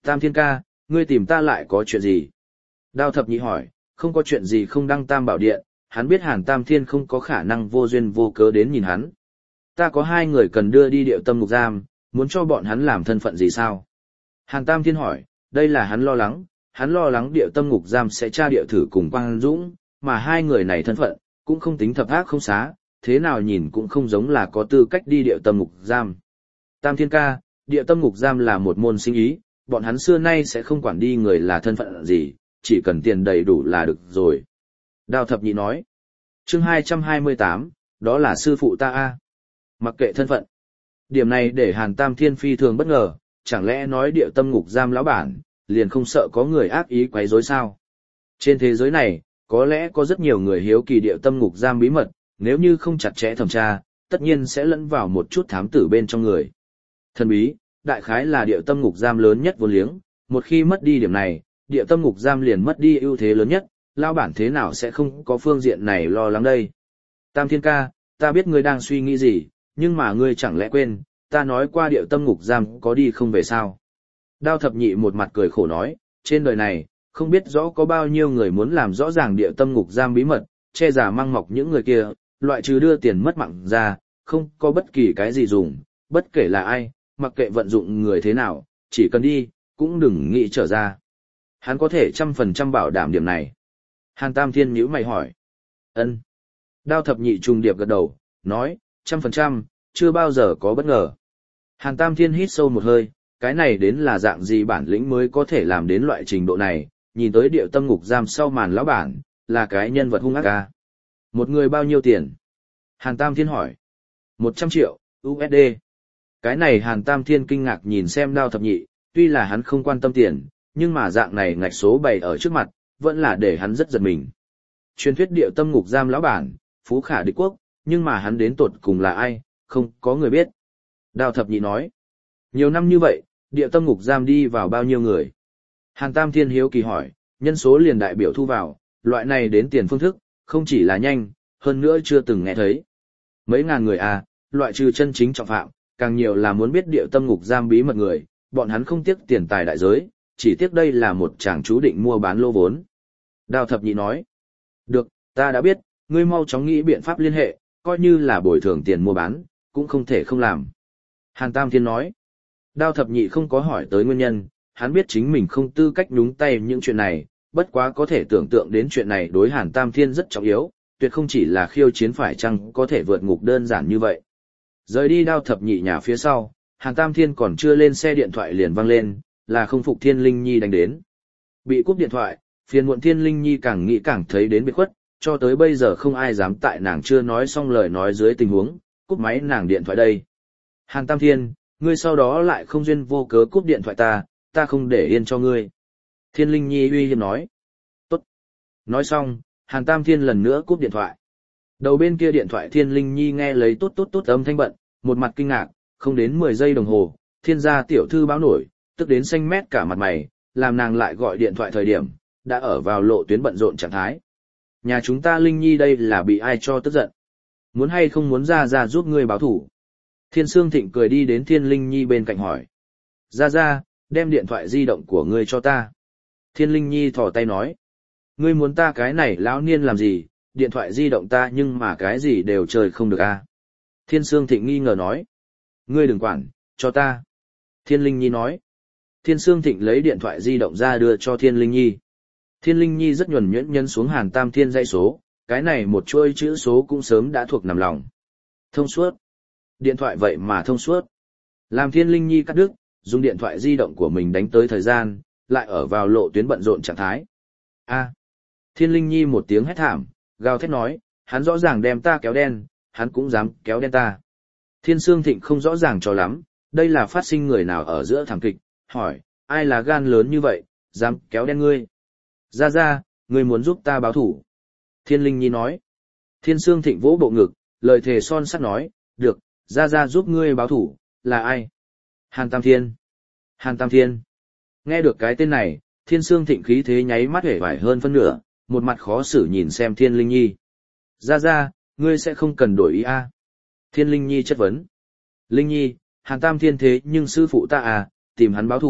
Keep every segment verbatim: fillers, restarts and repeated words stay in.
Tam Thiên ca, ngươi tìm ta lại có chuyện gì? Đao thập nhị hỏi, không có chuyện gì không đăng Tam Bảo Điện, hắn biết Hàn Tam Thiên không có khả năng vô duyên vô cớ đến nhìn hắn. Ta có hai người cần đưa đi Điệu Tâm Ngục Giam, muốn cho bọn hắn làm thân phận gì sao? Hàn Tam Thiên hỏi, đây là hắn lo lắng, hắn lo lắng Điệu Tâm Ngục Giam sẽ tra Điệu Thử cùng Quang Dũng, mà hai người này thân phận, cũng không tính thập ác không xá, thế nào nhìn cũng không giống là có tư cách đi Điệu Tâm Ngục Giam. Tam Thiên ca, Điệu Tâm Ngục Giam là một môn sinh ý, bọn hắn xưa nay sẽ không quản đi người là thân phận gì, chỉ cần tiền đầy đủ là được rồi. Đao thập nhị nói, chương hai trăm hai mươi tám, đó là sư phụ ta a. Mặc kệ thân phận. Điểm này để Hàn Tam Thiên phi thường bất ngờ, chẳng lẽ nói Điệu Tâm Ngục Giam lão bản, liền không sợ có người ác ý quấy rối sao? Trên thế giới này, có lẽ có rất nhiều người hiếu kỳ Điệu Tâm Ngục Giam bí mật, nếu như không chặt chẽ thẩm tra, tất nhiên sẽ lẫn vào một chút thám tử bên trong người. Thần bí, đại khái là Điệu Tâm Ngục Giam lớn nhất vốn liếng, một khi mất đi điểm này, Điệu Tâm Ngục Giam liền mất đi ưu thế lớn nhất, lão bản thế nào sẽ không có phương diện này lo lắng đây? Tam Thiên ca, ta biết ngươi đang suy nghĩ gì, nhưng mà ngươi chẳng lẽ quên, ta nói qua Điệu Tâm Ngục Giam có đi không về sao? Đao thập nhị một mặt cười khổ nói, trên đời này, không biết rõ có bao nhiêu người muốn làm rõ ràng Điệu Tâm Ngục Giam bí mật, che giả mang mọc những người kia, loại trừ đưa tiền mất mạng ra, không có bất kỳ cái gì dùng, bất kể là ai, mặc kệ vận dụng người thế nào, chỉ cần đi, cũng đừng nghĩ trở ra. Hắn có thể trăm phần trăm bảo đảm điểm này. Hàn Tam Thiên nhíu mày hỏi. Ân. Đao thập nhị trùng điệp gật đầu, nói, trăm phần trăm, chưa bao giờ có bất ngờ. Hàn Tam Thiên hít sâu một hơi, cái này đến là dạng gì bản lĩnh mới có thể làm đến loại trình độ này, nhìn tới Điệu Tâm Ngục Giam sau màn lão bản, là cái nhân vật hung ác ca. Một người bao nhiêu tiền? Hàn Tam Thiên hỏi. Một trăm triệu, u ét đê. Cái này Hàn Tam Thiên kinh ngạc nhìn xem Đao thập nhị, tuy là hắn không quan tâm tiền, nhưng mà dạng này ngạch số bày ở trước mặt, vẫn là để hắn rất giật mình. Truyền thuyết Điệu Tâm Ngục Giam lão bản, phú khả địch quốc, nhưng mà hắn đến tột cùng là ai, không có người biết. Đao thập nhị nói, nhiều năm như vậy, Điệu Tâm Ngục Giam đi vào bao nhiêu người? Hàn Tam Thiên hiếu kỳ hỏi, nhân số liền đại biểu thu vào, loại này đến tiền phương thức, không chỉ là nhanh, hơn nữa chưa từng nghe thấy. Mấy ngàn người à, loại trừ chân chính trọng phạm, càng nhiều là muốn biết Điệu Tâm Ngục Giam bí mật người, bọn hắn không tiếc tiền tài đại giới, chỉ tiếc đây là một chàng chú định mua bán lô vốn. Đao thập nhị nói, được, ta đã biết, ngươi mau chóng nghĩ biện pháp liên hệ, coi như là bồi thường tiền mua bán, cũng không thể không làm. Hàn Tam Thiên nói, Đao thập nhị không có hỏi tới nguyên nhân, hắn biết chính mình không tư cách nhúng tay những chuyện này, bất quá có thể tưởng tượng đến chuyện này đối Hàn Tam Thiên rất trọng yếu, tuyệt không chỉ là khiêu chiến phải chăng có thể vượt ngục đơn giản như vậy. Rời đi Đao thập nhị nhà phía sau, Hàn Tam Thiên còn chưa lên xe điện thoại liền vang lên, là không phục Thiên Linh Nhi đánh đến. Bị cúp điện thoại, phiền muộn Thiên Linh Nhi càng nghĩ càng thấy đến biệt khuất, cho tới bây giờ không ai dám tại nàng chưa nói xong lời nói dưới tình huống, cúp máy nàng điện thoại đây. Hàn Tam Thiên, ngươi sau đó lại không duyên vô cớ cúp điện thoại ta, ta không để yên cho ngươi. Thiên Linh Nhi uy hiếp nói. Tốt. Nói xong, Hàn Tam Thiên lần nữa cúp điện thoại. Đầu bên kia điện thoại Thiên Linh Nhi nghe lấy tốt tốt tốt âm thanh bận, một mặt kinh ngạc, không đến mười giây đồng hồ, Thiên gia tiểu thư báo nổi, tức đến xanh mét cả mặt mày, làm nàng lại gọi điện thoại thời điểm, đã ở vào lộ tuyến bận rộn trạng thái. Nhà chúng ta Linh Nhi đây là bị ai cho tức giận? Muốn hay không muốn ra ra giúp ngươi báo thủ? Thiên Sương Thịnh cười đi đến Thiên Linh Nhi bên cạnh hỏi. Ra ra, đem điện thoại di động của ngươi cho ta. Thiên Linh Nhi thò tay nói. Ngươi muốn ta cái này lão niên làm gì, điện thoại di động ta nhưng mà cái gì đều chơi không được à? Thiên Sương Thịnh nghi ngờ nói. Ngươi đừng quản, cho ta. Thiên Linh Nhi nói. Thiên Sương Thịnh lấy điện thoại di động ra đưa cho Thiên Linh Nhi. Thiên Linh Nhi rất nhuần nhuyễn nhấn xuống Hàn Tam Thiên dãy số, cái này một chuỗi chữ số cũng sớm đã thuộc nằm lòng. Thông suốt. Điện thoại vậy mà thông suốt. Làm Thiên Linh Nhi cắt đứt, dùng điện thoại di động của mình đánh tới thời gian, lại ở vào lộ tuyến bận rộn trạng thái. A. Thiên Linh Nhi một tiếng hét thảm, gào thét nói, hắn rõ ràng đem ta kéo đen, hắn cũng dám kéo đen ta. Thiên Sương Thịnh không rõ ràng cho lắm, đây là phát sinh người nào ở giữa thảm kịch, hỏi, ai là gan lớn như vậy, dám kéo đen ngươi. Ra ra, ngươi muốn giúp ta báo thủ. Thiên Linh Nhi nói. Thiên Sương Thịnh vỗ bộ ngực, lời thề son sắt nói, được, ra ra giúp ngươi báo thủ, là ai? Hàn Tam Thiên. Hàn Tam Thiên. Nghe được cái tên này, Thiên Sương Thịnh khí thế nháy mắt hể vải hơn phân nửa, một mặt khó xử nhìn xem Thiên Linh Nhi. Ra ra, ngươi sẽ không cần đổi ý a? À? Thiên Linh Nhi chất vấn. Linh Nhi, Hàn Tam Thiên thế nhưng sư phụ ta à, tìm hắn báo thủ,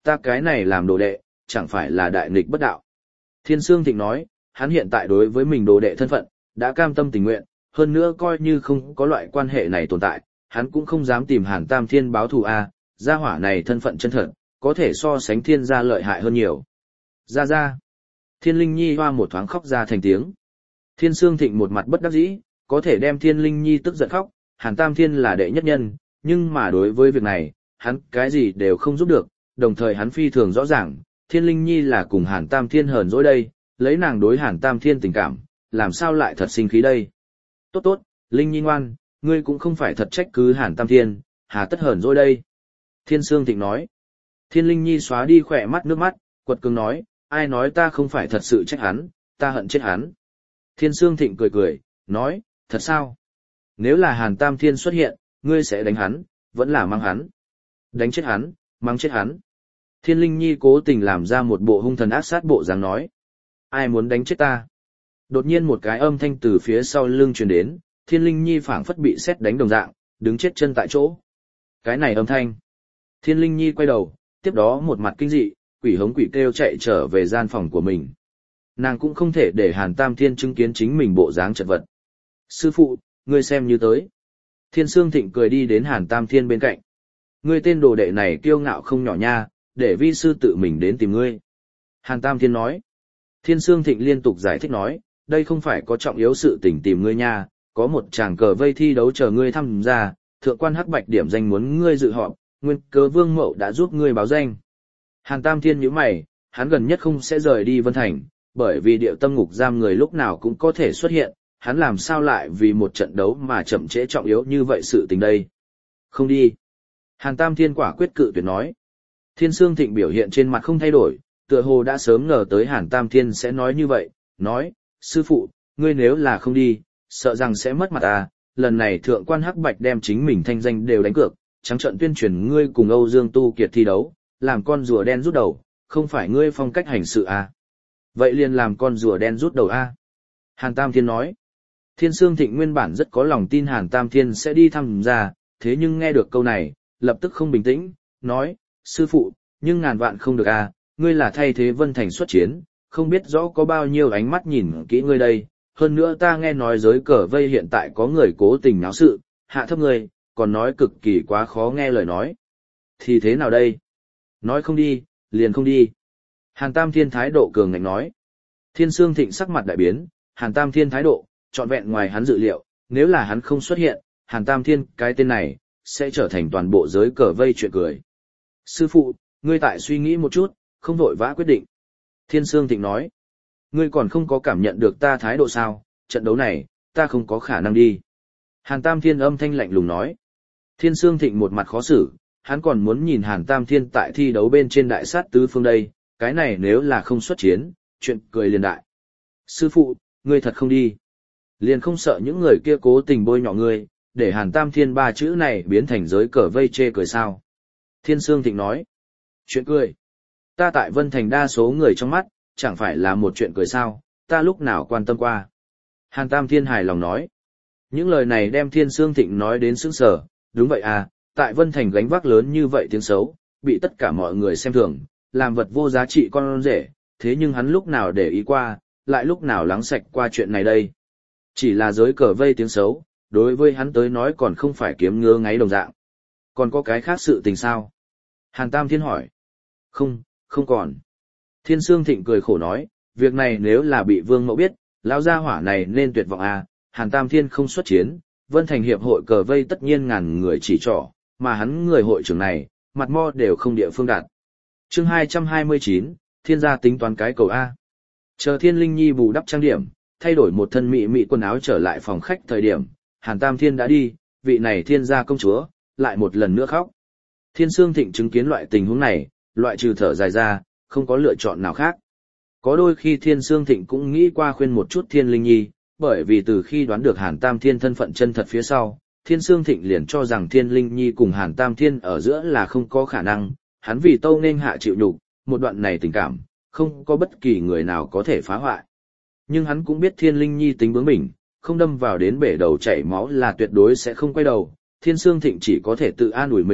ta cái này làm đồ đệ, chẳng phải là đại nghịch bất đạo. Thiên Sương Thịnh nói, hắn hiện tại đối với mình đồ đệ thân phận, đã cam tâm tình nguyện, hơn nữa coi như không có loại quan hệ này tồn tại, hắn cũng không dám tìm Hàn Tam Thiên báo thù a, gia hỏa này thân phận chân thật, có thể so sánh thiên gia lợi hại hơn nhiều. Ra ra. Thiên Linh Nhi hoa một thoáng khóc ra thành tiếng. Thiên Sương Thịnh một mặt bất đắc dĩ, có thể đem Thiên Linh Nhi tức giận khóc, Hàn Tam Thiên là đệ nhất nhân, nhưng mà đối với việc này, hắn cái gì đều không giúp được, đồng thời hắn phi thường rõ ràng, Thiên Linh Nhi là cùng Hàn Tam Thiên hờn dỗi đây, lấy nàng đối Hàn Tam Thiên tình cảm, làm sao lại thật sinh khí đây. Tốt tốt, Linh Nhi ngoan, ngươi cũng không phải thật trách cứ Hàn Tam Thiên, hà tất hờn dỗi đây. Thiên Sương Thịnh nói. Thiên Linh Nhi xóa đi khỏe mắt nước mắt, quật cường nói, ai nói ta không phải thật sự trách hắn, ta hận chết hắn. Thiên Sương Thịnh cười cười, nói, thật sao? Nếu là Hàn Tam Thiên xuất hiện, ngươi sẽ đánh hắn, vẫn là mang hắn. Đánh chết hắn, mang chết hắn. Thiên Linh Nhi cố tình làm ra một bộ hung thần ác sát bộ dáng nói. Ai muốn đánh chết ta? Đột nhiên một cái âm thanh từ phía sau lưng truyền đến, Thiên Linh Nhi phảng phất bị sét đánh đồng dạng, đứng chết chân tại chỗ. Cái này âm thanh. Thiên Linh Nhi quay đầu, tiếp đó một mặt kinh dị, quỷ hống quỷ kêu chạy trở về gian phòng của mình. Nàng cũng không thể để Hàn Tam Thiên chứng kiến chính mình bộ dáng chật vật. Sư phụ, ngươi xem như tới. Thiên Sương Thịnh cười đi đến Hàn Tam Thiên bên cạnh. Ngươi tên đồ đệ này kiêu ngạo không nhỏ nha, để vi sư tự mình đến tìm ngươi. Hàn Tam Thiên nói. Thiên Sương Thịnh liên tục giải thích nói, đây không phải có trọng yếu sự tình tìm ngươi nha, có một chàng cờ vây thi đấu chờ ngươi tham gia, thượng quan Hắc Bạch điểm danh muốn ngươi dự họp, nguyên cớ Vương Mậu đã giúp ngươi báo danh. Hàn Tam Thiên nhíu mày, hắn gần nhất không sẽ rời đi Vân Thành, bởi vì điệu tâm ngục giam người lúc nào cũng có thể xuất hiện, hắn làm sao lại vì một trận đấu mà chậm trễ trọng yếu như vậy sự tình đây. Không đi. Hàn Tam Thiên quả quyết cự tuyệt nói. Thiên Sương Thịnh biểu hiện trên mặt không thay đổi, tựa hồ đã sớm ngờ tới Hàn Tam Thiên sẽ nói như vậy, nói, sư phụ, ngươi nếu là không đi, sợ rằng sẽ mất mặt à, lần này thượng quan Hắc Bạch đem chính mình thanh danh đều đánh cược, trắng trợn tuyên truyền ngươi cùng Âu Dương Tu Kiệt thi đấu, làm con rùa đen rút đầu, không phải ngươi phong cách hành sự à. Vậy liền làm con rùa đen rút đầu à. Hàn Tam Thiên nói. Thiên Sương Thịnh nguyên bản rất có lòng tin Hàn Tam Thiên sẽ đi tham gia, thế nhưng nghe được câu này, lập tức không bình tĩnh, nói, sư phụ, nhưng ngàn vạn không được à, ngươi là thay thế Vân Thành xuất chiến, không biết rõ có bao nhiêu ánh mắt nhìn kỹ ngươi đây, hơn nữa ta nghe nói giới cờ vây hiện tại có người cố tình náo sự, hạ thấp ngươi, còn nói cực kỳ quá khó nghe lời nói. Thì thế nào đây? Nói không đi, liền không đi. Hàn Tam Thiên thái độ cường ngạnh nói. Thiên Sương Thịnh sắc mặt đại biến, Hàn Tam Thiên thái độ, trọn vẹn ngoài hắn dự liệu, nếu là hắn không xuất hiện, Hàn Tam Thiên cái tên này, sẽ trở thành toàn bộ giới cờ vây chuyện cười. Sư phụ, ngươi tại suy nghĩ một chút, không vội vã quyết định. Thiên Sương Thịnh nói. Ngươi còn không có cảm nhận được ta thái độ sao, trận đấu này, ta không có khả năng đi. Hàn Tam Thiên âm thanh lạnh lùng nói. Thiên Sương Thịnh một mặt khó xử, hắn còn muốn nhìn Hàn Tam Thiên tại thi đấu bên trên đại sát tứ phương đây, cái này nếu là không xuất chiến, chuyện cười liền đại. Sư phụ, ngươi thật không đi. Liền không sợ những người kia cố tình bôi nhọ ngươi, để Hàn Tam Thiên ba chữ này biến thành giới cờ vây chê cười sao. Thiên Sương Thịnh nói. Chuyện cười. Ta tại Vân Thành đa số người trong mắt, chẳng phải là một chuyện cười sao, ta lúc nào quan tâm qua. Hàn Tam Thiên hài lòng nói. Những lời này đem Thiên Sương Thịnh nói đến sững sờ, đúng vậy à, tại Vân Thành gánh vác lớn như vậy tiếng xấu, bị tất cả mọi người xem thường, làm vật vô giá trị con rể, thế nhưng hắn lúc nào để ý qua, lại lúc nào lắng sạch qua chuyện này đây. Chỉ là giới cờ vây tiếng xấu, đối với hắn tới nói còn không phải kiếm ngứa ngáy đồng dạng. Còn có cái khác sự tình sao? Hàn Tam Thiên hỏi. Không, không còn. Thiên Sương Thịnh cười khổ nói, việc này nếu là bị Vương Mậu biết, lão gia hỏa này nên tuyệt vọng à, Hàn Tam Thiên không xuất chiến, Vân Thành hiệp hội cờ vây tất nhiên ngàn người chỉ trỏ, mà hắn người hội trưởng này, mặt mo đều không địa phương đạt. Chương hai trăm hai mươi chín, Thiên gia tính toán cái cầu A. Chờ Thiên Linh Nhi bù đắp trang điểm, thay đổi một thân mị mị quần áo trở lại phòng khách thời điểm, Hàn Tam Thiên đã đi, vị này Thiên gia công chúa, lại một lần nữa khóc. Thiên Sương Thịnh chứng kiến loại tình huống này, loại trừ thở dài ra, không có lựa chọn nào khác. Có đôi khi Thiên Sương Thịnh cũng nghĩ qua khuyên một chút Thiên Linh Nhi, bởi vì từ khi đoán được Hàn Tam Thiên thân phận chân thật phía sau, Thiên Sương Thịnh liền cho rằng Thiên Linh Nhi cùng Hàn Tam Thiên ở giữa là không có khả năng, hắn vì tâu nên hạ chịu nhục, một đoạn này tình cảm, không có bất kỳ người nào có thể phá hoại. Nhưng hắn cũng biết Thiên Linh Nhi tính bướng bỉnh, không đâm vào đến bể đầu chảy máu là tuyệt đối sẽ không quay đầu, Thiên Sương Thịnh chỉ có thể tự an ủi mình,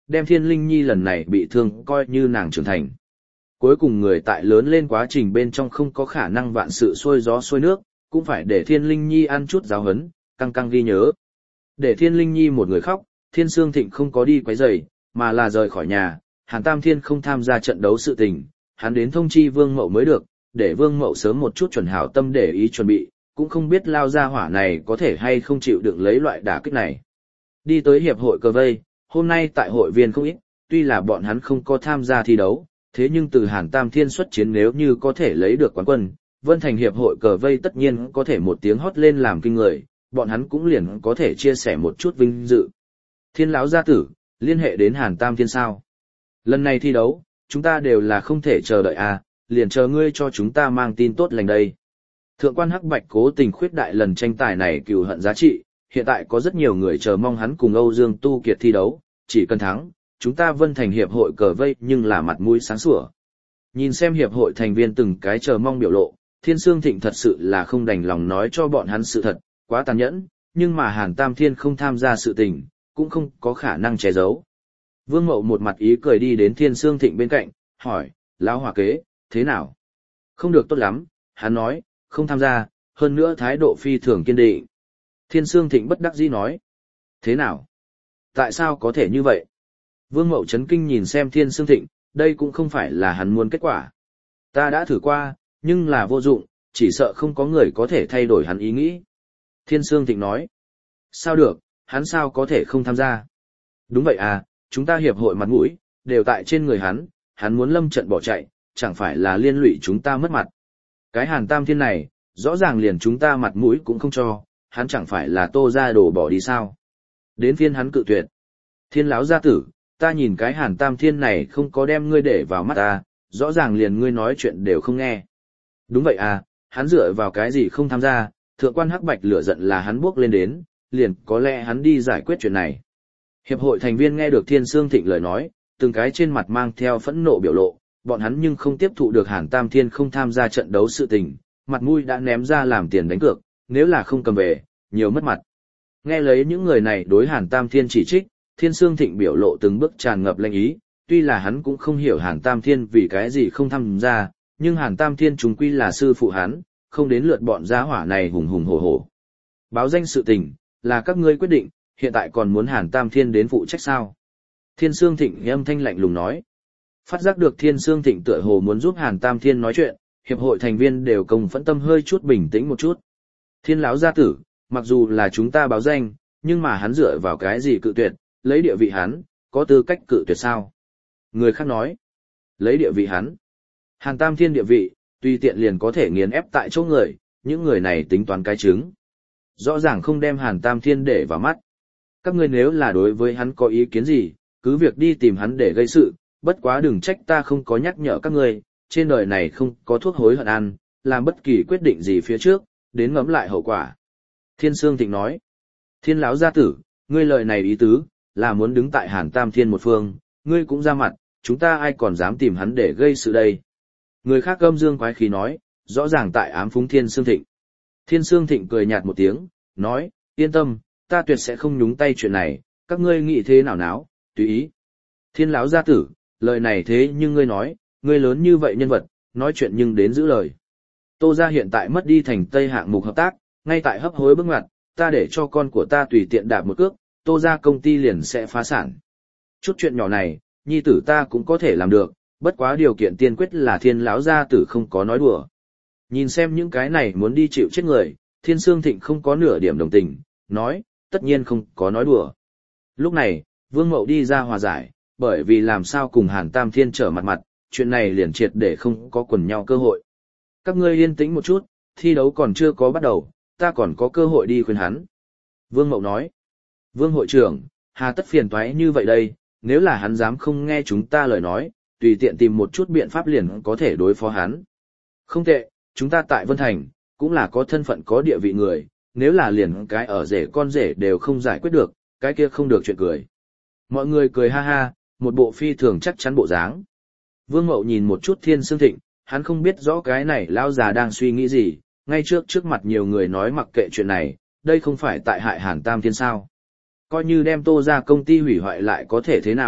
đem Thiên Linh Nhi lần này bị thương coi như nàng trưởng thành. Cuối cùng người tại lớn lên quá trình bên trong không có khả năng vạn sự xuôi gió xuôi nước, cũng phải để Thiên Linh Nhi ăn chút giáo hấn, căng căng ghi nhớ. Để Thiên Linh Nhi một người khóc, Thiên Sương Thịnh không có đi quấy rầy, mà là rời khỏi nhà, Hàn Tam Thiên không tham gia trận đấu sự tình, hắn đến thông chi Vương Mậu mới được, để Vương Mậu sớm một chút chuẩn hảo tâm để ý chuẩn bị, cũng không biết lao ra hỏa này có thể hay không chịu đựng lấy loại đả kích này. Đi tới hiệp hội cờ vây, hôm nay tại hội viên không ít, tuy là bọn hắn không có tham gia thi đấu, thế nhưng từ Hàn Tam Thiên xuất chiến nếu như có thể lấy được quán quân, Vân Thành hiệp hội cờ vây tất nhiên có thể một tiếng hót lên làm kinh người, bọn hắn cũng liền có thể chia sẻ một chút vinh dự. Thiên lão gia tử, liên hệ đến Hàn Tam Thiên sao? Lần này thi đấu, chúng ta đều là không thể chờ đợi à, liền chờ ngươi cho chúng ta mang tin tốt lành đây. Thượng quan Hắc Bạch cố tình khuyết đại lần tranh tài này cừu hận giá trị, hiện tại có rất nhiều người chờ mong hắn cùng Âu Dương Tu Kiệt thi đấu, chỉ cần thắng, chúng ta Vân Thành hiệp hội cờ vây nhưng là mặt mũi sáng sủa. Nhìn xem hiệp hội thành viên từng cái chờ mong biểu lộ, Thiên Sương Thịnh thật sự là không đành lòng nói cho bọn hắn sự thật, quá tàn nhẫn, nhưng mà Hàn Tam Thiên không tham gia sự tình, cũng không có khả năng che giấu. Vương Mậu một mặt ý cười đi đến Thiên Sương Thịnh bên cạnh, hỏi, lão hòa kế, thế nào? Không được tốt lắm, hắn nói, không tham gia, hơn nữa thái độ phi thường kiên định. Thiên Sương Thịnh bất đắc dĩ nói, thế nào? Tại sao có thể như vậy? Vương Mậu chấn kinh nhìn xem Thiên Sương Thịnh, đây cũng không phải là hắn muốn kết quả. Ta đã thử qua, nhưng là vô dụng, chỉ sợ không có người có thể thay đổi hắn ý nghĩ. Thiên Sương Thịnh nói, sao được, hắn sao có thể không tham gia? Đúng vậy à, chúng ta hiệp hội mặt mũi, đều tại trên người hắn, hắn muốn lâm trận bỏ chạy, chẳng phải là liên lụy chúng ta mất mặt. Cái Hàn Tam Thiên này, rõ ràng liền chúng ta mặt mũi cũng không cho, hắn chẳng phải là Tô ra đổ bỏ đi sao? Đến phiên hắn cự tuyệt. Thiên lão gia tử, ta nhìn cái Hàn Tam Thiên này không có đem ngươi để vào mắt ta, rõ ràng liền ngươi nói chuyện đều không nghe. Đúng vậy à, hắn dựa vào cái gì không tham gia, thượng quan Hắc Bạch lửa giận là hắn bước lên đến, liền có lẽ hắn đi giải quyết chuyện này. Hiệp hội thành viên nghe được Thiên Sương Thịnh lời nói, từng cái trên mặt mang theo phẫn nộ biểu lộ, bọn hắn nhưng không tiếp thụ được Hàn Tam Thiên không tham gia trận đấu sự tình, mặt mũi đã ném ra làm tiền đánh cược, nếu là không cầm về, nhiều mất mặt. Nghe lấy những người này đối Hàn Tam Thiên chỉ trích, Thiên Sương Thịnh biểu lộ từng bước tràn ngập lanh ý, tuy là hắn cũng không hiểu Hàn Tam Thiên vì cái gì không tham gia, nhưng Hàn Tam Thiên chúng quy là sư phụ hắn, không đến lượt bọn gia hỏa này hùng hùng hổ hổ. Báo danh sự tình, là các ngươi quyết định, hiện tại còn muốn Hàn Tam Thiên đến phụ trách sao? Thiên Sương Thịnh âm thanh lạnh lùng nói. Phát giác được Thiên Sương Thịnh tựa hồ muốn giúp Hàn Tam Thiên nói chuyện, hiệp hội thành viên đều công phẫn tâm hơi chút bình tĩnh một chút. Thiên lão gia tử, mặc dù là chúng ta báo danh, nhưng mà hắn dựa vào cái gì cự tuyệt, lấy địa vị hắn, có tư cách cự tuyệt sao? Người khác nói, lấy địa vị hắn. Hàn Tam Thiên địa vị, tùy tiện liền có thể nghiền ép tại chỗ người, những người này tính toán cái trứng. Rõ ràng không đem Hàn Tam Thiên để vào mắt. Các ngươi nếu là đối với hắn có ý kiến gì, cứ việc đi tìm hắn để gây sự, bất quá đừng trách ta không có nhắc nhở các ngươi, trên đời này không có thuốc hối hận ăn, làm bất kỳ quyết định gì phía trước, đến ngẫm lại hậu quả. Thiên Sương Thịnh nói, Thiên lão gia tử, ngươi lời này ý tứ, là muốn đứng tại Hàn Tam Thiên một phương, ngươi cũng ra mặt, chúng ta ai còn dám tìm hắn để gây sự đây. Người khác âm dương quái khí nói, rõ ràng tại ám phúng Thiên Sương Thịnh. Thiên Sương Thịnh cười nhạt một tiếng, nói, yên tâm, ta tuyệt sẽ không nhúng tay chuyện này, các ngươi nghĩ thế nào náo, tùy ý. Thiên lão gia tử, lời này thế nhưng ngươi nói, ngươi lớn như vậy nhân vật, nói chuyện nhưng đến giữ lời. Tô gia hiện tại mất đi thành Tây hạng mục hợp tác, ngay tại hấp hối bước ngoặt, ta để cho con của ta tùy tiện đạp một cước, Tô gia công ty liền sẽ phá sản. Chút chuyện nhỏ này, nhi tử ta cũng có thể làm được, bất quá điều kiện tiên quyết là Thiên lão gia tử không có nói đùa. Nhìn xem những cái này muốn đi chịu chết người, Thiên Sương Thịnh không có nửa điểm đồng tình, nói, tất nhiên không có nói đùa. Lúc này, Vương Mậu đi ra hòa giải, bởi vì làm sao cùng Hàn Tam Thiên trở mặt mặt, chuyện này liền triệt để không có quần nhau cơ hội. Các ngươi yên tĩnh một chút, thi đấu còn chưa có bắt đầu, ta còn có cơ hội đi khuyên hắn. Vương Mậu nói, Vương hội trưởng, hà tất phiền toái như vậy đây, nếu là hắn dám không nghe chúng ta lời nói, tùy tiện tìm một chút biện pháp liền có thể đối phó hắn. Không tệ, chúng ta tại Vân Thành, cũng là có thân phận có địa vị người, nếu là liền cái ở rể con rể đều không giải quyết được, cái kia không được chuyện cười. Mọi người cười ha ha, một bộ phi thường chắc chắn bộ dáng. Vương Mậu nhìn một chút Thiên Sương Thịnh, hắn không biết rõ cái này lão già đang suy nghĩ gì, ngay trước trước mặt nhiều người nói mặc kệ chuyện này, đây không phải tại hại Hàn Tam Thiên sao. Coi như đem Tô ra công ty hủy hoại lại có thể thế nào,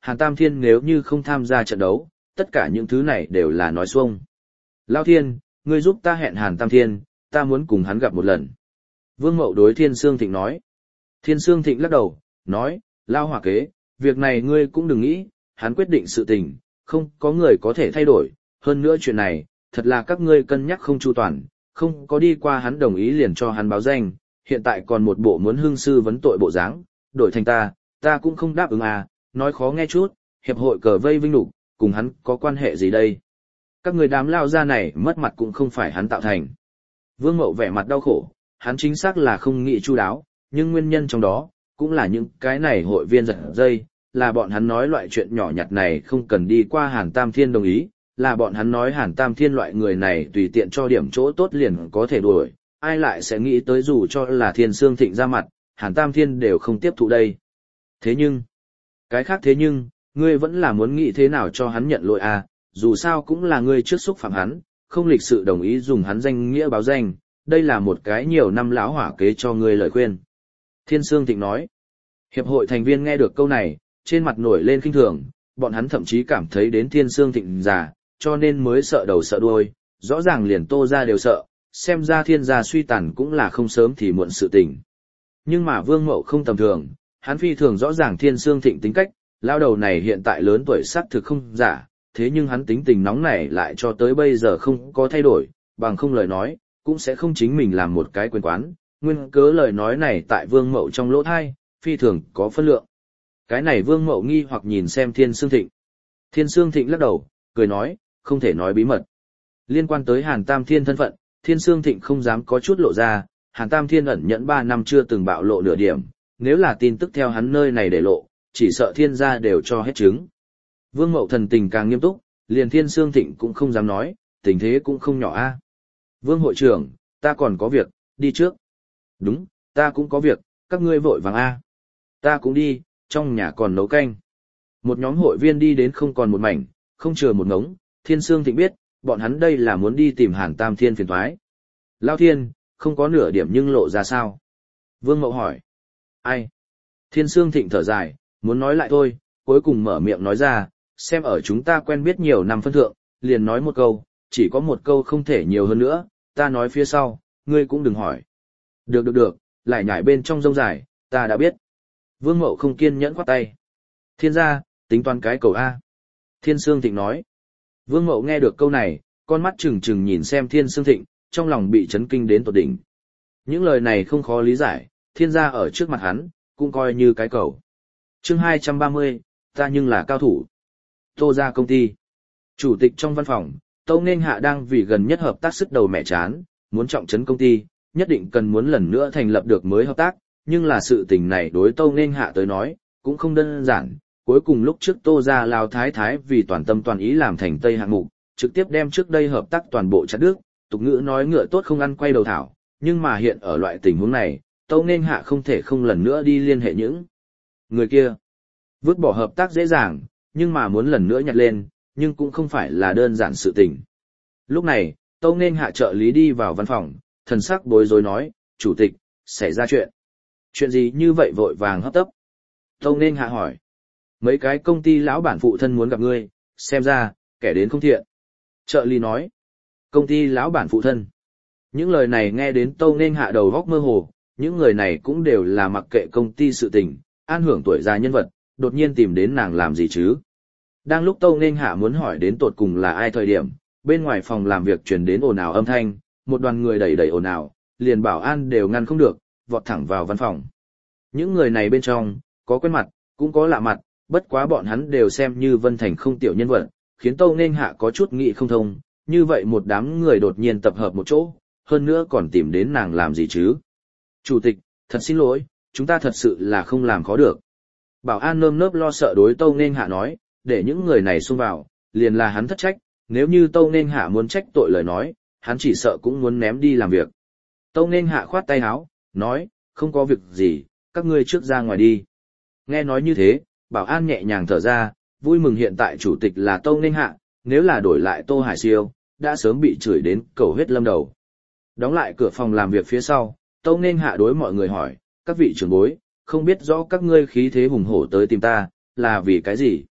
Hàn Tam Thiên nếu như không tham gia trận đấu, tất cả những thứ này đều là nói xuông. Lao Thiên, ngươi giúp ta hẹn Hàn Tam Thiên, ta muốn cùng hắn gặp một lần. Vương Mậu đối Thiên Sương Thịnh nói. Thiên Sương Thịnh lắc đầu, nói, Lao Hỏa Kế, việc này ngươi cũng đừng nghĩ, hắn quyết định sự tình, không có người có thể thay đổi, hơn nữa chuyện này, thật là các ngươi cân nhắc không chu toàn, không có đi qua hắn đồng ý liền cho hắn báo danh, hiện tại còn một bộ muốn hưng sư vấn tội bộ dáng, đổi thành ta, ta cũng không đáp ứng à, nói khó nghe chút, hiệp hội cờ vây vinh lục, cùng hắn có quan hệ gì đây? Các người đám lao ra này mất mặt cũng không phải hắn tạo thành. Vương Mậu vẻ mặt đau khổ, hắn chính xác là không nghĩ chu đáo, nhưng nguyên nhân trong đó, cũng là những cái này hội viên giật dây, là bọn hắn nói loại chuyện nhỏ nhặt này không cần đi qua Hàn Tam Thiên đồng ý, là bọn hắn nói Hàn Tam Thiên loại người này tùy tiện cho điểm chỗ tốt liền có thể đuổi, ai lại sẽ nghĩ tới dù cho là Thiên Sương Thịnh ra mặt, Hàn Tam Thiên đều không tiếp thụ đây. Thế nhưng, cái khác thế nhưng, ngươi vẫn là muốn nghĩ thế nào cho hắn nhận lỗi à, dù sao cũng là ngươi trước xúc phạm hắn, không lịch sự đồng ý dùng hắn danh nghĩa báo danh, đây là một cái nhiều năm lão hỏa kế cho ngươi lời khuyên. Thiên Sương Thịnh nói, hiệp hội thành viên nghe được câu này, trên mặt nổi lên khinh thường, bọn hắn thậm chí cảm thấy đến Thiên Sương Thịnh già, cho nên mới sợ đầu sợ đuôi, rõ ràng liền Tô ra đều sợ, xem ra Thiên gia suy tàn cũng là không sớm thì muộn sự tình. Nhưng mà Vương Mậu không tầm thường, hắn phi thường rõ ràng Thiên Sương Thịnh tính cách, lao đầu này hiện tại lớn tuổi xác thực không giả, thế nhưng hắn tính tình nóng nảy lại cho tới bây giờ không có thay đổi, bằng không lời nói, cũng sẽ không chính mình làm một cái quyền quán, nguyên cớ lời nói này tại Vương Mậu trong lỗ thai, phi thường có phân lượng. Cái này Vương Mậu nghi hoặc nhìn xem Thiên Sương Thịnh. Thiên Sương Thịnh lắc đầu, cười nói, không thể nói bí mật. Liên quan tới Hàn Tam Thiên thân phận, Thiên Sương Thịnh không dám có chút lộ ra, Hàn Tam Thiên ẩn nhẫn ba năm chưa từng bạo lộ nửa điểm, nếu là tin tức theo hắn nơi này để lộ, chỉ sợ Thiên gia đều cho hết chứng. Vương Mậu thần tình càng nghiêm túc, liền Thiên Sương Thịnh cũng không dám nói, tình thế cũng không nhỏ a. Vương hội trưởng, ta còn có việc, đi trước. Đúng, ta cũng có việc, các ngươi vội vàng a. Ta cũng đi, trong nhà còn nấu canh. Một nhóm hội viên đi đến không còn một mảnh, không chừa một ngống, Thiên Sương Thịnh biết, bọn hắn đây là muốn đi tìm Hàn Tam Thiên phiền toái. Lao Thiên, không có nửa điểm nhưng lộ ra sao? Vương Mậu hỏi. Ai? Thiên Sương Thịnh thở dài, muốn nói lại thôi, cuối cùng mở miệng nói ra, xem ở chúng ta quen biết nhiều năm phân thượng, liền nói một câu, chỉ có một câu không thể nhiều hơn nữa, ta nói phía sau, ngươi cũng đừng hỏi. Được được được, lại nhảy bên trong rông dài, ta đã biết. Vương Mậu không kiên nhẫn khoát tay. Thiên gia, tính toán cái cầu A. Thiên Sương Thịnh nói. Vương Mậu nghe được câu này, con mắt trừng trừng nhìn xem Thiên Sương Thịnh, trong lòng bị chấn kinh đến tột đỉnh. Những lời này không khó lý giải, thiên gia ở trước mặt hắn, cũng coi như cái cầu. Chương hai trăm ba mươi, ta nhưng là cao thủ. Tô ra công ty. Chủ tịch trong văn phòng, Tâu Nghênh Hạ đang vì gần nhất hợp tác sức đầu mẹ chán, muốn trọng trấn công ty, nhất định cần muốn lần nữa thành lập được mới hợp tác, nhưng là sự tình này đối Tâu Nghênh Hạ tới nói, cũng không đơn giản. Cuối cùng lúc trước Tô ra Lào Thái Thái vì toàn tâm toàn ý làm thành Tây hạng mục, trực tiếp đem trước đây hợp tác toàn bộ chặt đứt, tục ngữ nói ngựa tốt không ăn quay đầu thảo, nhưng mà hiện ở loại tình huống này, Tâu Nghênh Hạ không thể không lần nữa đi liên hệ những người kia. Vứt bỏ hợp tác dễ dàng, nhưng mà muốn lần nữa nhặt lên, nhưng cũng không phải là đơn giản sự tình. Lúc này, Tâu Nghênh Hạ trợ lý đi vào văn phòng, thần sắc bối rối nói, chủ tịch, xảy ra chuyện. Chuyện gì như vậy vội vàng hấp tấp? Tâu Nghênh Hạ hỏi. Mấy cái công ty lão bản phụ thân muốn gặp ngươi, xem ra, kẻ đến không thiện. Trợ lý nói. Công ty lão bản phụ thân. Những lời này nghe đến Tâu Nghênh Hạ đầu góc mơ hồ, những người này cũng đều là mặc kệ công ty sự tình, an hưởng tuổi già nhân vật, đột nhiên tìm đến nàng làm gì chứ. Đang lúc Tâu Nghênh Hạ muốn hỏi đến tột cùng là ai thời điểm, bên ngoài phòng làm việc truyền đến ồn ào âm thanh, một đoàn người đẩy đẩy ồn ào, liền bảo an đều ngăn không được, vọt thẳng vào văn phòng. Những người này bên trong, có quen mặt, cũng có lạ mặt, bất quá bọn hắn đều xem như Vân Thành không tiểu nhân vật, khiến Tâu Nghênh Hạ có chút nghĩ không thông, như vậy một đám người đột nhiên tập hợp một chỗ, hơn nữa còn tìm đến nàng làm gì chứ. Chủ tịch, thật xin lỗi, chúng ta thật sự là không làm khó được. Bảo an nơm nớp lo sợ đối Tâu Nghênh Hạ nói, để những người này xông vào, liền là hắn thất trách, nếu như Tâu Nghênh Hạ muốn trách tội lời nói, hắn chỉ sợ cũng muốn ném đi làm việc. Tâu Nghênh Hạ khoát tay áo, nói, không có việc gì, các ngươi trước ra ngoài đi. Nghe nói như thế, bảo an nhẹ nhàng thở ra, vui mừng hiện tại chủ tịch là Tâu Nghênh Hạ, nếu là đổi lại Tô Hải Siêu, đã sớm bị chửi đến cầu huyết lâm đầu. Đóng lại cửa phòng làm việc phía sau, Tâu Nghênh Hạ đối mọi người hỏi, các vị trưởng bối, không biết rõ các ngươi khí thế hùng hổ tới tìm ta, là vì cái gì?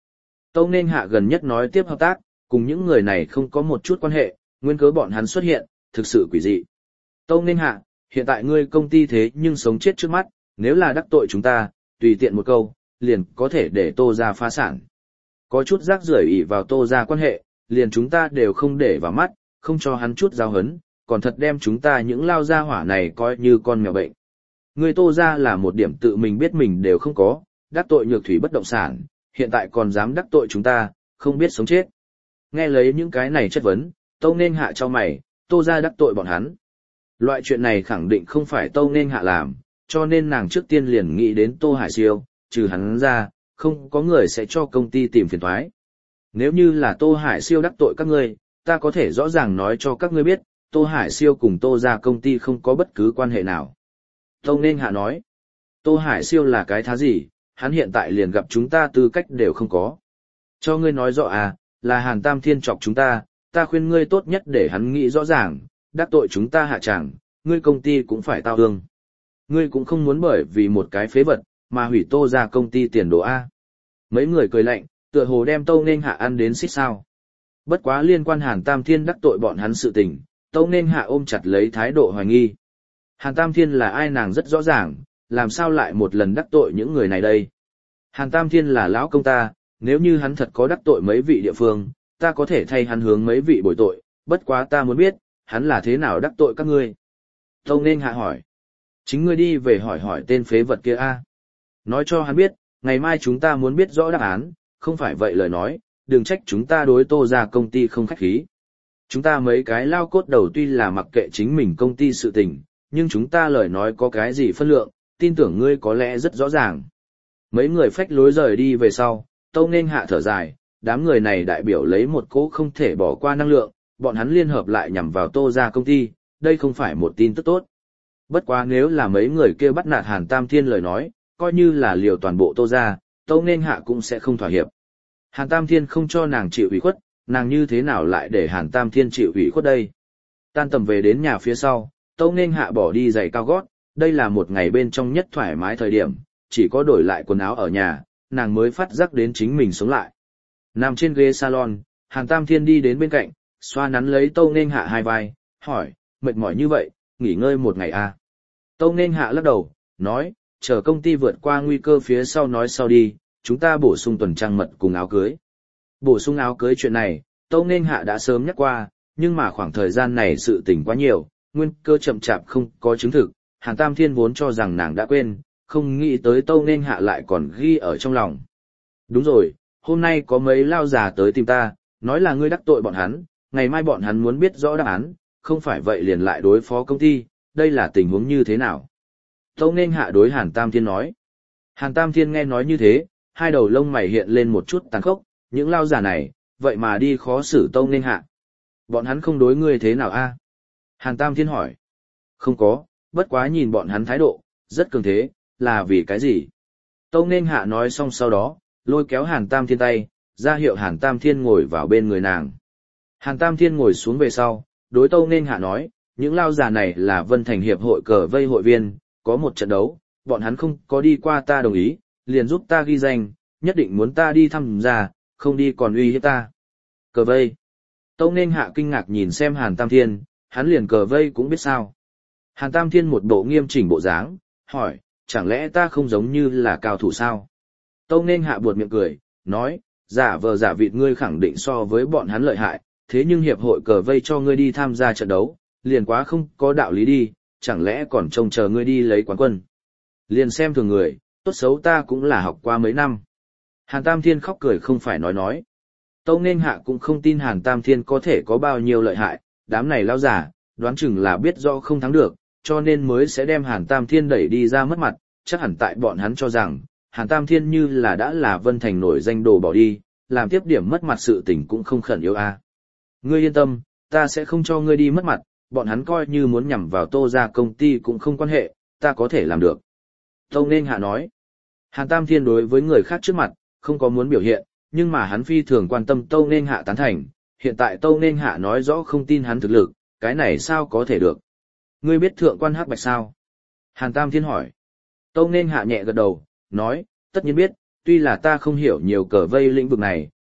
Tâu Nên Hạ gần nhất nói tiếp hợp tác, cùng những người này không có một chút quan hệ, nguyên cớ bọn hắn xuất hiện, thực sự quỷ dị. Tâu Nên Hạ, hiện tại ngươi công ty thế nhưng sống chết trước mắt, nếu là đắc tội chúng ta, tùy tiện một câu, liền có thể để Tô ra phá sản. Có chút rác rưởi ỷ vào Tô ra quan hệ, liền chúng ta đều không để vào mắt, không cho hắn chút giao hấn, còn thật đem chúng ta những lao gia hỏa này coi như con mèo bệnh. Ngươi Tô ra là một điểm tự mình biết mình đều không có, đắc tội nhược thủy bất động sản, hiện tại còn dám đắc tội chúng ta, không biết sống chết. Nghe lấy những cái này chất vấn, Tâu Nên Hạ cho mày, Tô ra đắc tội bọn hắn. Loại chuyện này khẳng định không phải Tâu Nên Hạ làm, cho nên nàng trước tiên liền nghĩ đến Tô Hải Siêu, trừ hắn ra, không có người sẽ cho công ty tìm phiền toái. Nếu như là Tô Hải Siêu đắc tội các ngươi, ta có thể rõ ràng nói cho các ngươi biết, Tô Hải Siêu cùng Tô ra công ty không có bất cứ quan hệ nào. Tâu Nên Hạ nói, Tô Hải Siêu là cái thá gì, hắn hiện tại liền gặp chúng ta tư cách đều không có. Cho ngươi nói rõ à, là Hàn Tam Thiên chọc chúng ta, ta khuyên ngươi tốt nhất để hắn nghĩ rõ ràng, đắc tội chúng ta hạ tràng, ngươi công ty cũng phải tao hương. Ngươi cũng không muốn bởi vì một cái phế vật, mà hủy Tô ra công ty tiền đồ A. Mấy người cười lạnh, tựa hồ đem Tâu Nên Hạ ăn đến xích sao. Bất quá liên quan Hàn Tam Thiên đắc tội bọn hắn sự tình, Tâu Nên Hạ ôm chặt lấy thái độ hoài nghi. Hàn Tam Thiên là ai nàng rất rõ ràng, làm sao lại một lần đắc tội những người này đây. Hàn Tam Thiên là lão công ta, nếu như hắn thật có đắc tội mấy vị địa phương, ta có thể thay hắn hướng mấy vị bồi tội, bất quá ta muốn biết, hắn là thế nào đắc tội các ngươi. Tâu Nên Hạ hỏi. Chính ngươi đi về hỏi hỏi tên phế vật kia a. Nói cho hắn biết, ngày mai chúng ta muốn biết rõ đáp án, không phải vậy lời nói, đừng trách chúng ta đối Tô ra công ty không khách khí. Chúng ta mấy cái lao cốt đầu tuy là mặc kệ chính mình công ty sự tình, nhưng chúng ta lời nói có cái gì phân lượng, tin tưởng ngươi có lẽ rất rõ ràng. Mấy người phách lối rời đi về sau, Tâu Nên Hạ thở dài, đám người này đại biểu lấy một cỗ không thể bỏ qua năng lượng, bọn hắn liên hợp lại nhằm vào Tô ra công ty, đây không phải một tin tức tốt. Bất quá nếu là mấy người kia bắt nạt Hàn Tam Thiên lời nói, coi như là liều toàn bộ Tô ra, Tâu Nên Hạ cũng sẽ không thỏa hiệp. Hàn Tam Thiên không cho nàng chịu ủy khuất, nàng như thế nào lại để Hàn Tam Thiên chịu ủy khuất đây? Tan tầm về đến nhà phía sau, Tâu Nên Hạ bỏ đi giày cao gót, đây là một ngày bên trong nhất thoải mái thời điểm, chỉ có đổi lại quần áo ở nhà, nàng mới phát giác đến chính mình sống lại. Nằm trên ghế salon, Hàn Tam Thiên đi đến bên cạnh, xoa nắn lấy Tâu Nên Hạ hai vai, hỏi, mệt mỏi như vậy, nghỉ ngơi một ngày à? Tâu Nên Hạ lắc đầu, nói, chờ công ty vượt qua nguy cơ phía sau nói sau đi, chúng ta bổ sung tuần trăng mật cùng áo cưới. Bổ sung áo cưới chuyện này, Tâu Nên Hạ đã sớm nhắc qua, nhưng mà khoảng thời gian này sự tình quá nhiều, nguyên cơ chậm chạp không có chứng thực, Hàn Tam Thiên vốn cho rằng nàng đã quên, không nghĩ tới Tâu Nên Hạ lại còn ghi ở trong lòng. Đúng rồi, hôm nay có mấy lao già tới tìm ta, nói là ngươi đắc tội bọn hắn, ngày mai bọn hắn muốn biết rõ đáp án, không phải vậy liền lại đối phó công ty, đây là tình huống như thế nào? Tâu Nên Hạ đối Hàn Tam Thiên nói. Hàn Tam Thiên nghe nói như thế, hai đầu lông mày hiện lên một chút tàn khốc, những lao giả này, vậy mà đi khó xử Tâu Nên Hạ. Bọn hắn không đối ngươi thế nào a? Hàn Tam Thiên hỏi. Không có, bất quá nhìn bọn hắn thái độ, rất cường thế, là vì cái gì? Tâu Nên Hạ nói xong sau đó, lôi kéo Hàn Tam Thiên tay, ra hiệu Hàn Tam Thiên ngồi vào bên người nàng. Hàn Tam Thiên ngồi xuống về sau, đối Tâu Nên Hạ nói, những lao già này là Vân Thành Hiệp hội cờ vây hội viên, có một trận đấu, bọn hắn không có đi qua ta đồng ý, liền giúp ta ghi danh, nhất định muốn ta đi thăm gia, không đi còn uy hiếp ta. Cờ vây. Tâu Nên Hạ kinh ngạc nhìn xem Hàn Tam Thiên, hắn liền cờ vây cũng biết sao. Hàn Tam Thiên một bộ nghiêm chỉnh bộ dáng, hỏi, chẳng lẽ ta không giống như là cao thủ sao? Tâu Nên Hạ buột miệng cười, nói, giả vờ giả vịt ngươi khẳng định so với bọn hắn lợi hại, thế nhưng hiệp hội cờ vây cho ngươi đi tham gia trận đấu, liền quá không có đạo lý đi, chẳng lẽ còn trông chờ ngươi đi lấy quán quân. Liền xem thường người, tốt xấu ta cũng là học qua mấy năm. Hàn Tam Thiên khóc cười không phải nói nói. Tâu Nên Hạ cũng không tin Hàn Tam Thiên có thể có bao nhiêu lợi hại, đám này lao giả, đoán chừng là biết rõ không thắng được, cho nên mới sẽ đem Hàn Tam Thiên đẩy đi ra mất mặt, chắc hẳn tại bọn hắn cho rằng, Hàn Tam Thiên như là đã là Vân Thành nổi danh đồ bỏ đi, làm tiếp điểm mất mặt sự tình cũng không khẩn yếu a. Ngươi yên tâm, ta sẽ không cho ngươi đi mất mặt, bọn hắn coi như muốn nhằm vào Tô ra công ty cũng không quan hệ, ta có thể làm được. Tâu Nên Hạ nói, Hàn Tam Thiên đối với người khác trước mặt, không có muốn biểu hiện, nhưng mà hắn phi thường quan tâm Tâu Nên Hạ tán thành, hiện tại Tâu Nên Hạ nói rõ không tin hắn thực lực, cái này sao có thể được. Ngươi biết thượng quan hắc bạch sao? Hàn Tam Thiên hỏi. Tâu Nên Hạ nhẹ gật đầu, nói, tất nhiên biết, tuy là ta không hiểu nhiều cờ vây lĩnh vực này,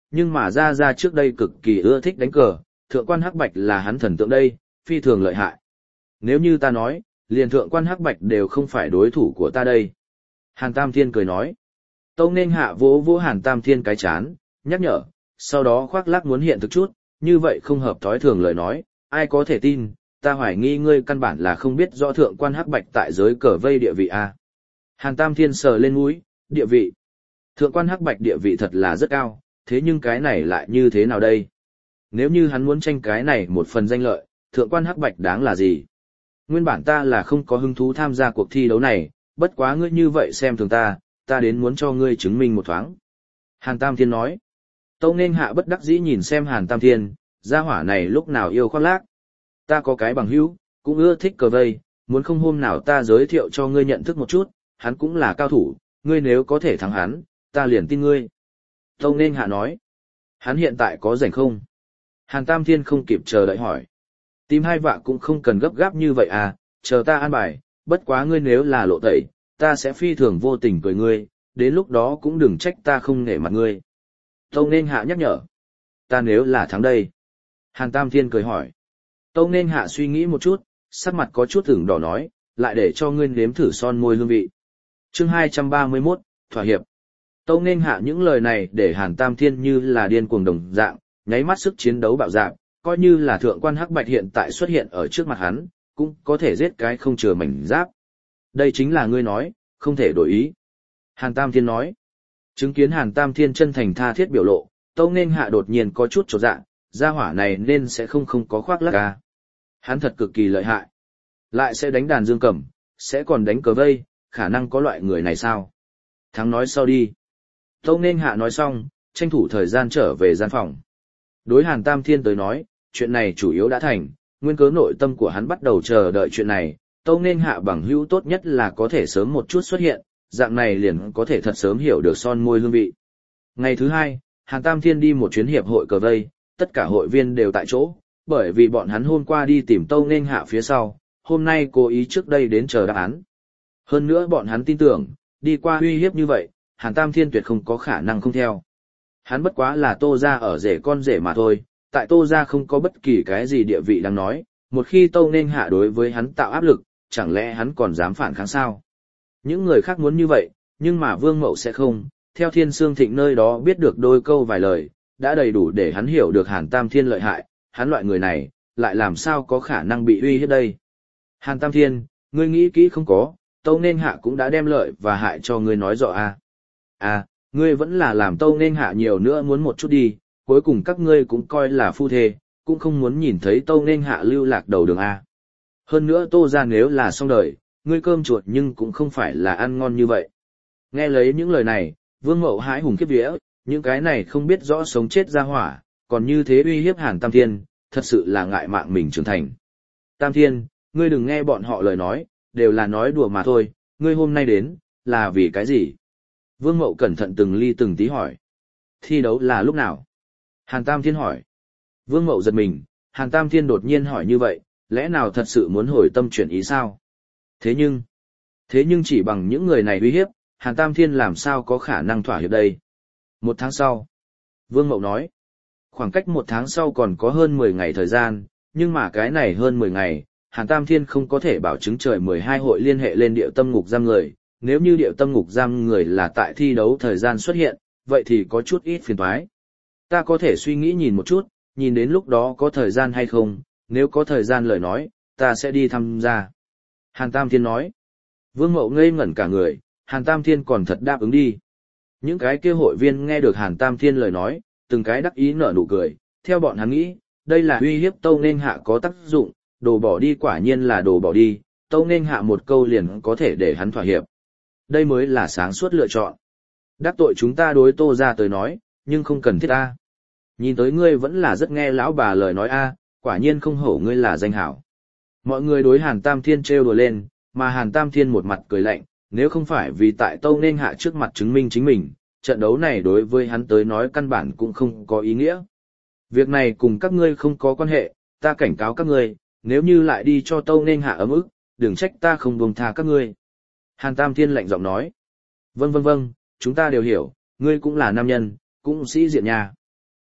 nhưng mà Gia Gia trước đây cực kỳ ưa thích đánh cờ, thượng quan Hắc Bạch là hắn thần tượng đây, phi thường lợi hại. Nếu như ta nói, liền thượng quan Hắc Bạch đều không phải đối thủ của ta đây. Hàn Tam Thiên cười nói. Tâu Nên Hạ vỗ vỗ Hàn Tam Thiên cái chán, nhắc nhở, sau đó khoác lác muốn hiện thực chút, như vậy không hợp thói thường lời nói, ai có thể tin, ta hoài nghi ngươi căn bản là không biết rõ thượng quan Hắc Bạch tại giới cờ vây địa vị a. Hàn Tam Thiên sờ lên mũi, địa vị. Thượng quan Hắc Bạch địa vị thật là rất cao, thế nhưng cái này lại như thế nào đây? Nếu như hắn muốn tranh cái này một phần danh lợi, thượng quan Hắc Bạch đáng là gì? Nguyên bản ta là không có hứng thú tham gia cuộc thi đấu này, bất quá ngươi như vậy xem thường ta, ta đến muốn cho ngươi chứng minh một thoáng. Hàn Tam Thiên nói. Tâu Nên Hạ bất đắc dĩ nhìn xem Hàn Tam Thiên, gia hỏa này lúc nào yêu khoác lác. Ta có cái bằng hữu, cũng ưa thích cờ vây, muốn không hôm nào ta giới thiệu cho ngươi nhận thức một chút, hắn cũng là cao thủ, ngươi nếu có thể thắng hắn, ta liền tin ngươi. Tâu Nên Hạ nói. Hắn hiện tại có rảnh không? Hàn Tam Thiên không kịp chờ đợi hỏi. Tìm hai vạ cũng không cần gấp gáp như vậy à, chờ ta an bài, bất quá ngươi nếu là lộ tẩy, ta sẽ phi thường vô tình cười ngươi, đến lúc đó cũng đừng trách ta không nể mặt ngươi. Tâu Nên Hạ nhắc nhở. Ta nếu là thắng đây? Hàn Tam Thiên cười hỏi. Tâu Nên Hạ suy nghĩ một chút, sắc mặt có chút ửng đỏ nói, lại để cho ngươi nếm thử son môi hương vị. Chương hai trăm ba mươi mốt, thỏa hiệp. Tâu Nên Hạ những lời này để Hàn Tam Thiên như là điên cuồng đồng dạng, nháy mắt sức chiến đấu bạo dạn, coi như là thượng quan Hắc Bạch hiện tại xuất hiện ở trước mặt hắn, cũng có thể giết cái không chừa mảnh giáp. Đây chính là ngươi nói, không thể đổi ý. Hàn Tam Thiên nói. Chứng kiến Hàn Tam Thiên chân thành tha thiết biểu lộ, Tâu Nên Hạ đột nhiên có chút chột dạ, gia hỏa này nên sẽ không không có khoác lác à. Hắn thật cực kỳ lợi hại. Lại sẽ đánh đàn dương cầm, sẽ còn đánh cờ vây, khả năng có loại người này sao? Thắng nói sau đi. Tâu Nên Hạ nói xong, tranh thủ thời gian trở về gian phòng. Đối Hàn Tam Thiên tới nói, chuyện này chủ yếu đã thành, nguyên cớ nội tâm của hắn bắt đầu chờ đợi chuyện này, Tâu Nên Hạ bằng hữu tốt nhất là có thể sớm một chút xuất hiện, dạng này liền có thể thật sớm hiểu được son môi hương vị. Ngày thứ hai, Hàn Tam Thiên đi một chuyến hiệp hội cờ vây, tất cả hội viên đều tại chỗ, bởi vì bọn hắn hôm qua đi tìm Tâu Nên Hạ phía sau, hôm nay cố ý trước đây đến chờ đáp án. Hơn nữa bọn hắn tin tưởng, đi qua uy hiếp như vậy, Hàn Tam Thiên tuyệt không có khả năng không theo. Hắn bất quá là Tô gia ở rể con rể mà thôi, tại Tô gia không có bất kỳ cái gì địa vị đáng nói, một khi Tâu Nên Hạ đối với hắn tạo áp lực, chẳng lẽ hắn còn dám phản kháng sao? Những người khác muốn như vậy, nhưng mà Vương Mậu sẽ không, theo Thiên Sương Thịnh nơi đó biết được đôi câu vài lời, đã đầy đủ để hắn hiểu được Hàn Tam Thiên lợi hại, hắn loại người này, lại làm sao có khả năng bị uy hiếp đây? Hàn Tam Thiên, ngươi nghĩ kỹ không có, Tâu Nên Hạ cũng đã đem lợi và hại cho ngươi nói rõ à? À, ngươi vẫn là làm Tâu Nên Hạ nhiều nữa muốn một chút đi, cuối cùng các ngươi cũng coi là phu thê, cũng không muốn nhìn thấy Tâu Nên Hạ lưu lạc đầu đường à? Hơn nữa Tô gia nếu là xong đời, ngươi cơm chuột nhưng cũng không phải là ăn ngon như vậy. Nghe lấy những lời này, Vương Mậu hãi hùng khiếp vía, những cái này không biết rõ sống chết ra hỏa, còn như thế uy hiếp Hàn Tam Thiên, thật sự là ngại mạng mình trưởng thành. Tam Thiên, ngươi đừng nghe bọn họ lời nói, đều là nói đùa mà thôi, ngươi hôm nay đến, là vì cái gì? Vương Mậu cẩn thận từng ly từng tí hỏi. Thi đấu là lúc nào? Hàn Tam Thiên hỏi. Vương Mậu giật mình, Hàn Tam Thiên đột nhiên hỏi như vậy, lẽ nào thật sự muốn hồi tâm chuyển ý sao? Thế nhưng, thế nhưng chỉ bằng những người này uy hiếp, Hàn Tam Thiên làm sao có khả năng thỏa hiệp đây? Một tháng sau, Vương Mậu nói, khoảng cách một tháng sau còn có hơn mười ngày thời gian, nhưng mà cái này hơn mười ngày, Hàn Tam Thiên không có thể bảo chứng trời mười hai hội liên hệ lên điệu tâm ngục giam người, nếu như điệu tâm ngục giam người là tại thi đấu thời gian xuất hiện, vậy thì có chút ít phiền toái. Ta có thể suy nghĩ nhìn một chút, nhìn đến lúc đó có thời gian hay không, nếu có thời gian lời nói, ta sẽ đi tham gia. Hàn Tam Thiên nói. Vương Mậu ngây ngẩn cả người, Hàn Tam Thiên còn thật đáp ứng đi. Những cái kia hội viên nghe được Hàn Tam Thiên lời nói, từng cái đắc ý nở nụ cười, theo bọn hắn nghĩ, đây là uy hiếp Tâu Nên Hạ có tác dụng, đồ bỏ đi quả nhiên là đồ bỏ đi, Tâu Nên Hạ một câu liền có thể để hắn thỏa hiệp. Đây mới là sáng suốt lựa chọn. Đắc tội chúng ta đối Tô ra tới nói, nhưng không cần thiết a. Nhìn tới ngươi vẫn là rất nghe lão bà lời nói a, quả nhiên không hổ ngươi là danh hảo. Mọi người đối Hàn Tam Thiên trêu đùa lên, mà Hàn Tam Thiên một mặt cười lạnh, nếu không phải vì tại Tâu Nên Hạ trước mặt chứng minh chính mình, trận đấu này đối với hắn tới nói căn bản cũng không có ý nghĩa. Việc này cùng các ngươi không có quan hệ, ta cảnh cáo các ngươi, nếu như lại đi cho Tâu Nên Hạ ấm ức, đừng trách ta không buông tha các ngươi. Hàn Tam Thiên lạnh giọng nói, vâng vâng vâng, chúng ta đều hiểu, ngươi cũng là nam nhân, cũng sĩ diện nhà.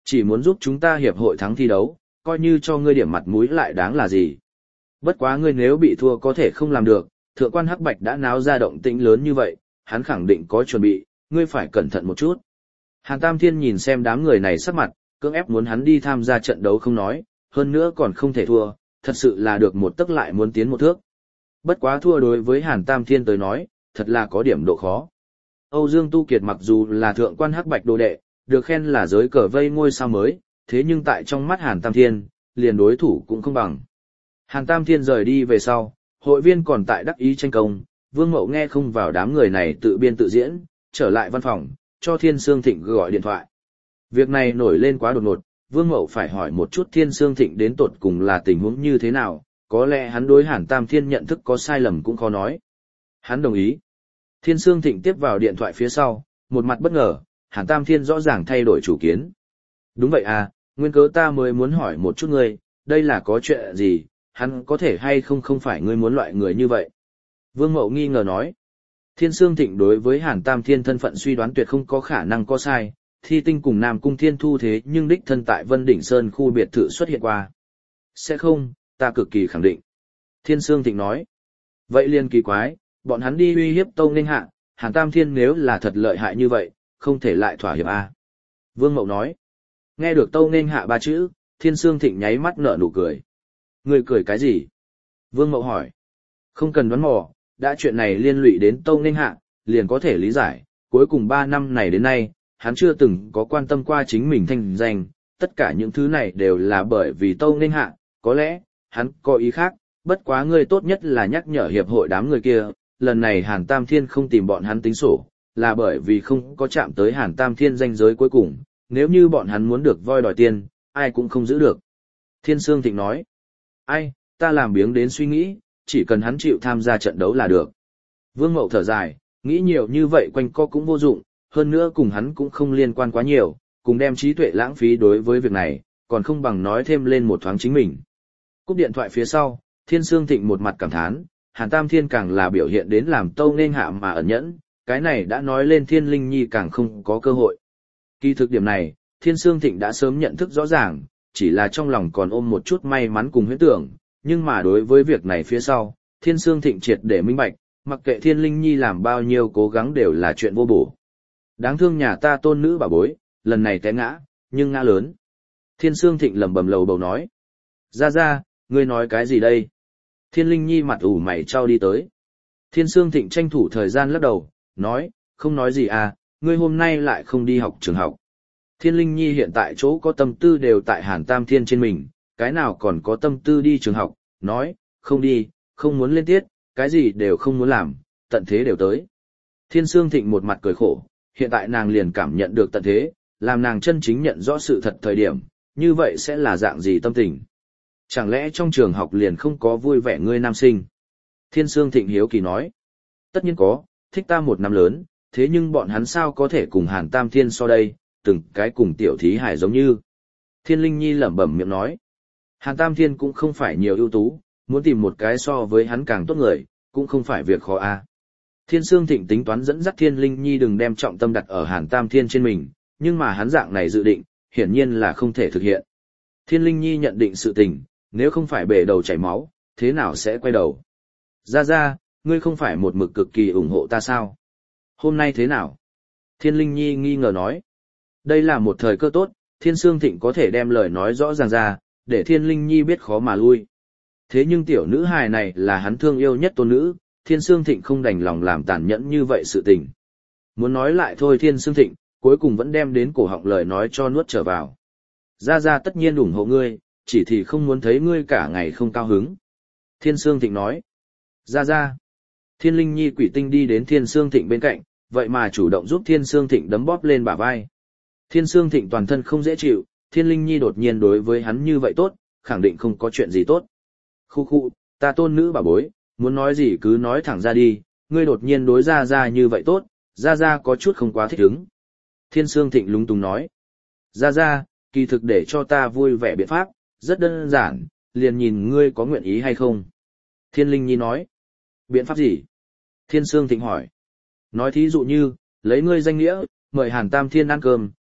Chỉ muốn giúp chúng ta hiệp hội thắng thi đấu, coi như cho ngươi điểm mặt mũi lại đáng là gì. Bất quá ngươi nếu bị thua có thể không làm được, thượng quan Hắc Bạch đã náo ra động tĩnh lớn như vậy, hắn khẳng định có chuẩn bị, ngươi phải cẩn thận một chút. Hàn Tam Thiên nhìn xem đám người này sắc mặt, cưỡng ép muốn hắn đi tham gia trận đấu không nói, hơn nữa còn không thể thua, thật sự là được một tức lại muốn tiến một thước. Bất quá thua đối với Hàn Tam Thiên tới nói, thật là có điểm độ khó. Âu Dương Tu Kiệt mặc dù là thượng quan Hắc Bạch đồ đệ, được khen là giới cờ vây ngôi sao mới, thế nhưng tại trong mắt Hàn Tam Thiên, liền đối thủ cũng không bằng. Hàn Tam Thiên rời đi về sau, hội viên còn tại đắc ý tranh công, Vương Mậu nghe không vào đám người này tự biên tự diễn, trở lại văn phòng, cho Thiên Sương Thịnh gọi điện thoại. Việc này nổi lên quá đột ngột, Vương Mậu phải hỏi một chút Thiên Sương Thịnh đến tột cùng là tình huống như thế nào, có lẽ hắn đối Hàn Tam Thiên nhận thức có sai lầm cũng khó nói. Hắn đồng ý. Thiên Sương Thịnh tiếp vào điện thoại phía sau, một mặt bất ngờ, Hàn Tam Thiên rõ ràng thay đổi chủ kiến. Đúng vậy à, nguyên cớ ta mới muốn hỏi một chút ngươi, đây là có chuyện gì, hắn có thể hay không không phải ngươi muốn loại người như vậy. Vương Mậu nghi ngờ nói. Thiên Sương Thịnh đối với Hàn Tam Thiên thân phận suy đoán tuyệt không có khả năng có sai, Thi Tinh cùng Nam Cung Thiên Thu thế nhưng đích thân tại Vân Đỉnh Sơn khu biệt thự xuất hiện qua. Sẽ không, ta cực kỳ khẳng định. Thiên Sương Thịnh nói. Vậy liền kỳ quái, bọn hắn đi uy hiếp Tâu Nghênh Hạ, Hàn Tam Thiên nếu là thật lợi hại như vậy, không thể lại thỏa hiệp à. Vương Mậu nói. Nghe được Tâu Nghênh Hạ ba chữ, Thiên Sương Thịnh nháy mắt nở nụ cười. Người cười cái gì? Vương Mậu hỏi. Không cần đoán mò, đã chuyện này liên lụy đến Tâu Nghênh Hạ, liền có thể lý giải, cuối cùng ba năm này đến nay, hắn chưa từng có quan tâm qua chính mình thanh danh, tất cả những thứ này đều là bởi vì Tâu Nghênh Hạ, có lẽ, hắn có ý khác, bất quá ngươi tốt nhất là nhắc nhở hiệp hội đám người kia, lần này Hàn Tam Thiên không tìm bọn hắn tính sổ, là bởi vì không có chạm tới Hàn Tam Thiên danh giới cuối cùng, nếu như bọn hắn muốn được voi đòi tiền, ai cũng không giữ được. Thiên Sương Thịnh nói, ai, ta làm biếng đến suy nghĩ, chỉ cần hắn chịu tham gia trận đấu là được. Vương Mậu thở dài, nghĩ nhiều như vậy quanh co cũng vô dụng, hơn nữa cùng hắn cũng không liên quan quá nhiều, cùng đem trí tuệ lãng phí đối với việc này, còn không bằng nói thêm lên một thoáng chính mình. Cúp điện thoại phía sau, Thiên Sương Thịnh một mặt cảm thán, Hàn Tam Thiên càng là biểu hiện đến làm Tâu Nghênh Hạ mà ẩn nhẫn, cái này đã nói lên Thiên Linh Nhi càng không có cơ hội. Kỳ thực điểm này, Thiên Sương Thịnh đã sớm nhận thức rõ ràng, chỉ là trong lòng còn ôm một chút may mắn cùng huyễn tưởng, nhưng mà đối với việc này phía sau, Thiên Sương Thịnh triệt để minh bạch, mặc kệ Thiên Linh Nhi làm bao nhiêu cố gắng đều là chuyện vô bổ. Đáng thương nhà ta tôn nữ bà bối, lần này té ngã, nhưng ngã lớn. Thiên Sương Thịnh lẩm bẩm lầu bầu nói. Ra ra, ngươi nói cái gì đây? Thiên Linh Nhi mặt ủ mày trao đi tới. Thiên Sương Thịnh tranh thủ thời gian lắc đầu, nói, không nói gì à, ngươi hôm nay lại không đi học trường học. Thiên Linh Nhi hiện tại chỗ có tâm tư đều tại Hàn Tam Thiên trên mình, cái nào còn có tâm tư đi trường học, nói, không đi, không muốn lên tiết, cái gì đều không muốn làm, tận thế đều tới. Thiên Sương Thịnh một mặt cười khổ, hiện tại nàng liền cảm nhận được tận thế, làm nàng chân chính nhận rõ sự thật thời điểm, như vậy sẽ là dạng gì tâm tình. Chẳng lẽ trong trường học liền không có vui vẻ ngươi nam sinh? Thiên Sương Thịnh hiếu kỳ nói. Tất nhiên có, thích ta một năm lớn, thế nhưng bọn hắn sao có thể cùng Hàn Tam Thiên so đây, từng cái cùng tiểu thí hải giống như. Thiên Linh Nhi lẩm bẩm miệng nói. Hàn Tam Thiên cũng không phải nhiều ưu tú, muốn tìm một cái so với hắn càng tốt người, cũng không phải việc khó a. Thiên Sương Thịnh tính toán dẫn dắt Thiên Linh Nhi đừng đem trọng tâm đặt ở Hàn Tam Thiên trên mình, nhưng mà hắn dạng này dự định, hiển nhiên là không thể thực hiện. Thiên Linh Nhi nhận định sự tình, nếu không phải bể đầu chảy máu, thế nào sẽ quay đầu? Ra ra, ngươi không phải một mực cực kỳ ủng hộ ta sao? Hôm nay thế nào? Thiên Linh Nhi nghi ngờ nói. Đây là một thời cơ tốt, Thiên Sương Thịnh có thể đem lời nói rõ ràng ra, để Thiên Linh Nhi biết khó mà lui. Thế nhưng tiểu nữ hài này là hắn thương yêu nhất tôn nữ, Thiên Sương Thịnh không đành lòng làm tàn nhẫn như vậy sự tình. Muốn nói lại thôi Thiên Sương Thịnh, cuối cùng vẫn đem đến cổ họng lời nói cho nuốt trở vào. Ra ra tất nhiên ủng hộ ngươi, chỉ thì không muốn thấy ngươi cả ngày không cao hứng. Thiên Sương Thịnh nói. Ra ra. Thiên Linh Nhi quỷ tinh đi đến Thiên Sương Thịnh bên cạnh, vậy mà chủ động giúp Thiên Sương Thịnh đấm bóp lên bả vai. Thiên Sương Thịnh toàn thân không dễ chịu, Thiên Linh Nhi đột nhiên đối với hắn như vậy tốt, khẳng định không có chuyện gì tốt. Khu khu, ta tôn nữ bà bối, muốn nói gì cứ nói thẳng ra đi, ngươi đột nhiên đối ra ra như vậy tốt, ra ra có chút không quá thích ứng. Thiên Sương Thịnh lúng túng nói. Ra ra, kỳ thực để cho ta vui vẻ biện pháp, rất đơn giản, liền nhìn ngươi có nguyện ý hay không. Thiên Linh Nhi nói. Biện pháp gì? Thiên Sương Thịnh hỏi. Nói thí dụ như, lấy ngươi danh nghĩa, mời Hàn Tam Thiên ăn cơm,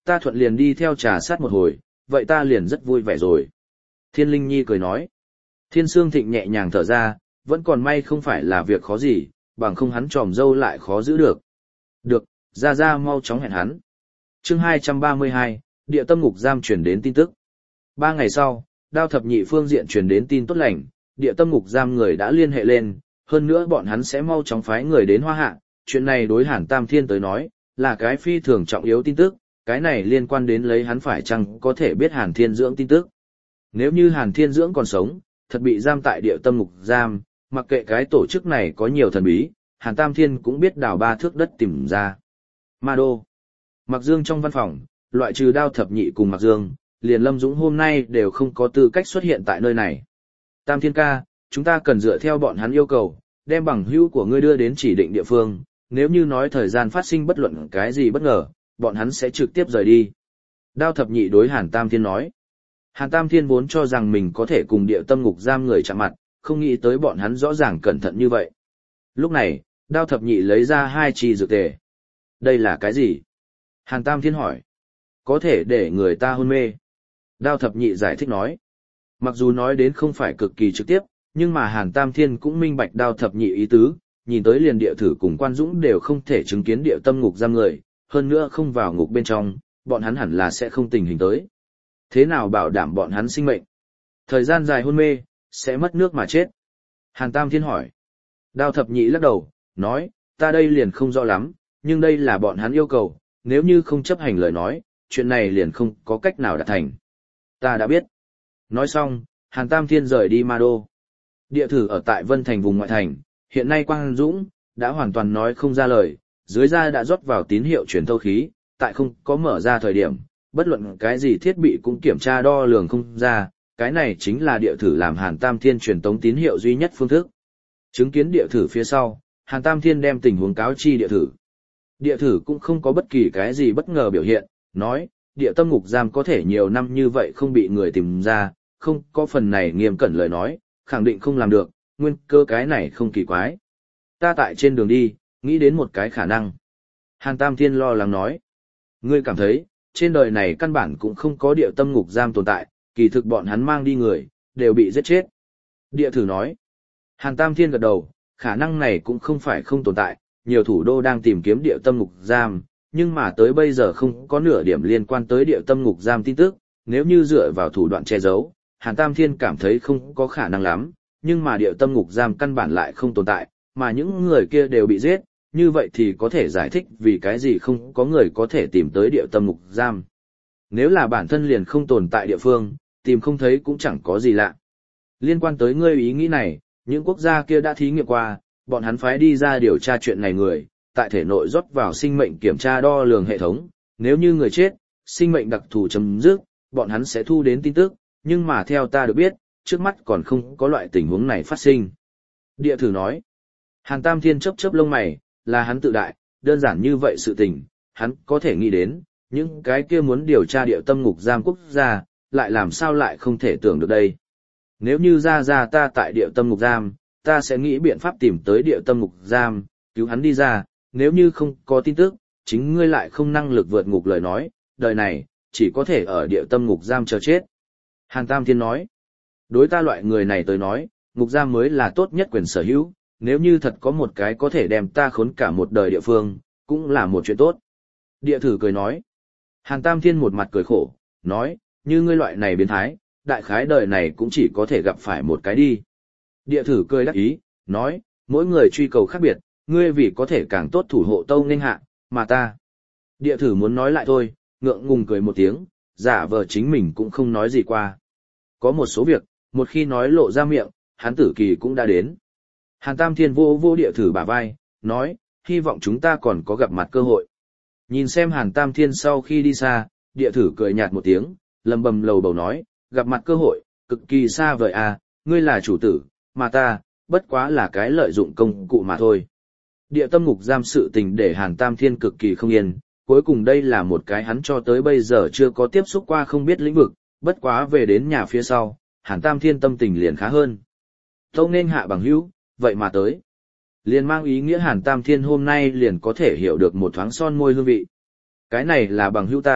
ta thuận liền đi theo trà sát một hồi, vậy ta liền rất vui vẻ rồi. Thiên Linh Nhi cười nói. Thiên Sương Thịnh nhẹ nhàng thở ra, vẫn còn may không phải là việc khó gì, bằng không hắn tròm dâu lại khó giữ được. Được, ra ra mau chóng hẹn hắn. Chương hai trăm ba mươi hai, Địa Tâm Ngục Giam truyền đến tin tức. Ba ngày sau, Đao Thập Nhị phương diện truyền đến tin tốt lành, Địa Tâm Ngục Giam người đã liên hệ lên, hơn nữa bọn hắn sẽ mau chóng phái người đến Hoa Hạ. Chuyện này đối Hàn Tam Thiên tới nói, là cái phi thường trọng yếu tin tức, cái này liên quan đến lấy hắn phải chăng có thể biết Hàn Thiên Dưỡng tin tức. Nếu như Hàn Thiên Dưỡng còn sống, thật bị giam tại Địa Tâm Ngục Giam, mặc kệ cái tổ chức này có nhiều thần bí, Hàn Tam Thiên cũng biết đào ba thước đất tìm ra. Ma Đô. Mạc Dương trong văn phòng, loại trừ Đao Thập Nhị cùng Mạc Dương, liền Lâm Dũng hôm nay đều không có tư cách xuất hiện tại nơi này. Tam Thiên ca, chúng ta cần dựa theo bọn hắn yêu cầu, đem bằng hữu của ngươi đưa đến chỉ định địa phương, nếu như nói thời gian phát sinh bất luận cái gì bất ngờ, bọn hắn sẽ trực tiếp rời đi. Đao Thập Nhị đối Hàn Tam Thiên nói. Hàn Tam Thiên vốn cho rằng mình có thể cùng Địa Tâm Ngục Giam người chạm mặt, không nghĩ tới bọn hắn rõ ràng cẩn thận như vậy. Lúc này, Đao Thập Nhị lấy ra hai chi dược tề. Đây là cái gì? Hàn Tam Thiên hỏi. Có thể để người ta hôn mê. Đao Thập Nhị giải thích nói. Mặc dù nói đến không phải cực kỳ trực tiếp, nhưng mà Hàn Tam Thiên cũng minh bạch Đao Thập Nhị ý tứ, nhìn tới liền địa thử cùng Quan Dũng đều không thể chứng kiến Địa Tâm Ngục Giam người, hơn nữa không vào ngục bên trong, bọn hắn hẳn là sẽ không tình hình tới. Thế nào bảo đảm bọn hắn sinh mệnh? Thời gian dài hôn mê, sẽ mất nước mà chết. Hàn Tam Thiên hỏi. Đao Thập Nhị lắc đầu, nói, ta đây liền không rõ lắm, nhưng đây là bọn hắn yêu cầu, nếu như không chấp hành lời nói, chuyện này liền không có cách nào đạt thành. Ta đã biết. Nói xong, Hàn Tam Thiên rời đi Ma Đô. Địa thử ở tại Vân Thành vùng ngoại thành, hiện nay Quang Dũng đã hoàn toàn nói không ra lời, dưới da đã rót vào tín hiệu truyền thâu khí, tại không có mở ra thời điểm, bất luận cái gì thiết bị cũng kiểm tra đo lường không ra, cái này chính là địa thử làm Hàn Tam Thiên truyền tống tín hiệu duy nhất phương thức. Chứng kiến địa thử phía sau, Hàn Tam Thiên đem tình huống cáo chi địa thử. Địa thử cũng không có bất kỳ cái gì bất ngờ biểu hiện, nói, Địa Tâm Ngục Giam có thể nhiều năm như vậy không bị người tìm ra, không có phần này nghiêm cẩn lời nói, khẳng định không làm được, nguyên cơ cái này không kỳ quái. Ta tại trên đường đi, nghĩ đến một cái khả năng. Hàn Tam Thiên lo lắng nói, ngươi cảm thấy, trên đời này căn bản cũng không có Địa Tâm Ngục Giam tồn tại, kỳ thực bọn hắn mang đi người, đều bị giết chết. Địa thử nói, Hàn Tam Thiên gật đầu, khả năng này cũng không phải không tồn tại, nhiều thủ đô đang tìm kiếm Địa Tâm Ngục Giam, nhưng mà tới bây giờ không có nửa điểm liên quan tới Địa Tâm Ngục Giam tin tức, nếu như dựa vào thủ đoạn che giấu, Hàn Tam Thiên cảm thấy không có khả năng lắm, nhưng mà Địa Tâm Ngục Giam căn bản lại không tồn tại, mà những người kia đều bị giết, như vậy thì có thể giải thích vì cái gì không có người có thể tìm tới Địa Tâm Ngục Giam. Nếu là bản thân liền không tồn tại địa phương, tìm không thấy cũng chẳng có gì lạ. Liên quan tới ngươi ý nghĩ này, những quốc gia kia đã thí nghiệm qua, bọn hắn phái đi ra điều tra chuyện này người, tại thể nội rót vào sinh mệnh kiểm tra đo lường hệ thống, nếu như người chết, sinh mệnh đặc thù chấm dứt, bọn hắn sẽ thu đến tin tức, nhưng mà theo ta được biết, trước mắt còn không có loại tình huống này phát sinh. Địa thử nói, Hàn Tam Thiên chớp chớp lông mày, là hắn tự đại, đơn giản như vậy sự tình, hắn có thể nghĩ đến, những cái kia muốn điều tra Địa Tâm Ngục Giam quốc gia, lại làm sao lại không thể tưởng được đây. Nếu như ra ra ta tại Địa Tâm Ngục Giam, ta sẽ nghĩ biện pháp tìm tới Địa Tâm Ngục Giam, cứu hắn đi ra, nếu như không có tin tức, chính ngươi lại không năng lực vượt ngục lời nói, đời này, chỉ có thể ở Địa Tâm Ngục Giam chờ chết. Hàn Tam Thiên nói, đối ta loại người này tới nói, ngục giam mới là tốt nhất quyền sở hữu, nếu như thật có một cái có thể đem ta khốn cả một đời địa phương, cũng là một chuyện tốt. Địa thử cười nói, Hàn Tam Thiên một mặt cười khổ, nói, như ngươi loại này biến thái, đại khái đời này cũng chỉ có thể gặp phải một cái đi. Địa thử cười đắc ý, nói, mỗi người truy cầu khác biệt, ngươi vì có thể càng tốt thủ hộ Tâu Nghênh Hạ, mà ta. Địa thử muốn nói lại thôi, ngượng ngùng cười một tiếng, giả vờ chính mình cũng không nói gì qua. Có một số việc, một khi nói lộ ra miệng, hắn tử kỳ cũng đã đến. Hàn Tam Thiên vô vô địa thử bả vai, nói, hy vọng chúng ta còn có gặp mặt cơ hội. Nhìn xem Hàn Tam Thiên sau khi đi xa, địa thử cười nhạt một tiếng, lầm bầm lầu bầu nói, gặp mặt cơ hội, cực kỳ xa vời à, ngươi là chủ tử, mà ta, bất quá là cái lợi dụng công cụ mà thôi. Địa Tâm Ngục Giam sự tình để Hàn Tam Thiên cực kỳ không yên, cuối cùng đây là một cái hắn cho tới bây giờ chưa có tiếp xúc qua không biết lĩnh vực, bất quá về đến nhà phía sau, Hàn Tam Thiên tâm tình liền khá hơn. Tâu Nghênh Hạ bằng hữu, vậy mà tới. Liền mang ý nghĩa Hàn Tam Thiên hôm nay liền có thể hiểu được một thoáng son môi hương vị. Cái này là bằng hữu ta,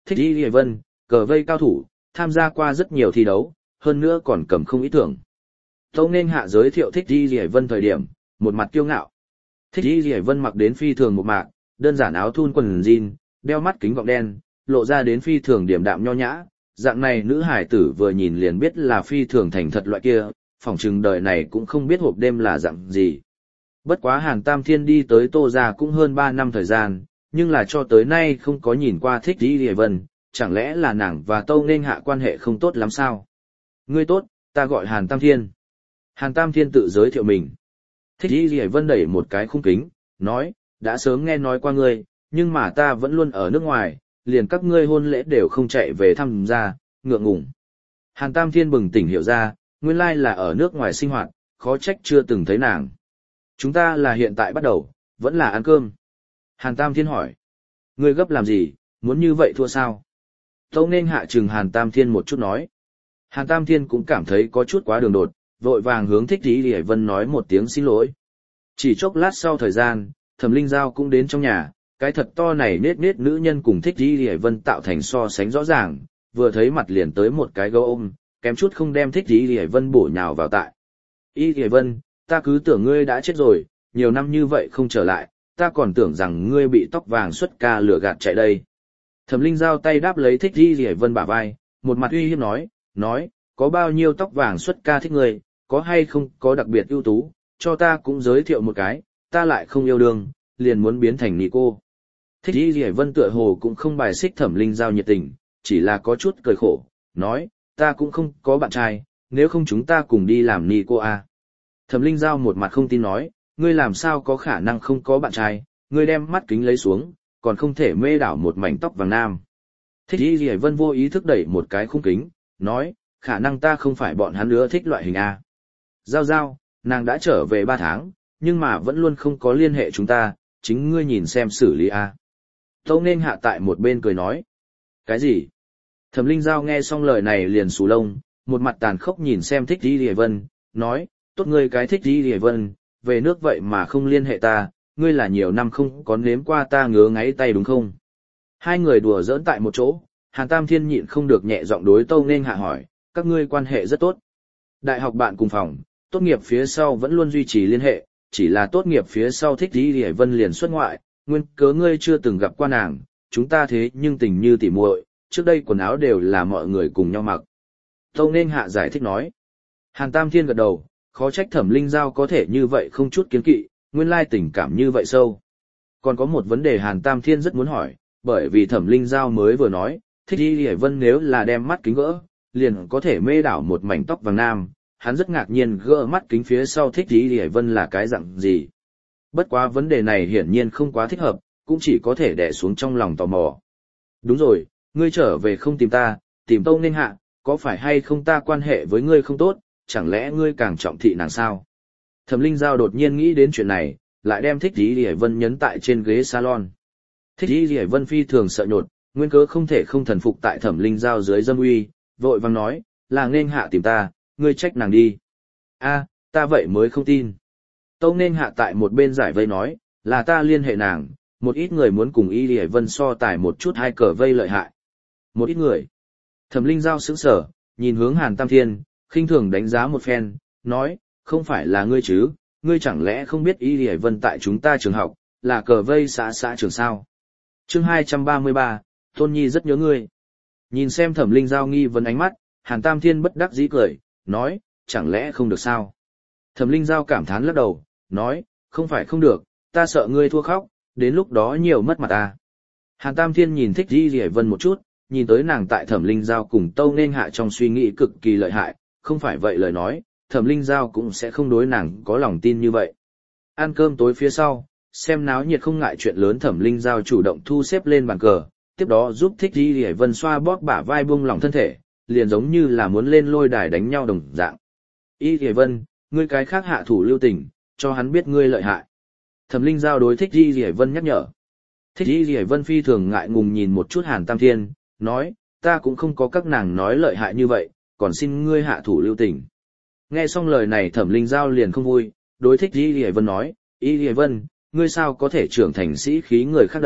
Thích Y Lìa Vân, cờ vây cao thủ, tham gia qua rất nhiều thi đấu, hơn nữa còn cầm không ít thưởng. Tâu Nên Hạ giới thiệu Thích Y Lìa Vân thời điểm, một mặt kiêu ngạo. Thích Y Lìa Vân mặc đến phi thường một mạc, đơn giản áo thun quần jean, đeo mắt kính gọng đen, lộ ra đến phi thường điểm đạm nho nhã, dạng này nữ hải tử vừa nhìn liền biết là phi thường thành thật loại kia, phỏng chừng đời này cũng không biết hộp đêm là dạng gì. Bất quá Hàn Tam Thiên đi tới Tô gia cũng hơn ba năm thời gian, nhưng là cho tới nay không có nhìn qua Thích Y Lìa Vân, chẳng lẽ là nàng và Tâu Nên Hạ quan hệ không tốt lắm sao? Ngươi tốt, ta gọi Hàn Tam Thiên. Hàn Tam Thiên tự giới thiệu mình. Thích Y Lìa Vân đẩy một cái khung kính, nói, đã sớm nghe nói qua ngươi, nhưng mà ta vẫn luôn ở nước ngoài, liền các ngươi hôn lễ đều không chạy về thăm gia, ngượng ngùng. Hàn Tam Thiên bừng tỉnh hiểu ra, nguyên lai là ở nước ngoài sinh hoạt, khó trách chưa từng thấy nàng. Chúng ta là hiện tại bắt đầu, vẫn là ăn cơm. Hàn Tam Thiên hỏi, ngươi gấp làm gì, muốn như vậy thua sao? Tâu Nên Hạ chừng Hàn Tam Thiên một chút nói. Hàn Tam Thiên cũng cảm thấy có chút quá đường đột, vội vàng hướng Thích Y Lìa Vân nói một tiếng xin lỗi. Chỉ chốc lát sau thời gian, Thẩm Linh Giao cũng đến trong nhà, cái thật to này nết nết nữ nhân cùng Thích Y Lìa Vân tạo thành so sánh rõ ràng, vừa thấy mặt liền tới một cái gấu ôm, kém chút không đem Thích Y Lìa Vân bổ nhào vào tại. Y Lìa Vân, ta cứ tưởng ngươi đã chết rồi, nhiều năm như vậy không trở lại, ta còn tưởng rằng ngươi bị tóc vàng xuất ca lừa gạt chạy đây. Thẩm Linh Giao tay đáp lấy Thích Y Lìa Vân bả vai, một mặt uy hiếp nói, nói, có bao nhiêu tóc vàng xuất ca thích ngươi, có hay không có đặc biệt ưu tú, cho ta cũng giới thiệu một cái, ta lại không yêu đương, liền muốn biến thành nị cô. Thích Y Lìa Vân tựa hồ cũng không bài xích Thẩm Linh Giao nhiệt tình, chỉ là có chút cười khổ, nói, ta cũng không có bạn trai, nếu không chúng ta cùng đi làm nị cô à. Thẩm Linh Giao một mặt không tin nói, ngươi làm sao có khả năng không có bạn trai, ngươi đem mắt kính lấy xuống, còn không thể mê đảo một mảnh tóc vàng nam. Thích Y Lìa Vân vô ý thức đẩy một cái khung kính, nói, khả năng ta không phải bọn hắn nữa thích loại hình A. Giao Giao, nàng đã trở về ba tháng, nhưng mà vẫn luôn không có liên hệ chúng ta, chính ngươi nhìn xem xử lý A. Tâu Nên Hạ tại một bên cười nói. Cái gì? Thẩm Linh Giao nghe xong lời này liền xù lông, một mặt tàn khốc nhìn xem Thích Y Lìa Vân, nói, tốt ngươi cái Thích Y Lìa Vân, về nước vậy mà không liên hệ ta, ngươi là nhiều năm không có nếm qua ta ngứa ngáy tay đúng không? Hai người đùa giỡn tại một chỗ, Hàn Tam Thiên nhịn không được nhẹ giọng đối Tâu Nên Hạ hỏi, các ngươi quan hệ rất tốt. Đại học bạn cùng phòng, tốt nghiệp phía sau vẫn luôn duy trì liên hệ, chỉ là tốt nghiệp phía sau Thích Y Lìa Vân liền xuất ngoại, nguyên cớ ngươi chưa từng gặp qua nàng, chúng ta thế nhưng tình như tỉ muội, trước đây quần áo đều là mọi người cùng nhau mặc. Tâu Nên Hạ giải thích nói. Hàn Tam Thiên gật đầu, khó trách Thẩm Linh Giao có thể như vậy không chút kiến kỵ, nguyên lai tình cảm như vậy sâu. Còn có một vấn đề Hàn Tam Thiên rất muốn hỏi, bởi vì Thẩm Linh Giao mới vừa nói, Thích Y Lìa Vân nếu là đem mắt kính gỡ, liền có thể mê đảo một mảnh tóc vàng nam, hắn rất ngạc nhiên gỡ mắt kính phía sau Thích Y Lìa Vân là cái dạng gì. Bất quá vấn đề này hiển nhiên không quá thích hợp, cũng chỉ có thể đè xuống trong lòng tò mò. Đúng rồi, ngươi trở về không tìm ta, tìm Tâu Nên Hạ, có phải hay không ta quan hệ với ngươi không tốt, chẳng lẽ ngươi càng trọng thị nàng sao? Thẩm Linh Giao đột nhiên nghĩ đến chuyện này, lại đem Thích Y Lìa Vân nhấn tại trên ghế salon. Thích Y Lìa Vân phi thường sợ nhột, nguyên cớ không thể không thần phục tại Thẩm Linh Giao dưới dâm uy, vội vàng nói, là Nên Hạ tìm ta, ngươi trách nàng đi. A, ta vậy mới không tin. Tâu Nên Hạ tại một bên giải vây nói, là ta liên hệ nàng, một ít người muốn cùng Y Lìa Vân so tài một chút hai cờ vây lợi hại. Một ít người. Thẩm Linh Giao sững sờ, nhìn hướng Hàn Tam Thiên, khinh thường đánh giá một phen, nói, không phải là ngươi chứ, ngươi chẳng lẽ không biết Y Lìa Vân tại chúng ta trường học, là cờ vây xã xã trường sao? Chương hai trăm ba mươi ba, Tôn Nhi rất nhớ ngươi. Nhìn xem Thẩm Linh Giao nghi vấn ánh mắt, Hàn Tam Thiên bất đắc dĩ cười, nói, chẳng lẽ không được sao? Thẩm Linh Giao cảm thán lắc đầu, nói, không phải không được, ta sợ ngươi thua khóc, đến lúc đó nhiều mất mặt ta. Hàn Tam Thiên nhìn Thích Y Lìa Vân một chút, nhìn tới nàng tại Thẩm Linh Giao cùng Tâu Nên Hạ trong suy nghĩ cực kỳ lợi hại, không phải vậy lời nói, Thẩm Linh Giao cũng sẽ không đối nàng có lòng tin như vậy. Ăn cơm tối phía sau, xem náo nhiệt không ngại chuyện lớn, Thẩm Linh Giao chủ động thu xếp lên bàn cờ, tiếp đó giúp Thích Y Lìa Vân xoa bóp bả vai buông lỏng thân thể, liền giống như là muốn lên lôi đài đánh nhau đồng dạng. Y Lìa Vân, ngươi cái khác hạ thủ lưu tình, cho hắn biết ngươi lợi hại. Thẩm Linh Giao đối Thích Y Lìa Vân nhắc nhở. Thích Y Lìa Vân phi thường ngại ngùng nhìn một chút Hàn Tam Thiên, nói, ta cũng không có các nàng nói lợi hại như vậy, còn xin ngươi hạ thủ lưu tình. Nghe xong lời này Thẩm Linh Giao liền không vui, đối Thích Y Lìa Vân nói, Y Lìa Vân, ngươi sao có thể trưởng thành sĩ khí người khác đây,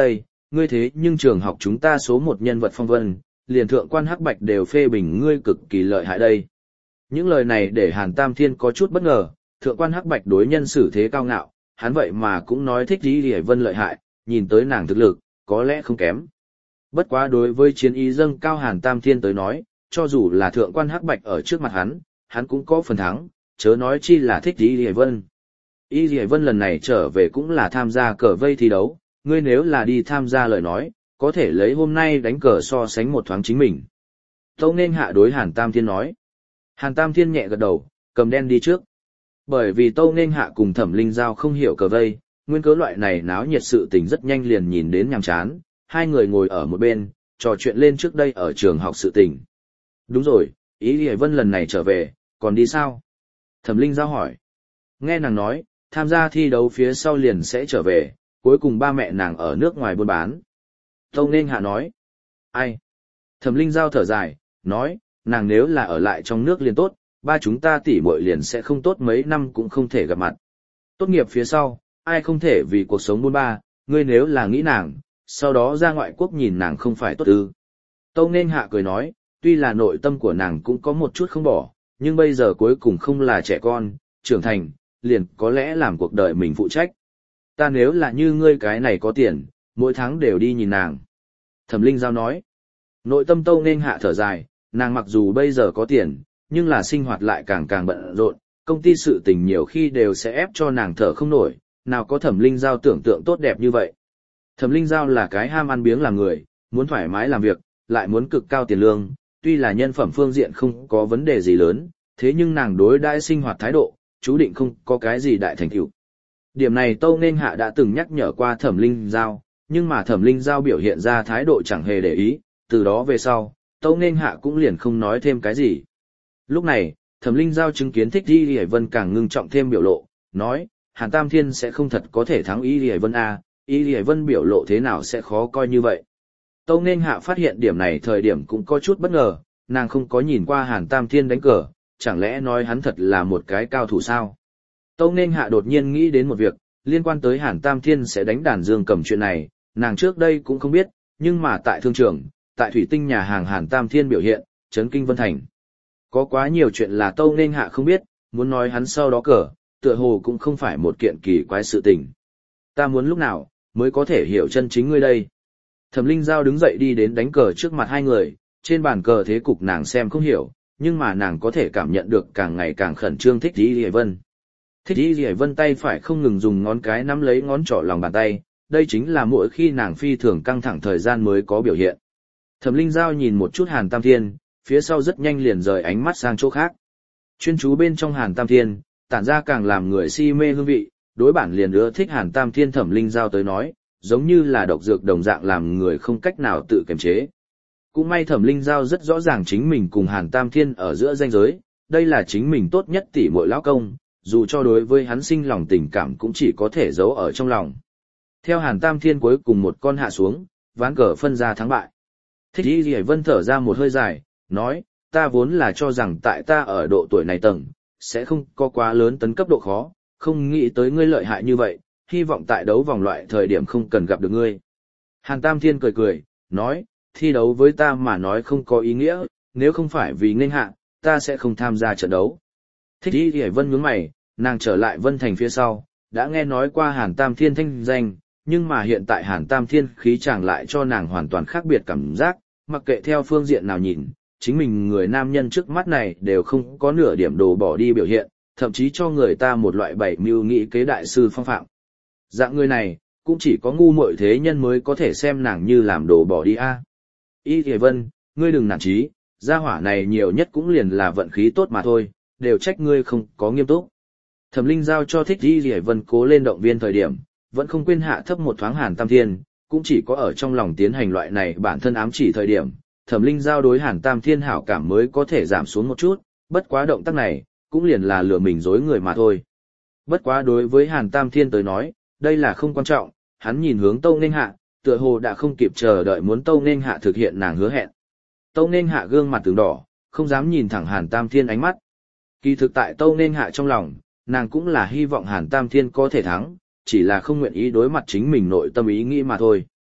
ngươi thế nhưng trường học chúng ta số một nhân vật phong vân, liền thượng quan Hắc Bạch đều phê bình ngươi cực kỳ lợi hại đây. Những lời này để Hàn Tam Thiên có chút bất ngờ, thượng quan Hắc Bạch đối nhân xử thế cao ngạo, hắn vậy mà cũng nói thích Y Lì Vân lợi hại, nhìn tới nàng thực lực, có lẽ không kém. Bất quá đối với chiến ý dâng cao Hàn Tam Thiên tới nói, cho dù là thượng quan Hắc Bạch ở trước mặt hắn, hắn cũng có phần thắng, chớ nói chi là thích Y Lì Vân. Y Lì Vân lần này trở về cũng là tham gia cờ vây thi đấu, ngươi nếu là đi tham gia lời nói, có thể lấy hôm nay đánh cờ so sánh một thoáng chính mình. Tâu Nên Hạ đối Hàn Tam Thiên nói. Hàn Tam Thiên nhẹ gật đầu, cầm đen đi trước. Bởi vì Tâu Nên Hạ cùng Thẩm Linh Giao không hiểu cờ vây, nguyên cớ loại này náo nhiệt sự tình rất nhanh liền nhìn đến nhàm chán, hai người ngồi ở một bên, trò chuyện lên trước đây ở trường học sự tình. Đúng rồi, Ý Lì Vân lần này trở về, còn đi sao? Thẩm Linh Giao hỏi. Nghe nàng nói, tham gia thi đấu phía sau liền sẽ trở về, cuối cùng ba mẹ nàng ở nước ngoài buôn bán. Tâu Nên Hạ nói. Ai? Thẩm Linh Giao thở dài, nói, nàng nếu là ở lại trong nước liền tốt, ba chúng ta tỉ muội liền sẽ không tốt mấy năm cũng không thể gặp mặt. Tốt nghiệp phía sau, ai không thể vì cuộc sống buôn ba, ngươi nếu là nghĩ nàng, sau đó ra ngoại quốc nhìn nàng không phải tốt ư. Tâu Nên Hạ cười nói, tuy là nội tâm của nàng cũng có một chút không bỏ, nhưng bây giờ cuối cùng không là trẻ con, trưởng thành, liền có lẽ làm cuộc đời mình phụ trách. Ta nếu là như ngươi cái này có tiền, mỗi tháng đều đi nhìn nàng. Thẩm Linh Giao nói, nội tâm Tâu Nên Hạ thở dài, nàng mặc dù bây giờ có tiền, nhưng là sinh hoạt lại càng càng bận rộn, công ty sự tình nhiều khi đều sẽ ép cho nàng thở không nổi, nào có Thẩm Linh Giao tưởng tượng tốt đẹp như vậy. Thẩm Linh Giao là cái ham ăn biếng làm người, muốn thoải mái làm việc, lại muốn cực cao tiền lương, tuy là nhân phẩm phương diện không có vấn đề gì lớn, thế nhưng nàng đối đãi sinh hoạt thái độ, chú định không có cái gì đại thành tựu. Điểm này Tâu Nên Hạ đã từng nhắc nhở qua Thẩm Linh Giao, nhưng mà Thẩm Linh Giao biểu hiện ra thái độ chẳng hề để ý, từ đó về sau, Tâu Nên Hạ cũng liền không nói thêm cái gì. Lúc này, Thẩm Linh Giao chứng kiến thích Y Lì Vân càng ngưng trọng thêm biểu lộ, nói, Hàn Tam Thiên sẽ không thật có thể thắng Y Lì Vân a, Y Lì Vân biểu lộ thế nào sẽ khó coi như vậy. Tâu Nên Hạ phát hiện điểm này thời điểm cũng có chút bất ngờ, nàng không có nhìn qua Hàn Tam Thiên đánh cờ, chẳng lẽ nói hắn thật là một cái cao thủ sao? Tâu Nên Hạ đột nhiên nghĩ đến một việc, liên quan tới Hàn Tam Thiên sẽ đánh đàn dương cầm chuyện này, nàng trước đây cũng không biết, nhưng mà tại thương trường, tại thủy tinh nhà hàng Hàn Tam Thiên biểu hiện, chấn kinh Vân Thành. Có quá nhiều chuyện là Tâu Nên Hạ không biết, muốn nói hắn sau đó cờ, tựa hồ cũng không phải một kiện kỳ quái sự tình. Ta muốn lúc nào, mới có thể hiểu chân chính ngươi đây. Thẩm Linh Giao đứng dậy đi đến đánh cờ trước mặt hai người, trên bàn cờ thế cục nàng xem không hiểu, nhưng mà nàng có thể cảm nhận được càng ngày càng khẩn trương thích Y Lì Vân. Thích Y Lì Vân tay phải không ngừng dùng ngón cái nắm lấy ngón trỏ lòng bàn tay, đây chính là mỗi khi nàng phi thường căng thẳng thời gian mới có biểu hiện. Thẩm Linh Giao nhìn một chút Hàn Tam Thiên, phía sau rất nhanh liền rời ánh mắt sang chỗ khác. Chuyên chú bên trong Hàn Tam Thiên, tản ra càng làm người si mê hương vị, đối bản liền ưa thích Hàn Tam Thiên Thẩm Linh Giao tới nói, giống như là độc dược đồng dạng làm người không cách nào tự kiềm chế. Cũng may Thẩm Linh Giao rất rõ ràng chính mình cùng Hàn Tam Thiên ở giữa ranh giới, đây là chính mình tốt nhất tỷ muội lão công, dù cho đối với hắn sinh lòng tình cảm cũng chỉ có thể giấu ở trong lòng. Theo Hàn Tam Thiên cuối cùng một con hạ xuống, ván cờ phân ra thắng bại. Thích Y Lì Vân thở ra một hơi dài, nói, ta vốn là cho rằng tại ta ở độ tuổi này tầng, sẽ không có quá lớn tấn cấp độ khó, không nghĩ tới ngươi lợi hại như vậy, hy vọng tại đấu vòng loại thời điểm không cần gặp được ngươi. Hàn Tam Thiên cười cười, nói, thi đấu với ta mà nói không có ý nghĩa, nếu không phải vì Nên Hạ, ta sẽ không tham gia trận đấu. Thích Y Lì Vân nhướng mày, nàng trở lại Vân Thành phía sau, đã nghe nói qua Hàn Tam Thiên thanh danh, nhưng mà hiện tại Hàn Tam Thiên khí chàng lại cho nàng hoàn toàn khác biệt cảm giác, mặc kệ theo phương diện nào nhìn, chính mình người nam nhân trước mắt này đều không có nửa điểm đồ bỏ đi biểu hiện, thậm chí cho người ta một loại bảy mưu nghị kế đại sư phong phạm. Dạng người này, cũng chỉ có ngu muội thế nhân mới có thể xem nàng như làm đồ bỏ đi a. Y Thề Vân, ngươi đừng nản chí, gia hỏa này nhiều nhất cũng liền là vận khí tốt mà thôi, đều trách ngươi không có nghiêm túc. Thẩm Linh giao cho thích Y Thề Vân cố lên động viên thời điểm, vẫn không quên hạ thấp một thoáng Hàn Tam Thiên, cũng chỉ có ở trong lòng tiến hành loại này bản thân ám chỉ thời điểm, Thẩm Linh giao đối Hàn Tam Thiên hảo cảm mới có thể giảm xuống một chút, bất quá động tác này, cũng liền là lừa mình dối người mà thôi. Bất quá đối với Hàn Tam Thiên tới nói, đây là không quan trọng, hắn nhìn hướng Tâu Nên Hạ, tựa hồ đã không kịp chờ đợi muốn Tâu Nên Hạ thực hiện nàng hứa hẹn. Tâu Nên Hạ gương mặt từng đỏ, không dám nhìn thẳng Hàn Tam Thiên ánh mắt. Kỳ thực tại Tâu Nên Hạ trong lòng, nàng cũng là hy vọng Hàn Tam Thiên có thể thắng, chỉ là không nguyện ý đối mặt chính mình nội tâm ý nghĩ mà thôi.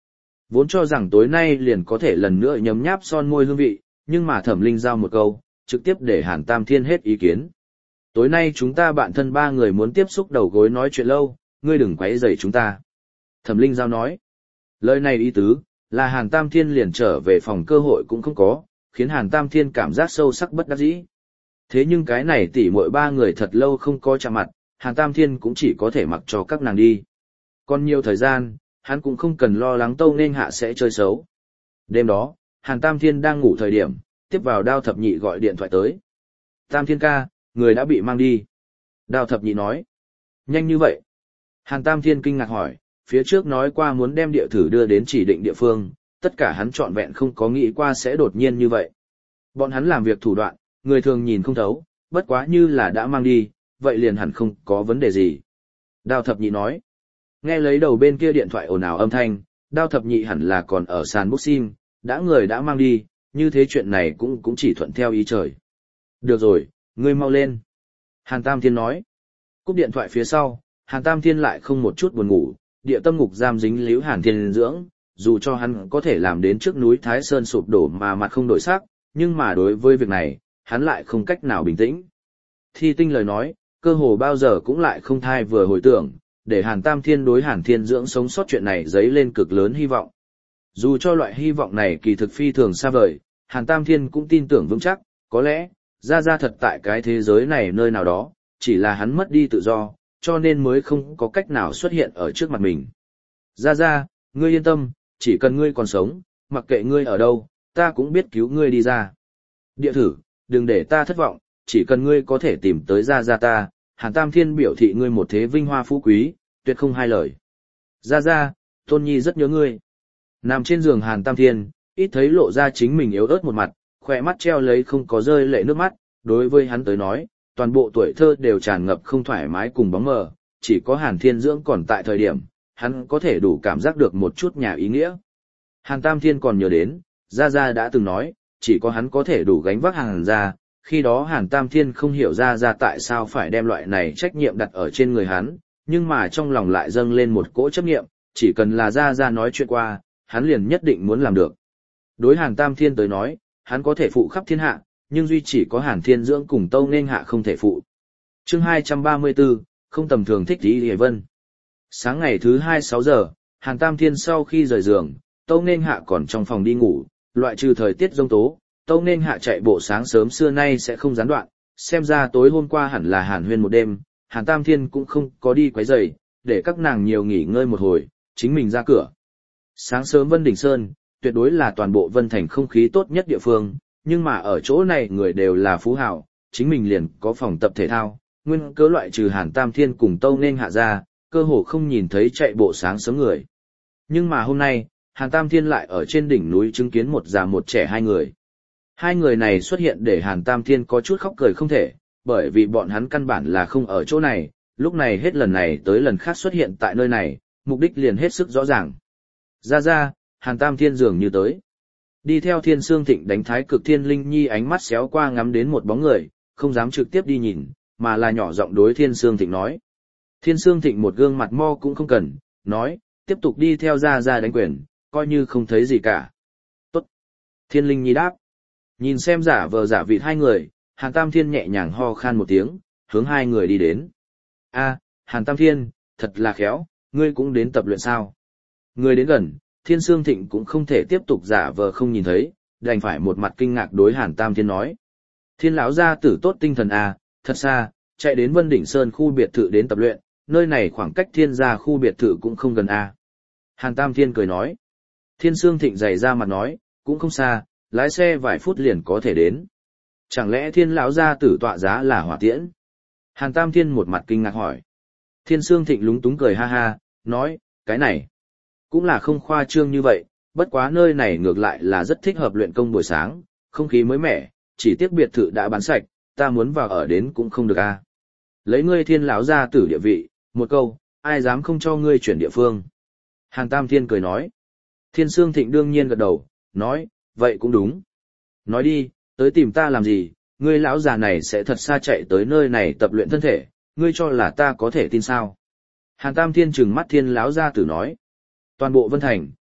Vốn cho rằng tối nay liền có thể lần nữa nhấm nháp son môi hương vị, nhưng mà Thẩm Linh giao một câu, trực tiếp để Hàn Tam Thiên hết ý kiến. Tối nay chúng ta bạn thân ba người muốn tiếp xúc đầu gối nói chuyện lâu, ngươi đừng quấy rầy chúng ta. Thẩm Linh giao nói. Lời này ý tứ, là Hàn Tam Thiên liền trở về phòng cơ hội cũng không có, khiến Hàn Tam Thiên cảm giác sâu sắc bất đắc dĩ. Thế nhưng cái này tỉ muội ba người thật lâu không có chạm mặt, Hàn Tam Thiên cũng chỉ có thể mặc cho các nàng đi. Còn nhiều thời gian, hắn cũng không cần lo lắng Tâu Nên Hạ sẽ chơi xấu. Đêm đó, Hàn Tam Thiên đang ngủ thời điểm, tiếp vào Đao Thập Nhị gọi điện thoại tới. Tam Thiên ca, người đã bị mang đi. Đao Thập Nhị nói. Nhanh như vậy. Hàn Tam Thiên kinh ngạc hỏi, phía trước nói qua muốn đem địa thử đưa đến chỉ định địa phương, tất cả hắn trọn vẹn không có nghĩ qua sẽ đột nhiên như vậy. Bọn hắn làm việc thủ đoạn, người thường nhìn không thấu, bất quá như là đã mang đi, vậy liền hẳn không có vấn đề gì. Đao Thập Nhị nói. Nghe lấy đầu bên kia điện thoại ồn ào âm thanh, Đao Thập Nhị hẳn là còn ở sàn boxing, đã người đã mang đi, như thế chuyện này cũng cũng chỉ thuận theo ý trời. Được rồi, ngươi mau lên. Hàn Tam Thiên nói. Cúp điện thoại phía sau, Hàn Tam Thiên lại không một chút buồn ngủ, địa tâm ngục giam dính líu Hàn Thiên dưỡng, dù cho hắn có thể làm đến trước núi Thái Sơn sụp đổ mà mặt không đổi sắc, nhưng mà đối với việc này, hắn lại không cách nào bình tĩnh. Thi Tinh lời nói, cơ hồ bao giờ cũng lại không thai vừa hồi tưởng, để Hàn Tam Thiên đối Hàn Thiên dưỡng sống sót chuyện này dấy lên cực lớn hy vọng. Dù cho loại hy vọng này kỳ thực phi thường xa vời, Hàn Tam Thiên cũng tin tưởng vững chắc, có lẽ, ra ra thật tại cái thế giới này nơi nào đó, chỉ là hắn mất đi tự do, cho nên mới không có cách nào xuất hiện ở trước mặt mình. Ra ra, ngươi yên tâm, chỉ cần ngươi còn sống, mặc kệ ngươi ở đâu, ta cũng biết cứu ngươi đi ra. Địa thử, đừng để ta thất vọng, chỉ cần ngươi có thể tìm tới ra ra ta, Hàn Tam Thiên biểu thị ngươi một thế vinh hoa phú quý, tuyệt không hai lời. Ra ra, Tôn Nhi rất nhớ ngươi. Nằm trên giường Hàn Tam Thiên, ít thấy lộ ra chính mình yếu ớt một mặt, khỏe mắt treo lấy không có rơi lệ nước mắt, đối với hắn tới nói, toàn bộ tuổi thơ đều tràn ngập không thoải mái cùng bóng mờ, chỉ có Hàn Thiên dưỡng còn tại thời điểm, hắn có thể đủ cảm giác được một chút nhà ý nghĩa. Hàn Tam Thiên còn nhớ đến, Gia Gia đã từng nói, chỉ có hắn có thể đủ gánh vác Hàn gia, khi đó Hàn Tam Thiên không hiểu Gia Gia tại sao phải đem loại này trách nhiệm đặt ở trên người hắn, nhưng mà trong lòng lại dâng lên một cỗ chấp niệm, chỉ cần là Gia Gia nói chuyện qua, hắn liền nhất định muốn làm được. Đối Hàn Tam Thiên tới nói, hắn có thể phụ khắp thiên hạ, nhưng duy chỉ có Hàn Thiên dưỡng cùng Tâu Nên Hạ không thể phụ. Chương hai trăm ba mươi tư, không tầm thường thích Lý Hề Vân. Sáng ngày thứ hai sáu giờ, Hàn Tam Thiên sau khi rời giường, Tâu Nên Hạ còn trong phòng đi ngủ, loại trừ thời tiết giông tố, Tâu Nên Hạ chạy bộ sáng sớm xưa nay sẽ không gián đoạn, xem ra tối hôm qua hẳn là Hàn Huyên một đêm, Hàn Tam Thiên cũng không có đi quấy rầy, để các nàng nhiều nghỉ ngơi một hồi, chính mình ra cửa. Sáng sớm Vân Đỉnh Sơn, tuyệt đối là toàn bộ Vân Thành không khí tốt nhất địa phương, nhưng mà ở chỗ này người đều là phú hào, chính mình liền có phòng tập thể thao, nguyên cớ loại trừ Hàn Tam Thiên cùng Tâu Nên Hạ ra, cơ hồ không nhìn thấy chạy bộ sáng sớm người. Nhưng mà hôm nay, Hàn Tam Thiên lại ở trên đỉnh núi chứng kiến một già một trẻ hai người. Hai người này xuất hiện để Hàn Tam Thiên có chút khóc cười không thể, bởi vì bọn hắn căn bản là không ở chỗ này, lúc này hết lần này tới lần khác xuất hiện tại nơi này, mục đích liền hết sức rõ ràng. Ra ra, Hàn Tam Thiên dường như tới. Đi theo Thiên Sương Thịnh đánh Thái Cực Thiên Linh Nhi ánh mắt xéo qua ngắm đến một bóng người, không dám trực tiếp đi nhìn, mà là nhỏ giọng đối Thiên Sương Thịnh nói. Thiên Sương Thịnh một gương mặt mo cũng không cần, nói, tiếp tục đi theo ra ra đánh quyền, coi như không thấy gì cả. Tốt. Thiên Linh Nhi đáp. Nhìn xem giả vờ giả vịt hai người, Hàn Tam Thiên nhẹ nhàng ho khan một tiếng, hướng hai người đi đến. A, Hàn Tam Thiên, thật là khéo, ngươi cũng đến tập luyện sao? Người đến gần, Thiên Sương Thịnh cũng không thể tiếp tục giả vờ không nhìn thấy, đành phải một mặt kinh ngạc đối Hàn Tam Thiên nói. Thiên lão gia tử tốt tinh thần a, thật xa, chạy đến Vân Đỉnh Sơn khu biệt thự đến tập luyện, nơi này khoảng cách Thiên gia khu biệt thự cũng không gần a. Hàn Tam Thiên cười nói. Thiên Sương Thịnh dày ra mặt nói, cũng không xa, lái xe vài phút liền có thể đến. Chẳng lẽ Thiên lão gia tử tọa giá là hỏa tiễn? Hàn Tam Thiên một mặt kinh ngạc hỏi. Thiên Sương Thịnh lúng túng cười ha ha, nói, cái này cũng là không khoa trương như vậy, bất quá nơi này ngược lại là rất thích hợp luyện công buổi sáng, không khí mới mẻ, chỉ tiếc biệt thự đã bán sạch, ta muốn vào ở đến cũng không được a. Lấy ngươi Thiên lão gia tử địa vị, một câu, ai dám không cho ngươi chuyển địa phương. Hàn Tam Thiên cười nói. Thiên Sương Thịnh đương nhiên gật đầu, nói, vậy cũng đúng. Nói đi, tới tìm ta làm gì, ngươi lão già này sẽ thật xa chạy tới nơi này tập luyện thân thể, ngươi cho là ta có thể tin sao? Hàn Tam Thiên trừng mắt Thiên lão gia tử nói. Toàn bộ Vân Thành,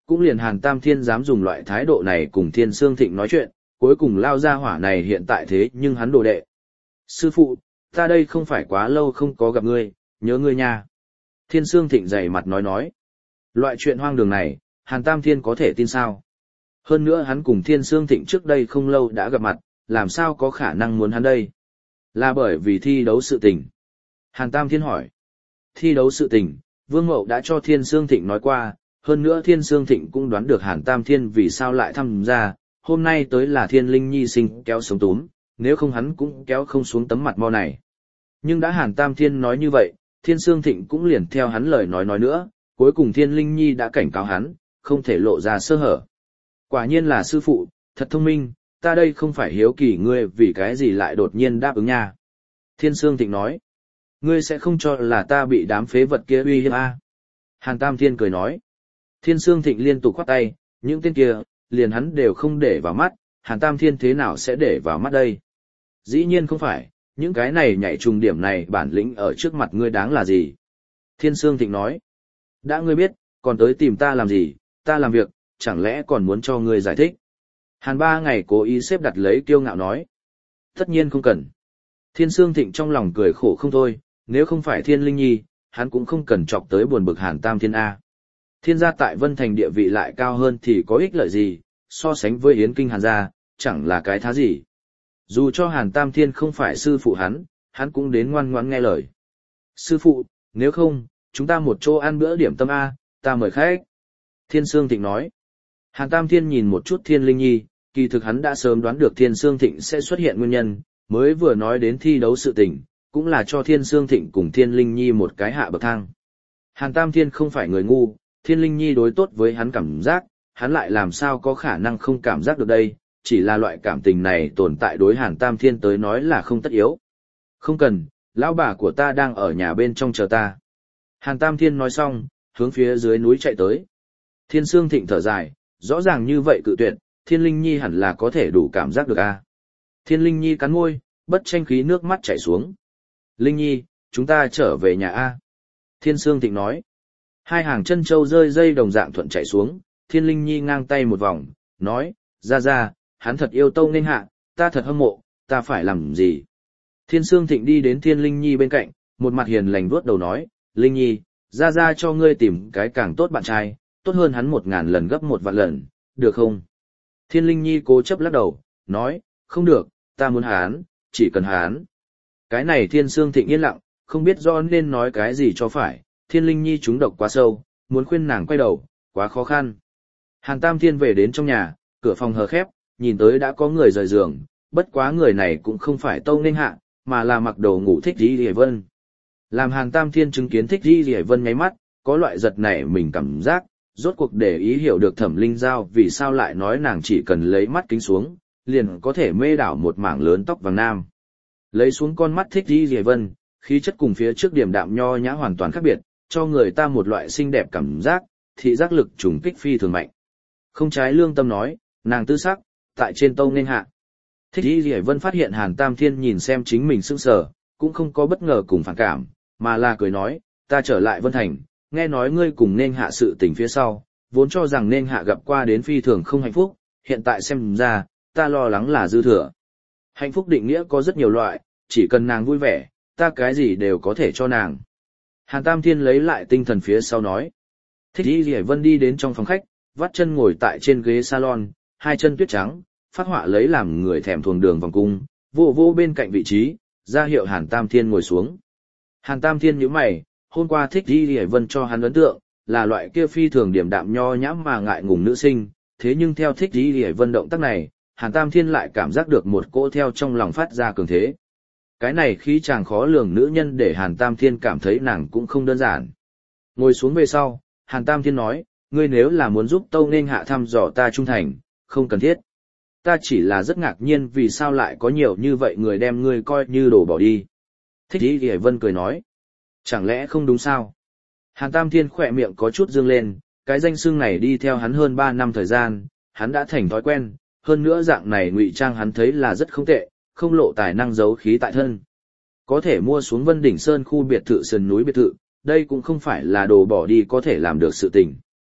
cũng liền Hàn Tam Thiên dám dùng loại thái độ này cùng Thiên Sương Thịnh nói chuyện, cuối cùng lao ra hỏa này hiện tại thế nhưng hắn đồ đệ. Sư phụ, ta đây không phải quá lâu không có gặp ngươi, nhớ ngươi nha. Thiên Sương Thịnh dày mặt nói nói. Loại chuyện hoang đường này, Hàn Tam Thiên có thể tin sao? Hơn nữa hắn cùng Thiên Sương Thịnh trước đây không lâu đã gặp mặt, làm sao có khả năng muốn hắn đây? Là bởi vì thi đấu sự tình. Hàn Tam Thiên hỏi. Thi đấu sự tình, Vương Mậu đã cho Thiên Sương Thịnh nói qua, hơn nữa Thiên Sương Thịnh cũng đoán được Hàn Tam Thiên vì sao lại tham gia, hôm nay tới là Thiên Linh Nhi sinh kéo sống túm, nếu không hắn cũng kéo không xuống tấm mặt mo này. Nhưng đã Hàn Tam Thiên nói như vậy, Thiên Sương Thịnh cũng liền theo hắn lời nói nói nữa, cuối cùng Thiên Linh Nhi đã cảnh cáo hắn, không thể lộ ra sơ hở. Quả nhiên là sư phụ, thật thông minh, ta đây không phải hiếu kỳ ngươi vì cái gì lại đột nhiên đáp ứng nha. Thiên Sương Thịnh nói, ngươi sẽ không cho là ta bị đám phế vật kia uy hiếp à? Hàn Tam Thiên cười nói. Thiên Sương Thịnh liên tục khoát tay, những tên kia, liền hắn đều không để vào mắt, Hàn Tam Thiên thế nào sẽ để vào mắt đây? Dĩ nhiên không phải, những cái này nhảy trùng điểm này bản lĩnh ở trước mặt ngươi đáng là gì? Thiên Sương Thịnh nói, đã ngươi biết, còn tới tìm ta làm gì, ta làm việc, chẳng lẽ còn muốn cho ngươi giải thích? Hàn ba ngày cố ý xếp đặt lấy kiêu ngạo nói, tất nhiên không cần. Thiên Sương Thịnh trong lòng cười khổ không thôi, nếu không phải Thiên Linh Nhi, hắn cũng không cần chọc tới buồn bực Hàn Tam Thiên A. Thiên gia tại Vân Thành địa vị lại cao hơn thì có ích lợi gì, so sánh với Yến Kinh Hàn gia, chẳng là cái thá gì. Dù cho Hàn Tam Thiên không phải sư phụ hắn, hắn cũng đến ngoan ngoãn nghe lời. Sư phụ, nếu không, chúng ta một chỗ ăn bữa điểm tâm A, ta mời khách. Thiên Sương Thịnh nói. Hàn Tam Thiên nhìn một chút Thiên Linh Nhi, kỳ thực hắn đã sớm đoán được Thiên Sương Thịnh sẽ xuất hiện nguyên nhân, mới vừa nói đến thi đấu sự tình, cũng là cho Thiên Sương Thịnh cùng Thiên Linh Nhi một cái hạ bậc thang. Hàn Tam Thiên không phải người ngu, Thiên Linh Nhi đối tốt với hắn cảm giác, hắn lại làm sao có khả năng không cảm giác được đây, chỉ là loại cảm tình này tồn tại đối Hàn Tam Thiên tới nói là không tất yếu. Không cần, lão bà của ta đang ở nhà bên trong chờ ta. Hàn Tam Thiên nói xong, hướng phía dưới núi chạy tới. Thiên Sương Thịnh thở dài, rõ ràng như vậy cự tuyệt, Thiên Linh Nhi hẳn là có thể đủ cảm giác được a. Thiên Linh Nhi cắn môi, bất tranh khí nước mắt chảy xuống. Linh Nhi, chúng ta trở về nhà a. Thiên Sương Thịnh nói. Hai hàng chân châu rơi dây đồng dạng thuận chạy xuống, Thiên Linh Nhi ngang tay một vòng, nói, ra ra, hắn thật yêu Tâu Nghênh Hạ, ta thật hâm mộ, ta phải làm gì? Thiên Sương Thịnh đi đến Thiên Linh Nhi bên cạnh, một mặt hiền lành vuốt đầu nói, Linh Nhi, ra ra cho ngươi tìm cái càng tốt bạn trai, tốt hơn hắn một ngàn lần gấp một vạn lần, được không? Thiên Linh Nhi cố chấp lắc đầu, nói, không được, ta muốn hắn, chỉ cần hắn. Cái này Thiên Sương Thịnh yên lặng, không biết do nên nói cái gì cho phải, Thiên Linh Nhi trúng độc quá sâu, muốn khuyên nàng quay đầu, quá khó khăn. Hàn Tam Thiên về đến trong nhà, cửa phòng hờ khép, nhìn tới đã có người rời giường, bất quá người này cũng không phải Tâu Nghênh Hạ, mà là mặc đồ ngủ Thích Di Lệ Vân. Làm Hàn Tam Thiên chứng kiến Thích Di Lệ Vân nháy mắt, có loại giật nảy mình cảm giác, rốt cuộc để ý hiểu được Thẩm Linh Giao vì sao lại nói nàng chỉ cần lấy mắt kính xuống, liền có thể mê đảo một mảng lớn tóc vàng nam. Lấy xuống con mắt Thích Di Lệ Vân, khí chất cùng phía trước điểm đạm nho nhã hoàn toàn khác biệt, cho người ta một loại xinh đẹp cảm giác, thị giác lực trùng kích phi thường mạnh. Không trái lương tâm nói, nàng tư sắc, tại trên Tâu Nghênh Hạ. Thích Di Lệ Vân phát hiện Hàn Tam Thiên nhìn xem chính mình sững sờ, cũng không có bất ngờ cùng phản cảm, mà là cười nói, ta trở lại Vân Thành, nghe nói ngươi cùng Nghênh Hạ sự tình phía sau, vốn cho rằng Nghênh Hạ gặp qua đến phi thường không hạnh phúc, hiện tại xem ra, ta lo lắng là dư thừa. Hạnh phúc định nghĩa có rất nhiều loại, chỉ cần nàng vui vẻ, ta cái gì đều có thể cho nàng. Hàn Tam Thiên lấy lại tinh thần phía sau nói. Thích Di Lệ Vân đi đến trong phòng khách, vắt chân ngồi tại trên ghế salon, hai chân tuyết trắng, phát họa lấy làm người thèm thuồng đường vòng cung, vô vô bên cạnh vị trí, ra hiệu Hàn Tam Thiên ngồi xuống. Hàn Tam Thiên nhíu mày, hôm qua Thích Di Lệ Vân cho hắn ấn tượng, là loại kia phi thường điểm đạm nho nhãm mà ngại ngùng nữ sinh, thế nhưng theo Thích Di Lệ Vân động tác này, Hàn Tam Thiên lại cảm giác được một cỗ theo trong lòng phát ra cường thế. Cái này khí chàng khó lường nữ nhân để Hàn Tam Thiên cảm thấy nàng cũng không đơn giản. Ngồi xuống về sau, Hàn Tam Thiên nói, ngươi nếu là muốn giúp Tâu Nghênh Hạ thăm dò ta trung thành, không cần thiết. Ta chỉ là rất ngạc nhiên vì sao lại có nhiều như vậy người đem ngươi coi như đồ bỏ đi. Thích Di Lệ Vân cười nói, chẳng lẽ không đúng sao? Hàn Tam Thiên khỏe miệng có chút dương lên, cái danh xưng này đi theo hắn hơn ba năm thời gian, hắn đã thành thói quen, hơn nữa dạng này ngụy trang hắn thấy là rất không tệ, không lộ tài năng giấu khí tại thân. Có thể mua xuống Vân Đỉnh Sơn khu biệt thự sườn núi biệt thự, đây cũng không phải là đồ bỏ đi có thể làm được sự tình.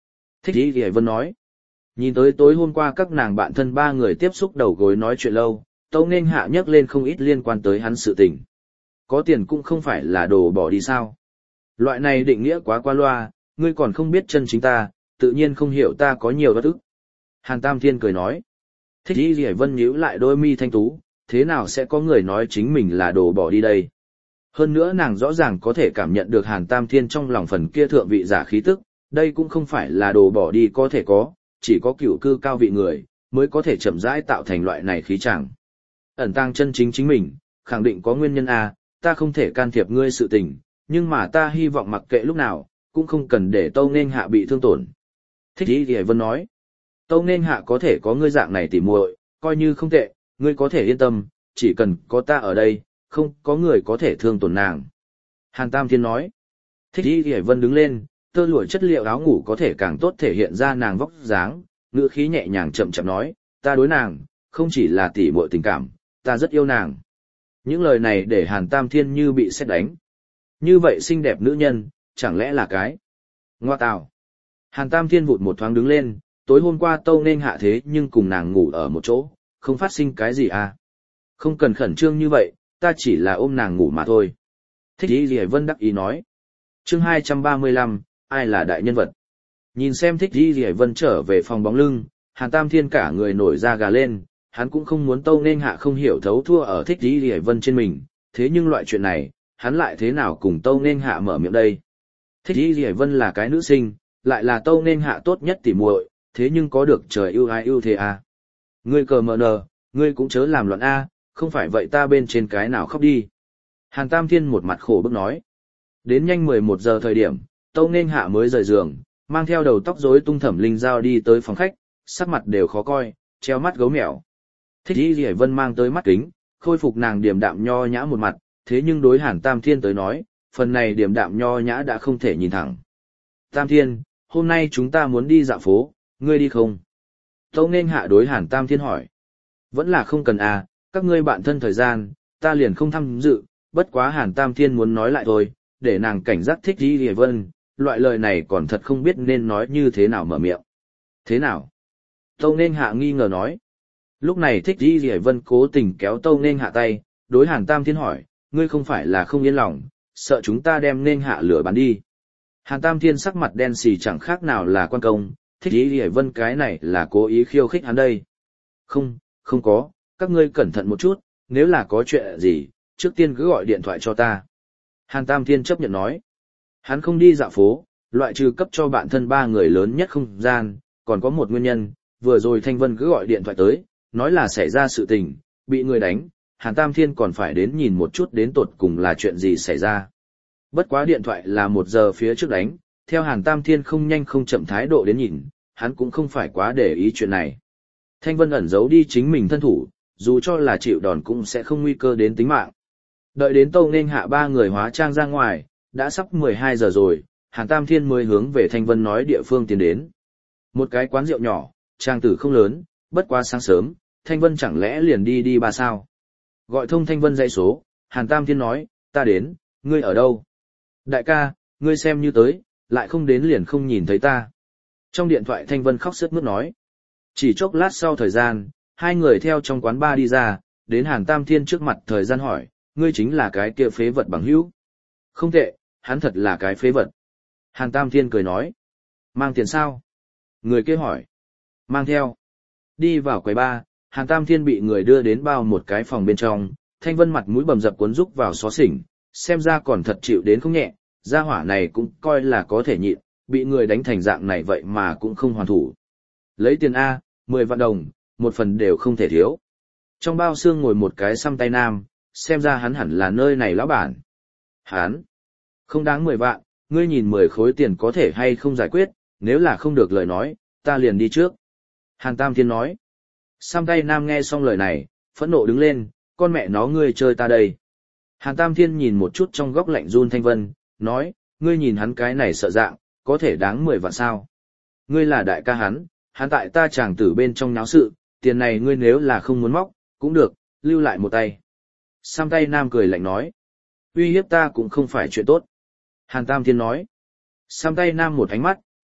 Thích Ý Ghi Vân nói. Nhìn tới tối hôm qua các nàng bạn thân ba người tiếp xúc đầu gối nói chuyện lâu, Tâu Nghênh Hạ nhắc lên không ít liên quan tới hắn sự tình. Có tiền cũng không phải là đồ bỏ đi sao. Loại này định nghĩa quá qua loa, ngươi còn không biết chân chính ta, tự nhiên không hiểu ta có nhiều bất ức. Hàn Tam Thiên cười nói. Thích Ý Ghi Vân nhíu lại đôi mi thanh tú, thế nào sẽ có người nói chính mình là đồ bỏ đi đây? Hơn nữa nàng rõ ràng có thể cảm nhận được Hàn Tam Thiên trong lòng phần kia thượng vị giả khí tức, đây cũng không phải là đồ bỏ đi có thể có, chỉ có cửu cư cao vị người, mới có thể chậm rãi tạo thành loại này khí chẳng. Ẩn tàng chân chính chính mình, khẳng định có nguyên nhân A, ta không thể can thiệp ngươi sự tình, nhưng mà ta hy vọng mặc kệ lúc nào, cũng không cần để Tâu Nghênh Hạ bị thương tổn. Thích Ý Ghi Vân nói, Tâu Nghênh Hạ có thể có ngươi dạng này tỉ muội, coi như không tệ, ngươi có thể yên tâm, chỉ cần có ta ở đây, không có người có thể thương tổn nàng. Hàn Tam Thiên nói, Thích Ý Ghi Vân đứng lên, tơ lụa chất liệu áo ngủ có thể càng tốt thể hiện ra nàng vóc dáng, ngữ khí nhẹ nhàng chậm chậm nói, ta đối nàng, không chỉ là tỉ muội tình cảm, ta rất yêu nàng. Những lời này để Hàn Tam Thiên như bị sét đánh. Như vậy xinh đẹp nữ nhân, chẳng lẽ là cái? Ngoa tào. Hàn Tam Thiên vụt một thoáng đứng lên, tối hôm qua Tâu Nghênh Hạ thế nhưng cùng nàng ngủ ở một chỗ, không phát sinh cái gì à? Không cần khẩn trương như vậy, ta chỉ là ôm nàng ngủ mà thôi. Thích Ý Ghi Vân đắc ý nói. Chương hai trăm ba mươi lăm, ai là đại nhân vật? Nhìn xem Thích Ý Ghi Vân trở về phòng bóng lưng, Hàn Tam Thiên cả người nổi da gà lên, hắn cũng không muốn Tâu Nghênh Hạ không hiểu thấu thua ở Thích Ý Ghi Vân trên mình, thế nhưng loại chuyện này, hắn lại thế nào cùng Tâu Nghênh Hạ mở miệng đây? Thích Ý Ghi Vân là cái nữ sinh, lại là Tâu Nghênh Hạ tốt nhất tỉ muội, thế nhưng có được trời ưu ái ưu thế à? Ngươi cờ mờ nờ, ngươi cũng chớ làm loạn a, không phải vậy ta bên trên cái nào khóc đi. Hàn Tam Thiên một mặt khổ bức nói. Đến nhanh mười một giờ thời điểm, Tâu Nghênh Hạ mới rời giường, mang theo đầu tóc rối tung Thẩm Linh Giao đi tới phòng khách, sắc mặt đều khó coi, treo mắt gấu mèo. Thích Ý Ghi Vân mang tới mắt kính, khôi phục nàng điềm đạm nho nhã một mặt, thế nhưng đối Hàn Tam Thiên tới nói, phần này điềm đạm nho nhã đã không thể nhìn thẳng. Tam Thiên, hôm nay chúng ta muốn đi dạo phố, ngươi đi không? Tâu Nghênh Hạ đối Hàn Tam Thiên hỏi. Vẫn là không cần à, các ngươi bạn thân thời gian, ta liền không tham dự, bất quá Hàn Tam Thiên muốn nói lại thôi, để nàng cảnh giác Thích Ý Ghi Vân, loại lời này còn thật không biết nên nói như thế nào mở miệng. Thế nào? Tâu Nghênh Hạ nghi ngờ nói. Lúc này Thích Ý Ghi Vân cố tình kéo Tâu Nghênh Hạ tay, đối Hàn Tam Thiên hỏi, ngươi không phải là không yên lòng, sợ chúng ta đem Nghênh Hạ lửa bắn đi. Hàn Tam Thiên sắc mặt đen xì chẳng khác nào là quan công, Thích Ý Ghi Vân cái này là cố ý khiêu khích hắn đây. Không, không có, các ngươi cẩn thận một chút, nếu là có chuyện gì, trước tiên cứ gọi điện thoại cho ta. Hàn Tam Thiên chấp nhận nói. Hắn không đi dạo phố, loại trừ cấp cho bạn thân ba người lớn nhất không gian, còn có một nguyên nhân, vừa rồi Thanh Vân cứ gọi điện thoại tới, nói là xảy ra sự tình, bị người đánh, Hàn Tam Thiên còn phải đến nhìn một chút đến tột cùng là chuyện gì xảy ra. Bất quá điện thoại là một giờ phía trước đánh, theo Hàn Tam Thiên không nhanh không chậm thái độ đến nhìn, hắn cũng không phải quá để ý chuyện này. Thanh Vân ẩn giấu đi chính mình thân thủ, dù cho là chịu đòn cũng sẽ không nguy cơ đến tính mạng. Đợi đến Tâu Nghênh Hạ ba người hóa trang ra ngoài, đã sắp mười hai giờ rồi, Hàn Tam Thiên mới hướng về Thanh Vân nói địa phương tiến đến. Một cái quán rượu nhỏ, trang tử không lớn, bất quá sáng sớm, Thanh Vân chẳng lẽ liền đi đi ba sao. Gọi thông Thanh Vân dãy số, Hàn Tam Thiên nói, ta đến, ngươi ở đâu? Đại ca, ngươi xem như tới, lại không đến liền không nhìn thấy ta. Trong điện thoại Thanh Vân khóc sướt mướt nói. Chỉ chốc lát sau thời gian, hai người theo trong quán bar đi ra, đến Hàn Tam Thiên trước mặt thời gian hỏi, ngươi chính là cái kia phế vật bằng hữu. Không tệ, hắn thật là cái phế vật. Hàn Tam Thiên cười nói. Mang tiền sao? Người kia hỏi. Mang theo. Đi vào quầy bar, Hàn Tam Thiên bị người đưa đến bao một cái phòng bên trong, Thanh Vân mặt mũi bầm dập cuốn rúc vào xó xỉnh, xem ra còn thật chịu đến không nhẹ, gia hỏa này cũng coi là có thể nhịn, bị người đánh thành dạng này vậy mà cũng không hoàn thủ. Lấy tiền A, mười vạn đồng, một phần đều không thể thiếu. Trong bao xương ngồi một cái xăm tay nam, xem ra hắn hẳn là nơi này lão bản. Hắn, không đáng mười vạn, ngươi nhìn mười khối tiền có thể hay không giải quyết, nếu là không được lời nói, ta liền đi trước. Hàn Tam Thiên nói. Xăm tay nam nghe xong lời này, phẫn nộ đứng lên, con mẹ nó ngươi chơi ta đây. Hàn Tam Thiên nhìn một chút trong góc lạnh run Thanh Vân, nói, ngươi nhìn hắn cái này sợ dạng, có thể đáng mười vạn sao. Ngươi là đại ca hắn, hắn tại ta chàng tử bên trong náo sự, tiền này ngươi nếu là không muốn móc, cũng được, lưu lại một tay. Xăm tay nam cười lạnh nói, uy hiếp ta cũng không phải chuyện tốt. Hàn Tam Thiên nói, xăm tay nam một ánh mắt,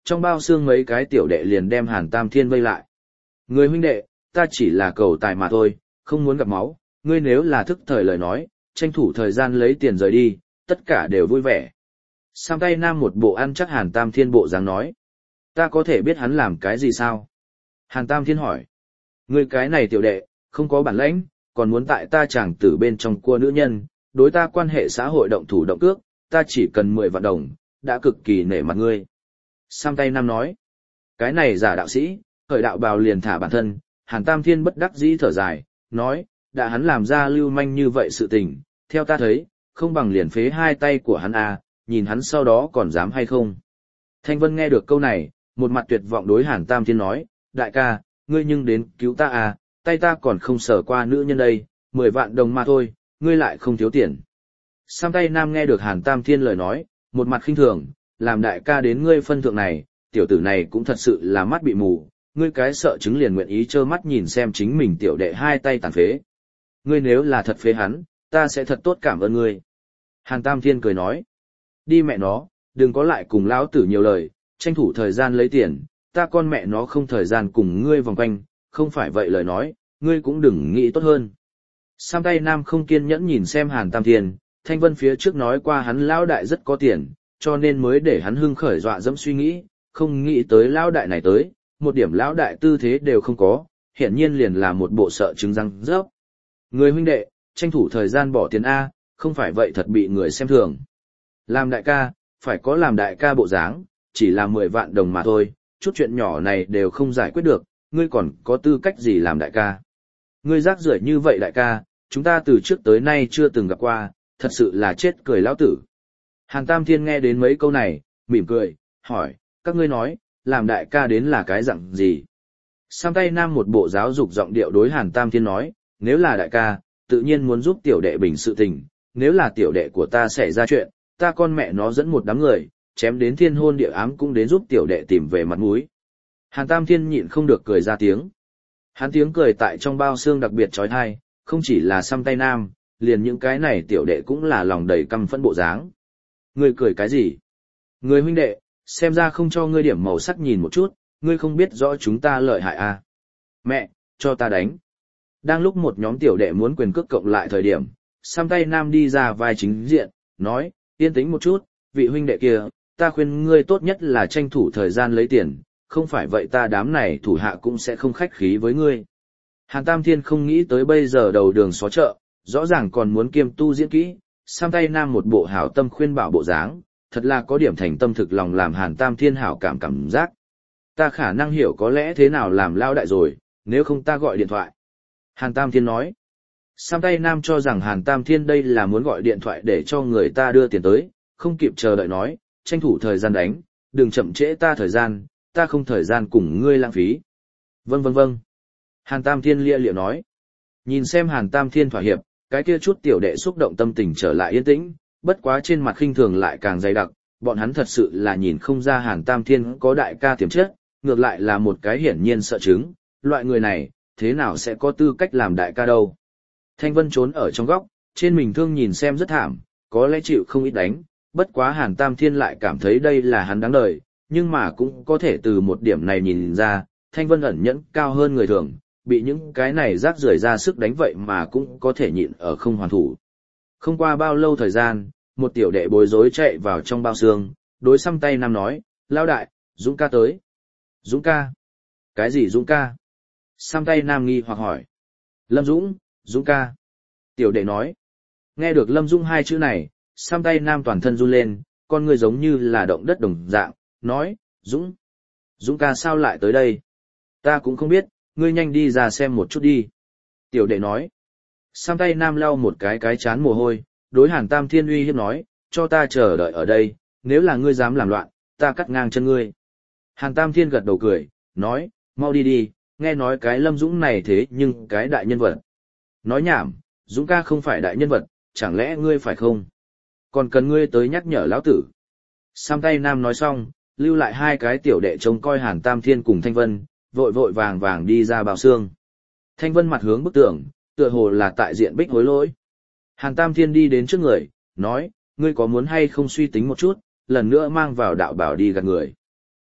trong bao xương mấy cái tiểu đệ liền đem Hàn Tam Thiên vây lại. Người huynh đệ, ta chỉ là cầu tài mà thôi, không muốn gặp máu, ngươi nếu là thức thời lời nói, tranh thủ thời gian lấy tiền rời đi, tất cả đều vui vẻ. Sam tay nam một bộ ăn chắc Hàn Tam Thiên bộ dáng nói. Ta có thể biết hắn làm cái gì sao? Hàn Tam Thiên hỏi. Ngươi cái này tiểu đệ, không có bản lãnh, còn muốn tại ta chàng tử bên trong cua nữ nhân, đối ta quan hệ xã hội động thủ động cước, ta chỉ cần mười vạn đồng, đã cực kỳ nể mặt ngươi. Sam tay nam nói. Cái này giả đạo sĩ, khởi đạo bào liền thả bản thân, Hàn Tam Thiên bất đắc dĩ thở dài, nói, đã hắn làm ra lưu manh như vậy sự tình, theo ta thấy, không bằng liền phế hai tay của hắn à, nhìn hắn sau đó còn dám hay không. Thanh Vân nghe được câu này, một mặt tuyệt vọng đối Hàn Tam Thiên nói, đại ca, ngươi nhưng đến cứu ta à, tay ta còn không sờ qua nữ nhân đây, mười vạn đồng mà thôi, ngươi lại không thiếu tiền. Sam tay nam nghe được Hàn Tam Thiên lời nói, một mặt khinh thường, làm đại ca đến ngươi phân thượng này, tiểu tử này cũng thật sự là mắt bị mù, ngươi cái sợ chứng liền nguyện ý trơ mắt nhìn xem chính mình tiểu đệ hai tay tàn phế. Ngươi nếu là thật phế hắn, ta sẽ thật tốt cảm ơn ngươi. Hàn Tam Thiên cười nói, đi mẹ nó, đừng có lại cùng lão tử nhiều lời, tranh thủ thời gian lấy tiền, ta con mẹ nó không thời gian cùng ngươi vòng quanh, không phải vậy lời nói, ngươi cũng đừng nghĩ tốt hơn. Sam tay nam không kiên nhẫn nhìn xem Hàn Tam Thiên, Thanh Vân phía trước nói qua hắn lão đại rất có tiền, cho nên mới để hắn hưng khởi dọa dẫm suy nghĩ, không nghĩ tới lão đại này tới, một điểm lão đại tư thế đều không có, hiển nhiên liền là một bộ sợ trứng răng rớp. Người huynh đệ, tranh thủ thời gian bỏ tiền A, không phải vậy thật bị người xem thường. Làm đại ca, phải có làm đại ca bộ dáng, chỉ là mười vạn đồng mà thôi, chút chuyện nhỏ này đều không giải quyết được, ngươi còn có tư cách gì làm đại ca. Ngươi rác rưởi như vậy đại ca, chúng ta từ trước tới nay chưa từng gặp qua, thật sự là chết cười lão tử. Hàn Tam Thiên nghe đến mấy câu này, mỉm cười, hỏi, các ngươi nói, làm đại ca đến là cái dạng gì? Sam tay nam một bộ giáo dục giọng điệu đối Hàn Tam Thiên nói, nếu là đại ca, tự nhiên muốn giúp tiểu đệ bình sự tình, nếu là tiểu đệ của ta xảy ra chuyện, ta con mẹ nó dẫn một đám người, chém đến thiên hôn địa ám cũng đến giúp tiểu đệ tìm về mặt mũi. Hàn Tam Thiên nhịn không được cười ra tiếng. Hắn tiếng cười tại trong bao xương đặc biệt trói thai, không chỉ là Sam tay nam, liền những cái này tiểu đệ cũng là lòng đầy căm phẫn bộ dáng. Ngươi cười cái gì? Ngươi huynh đệ, xem ra không cho ngươi điểm màu sắc nhìn một chút, ngươi không biết rõ chúng ta lợi hại à? Mẹ, cho ta đánh. Đang lúc một nhóm tiểu đệ muốn quyền cước cộng lại thời điểm, Sam tay nam đi ra vai chính diện, nói, yên tĩnh một chút, vị huynh đệ kia, ta khuyên ngươi tốt nhất là tranh thủ thời gian lấy tiền, không phải vậy ta đám này thủ hạ cũng sẽ không khách khí với ngươi. Hàn Tam Thiên không nghĩ tới bây giờ đầu đường xó chợ, rõ ràng còn muốn kiêm tu diễn kỹ, Sam tay nam một bộ hảo tâm khuyên bảo bộ dáng, thật là có điểm thành tâm thực lòng làm Hàn Tam Thiên hảo cảm cảm giác. Ta khả năng hiểu có lẽ thế nào làm lao đại rồi, nếu không ta gọi điện thoại. Hàn Tam Thiên nói. Sam tay nam cho rằng Hàn Tam Thiên đây là muốn gọi điện thoại để cho người ta đưa tiền tới, không kịp chờ đợi nói, tranh thủ thời gian đánh, đừng chậm trễ ta thời gian, ta không thời gian cùng ngươi lãng phí. Vâng vâng vâng. Hàn Tam Thiên lia lịa nói. Nhìn xem Hàn Tam Thiên thỏa hiệp, cái kia chút tiểu đệ xúc động tâm tình trở lại yên tĩnh, bất quá trên mặt khinh thường lại càng dày đặc, bọn hắn thật sự là nhìn không ra Hàn Tam Thiên có đại ca tiềm chất, ngược lại là một cái hiển nhiên sợ chứng, loại người này, thế nào sẽ có tư cách làm đại ca đâu. Thanh Vân trốn ở trong góc, trên mình thương nhìn xem rất thảm, có lẽ chịu không ít đánh, bất quá Hàn Tam Thiên lại cảm thấy đây là hắn đáng đời, nhưng mà cũng có thể từ một điểm này nhìn ra, Thanh Vân ẩn nhẫn cao hơn người thường, bị những cái này rác rưởi ra sức đánh vậy mà cũng có thể nhịn ở không hoàn thủ. Không qua bao lâu thời gian, một tiểu đệ bối rối chạy vào trong bao xương, đối Sam tay nam nói, lao đại, Dũng ca tới. Dũng ca? Cái gì Dũng ca? Sam tay nam nghi hoặc hỏi. Lâm Dũng, Dũng ca. Tiểu đệ nói. Nghe được Lâm Dũng hai chữ này, Sam tay nam toàn thân run lên, con người giống như là động đất đồng dạng, nói, Dũng. Dũng ca sao lại tới đây? Ta cũng không biết, ngươi nhanh đi ra xem một chút đi. Tiểu đệ nói. Sam tay nam lau một cái cái chán mồ hôi, đối Hàn Tam Thiên uy hiếp nói, cho ta chờ đợi ở đây, nếu là ngươi dám làm loạn, ta cắt ngang chân ngươi. Hàn Tam Thiên gật đầu cười, nói, mau đi đi, nghe nói cái Lâm Dũng này thế nhưng cái đại nhân vật. Nói nhảm, Dũng ca không phải đại nhân vật, chẳng lẽ ngươi phải không? Còn cần ngươi tới nhắc nhở lão tử. Sam tay nam nói xong, lưu lại hai cái tiểu đệ trông coi Hàn Tam Thiên cùng Thanh Vân, vội vội vàng vàng đi ra bào xương. Thanh Vân mặt hướng bức tường, tựa hồ là tại diện bích hối lỗi. Hàn Tam Thiên đi đến trước người, nói, ngươi có muốn hay không suy tính một chút, lần nữa mang vào đạo bảo đi gạt người.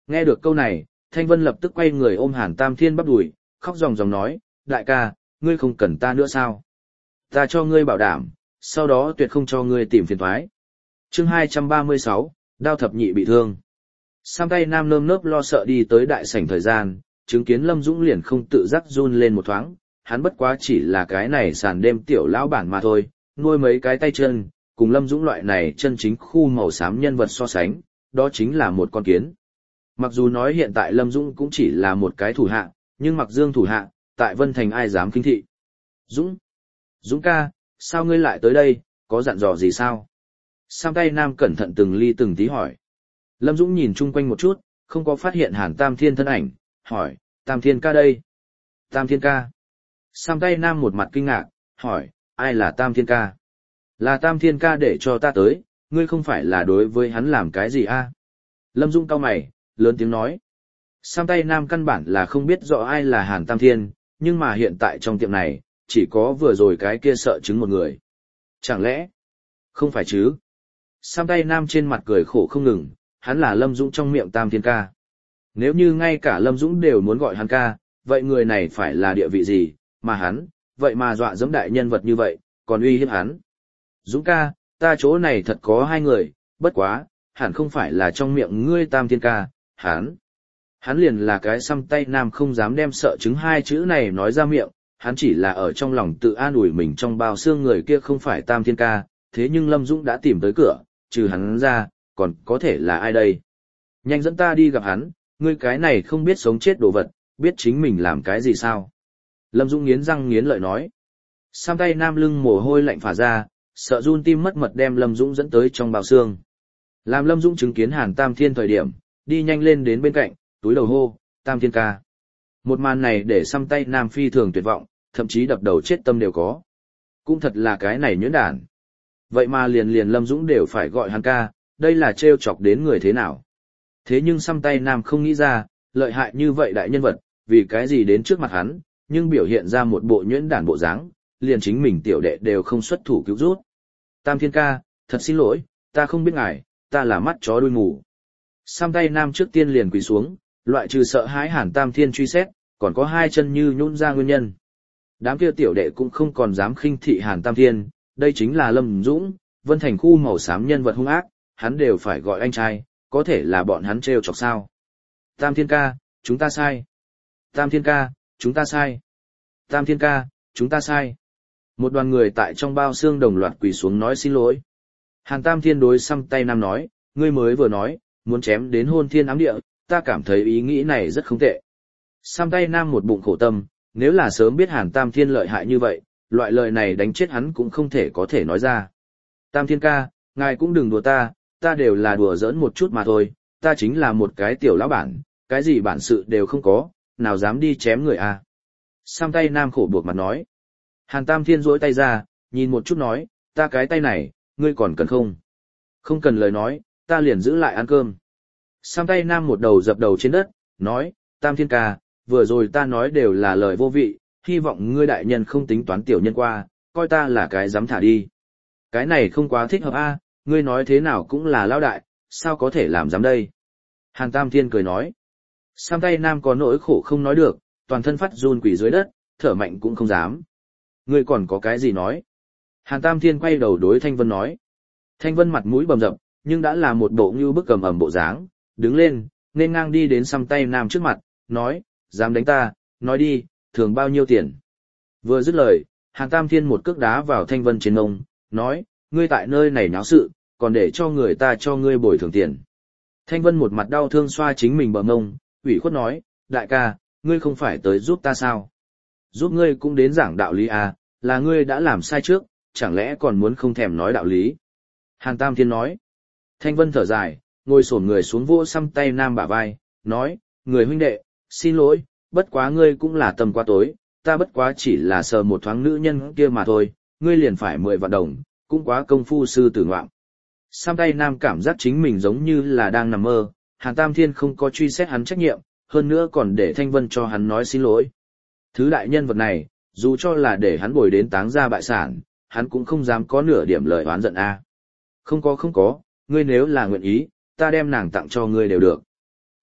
Nghe được câu này, Thanh Vân lập tức quay người ôm Hàn Tam Thiên bắp đùi, khóc ròng ròng nói, đại ca, ngươi không cần ta nữa sao? Ta cho ngươi bảo đảm, sau đó tuyệt không cho ngươi tìm phiền toái. Chương hai trăm ba mươi sáu, Đao thập nhị bị thương. Sam tay nam nơm nớp lo sợ đi tới đại sảnh thời gian, chứng kiến Lâm Dũng liền không tự giác run lên một thoáng, hắn bất quá chỉ là cái này sàn đêm tiểu lão bản mà thôi, nuôi mấy cái tay chân, cùng Lâm Dũng loại này chân chính khu màu xám nhân vật so sánh, đó chính là một con kiến. Mặc dù nói hiện tại Lâm Dũng cũng chỉ là một cái thủ hạ, nhưng mặc dương thủ hạ, tại Vân Thành ai dám kinh thị. Dũng! Dũng ca, sao ngươi lại tới đây, có dặn dò gì sao? Sam tay nam cẩn thận từng ly từng tí hỏi. Lâm Dũng nhìn chung quanh một chút, không có phát hiện Hàn Tam Thiên thân ảnh, hỏi, Tam Thiên ca đây? Tam Thiên ca? Sam tay nam một mặt kinh ngạc, hỏi, ai là Tam Thiên ca? Là Tam Thiên ca để cho ta tới, ngươi không phải là đối với hắn làm cái gì a? Lâm Dũng cau mày, lớn tiếng nói. Sam tay nam căn bản là không biết rõ ai là Hàn Tam Thiên, nhưng mà hiện tại trong tiệm này, chỉ có vừa rồi cái kia sợ chứng một người. Chẳng lẽ? Không phải chứ? Sam tay nam trên mặt cười khổ không ngừng, hắn là Lâm Dũng trong miệng Tam Thiên ca. Nếu như ngay cả Lâm Dũng đều muốn gọi hắn ca, vậy người này phải là địa vị gì, mà hắn, vậy mà dọa dẫm đại nhân vật như vậy, còn uy hiếp hắn. Dũng ca, ta chỗ này thật có hai người, bất quá, hẳn không phải là trong miệng ngươi Tam Thiên ca, hắn. Hắn liền là cái xăm tay nam không dám đem sợ chứng hai chữ này nói ra miệng, hắn chỉ là ở trong lòng tự an ủi mình trong bao xương người kia không phải Tam Thiên ca, thế nhưng Lâm Dũng đã tìm tới cửa, trừ hắn ra, còn có thể là ai đây? Nhanh dẫn ta đi gặp hắn, ngươi cái này không biết sống chết đồ vật, biết chính mình làm cái gì sao? Lâm Dũng nghiến răng nghiến lợi nói. Sam tay nam lưng mồ hôi lạnh phả ra, sợ run tim mất mật đem Lâm Dũng dẫn tới trong bao xương. Làm Lâm Dũng chứng kiến Hàn Tam Thiên thời điểm, đi nhanh lên đến bên cạnh, túi đầu hô, Tam Thiên ca. Một màn này để Sam tay nam phi thường tuyệt vọng, thậm chí đập đầu chết tâm đều có. Cũng thật là cái này nhuyễn đản. Vậy mà liền liền Lâm Dũng đều phải gọi hắn ca, đây là trêu chọc đến người thế nào. Thế nhưng Sam tay nam không nghĩ ra, lợi hại như vậy đại nhân vật, vì cái gì đến trước mặt hắn, nhưng biểu hiện ra một bộ nhuyễn đản bộ dáng, liền chính mình tiểu đệ đều không xuất thủ cứu rút. Tam Thiên ca, thật xin lỗi, ta không biết ngài, ta là mắt chó đuôi mù. Sam tay nam trước tiên liền quỳ xuống, loại trừ sợ hãi Hàn Tam Thiên truy xét, còn có hai chân như nhũn ra nguyên nhân. Đám kia tiểu đệ cũng không còn dám khinh thị Hàn Tam Thiên, đây chính là Lâm Dũng, Vân Thành khu màu xám nhân vật hung ác, hắn đều phải gọi anh trai, có thể là bọn hắn trêu chọc sao. Tam Thiên ca, chúng ta sai. Tam Thiên ca, chúng ta sai. Tam Thiên ca, chúng ta sai. Một đoàn người tại trong bao xương đồng loạt quỳ xuống nói xin lỗi. Hàn Tam Thiên đối xăm tay nam nói, ngươi mới vừa nói, muốn chém đến hôn thiên ám địa, ta cảm thấy ý nghĩ này rất không tệ. Xăm tay nam một bụng khổ tâm, nếu là sớm biết Hàn Tam Thiên lợi hại như vậy, loại lời này đánh chết hắn cũng không thể có thể nói ra. Tam Thiên ca, ngài cũng đừng đùa ta, ta đều là đùa giỡn một chút mà thôi, ta chính là một cái tiểu lão bản, cái gì bản sự đều không có, nào dám đi chém người à. Sam tay nam khổ buộc mặt nói. Hàn Tam Thiên duỗi tay ra, nhìn một chút nói, ta cái tay này, ngươi còn cần không? Không cần lời nói, ta liền giữ lại ăn cơm. Sam tay nam một đầu dập đầu trên đất, nói, Tam Thiên ca, vừa rồi ta nói đều là lời vô vị, hy vọng ngươi đại nhân không tính toán tiểu nhân qua, coi ta là cái dám thả đi. Cái này không quá thích hợp a, ngươi nói thế nào cũng là lão đại, sao có thể làm dám đây? Hàn Tam Thiên cười nói. Sam tay nam có nỗi khổ không nói được, toàn thân phát run quỷ dưới đất, thở mạnh cũng không dám. Ngươi còn có cái gì nói? Hàn Tam Thiên quay đầu đối Thanh Vân nói. Thanh Vân mặt mũi bầm dập, nhưng đã là một bộ như bức cầm ẩm bộ dáng, đứng lên, nên ngang đi đến Sam tay nam trước mặt, nói, dám đánh ta, nói đi, thường bao nhiêu tiền? Vừa dứt lời, Hàn Tam Thiên một cước đá vào Thanh Vân trên ngông, nói, ngươi tại nơi này náo sự, còn để cho người ta cho ngươi bồi thường tiền. Thanh Vân một mặt đau thương xoa chính mình bờ ngông, ủy khuất nói, đại ca, ngươi không phải tới giúp ta sao? Giúp ngươi cũng đến giảng đạo lý à, là ngươi đã làm sai trước, chẳng lẽ còn muốn không thèm nói đạo lý? Hàn Tam Thiên nói. Thanh Vân thở dài, ngồi xổm người xuống vỗ xăm tay nam bả vai, nói, người huynh đệ, xin lỗi, bất quá ngươi cũng là tầm quá tối, ta bất quá chỉ là sờ một thoáng nữ nhân kia mà thôi, ngươi liền phải mười vạn đồng, cũng quá công phu sư tử ngoạm. Sam tay nam cảm giác chính mình giống như là đang nằm mơ, Hàn Tam Thiên không có truy xét hắn trách nhiệm, hơn nữa còn để Thanh Vân cho hắn nói xin lỗi. Thứ đại nhân vật này, dù cho là để hắn bồi đến táng ra bại sản, hắn cũng không dám có nửa điểm lời oán giận a. Không có không có, ngươi nếu là nguyện ý, ta đem nàng tặng cho ngươi đều được.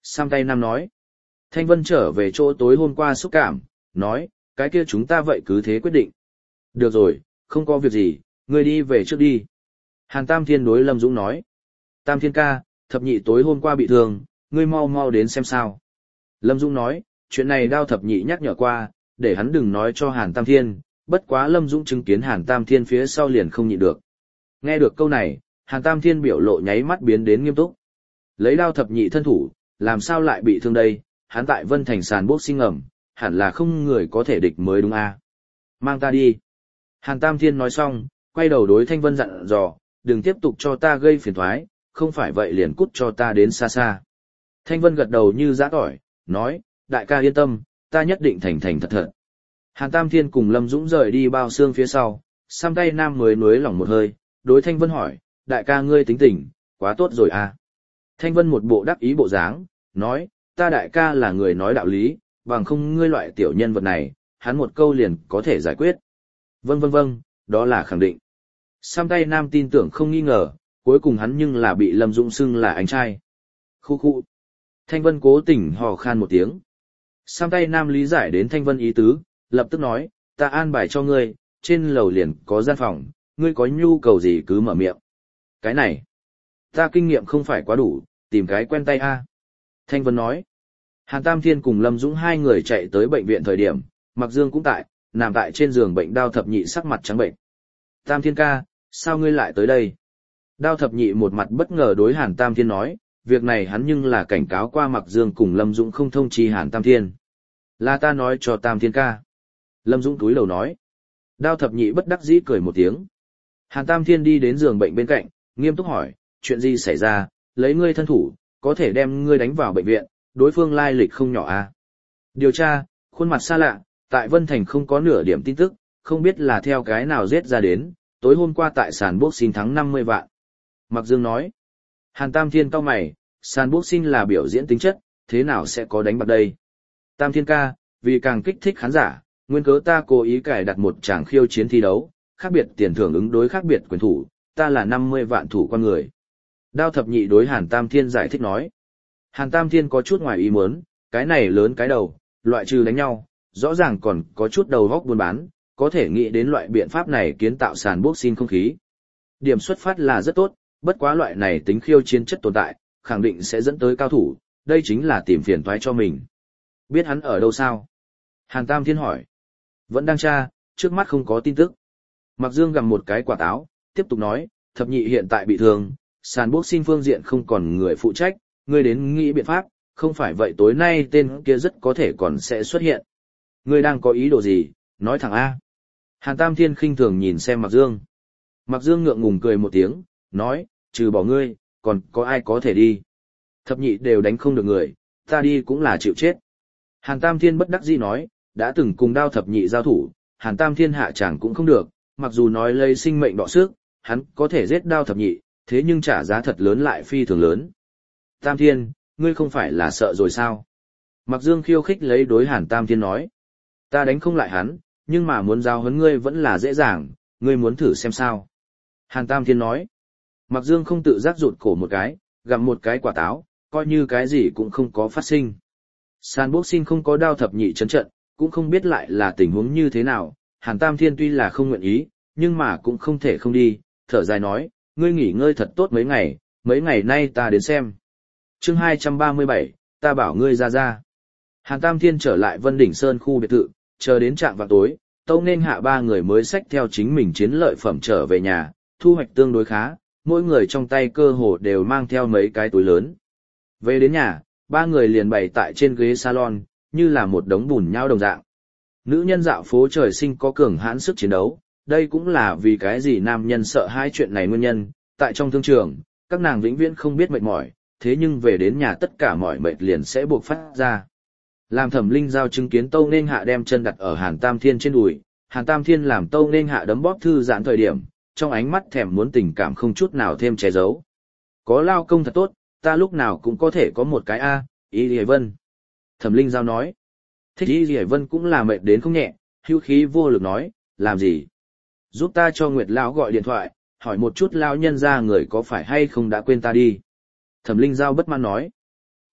Sam tay Nam nói. Thanh Vân trở về chỗ tối hôm qua xúc cảm, nói, cái kia chúng ta vậy cứ thế quyết định. Được rồi, không có việc gì, ngươi đi về trước đi. Hàn Tam Thiên đối Lâm Dũng nói. Tam Thiên ca, thập nhị tối hôm qua bị thương, ngươi mau mau đến xem sao. Lâm Dũng nói, chuyện này Đao thập nhị nhắc nhở qua, để hắn đừng nói cho Hàn Tam Thiên, bất quá Lâm Dũng chứng kiến Hàn Tam Thiên phía sau liền không nhịn được. Nghe được câu này, Hàn Tam Thiên biểu lộ nháy mắt biến đến nghiêm túc. Lấy Đao thập nhị thân thủ, làm sao lại bị thương đây, hắn tại Vân Thành sàn boxing ngầm, hẳn là không người có thể địch mới đúng a. À? Mang ta đi. Hàn Tam Thiên nói xong, quay đầu đối Thanh Vân dặn dò, đừng tiếp tục cho ta gây phiền toái, không phải vậy liền cút cho ta đến xa xa. Thanh Vân gật đầu như giã tỏi, nói, đại ca yên tâm, ta nhất định thành thành thật thật. Hàn Tam Thiên cùng Lâm Dũng rời đi bao xương phía sau, Sam tay Nam mới nuối lỏng một hơi, đối Thanh Vân hỏi, đại ca ngươi tính tình, quá tốt rồi à. Thanh Vân một bộ đắc ý bộ dáng, nói, ta đại ca là người nói đạo lý, bằng không ngươi loại tiểu nhân vật này, hắn một câu liền có thể giải quyết. Vâng vâng vâng, đó là khẳng định. Sam tay Nam tin tưởng không nghi ngờ, cuối cùng hắn nhưng là bị Lâm Dũng xưng là anh trai. Khu khu. Thanh Vân cố tình hò khan một tiếng. Sam tay Nam lý giải đến Thanh Vân ý tứ, lập tức nói, ta an bài cho ngươi, trên lầu liền có gian phòng, ngươi có nhu cầu gì cứ mở miệng. Cái này, ta kinh nghiệm không phải quá đủ, tìm cái quen tay a. Thanh Vân nói. Hàn Tam Thiên cùng Lâm Dũng hai người chạy tới bệnh viện thời điểm, Mạc Dương cũng tại, nằm tại trên giường bệnh Đao thập nhị sắc mặt trắng bệnh. Tam Thiên ca, sao ngươi lại tới đây? Đao thập nhị một mặt bất ngờ đối Hàn Tam Thiên nói, việc này hắn nhưng là cảnh cáo qua Mạc Dương cùng Lâm Dũng không thông chi Hàn Tam Thiên. Là ta nói cho Tam Thiên ca. Lâm Dũng túi lầu nói. Đao thập nhị bất đắc dĩ cười một tiếng. Hàn Tam Thiên đi đến giường bệnh bên cạnh, nghiêm túc hỏi, chuyện gì xảy ra, lấy ngươi thân thủ, có thể đem ngươi đánh vào bệnh viện, đối phương lai lịch không nhỏ à. Điều tra, khuôn mặt xa lạ, tại Vân Thành không có nửa điểm tin tức, không biết là theo cái nào giết ra đến, tối hôm qua tại sàn boxing thắng năm mươi vạn. Mạc Dương nói. Hàn Tam Thiên cau mày, sàn boxing là biểu diễn tính chất, thế nào sẽ có đánh bạc đây? Tam Thiên ca, vì càng kích thích khán giả, nguyên cớ ta cố ý cài đặt một tràng khiêu chiến thi đấu, khác biệt tiền thưởng ứng đối khác biệt quyền thủ, ta là năm mươi vạn thủ con người. Đao thập nhị đối Hàn Tam Thiên giải thích nói. Hàn Tam Thiên có chút ngoài ý muốn, cái này lớn cái đầu, loại trừ đánh nhau, rõ ràng còn có chút đầu góc buôn bán, có thể nghĩ đến loại biện pháp này kiến tạo sàn boxing không khí. Điểm xuất phát là rất tốt, bất quá loại này tính khiêu chiến chất tồn tại, khẳng định sẽ dẫn tới cao thủ, đây chính là tìm phiền toái cho mình. Biết hắn ở đâu sao? Hàn Tam Thiên hỏi. Vẫn đang tra, trước mắt không có tin tức. Mạc Dương gặm một cái quả táo, tiếp tục nói, thập nhị hiện tại bị thương, sàn boxing phương diện không còn người phụ trách, ngươi đến nghĩ biện pháp, không phải vậy tối nay tên kia rất có thể còn sẽ xuất hiện. Ngươi đang có ý đồ gì, nói thẳng A. Hàn Tam Thiên khinh thường nhìn xem Mạc Dương. Mạc Dương ngượng ngùng cười một tiếng, nói, trừ bỏ ngươi, còn có ai có thể đi. Thập nhị đều đánh không được người, ta đi cũng là chịu chết. Hàn Tam Thiên bất đắc dĩ nói, đã từng cùng Đao thập nhị giao thủ, Hàn Tam Thiên hạ chẳng cũng không được, mặc dù nói lấy sinh mệnh đọ sức, hắn có thể giết Đao thập nhị, thế nhưng trả giá thật lớn lại phi thường lớn. Tam Thiên, ngươi không phải là sợ rồi sao? Mạc Dương khiêu khích lấy đối Hàn Tam Thiên nói, ta đánh không lại hắn, nhưng mà muốn giao huấn ngươi vẫn là dễ dàng, ngươi muốn thử xem sao. Hàn Tam Thiên nói, Mạc Dương không tự giác rụt cổ một cái, gặm một cái quả táo, coi như cái gì cũng không có phát sinh. Sàn boxing không có Đao thập nhị chấn trận, cũng không biết lại là tình huống như thế nào, Hàn Tam Thiên tuy là không nguyện ý, nhưng mà cũng không thể không đi, thở dài nói, ngươi nghỉ ngơi thật tốt mấy ngày, mấy ngày nay ta đến xem. Chương hai trăm ba mươi bảy, ta bảo ngươi ra ra. Hàn Tam Thiên trở lại Vân Đỉnh Sơn khu biệt thự, chờ đến trạm vào tối, Tâu Nên Hạ ba người mới xách theo chính mình chiến lợi phẩm trở về nhà, thu hoạch tương đối khá, mỗi người trong tay cơ hồ đều mang theo mấy cái túi lớn. Về đến nhà, ba người liền bày tại trên ghế salon, như là một đống bùn nhau đồng dạng. Nữ nhân dạo phố trời sinh có cường hãn sức chiến đấu, đây cũng là vì cái gì nam nhân sợ hai chuyện này nguyên nhân, tại trong thương trường, các nàng vĩnh viễn không biết mệt mỏi, thế nhưng về đến nhà tất cả mọi mệt liền sẽ buộc phát ra. Làm Thẩm Linh Giao chứng kiến Tâu Nên Hạ đem chân đặt ở Hàn Tam Thiên trên đùi, Hàn Tam Thiên làm Tâu Nên Hạ đấm bóp thư giãn thời điểm, trong ánh mắt thèm muốn tình cảm không chút nào thêm che giấu. Có lao công thật tốt, ta lúc nào cũng có thể có một cái A, Y Lì Vân. Thẩm Linh Giao nói, thích Y Lì Vân cũng là mệt đến không nhẹ, hưu khí vô lực nói, làm gì? Giúp ta cho Nguyệt Lão gọi điện thoại, hỏi một chút lão nhân ra người có phải hay không đã quên ta đi. Thẩm Linh Giao bất mãn nói,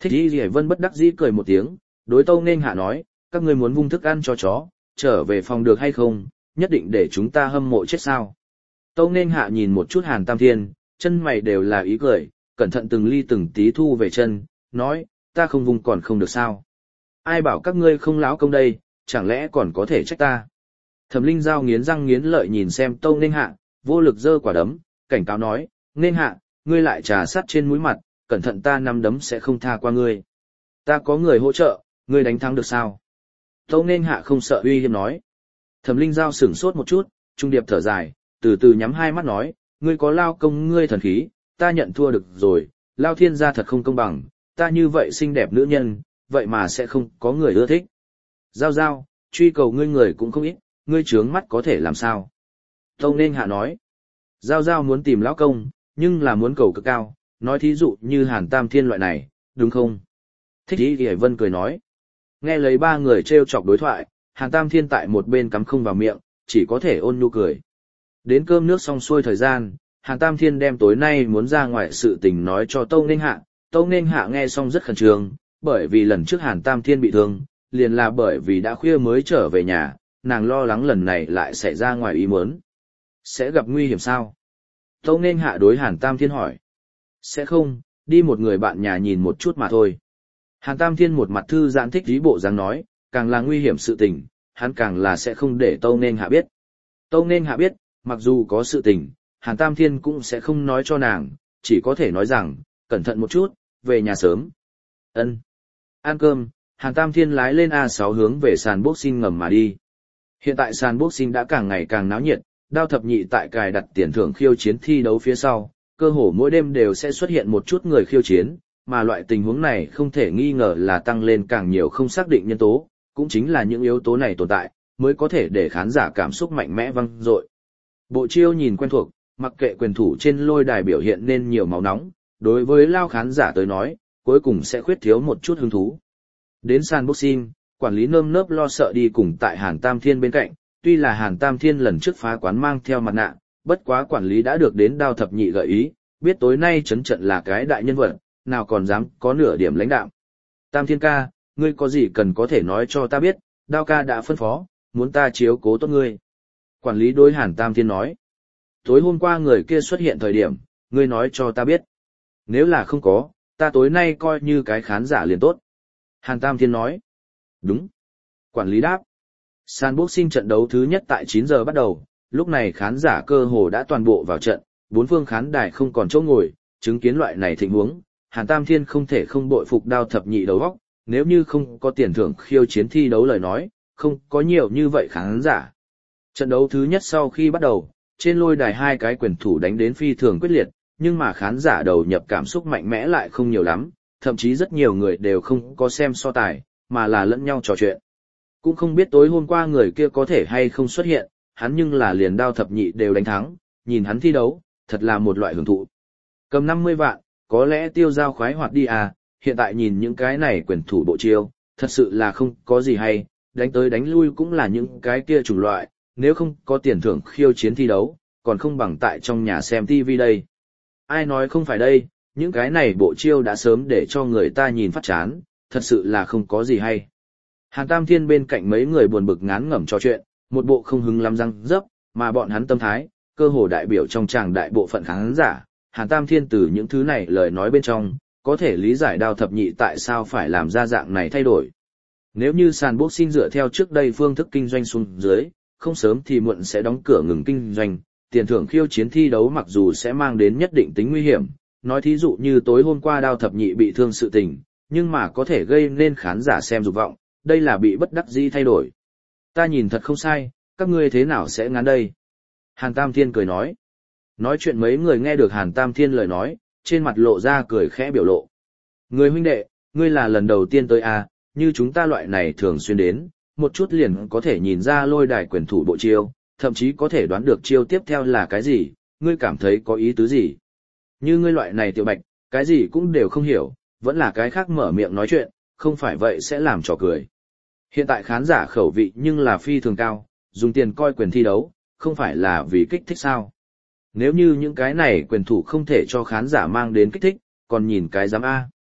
Thích Y Lìa Vân bất đắc dĩ cười một tiếng, đối Tâu Nên Hạ nói, các ngươi muốn vung thức ăn cho chó, trở về phòng được hay không, nhất định để chúng ta hâm mộ chết sao. Tâu Nên Hạ nhìn một chút Hàn Tam Thiên, chân mày đều là ý cười, cẩn thận từng ly từng tí thu về chân, nói, ta không vung còn không được sao. Ai bảo các ngươi không láo công đây, chẳng lẽ còn có thể trách ta. Thẩm Linh Giao nghiến răng nghiến lợi nhìn xem Tâu Nên Hạ, vô lực giơ quả đấm, cảnh cáo nói, Nên Hạ, ngươi lại trà sát trên mũi mặt, cẩn thận ta nắm đấm sẽ không tha qua ngươi. Ta có người hỗ trợ, ngươi đánh thắng được sao? Tâu Nên Hạ không sợ uy hiếp nói. Thẩm Linh Giao sửng sốt một chút, trung điệp thở dài, từ từ nhắm hai mắt nói, ngươi có lao công ngươi thần khí, ta nhận thua được rồi, lao thiên gia thật không công bằng, ta như vậy xinh đẹp nữ nhân, vậy mà sẽ không có người ưa thích. Giao Giao, truy cầu ngươi người cũng không ít, ngươi trướng mắt có thể làm sao? Tâu Nên Hạ nói. Giao Giao muốn tìm lão công, nhưng là muốn cầu cực cao, nói thí dụ như Hàn Tam Thiên loại này, đúng không? Thích Y Lìa Vân cười nói. Nghe lấy ba người trêu chọc đối thoại, Hàn Tam Thiên tại một bên cắm không vào miệng, chỉ có thể ôn nhu cười. Đến cơm nước xong xuôi thời gian, Hàn Tam Thiên đem tối nay muốn ra ngoài sự tình nói cho Tâu Nên Hạ. Tâu Nên Hạ nghe xong rất khẩn trương, bởi vì lần trước Hàn Tam Thiên bị thương, liền là bởi vì đã khuya mới trở về nhà, nàng lo lắng lần này lại xảy ra ngoài ý muốn. Sẽ gặp nguy hiểm sao? Tâu Nên Hạ đối Hàn Tam Thiên hỏi. Sẽ không, đi một người bạn nhà nhìn một chút mà thôi. Hàn Tam Thiên một mặt thư giãn thích dí bộ dáng nói, càng là nguy hiểm sự tình, hắn càng là sẽ không để Tâu Nên Hạ biết. Tâu Nên Hạ biết, mặc dù có sự tình, Hàn Tam Thiên cũng sẽ không nói cho nàng, chỉ có thể nói rằng, cẩn thận một chút, về nhà sớm. Ân. Ăn cơm, Hàn Tam Thiên lái lên A sáu hướng về sàn boxing ngầm mà đi. Hiện tại sàn boxing đã càng ngày càng náo nhiệt, Đao Thập Nhị tại cài đặt tiền thưởng khiêu chiến thi đấu phía sau, cơ hồ mỗi đêm đều sẽ xuất hiện một chút người khiêu chiến, mà loại tình huống này không thể nghi ngờ là tăng lên càng nhiều không xác định nhân tố, cũng chính là những yếu tố này tồn tại, mới có thể để khán giả cảm xúc mạnh mẽ vang dội. Bộ chiêu nhìn quen thuộc, mặc kệ quyền thủ trên lôi đài biểu hiện nên nhiều máu nóng, đối với lao khán giả tới nói, cuối cùng sẽ khuyết thiếu một chút hứng thú. Đến sàn boxing, quản lý nơm nớp lo sợ đi cùng tại Hàn Tam Thiên bên cạnh, tuy là Hàn Tam Thiên lần trước phá quán mang theo mặt nạ, bất quá quản lý đã được đến Đao Thập Nhị gợi ý, biết tối nay chấn trận là cái đại nhân vật, nào còn dám có nửa điểm lãnh đạm. Tam Thiên ca, ngươi có gì cần có thể nói cho ta biết, Đao ca đã phân phó, muốn ta chiếu cố tốt ngươi. Quản lý đối Hàn Tam Thiên nói, tối hôm qua người kia xuất hiện thời điểm, ngươi nói cho ta biết. Nếu là không có, ta tối nay coi như cái khán giả liền tốt. Hàn Tam Thiên nói, đúng. Quản lý đáp, sàn boxing trận đấu thứ nhất tại chín giờ bắt đầu, lúc này khán giả cơ hồ đã toàn bộ vào trận, bốn phương khán đài không còn chỗ ngồi, chứng kiến loại này tình huống, Hàn Tam Thiên không thể không bội phục Đao Thập Nhị đầu óc, nếu như không có tiền thưởng khiêu chiến thi đấu lời nói, không có nhiều như vậy khán giả. Trận đấu thứ nhất sau khi bắt đầu, trên lôi đài hai cái quyền thủ đánh đến phi thường quyết liệt, nhưng mà khán giả đầu nhập cảm xúc mạnh mẽ lại không nhiều lắm, thậm chí rất nhiều người đều không có xem so tài, mà là lẫn nhau trò chuyện. Cũng không biết tối hôm qua người kia có thể hay không xuất hiện, hắn nhưng là liền Đao Thập Nhị đều đánh thắng, nhìn hắn thi đấu, thật là một loại hưởng thụ. Cầm năm mươi vạn, có lẽ tiêu giao khoái hoạt đi à, hiện tại nhìn những cái này quyền thủ bộ chiêu, thật sự là không có gì hay, đánh tới đánh lui cũng là những cái kia chủng loại, nếu không có tiền thưởng khiêu chiến thi đấu, còn không bằng tại trong nhà xem ti vi đây. Ai nói không phải đây, những cái này bộ chiêu đã sớm để cho người ta nhìn phát chán, thật sự là không có gì hay. Hàn Tam Thiên bên cạnh mấy người buồn bực ngán ngẩm trò chuyện, một bộ không hứng lắm răng dấp, mà bọn hắn tâm thái, cơ hồ đại biểu trong tràng đại bộ phận khán giả. Hàn Tam Thiên từ những thứ này lời nói bên trong, có thể lý giải Đao Thập Nhị tại sao phải làm ra dạng này thay đổi. Nếu như sàn boxing dựa theo trước đây phương thức kinh doanh xuống dưới, không sớm thì muộn sẽ đóng cửa ngừng kinh doanh, tiền thưởng khiêu chiến thi đấu mặc dù sẽ mang đến nhất định tính nguy hiểm, nói thí dụ như tối hôm qua Đao Thập Nhị bị thương sự tình, nhưng mà có thể gây nên khán giả xem dục vọng, đây là bị bất đắc dĩ thay đổi. Ta nhìn thật không sai, các ngươi thế nào sẽ ngán đây? Hàn Tam Thiên cười nói. Nói chuyện mấy người nghe được Hàn Tam Thiên lời nói, trên mặt lộ ra cười khẽ biểu lộ. Người huynh đệ, ngươi là lần đầu tiên tới à, như chúng ta loại này thường xuyên đến, một chút liền có thể nhìn ra lôi đài quyền thủ bộ chiêu, thậm chí có thể đoán được chiêu tiếp theo là cái gì, ngươi cảm thấy có ý tứ gì. Như ngươi loại này tiểu bạch, cái gì cũng đều không hiểu, vẫn là cái khác mở miệng nói chuyện, không phải vậy sẽ làm trò cười. Hiện tại khán giả khẩu vị nhưng là phi thường cao, dùng tiền coi quyền thi đấu, không phải là vì kích thích sao. Nếu như những cái này quyền thủ không thể cho khán giả mang đến kích thích, còn nhìn cái giám A.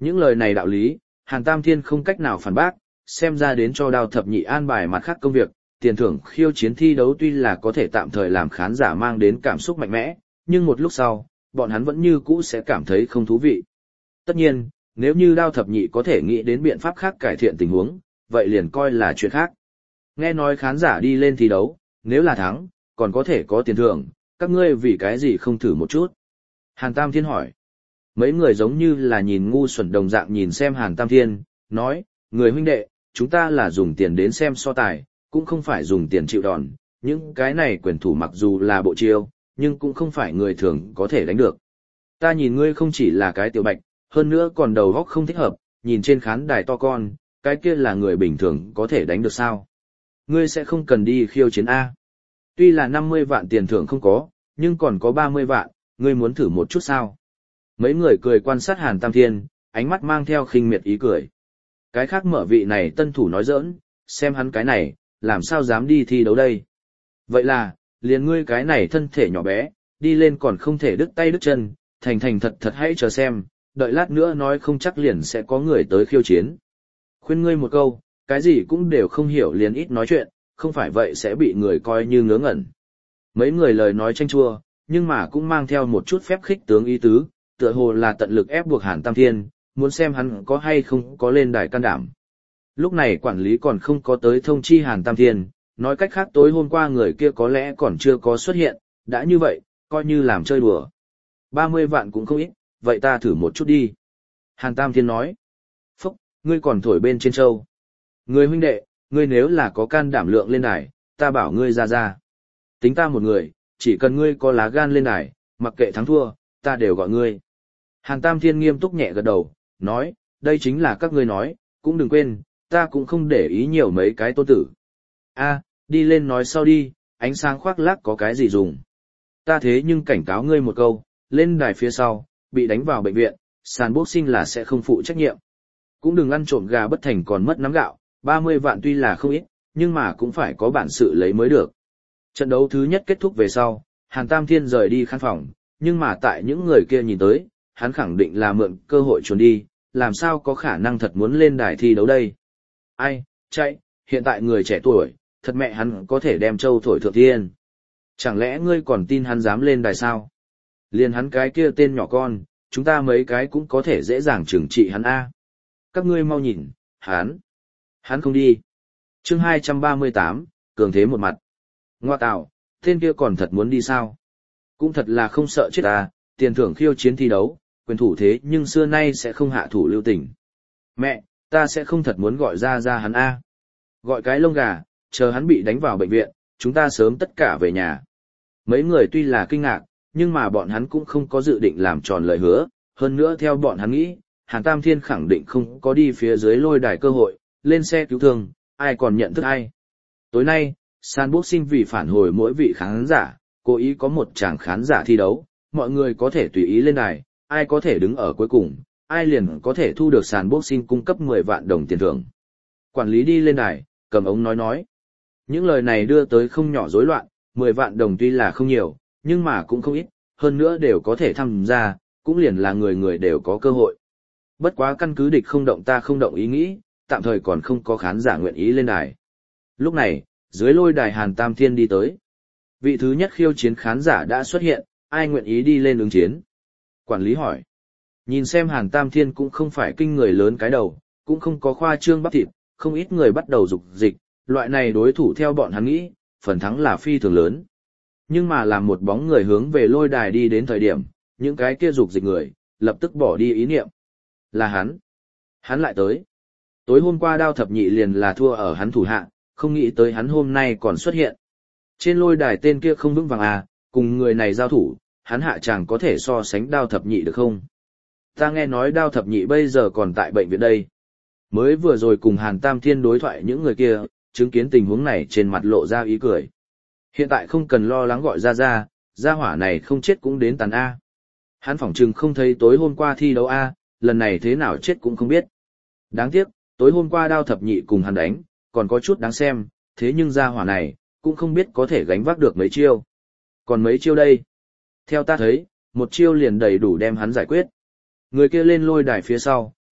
Những lời này đạo lý, Hàn Tam Thiên không cách nào phản bác, xem ra đến cho Đao Thập Nhị an bài mặt khác công việc, tiền thưởng khiêu chiến thi đấu tuy là có thể tạm thời làm khán giả mang đến cảm xúc mạnh mẽ, nhưng một lúc sau, bọn hắn vẫn như cũ sẽ cảm thấy không thú vị. Tất nhiên, nếu như Đao Thập Nhị có thể nghĩ đến biện pháp khác cải thiện tình huống, vậy liền coi là chuyện khác. Nghe nói khán giả đi lên thi đấu, nếu là thắng, còn có thể có tiền thưởng, các ngươi vì cái gì không thử một chút? Hàn Tam Thiên hỏi. Mấy người giống như là nhìn ngu xuẩn đồng dạng nhìn xem Hàn Tam Thiên, nói, người huynh đệ, chúng ta là dùng tiền đến xem so tài, cũng không phải dùng tiền chịu đòn, những cái này quyền thủ mặc dù là bộ chiêu, nhưng cũng không phải người thường có thể đánh được. Ta nhìn ngươi không chỉ là cái tiểu bạch, hơn nữa còn đầu góc không thích hợp, nhìn trên khán đài to con, cái kia là người bình thường có thể đánh được sao? Ngươi sẽ không cần đi khiêu chiến A. Tuy là năm mươi vạn tiền thưởng không có, nhưng còn có ba mươi vạn, ngươi muốn thử một chút sao? Mấy người cười quan sát Hàn Tam Thiên, ánh mắt mang theo khinh miệt ý cười. Cái khác mở vị này tân thủ nói giỡn, xem hắn cái này, làm sao dám đi thi đấu đây? Vậy là, liền ngươi cái này thân thể nhỏ bé, đi lên còn không thể đứt tay đứt chân, thành thành thật thật hãy chờ xem, đợi lát nữa nói không chắc liền sẽ có người tới khiêu chiến. Khuyên ngươi một câu, cái gì cũng đều không hiểu liền ít nói chuyện, không phải vậy sẽ bị người coi như ngớ ngẩn. Mấy người lời nói tranh chua, nhưng mà cũng mang theo một chút phép khích tướng ý tứ, tựa hồ là tận lực ép buộc Hàn Tam Thiên, muốn xem hắn có hay không có lên đài can đảm. Lúc này quản lý còn không có tới thông chi Hàn Tam Thiên, nói cách khác tối hôm qua người kia có lẽ còn chưa có xuất hiện, đã như vậy, coi như làm chơi đùa. ba mươi vạn cũng không ít, vậy ta thử một chút đi. Hàn Tam Thiên nói, phúc, ngươi còn thổi bên trên châu. Người huynh đệ, ngươi nếu là có can đảm lượng lên đài, ta bảo ngươi ra ra. Tính ta một người, chỉ cần ngươi có lá gan lên đài, mặc kệ thắng thua, ta đều gọi ngươi. Hàn Tam Thiên nghiêm túc nhẹ gật đầu, nói, đây chính là các ngươi nói, cũng đừng quên, ta cũng không để ý nhiều mấy cái tôn tử. A, đi lên nói sau đi, ánh sáng khoác lác có cái gì dùng. Ta thế nhưng cảnh cáo ngươi một câu, lên đài phía sau, bị đánh vào bệnh viện, sàn boxing là sẽ không phụ trách nhiệm. Cũng đừng ăn trộm gà bất thành còn mất nắm gạo, ba mươi vạn tuy là không ít, nhưng mà cũng phải có bản sự lấy mới được. Trận đấu thứ nhất kết thúc về sau, Hàn Tam Thiên rời đi khán phòng, nhưng mà tại những người kia nhìn tới, hắn khẳng định là mượn cơ hội trốn đi, làm sao có khả năng thật muốn lên đài thi đấu đây. Ai, chạy, hiện tại người trẻ tuổi, thật mẹ hắn có thể đem châu thổi thượng thiên. Chẳng lẽ ngươi còn tin hắn dám lên đài sao? Liền hắn cái kia tên nhỏ con, chúng ta mấy cái cũng có thể dễ dàng trừng trị hắn A. Các ngươi mau nhìn, hắn, hắn không đi. Chương hai trăm ba mươi tám, cường thế một mặt. Ngoa tạo, tên kia còn thật muốn đi sao? Cũng thật là không sợ chết à, tiền thưởng khiêu chiến thi đấu, quyền thủ thế nhưng xưa nay sẽ không hạ thủ lưu tình. Mẹ, ta sẽ không thật muốn gọi ra ra hắn A. Gọi cái lông gà, chờ hắn bị đánh vào bệnh viện, chúng ta sớm tất cả về nhà. Mấy người tuy là kinh ngạc, nhưng mà bọn hắn cũng không có dự định làm tròn lời hứa, hơn nữa theo bọn hắn nghĩ, Hàn Tam Thiên khẳng định không có đi phía dưới lôi đài cơ hội, lên xe cứu thương, ai còn nhận thức ai. Tối nay, sàn boxing vì phản hồi mỗi vị khán giả, cố ý có một chàng khán giả thi đấu, mọi người có thể tùy ý lên đài, ai có thể đứng ở cuối cùng, ai liền có thể thu được sàn boxing cung cấp mười vạn đồng tiền thưởng. Quản lý đi lên đài, cầm ống nói nói. Những lời này đưa tới không nhỏ rối loạn, mười vạn đồng tuy là không nhiều, nhưng mà cũng không ít, hơn nữa đều có thể tham gia, cũng liền là người người đều có cơ hội. Bất quá căn cứ địch không động ta không động ý nghĩ, tạm thời còn không có khán giả nguyện ý lên đài. Lúc này, dưới lôi đài Hàn Tam Thiên đi tới. Vị thứ nhất khiêu chiến khán giả đã xuất hiện, ai nguyện ý đi lên ứng chiến? Quản lý hỏi. Nhìn xem Hàn Tam Thiên cũng không phải kinh người lớn cái đầu, cũng không có khoa trương bắp thịt, không ít người bắt đầu dục dịch, loại này đối thủ theo bọn hắn nghĩ, phần thắng là phi thường lớn. Nhưng mà làm một bóng người hướng về lôi đài đi đến thời điểm, những cái kia dục dịch người, lập tức bỏ đi ý niệm. Là hắn. Hắn lại tới. Tối hôm qua Đao Thập Nhị liền là thua ở hắn thủ hạ, không nghĩ tới hắn hôm nay còn xuất hiện. Trên lôi đài tên kia không vững vàng à, cùng người này giao thủ, hắn hạ chàng có thể so sánh Đao Thập Nhị được không? Ta nghe nói Đao Thập Nhị bây giờ còn tại bệnh viện đây. Mới vừa rồi cùng Hàn Tam Thiên đối thoại những người kia, chứng kiến tình huống này trên mặt lộ ra ý cười. Hiện tại không cần lo lắng gọi ra ra, gia hỏa này không chết cũng đến tàn A. Hắn phỏng chừng không thấy tối hôm qua thi đấu A, lần này thế nào chết cũng không biết. Đáng tiếc, tối hôm qua Đao Thập Nhị cùng hắn đánh, còn có chút đáng xem, thế nhưng gia hỏa này, cũng không biết có thể gánh vác được mấy chiêu. Còn mấy chiêu đây? Theo ta thấy, một chiêu liền đầy đủ đem hắn giải quyết. Người kia lên lôi đài phía sau,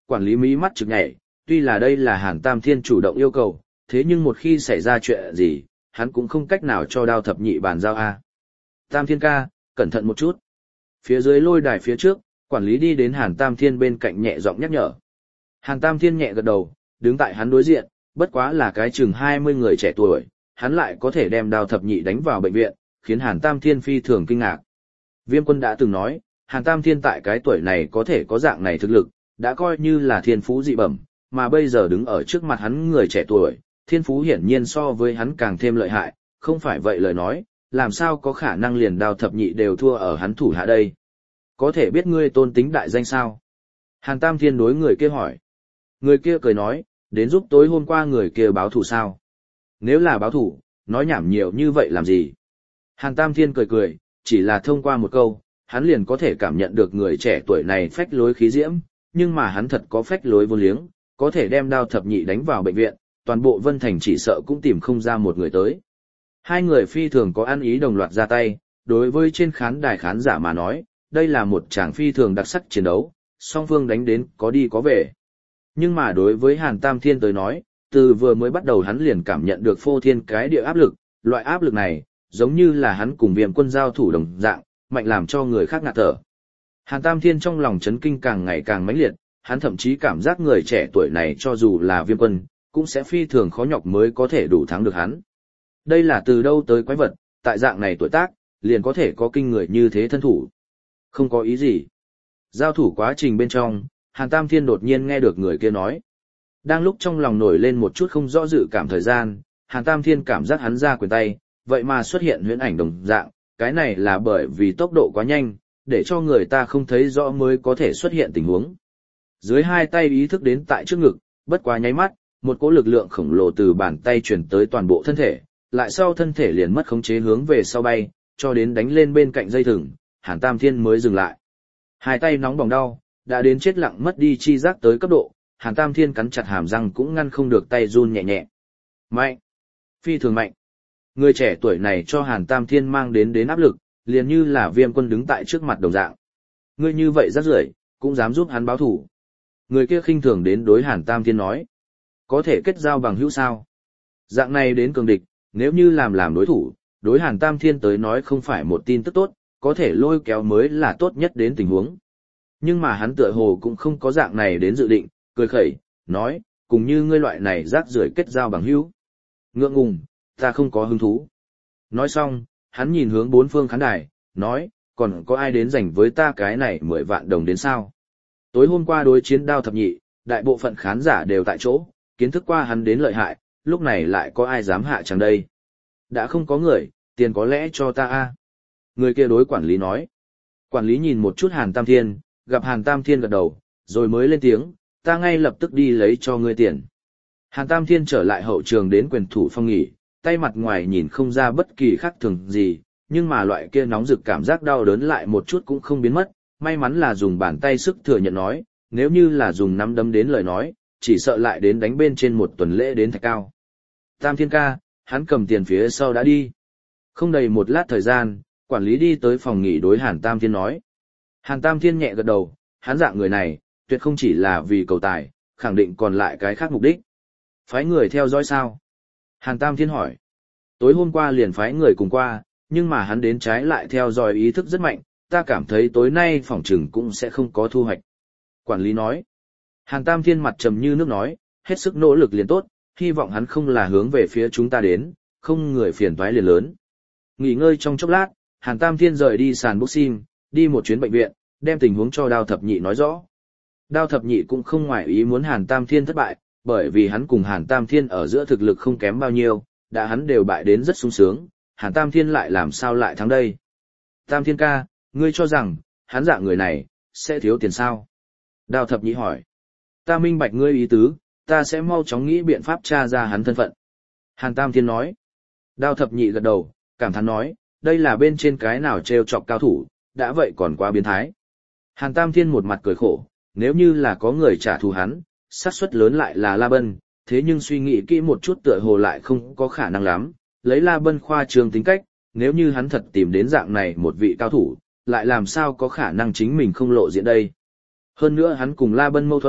quản lý mí mắt trực nhảy, tuy là đây là Hàn Tam Thiên chủ động yêu cầu, thế nhưng một khi xảy ra chuyện gì, hắn cũng không cách nào cho Đao Thập Nhị bàn giao a. Tam Thiên ca, cẩn thận một chút. Phía dưới lôi đài phía trước, quản lý đi đến Hàn Tam Thiên bên cạnh nhẹ giọng nhắc nhở. Hàn Tam Thiên nhẹ gật đầu, đứng tại hắn đối diện, bất quá là cái chừng hai mươi người trẻ tuổi, hắn lại có thể đem Đao Thập Nhị đánh vào bệnh viện, khiến Hàn Tam Thiên phi thường kinh ngạc. Viêm Quân đã từng nói, Hàn Tam Thiên tại cái tuổi này có thể có dạng này thực lực, đã coi như là thiên phú dị bẩm, mà bây giờ đứng ở trước mặt hắn người trẻ tuổi, thiên phú hiển nhiên so với hắn càng thêm lợi hại, không phải vậy lời nói, làm sao có khả năng liền Đao Thập Nhị đều thua ở hắn thủ hạ đây. Có thể biết ngươi tôn tính đại danh sao? Hàn Tam Thiên đối người kia hỏi. Người kia cười nói, đến giúp tối hôm qua người kia báo thù sao? Nếu là báo thù, nói nhảm nhiều như vậy làm gì? Hàn Tam Thiên cười cười, chỉ là thông qua một câu, hắn liền có thể cảm nhận được người trẻ tuổi này phách lối khí diễm, nhưng mà hắn thật có phách lối vô liếng, có thể đem Đao Thập Nhị đánh vào bệnh viện, toàn bộ Vân Thành chỉ sợ cũng tìm không ra một người tới. Hai người phi thường có ăn ý đồng loạt ra tay, đối với trên khán đài khán giả mà nói, đây là một tràng phi thường đặc sắc chiến đấu, song phương đánh đến có đi có về. Nhưng mà đối với Hàn Tam Thiên tới nói, từ vừa mới bắt đầu hắn liền cảm nhận được phô thiên cái địa áp lực, loại áp lực này, giống như là hắn cùng Viêm Quân giao thủ đồng dạng, mạnh làm cho người khác ngạt thở. Hàn Tam Thiên trong lòng chấn kinh càng ngày càng mãnh liệt, hắn thậm chí cảm giác người trẻ tuổi này cho dù là Viêm Quân, cũng sẽ phi thường khó nhọc mới có thể đủ thắng được hắn. Đây là từ đâu tới quái vật, tại dạng này tuổi tác, liền có thể có kinh người như thế thân thủ. Không có ý gì. Giao thủ quá trình bên trong, Hàn Tam Thiên đột nhiên nghe được người kia nói. Đang lúc trong lòng nổi lên một chút không rõ dự cảm thời gian, Hàn Tam Thiên cảm giác hắn ra quyền tay, vậy mà xuất hiện huyễn ảnh đồng dạng, cái này là bởi vì tốc độ quá nhanh, để cho người ta không thấy rõ mới có thể xuất hiện tình huống. Dưới hai tay ý thức đến tại trước ngực, bất quá nháy mắt, một cỗ lực lượng khổng lồ từ bàn tay chuyển tới toàn bộ thân thể, lại sau thân thể liền mất khống chế hướng về sau bay, cho đến đánh lên bên cạnh dây thừng, Hàn Tam Thiên mới dừng lại. Hai tay nóng bỏng đau, đã đến chết lặng mất đi chi giác tới cấp độ, Hàn Tam Thiên cắn chặt hàm răng cũng ngăn không được tay run nhẹ nhẹ. Mạnh! Phi thường mạnh! Người trẻ tuổi này cho Hàn Tam Thiên mang đến đến áp lực, liền như là Viêm Quân đứng tại trước mặt đồng dạng. Ngươi như vậy rắc rưởi, cũng dám giúp hắn báo thủ. Người kia khinh thường đến đối Hàn Tam Thiên nói. Có thể kết giao bằng hữu sao? Dạng này đến cường địch, nếu như làm làm đối thủ, đối Hàn Tam Thiên tới nói không phải một tin tức tốt, có thể lôi kéo mới là tốt nhất đến tình huống. Nhưng mà hắn tựa hồ cũng không có dạng này đến dự định, cười khẩy, nói, cùng như ngươi loại này rác rưởi kết giao bằng hữu. Ngượng ngùng, ta không có hứng thú. Nói xong, hắn nhìn hướng bốn phương khán đài, nói, còn có ai đến dành với ta cái này mười vạn đồng đến sao? Tối hôm qua đối chiến Đao Thập Nhị, đại bộ phận khán giả đều tại chỗ, kiến thức qua hắn đến lợi hại, lúc này lại có ai dám hạ chẳng đây? Đã không có người, tiền có lẽ cho ta a. Người kia đối quản lý nói. Quản lý nhìn một chút Hàn Tam Thiên, gặp Hàn Tam Thiên gật đầu, rồi mới lên tiếng, ta ngay lập tức đi lấy cho ngươi tiền. Hàn Tam Thiên trở lại hậu trường đến quyền thủ phong nghỉ, tay mặt ngoài nhìn không ra bất kỳ khác thường gì, nhưng mà loại kia nóng rực cảm giác đau đớn lại một chút cũng không biến mất, may mắn là dùng bàn tay sức thừa nhận nói, nếu như là dùng nắm đấm đến lời nói, chỉ sợ lại đến đánh bên trên một tuần lễ đến thạch cao. Tam Thiên ca, hắn cầm tiền phía sau đã đi. Không đầy một lát thời gian, quản lý đi tới phòng nghỉ đối Hàn Tam Thiên nói. Hàn Tam Thiên nhẹ gật đầu, hắn dạng người này, tuyệt không chỉ là vì cầu tài, khẳng định còn lại cái khác mục đích. Phái người theo dõi sao? Hàn Tam Thiên hỏi. Tối hôm qua liền phái người cùng qua, nhưng mà hắn đến trái lại theo dõi ý thức rất mạnh, ta cảm thấy tối nay phỏng trừng cũng sẽ không có thu hoạch. Quản lý nói. Hàn Tam Thiên mặt trầm như nước nói, hết sức nỗ lực liền tốt, hy vọng hắn không là hướng về phía chúng ta đến, không người phiền toái liền lớn. Nghỉ ngơi trong chốc lát, Hàn Tam Thiên rời đi sàn boxing, đi một chuyến bệnh viện, đem tình huống cho Đao Thập Nhị nói rõ. Đao Thập Nhị cũng không ngoại ý muốn Hàn Tam Thiên thất bại, bởi vì hắn cùng Hàn Tam Thiên ở giữa thực lực không kém bao nhiêu, đã hắn đều bại đến rất sung sướng, Hàn Tam Thiên lại làm sao lại thắng đây? Tam Thiên ca, ngươi cho rằng, hắn dạng người này, sẽ thiếu tiền sao? Đao Thập Nhị hỏi. Ta minh bạch ngươi ý tứ, ta sẽ mau chóng nghĩ biện pháp tra ra hắn thân phận. Hàn Tam Thiên nói. Đao Thập Nhị gật đầu, cảm thán nói, đây là bên trên cái nào trêu chọc cao thủ, đã vậy còn quá biến thái. Hàn Tam Thiên một mặt cười khổ, nếu như là có người trả thù hắn, xác suất lớn lại là La Bân, thế nhưng suy nghĩ kỹ một chút tựa hồ lại không có khả năng lắm, lấy La Bân khoa trương tính cách, nếu như hắn thật tìm đến dạng này một vị cao thủ, lại làm sao có khả năng chính mình không lộ diện đây. Hơn nữa hắn cùng La Bân mâu thuẫn,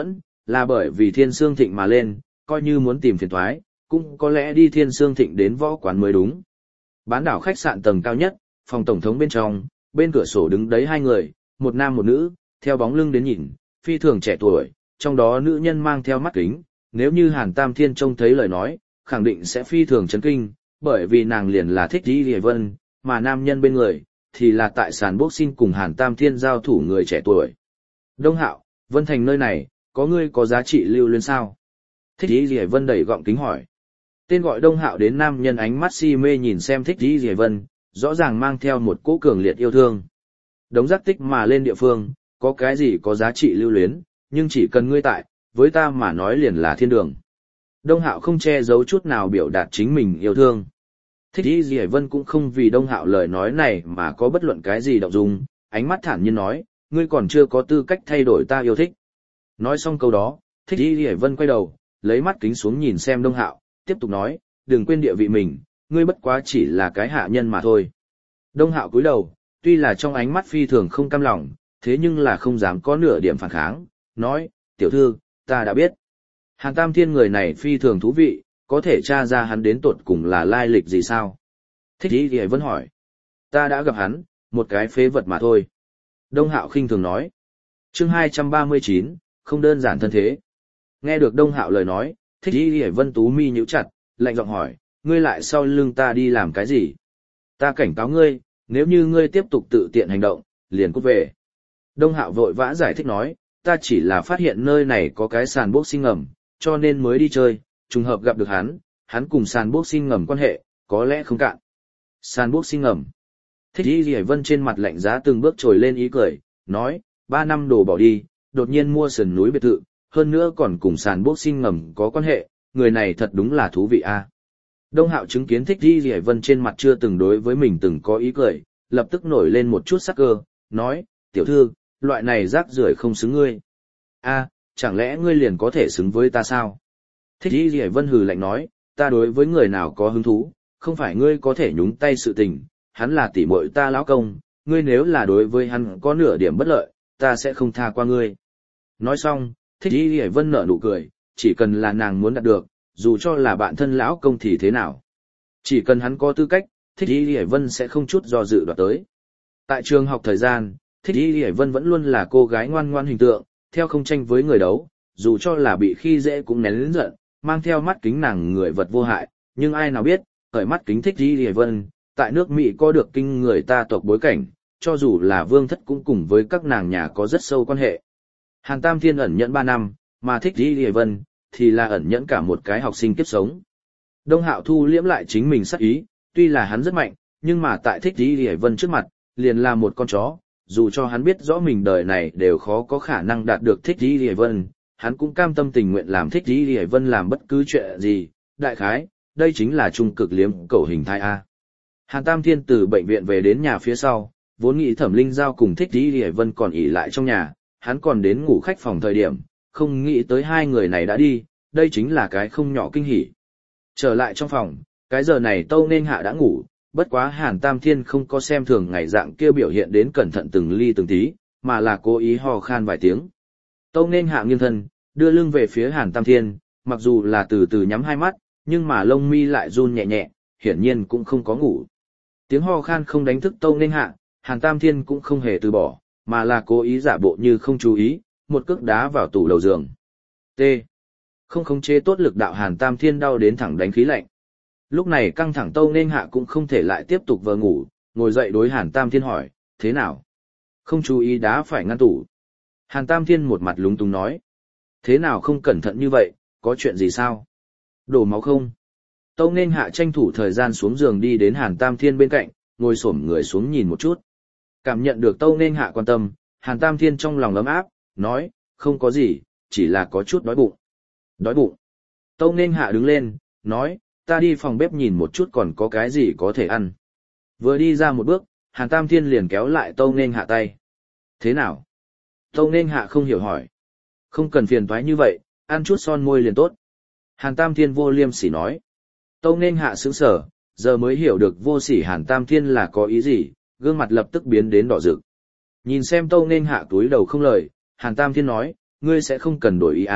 là bởi vì Thiên Sương Thịnh mà lên, coi như muốn tìm phiền toái, cũng có lẽ đi Thiên Sương Thịnh đến võ quán mới đúng. Bán đảo khách sạn tầng cao nhất, phòng tổng thống bên trong, bên cửa sổ đứng đấy hai người, một nam một nữ, theo bóng lưng đến nhìn, phi thường trẻ tuổi, trong đó nữ nhân mang theo mắt kính, nếu như Hàn Tam Thiên trông thấy lời nói, khẳng định sẽ phi thường chấn kinh, bởi vì nàng liền là Thích Dĩ Lệ Vân, mà nam nhân bên người, thì là tại sàn boxing cùng Hàn Tam Thiên giao thủ người trẻ tuổi. Đông Hạo, Vân Thành nơi này, có ngươi có giá trị lưu luyến sao? Thích Dĩ Lệ Vân đẩy gọng kính hỏi. Tên gọi Đông Hạo đến nam nhân ánh mắt si mê nhìn xem Thích Dĩ Lệ Vân, rõ ràng mang theo một cỗ cường liệt yêu thương. Đống giác tích mà lên địa phương, có cái gì có giá trị lưu luyến, nhưng chỉ cần ngươi tại, với ta mà nói liền là thiên đường. Đông Hạo không che giấu chút nào biểu đạt chính mình yêu thương. Thích Dĩ Lệ Vân cũng không vì Đông Hạo lời nói này mà có bất luận cái gì động dung, ánh mắt thản nhiên nói, ngươi còn chưa có tư cách thay đổi ta yêu thích. Nói xong câu đó, Thích Dĩ Lệ Vân quay đầu, lấy mắt kính xuống nhìn xem Đông Hạo, tiếp tục nói, đừng quên địa vị mình, ngươi bất quá chỉ là cái hạ nhân mà thôi. Đông Hạo cúi đầu, tuy là trong ánh mắt phi thường không cam lòng, thế nhưng là không dám có nửa điểm phản kháng, nói, tiểu thư, ta đã biết. Hàn Tam Thiên người này phi thường thú vị, có thể tra ra hắn đến tột cùng là lai lịch gì sao? Thích Dĩ Lệ Vân hỏi. Ta đã gặp hắn, một cái phế vật mà thôi. Đông Hạo khinh thường nói. Chương hai trăm ba mươi chín, không đơn giản thân thế. Nghe được Đông Hạo lời nói, Thích Dĩ Lệ Vân tú mi nhíu chặt, lạnh giọng hỏi, ngươi lại sau lưng ta đi làm cái gì? Ta cảnh cáo ngươi, nếu như ngươi tiếp tục tự tiện hành động, liền cút về. Đông Hạo vội vã giải thích nói, ta chỉ là phát hiện nơi này có cái sàn boxing ngầm, cho nên mới đi chơi, trùng hợp gặp được hắn, hắn cùng sàn boxing ngầm quan hệ, có lẽ không cạn. Sàn boxing ngầm. Thích Dĩ Lệ Vân trên mặt lạnh giá từng bước trồi lên ý cười, nói, ba năm đồ bỏ đi, đột nhiên mua sườn núi biệt thự, hơn nữa còn cùng sàn boxing ngầm có quan hệ, người này thật đúng là thú vị a. Đông Hạo chứng kiến Thích Dĩ Lệ Vân trên mặt chưa từng đối với mình từng có ý cười, lập tức nổi lên một chút sắc cơ, nói, tiểu thư, loại này rác rưởi không xứng ngươi. A, chẳng lẽ ngươi liền có thể xứng với ta sao? Thích Dĩ Lệ Vân hừ lạnh nói, ta đối với người nào có hứng thú, không phải ngươi có thể nhúng tay sự tình, hắn là tỷ muội ta lão công, ngươi nếu là đối với hắn có nửa điểm bất lợi, ta sẽ không tha qua ngươi. Nói xong, Thích Dĩ Lệ Vân nở nụ cười, chỉ cần là nàng muốn đạt được, dù cho là bạn thân lão công thì thế nào. Chỉ cần hắn có tư cách, Thích Dĩ Lệ Vân sẽ không chút do dự đoạt tới. Tại trường học thời gian, Thích Dĩ Lệ Vân vẫn luôn là cô gái ngoan ngoan hình tượng, theo không tranh với người đấu, dù cho là bị khi dễ cũng nén lớn giận, mang theo mắt kính nàng người vật vô hại, nhưng ai nào biết, khởi mắt kính Thích Dĩ Lệ Vân, tại nước Mỹ có được kinh người ta tộc bối cảnh, cho dù là vương thất cũng cùng với các nàng nhà có rất sâu quan hệ. Hàn Tam Thiên ẩn nhẫn ba năm, mà Thích Dĩ Lệ Vân thì là ẩn nhẫn cả một cái học sinh kiếp sống. Đông Hạo thu liễm lại chính mình sắc ý, tuy là hắn rất mạnh, nhưng mà tại Thích Dĩ Lệ Vân trước mặt, liền là một con chó, dù cho hắn biết rõ mình đời này đều khó có khả năng đạt được Thích Dĩ Lệ Vân, hắn cũng cam tâm tình nguyện làm Thích Dĩ Lệ Vân làm bất cứ chuyện gì, đại khái, đây chính là trung cực liếm cẩu hình thái A. Hàn Tam Thiên từ bệnh viện về đến nhà phía sau, vốn nghĩ Thẩm Linh Giao cùng Thích Dĩ Lệ Vân còn ỉ lại trong nhà, hắn còn đến ngủ khách phòng thời điểm, không nghĩ tới hai người này đã đi, đây chính là cái không nhỏ kinh hỉ. Trở lại trong phòng, cái giờ này Tâu Nên Hạ đã ngủ, bất quá Hàn Tam Thiên không có xem thường ngày dạng kia biểu hiện đến cẩn thận từng ly từng tí, mà là cố ý ho khan vài tiếng. Tâu Nên Hạ nghiêng thân, đưa lưng về phía Hàn Tam Thiên, mặc dù là từ từ nhắm hai mắt, nhưng mà lông mi lại run nhẹ nhẹ, hiển nhiên cũng không có ngủ. Tiếng ho khan không đánh thức Tâu Nên Hạ, Hàn Tam Thiên cũng không hề từ bỏ, mà là cố ý giả bộ như không chú ý, một cước đá vào tủ đầu giường. T. Không khống chế tốt lực đạo Hàn Tam Thiên đau đến thẳng đánh khí lạnh. Lúc này căng thẳng Tâu Nên Hạ cũng không thể lại tiếp tục vờ ngủ, ngồi dậy đối Hàn Tam Thiên hỏi, thế nào? Không chú ý đá phải ngăn tủ. Hàn Tam Thiên một mặt lúng túng nói, thế nào không cẩn thận như vậy, có chuyện gì sao? Đổ máu không? Tâu Nên Hạ tranh thủ thời gian xuống giường đi đến Hàn Tam Thiên bên cạnh, ngồi xổm người xuống nhìn một chút. Cảm nhận được Tâu Nên Hạ quan tâm, Hàn Tam Thiên trong lòng ấm áp, nói, không có gì, chỉ là có chút đói bụng. Đói bụng. Tâu Nên Hạ đứng lên, nói, ta đi phòng bếp nhìn một chút còn có cái gì có thể ăn. Vừa đi ra một bước, Hàn Tam Thiên liền kéo lại Tâu Nên Hạ tay. Thế nào? Tâu Nên Hạ không hiểu hỏi. Không cần phiền toái như vậy, ăn chút son môi liền tốt. Hàn Tam Thiên vô liêm sỉ nói. Tâu Nên Hạ sững sờ, giờ mới hiểu được vô sỉ Hàn Tam Thiên là có ý gì, gương mặt lập tức biến đến đỏ rực. Nhìn xem Tâu Nên Hạ túi đầu không lời, Hàn Tam Thiên nói, ngươi sẽ không cần đổi ý à,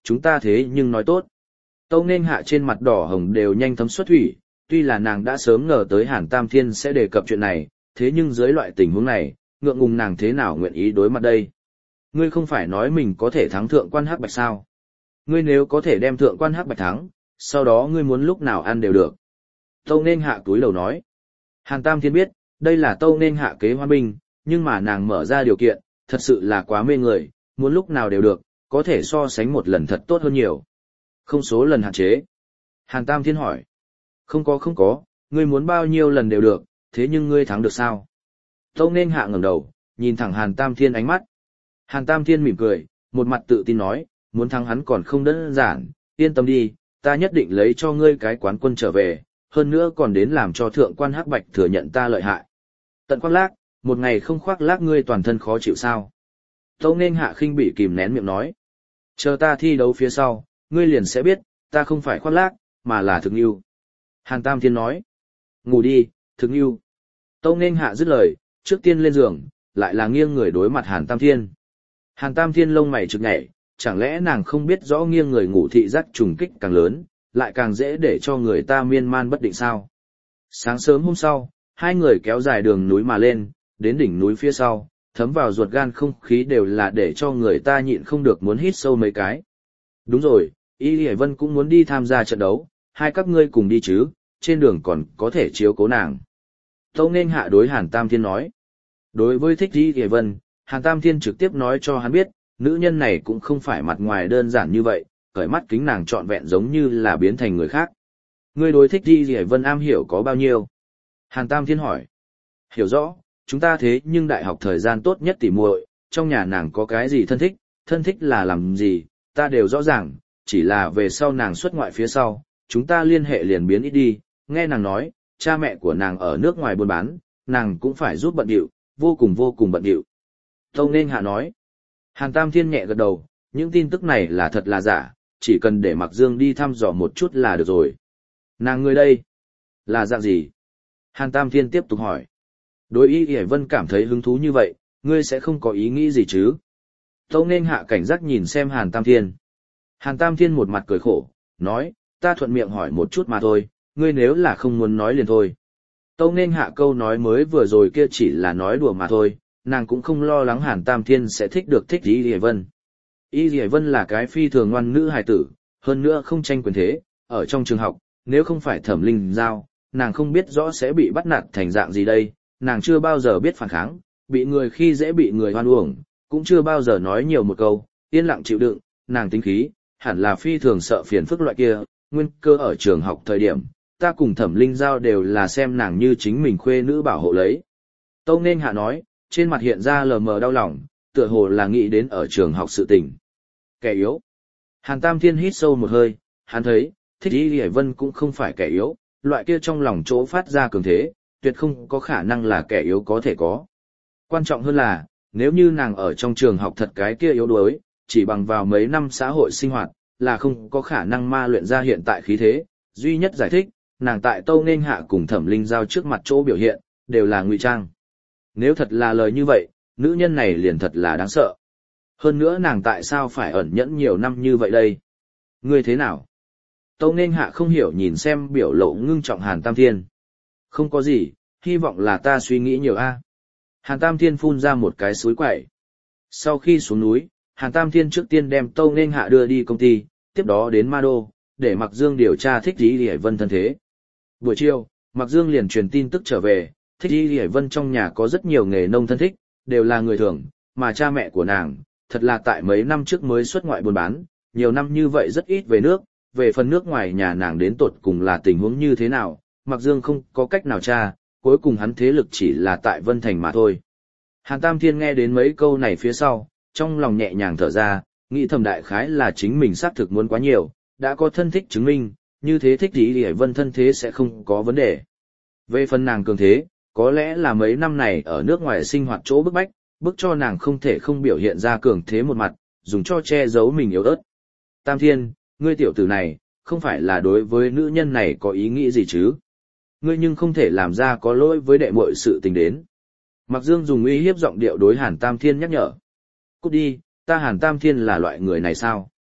chúng ta thế nhưng nói tốt. Tâu Nên Hạ trên mặt đỏ hồng đều nhanh thấm xuất thủy, tuy là nàng đã sớm ngờ tới Hàn Tam Thiên sẽ đề cập chuyện này, thế nhưng dưới loại tình huống này, ngượng ngùng nàng thế nào nguyện ý đối mặt đây. Ngươi không phải nói mình có thể thắng thượng quan hắc bạch sao? Ngươi nếu có thể đem thượng quan hắc bạch thắng, sau đó ngươi muốn lúc nào ăn đều được. Tâu Nên Hạ túi lầu nói. Hàn Tam Thiên biết, đây là Tâu Nên Hạ kế hoa binh, nhưng mà nàng mở ra điều kiện, thật sự là quá mê người, muốn lúc nào đều được, có thể so sánh một lần thật tốt hơn nhiều. Không số lần hạn chế. Hàn Tam Thiên hỏi. Không có không có, ngươi muốn bao nhiêu lần đều được, thế nhưng ngươi thắng được sao? Tâu Nên Hạ ngẩng đầu, nhìn thẳng Hàn Tam Thiên ánh mắt. Hàn Tam Thiên mỉm cười, một mặt tự tin nói, muốn thắng hắn còn không đơn giản, yên tâm đi, ta nhất định lấy cho ngươi cái quán quân trở về, hơn nữa còn đến làm cho thượng quan hắc bạch thừa nhận ta lợi hại. Tận khoác lác, một ngày không khoác lác ngươi toàn thân khó chịu sao? Tâu Nên Hạ khinh bị kìm nén miệng nói. Chờ ta thi đấu phía sau, ngươi liền sẽ biết, ta không phải khoác lác, mà là thực yêu. Hàn Tam Thiên nói. Ngủ đi, thực yêu. Tâu Nên Hạ dứt lời, trước tiên lên giường, lại là nghiêng người đối mặt Hàn Tam Thiên. Hàn Tam Thiên lông mày trực nhảy, chẳng lẽ nàng không biết rõ nghiêng người ngủ thị giác trùng kích càng lớn, lại càng dễ để cho người ta miên man bất định sao. Sáng sớm hôm sau, hai người kéo dài đường núi mà lên, đến đỉnh núi phía sau, thấm vào ruột gan không khí đều là để cho người ta nhịn không được muốn hít sâu mấy cái. Đúng rồi, Y Lì Vân cũng muốn đi tham gia trận đấu, hai các ngươi cùng đi chứ, trên đường còn có thể chiếu cố nàng. Tâu Nên Hạ đối Hàn Tam Thiên nói. Đối với thích Y Lì Vân, Hàn Tam Thiên trực tiếp nói cho hắn biết, nữ nhân này cũng không phải mặt ngoài đơn giản như vậy, cởi mắt kính nàng trọn vẹn giống như là biến thành người khác. Ngươi đối thích Y Lì Vân am hiểu có bao nhiêu? Hàn Tam Thiên hỏi. Hiểu rõ, chúng ta thế nhưng đại học thời gian tốt nhất tỉ muội, trong nhà nàng có cái gì thân thích, thân thích là làm gì, ta đều rõ ràng, chỉ là về sau nàng xuất ngoại phía sau, chúng ta liên hệ liền biến ít đi, nghe nàng nói, cha mẹ của nàng ở nước ngoài buôn bán, nàng cũng phải giúp bận điệu, vô cùng vô cùng bận điệu. Tâu Nên Hạ nói. Hàn Tam Thiên nhẹ gật đầu, những tin tức này là thật là giả, chỉ cần để Mạc Dương đi thăm dò một chút là được rồi. Nàng người đây, là dạng gì? Hàn Tam Thiên tiếp tục hỏi. Đối Y Y Vân cảm thấy hứng thú như vậy, ngươi sẽ không có ý nghĩ gì chứ? Tâu Nên Hạ cảnh giác nhìn xem Hàn Tam Thiên. Hàn Tam Thiên một mặt cười khổ, nói, ta thuận miệng hỏi một chút mà thôi, ngươi nếu là không muốn nói liền thôi. Tâu Nên Hạ câu nói mới vừa rồi kia chỉ là nói đùa mà thôi, nàng cũng không lo lắng Hàn Tam Thiên sẽ thích được thích Y Y Vân. Y Y Vân là cái phi thường ngoan nữ hài tử, hơn nữa không tranh quyền thế, ở trong trường học, nếu không phải Thẩm Linh Giao, nàng không biết rõ sẽ bị bắt nạt thành dạng gì đây, nàng chưa bao giờ biết phản kháng, bị người khi dễ bị người hoan uổng, cũng chưa bao giờ nói nhiều một câu, yên lặng chịu đựng, nàng tính khí, hẳn là phi thường sợ phiền phức loại kia, nguyên cơ ở trường học thời điểm, ta cùng Thẩm Linh Giao đều là xem nàng như chính mình khuê nữ bảo hộ lấy. Tâu Nên Hạ nói, trên mặt hiện ra lờ mờ đau lòng, tựa hồ là nghĩ đến ở trường học sự tình. Kẻ yếu. Hàn Tam Thiên hít sâu một hơi, hắn thấy, thích Y Lì Vân cũng không phải kẻ yếu, loại kia trong lòng chỗ phát ra cường thế, tuyệt không có khả năng là kẻ yếu có thể có. Quan trọng hơn là, nếu như nàng ở trong trường học thật cái kia yếu đuối, chỉ bằng vào mấy năm xã hội sinh hoạt, là không có khả năng ma luyện ra hiện tại khí thế. Duy nhất giải thích, nàng tại Tâu Nên Hạ cùng Thẩm Linh Giao trước mặt chỗ biểu hiện, đều là ngụy trang. Nếu thật là lời như vậy, nữ nhân này liền thật là đáng sợ. Hơn nữa nàng tại sao phải ẩn nhẫn nhiều năm như vậy đây? Ngươi thế nào? Tâu Nên Hạ không hiểu nhìn xem biểu lộ ngưng trọng Hàn Tam Thiên. Không có gì, hy vọng là ta suy nghĩ nhiều a. Hàn Tam Thiên phun ra một cái suối quẩy. Sau khi xuống núi, Hàn Tam Thiên trước tiên đem Tâu Nên Hạ đưa đi công ty, tiếp đó đến Ma Đô, để Mạc Dương điều tra thích Y Lì Vân thân thế. Buổi chiều, Mạc Dương liền truyền tin tức trở về, thích Y Lì Vân trong nhà có rất nhiều nghề nông thân thích, đều là người thường, mà cha mẹ của nàng, thật là tại mấy năm trước mới xuất ngoại buôn bán, nhiều năm như vậy rất ít về nước, về phần nước ngoài nhà nàng đến tột cùng là tình huống như thế nào, Mạc Dương không có cách nào tra, cuối cùng hắn thế lực chỉ là tại Vân Thành mà thôi. Hàn Tam Thiên nghe đến mấy câu này phía sau, trong lòng nhẹ nhàng thở ra, nghĩ thầm đại khái là chính mình xác thực muốn quá nhiều, đã có thân thích chứng minh, như thế thích Y Lì Vân thân thế sẽ không có vấn đề. Về phần nàng cường thế, có lẽ là mấy năm này ở nước ngoài sinh hoạt chỗ bức bách, bức cho nàng không thể không biểu hiện ra cường thế một mặt, dùng cho che giấu mình yếu ớt. Tam Thiên, ngươi tiểu tử này, không phải là đối với nữ nhân này có ý nghĩ gì chứ? Ngươi nhưng không thể làm ra có lỗi với đệ muội sự tình đến. Mạc Dương dùng uy hiếp giọng điệu đối Hàn Tam Thiên nhắc nhở. Cút đi, ta Hàn Tam Thiên là loại người này sao?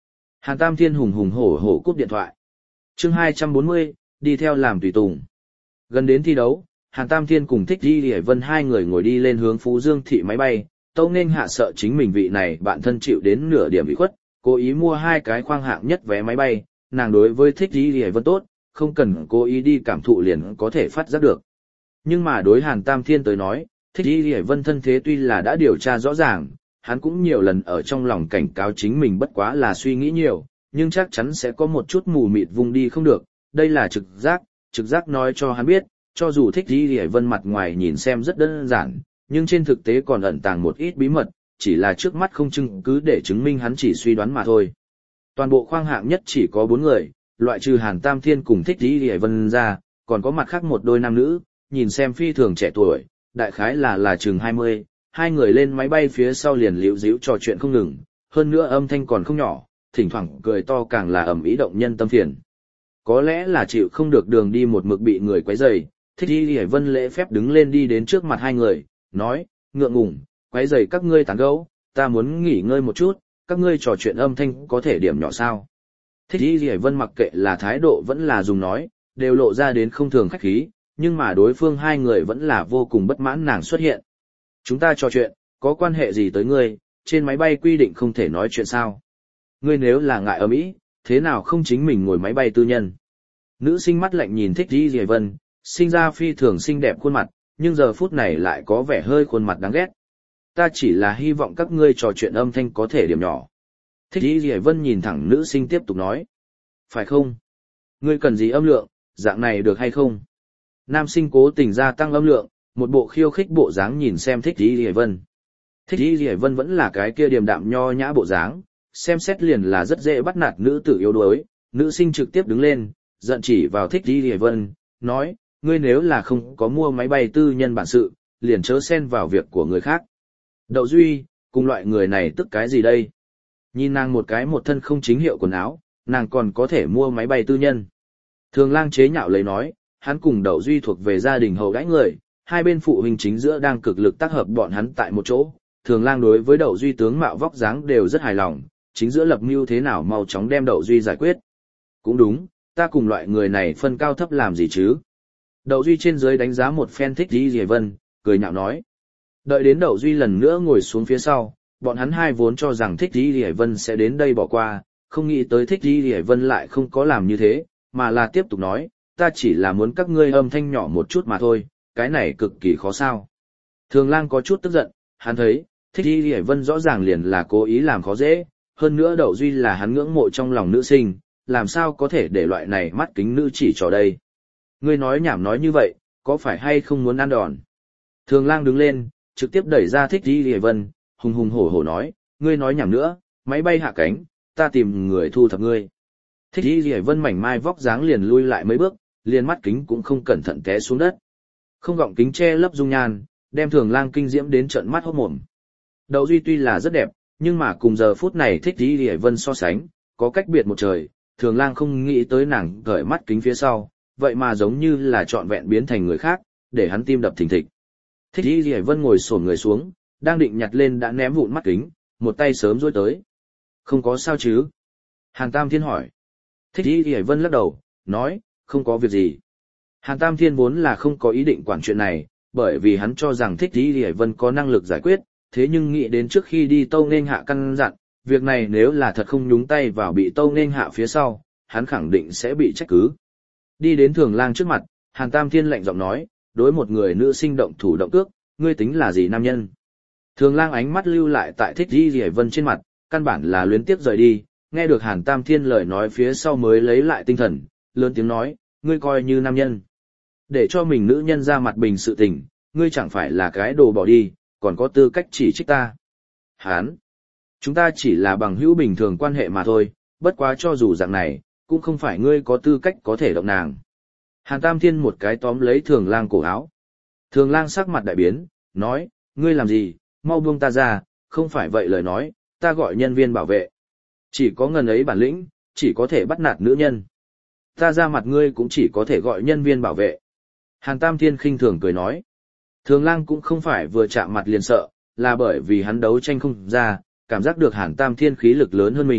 Hàn Tam Thiên hùng hùng hổ hổ cúp điện thoại. Chương hai trăm bốn mươi, đi theo làm tùy tùng. Gần đến thi đấu, Hàn Tam Thiên cùng Thích Di Lệ Vân hai người ngồi đi lên hướng Phú Dương thị máy bay, Tâu Nên Hạ sợ chính mình vị này bạn thân chịu đến nửa điểm bị khuất, cố ý mua hai cái khoang hạng nhất vé máy bay, nàng đối với Thích Di Lệ Vân tốt, không cần cố ý đi cảm thụ liền có thể phát giác được. Nhưng mà đối Hàn Tam Thiên tới nói, Thích Di Lệ Vân thân thế tuy là đã điều tra rõ ràng, hắn cũng nhiều lần ở trong lòng cảnh cáo chính mình bất quá là suy nghĩ nhiều, nhưng chắc chắn sẽ có một chút mù mịt vùng đi không được, đây là trực giác, trực giác nói cho hắn biết, cho dù Thích Di Lệ Vân mặt ngoài nhìn xem rất đơn giản, nhưng trên thực tế còn ẩn tàng một ít bí mật, chỉ là trước mắt không chứng cứ để chứng minh hắn chỉ suy đoán mà thôi. Toàn bộ khoang hạng nhất chỉ có bốn người, loại trừ Hàn Tam Thiên cùng Thích Di Lệ Vân ra, còn có mặt khác một đôi nam nữ, nhìn xem phi thường trẻ tuổi, đại khái là là chừng hai mươi, hai người lên máy bay phía sau liền liễu díu trò chuyện không ngừng, hơn nữa âm thanh còn không nhỏ, thỉnh thoảng cười to càng là ầm ĩ động nhân tâm phiền. Có lẽ là chịu không được đường đi một mực bị người quấy rầy, Thích Di Lệ Vân lễ phép đứng lên đi đến trước mặt hai người, nói, ngượng ngùng, quấy rầy các ngươi tán gẫu, ta muốn nghỉ ngơi một chút, các ngươi trò chuyện âm thanh có thể điểm nhỏ sao. Thích Di Lệ Vân mặc kệ là thái độ vẫn là dùng nói, đều lộ ra đến không thường khách khí, nhưng mà đối phương hai người vẫn là vô cùng bất mãn nàng xuất hiện. Chúng ta trò chuyện, có quan hệ gì tới ngươi, trên máy bay quy định không thể nói chuyện sao. Ngươi nếu là ngại ầm ĩ, thế nào không chính mình ngồi máy bay tư nhân. Nữ sinh mắt lạnh nhìn Thích Di Lệ Vân, sinh ra phi thường xinh đẹp khuôn mặt, nhưng giờ phút này lại có vẻ hơi khuôn mặt đáng ghét. Ta chỉ là hy vọng các ngươi trò chuyện âm thanh có thể điểm nhỏ. Thích Di Lệ Vân nhìn thẳng nữ sinh tiếp tục nói. Phải không? Ngươi cần gì âm lượng, dạng này được hay không? Nam sinh cố tình gia tăng âm lượng, một bộ khiêu khích bộ dáng nhìn xem Thích Di Lệ Vân. Thích Di Lệ Vân vẫn là cái kia điềm đạm nho nhã bộ dáng, xem xét liền là rất dễ bắt nạt nữ tử yếu đuối. Nữ sinh trực tiếp đứng lên, giận chỉ vào Thích Di Lệ Vân, nói, ngươi nếu là không có mua máy bay tư nhân bản sự, liền chớ xen vào việc của người khác. Đậu Duy, cùng loại người này tức cái gì đây? Nhìn nàng một cái một thân không chính hiệu quần áo, nàng còn có thể mua máy bay tư nhân. Thường Lang chế nhạo lấy nói, hắn cùng Đậu Duy thuộc về gia đình hậu đãi người, hai bên phụ huynh chính giữa đang cực lực tác hợp bọn hắn tại một chỗ. Thường Lang đối với Đậu Duy tướng mạo vóc dáng đều rất hài lòng, chính giữa lập mưu thế nào mau chóng đem Đậu Duy giải quyết. Cũng đúng, ta cùng loại người này phân cao thấp làm gì chứ? Đậu Duy trên dưới đánh giá một phen Thích Di Lệ Vân, cười nhạo nói. Đợi đến Đậu Duy lần nữa ngồi xuống phía sau, bọn hắn hai vốn cho rằng Thích Di Lệ Vân sẽ đến đây bỏ qua, không nghĩ tới Thích Di Lệ Vân lại không có làm như thế, mà là tiếp tục nói, ta chỉ là muốn các ngươi âm thanh nhỏ một chút mà thôi, cái này cực kỳ khó sao. Thường Lang có chút tức giận, hắn thấy, Thích Di Lệ Vân rõ ràng liền là cố ý làm khó dễ, hơn nữa Đậu Duy là hắn ngưỡng mộ trong lòng nữ sinh, làm sao có thể để loại này mắt kính nữ chỉ trò đây. Ngươi nói nhảm nói như vậy, có phải hay không muốn ăn đòn? Thường Lang đứng lên, trực tiếp đẩy ra Thích Di Lệ Vân, hùng hùng hổ hổ nói, ngươi nói nhảm nữa, máy bay hạ cánh, ta tìm người thu thập ngươi. Thích Di Lệ Vân mảnh mai vóc dáng liền lui lại mấy bước, liền mắt kính cũng không cẩn thận té xuống đất. Không gọng kính che lấp dung nhan, đem Thường Lang kinh diễm đến trợn mắt hốt mồm. Đậu Duy tuy là rất đẹp, nhưng mà cùng giờ phút này Thích Di Lệ Vân so sánh, có cách biệt một trời, Thường Lang không nghĩ tới nàng cởi mắt kính phía sau, vậy mà giống như là trọn vẹn biến thành người khác, để hắn tim đập thình thịch. Thích Di Lệ Vân ngồi xổm người xuống, đang định nhặt lên đã ném vụn mắt kính, một tay sớm duỗi tới. Không có sao chứ? Hàn Tam Thiên hỏi. Thích Di Lệ Vân lắc đầu, nói, không có việc gì. Hàn Tam Thiên vốn là không có ý định quản chuyện này, bởi vì hắn cho rằng Thích Di Lệ Vân có năng lực giải quyết, thế nhưng nghĩ đến trước khi đi Tâu Nên Hạ căn dặn, việc này nếu là thật không nhúng tay vào bị Tâu Nên Hạ phía sau, hắn khẳng định sẽ bị trách cứ. Đi đến Thường Lang trước mặt, Hàn Tam Thiên lạnh giọng nói, đối một người nữ sinh động thủ động cước, ngươi tính là gì nam nhân? Thường Lang ánh mắt lưu lại tại Thích Di Lệ Vân trên mặt, căn bản là luyến tiếp rời đi, nghe được Hàn Tam Thiên lời nói phía sau mới lấy lại tinh thần, lớn tiếng nói, ngươi coi như nam nhân. Để cho mình nữ nhân ra mặt bình sự tình, ngươi chẳng phải là cái đồ bỏ đi, còn có tư cách chỉ trích ta. Hán! Chúng ta chỉ là bằng hữu bình thường quan hệ mà thôi, bất quá cho dù dạng này, cũng không phải ngươi có tư cách có thể động nàng. Hàn Tam Thiên một cái tóm lấy Thường Lang cổ áo. Thường Lang sắc mặt đại biến, nói, ngươi làm gì, mau buông ta ra, không phải vậy lời nói, ta gọi nhân viên bảo vệ. Chỉ có ngần ấy bản lĩnh, chỉ có thể bắt nạt nữ nhân. Ta ra mặt ngươi cũng chỉ có thể gọi nhân viên bảo vệ. Hàn Tam Thiên khinh thường cười nói. Thường Lang cũng không phải vừa chạm mặt liền sợ, là bởi vì hắn đấu tranh không ra, cảm giác được Hàn Tam Thiên khí lực lớn hơn mình,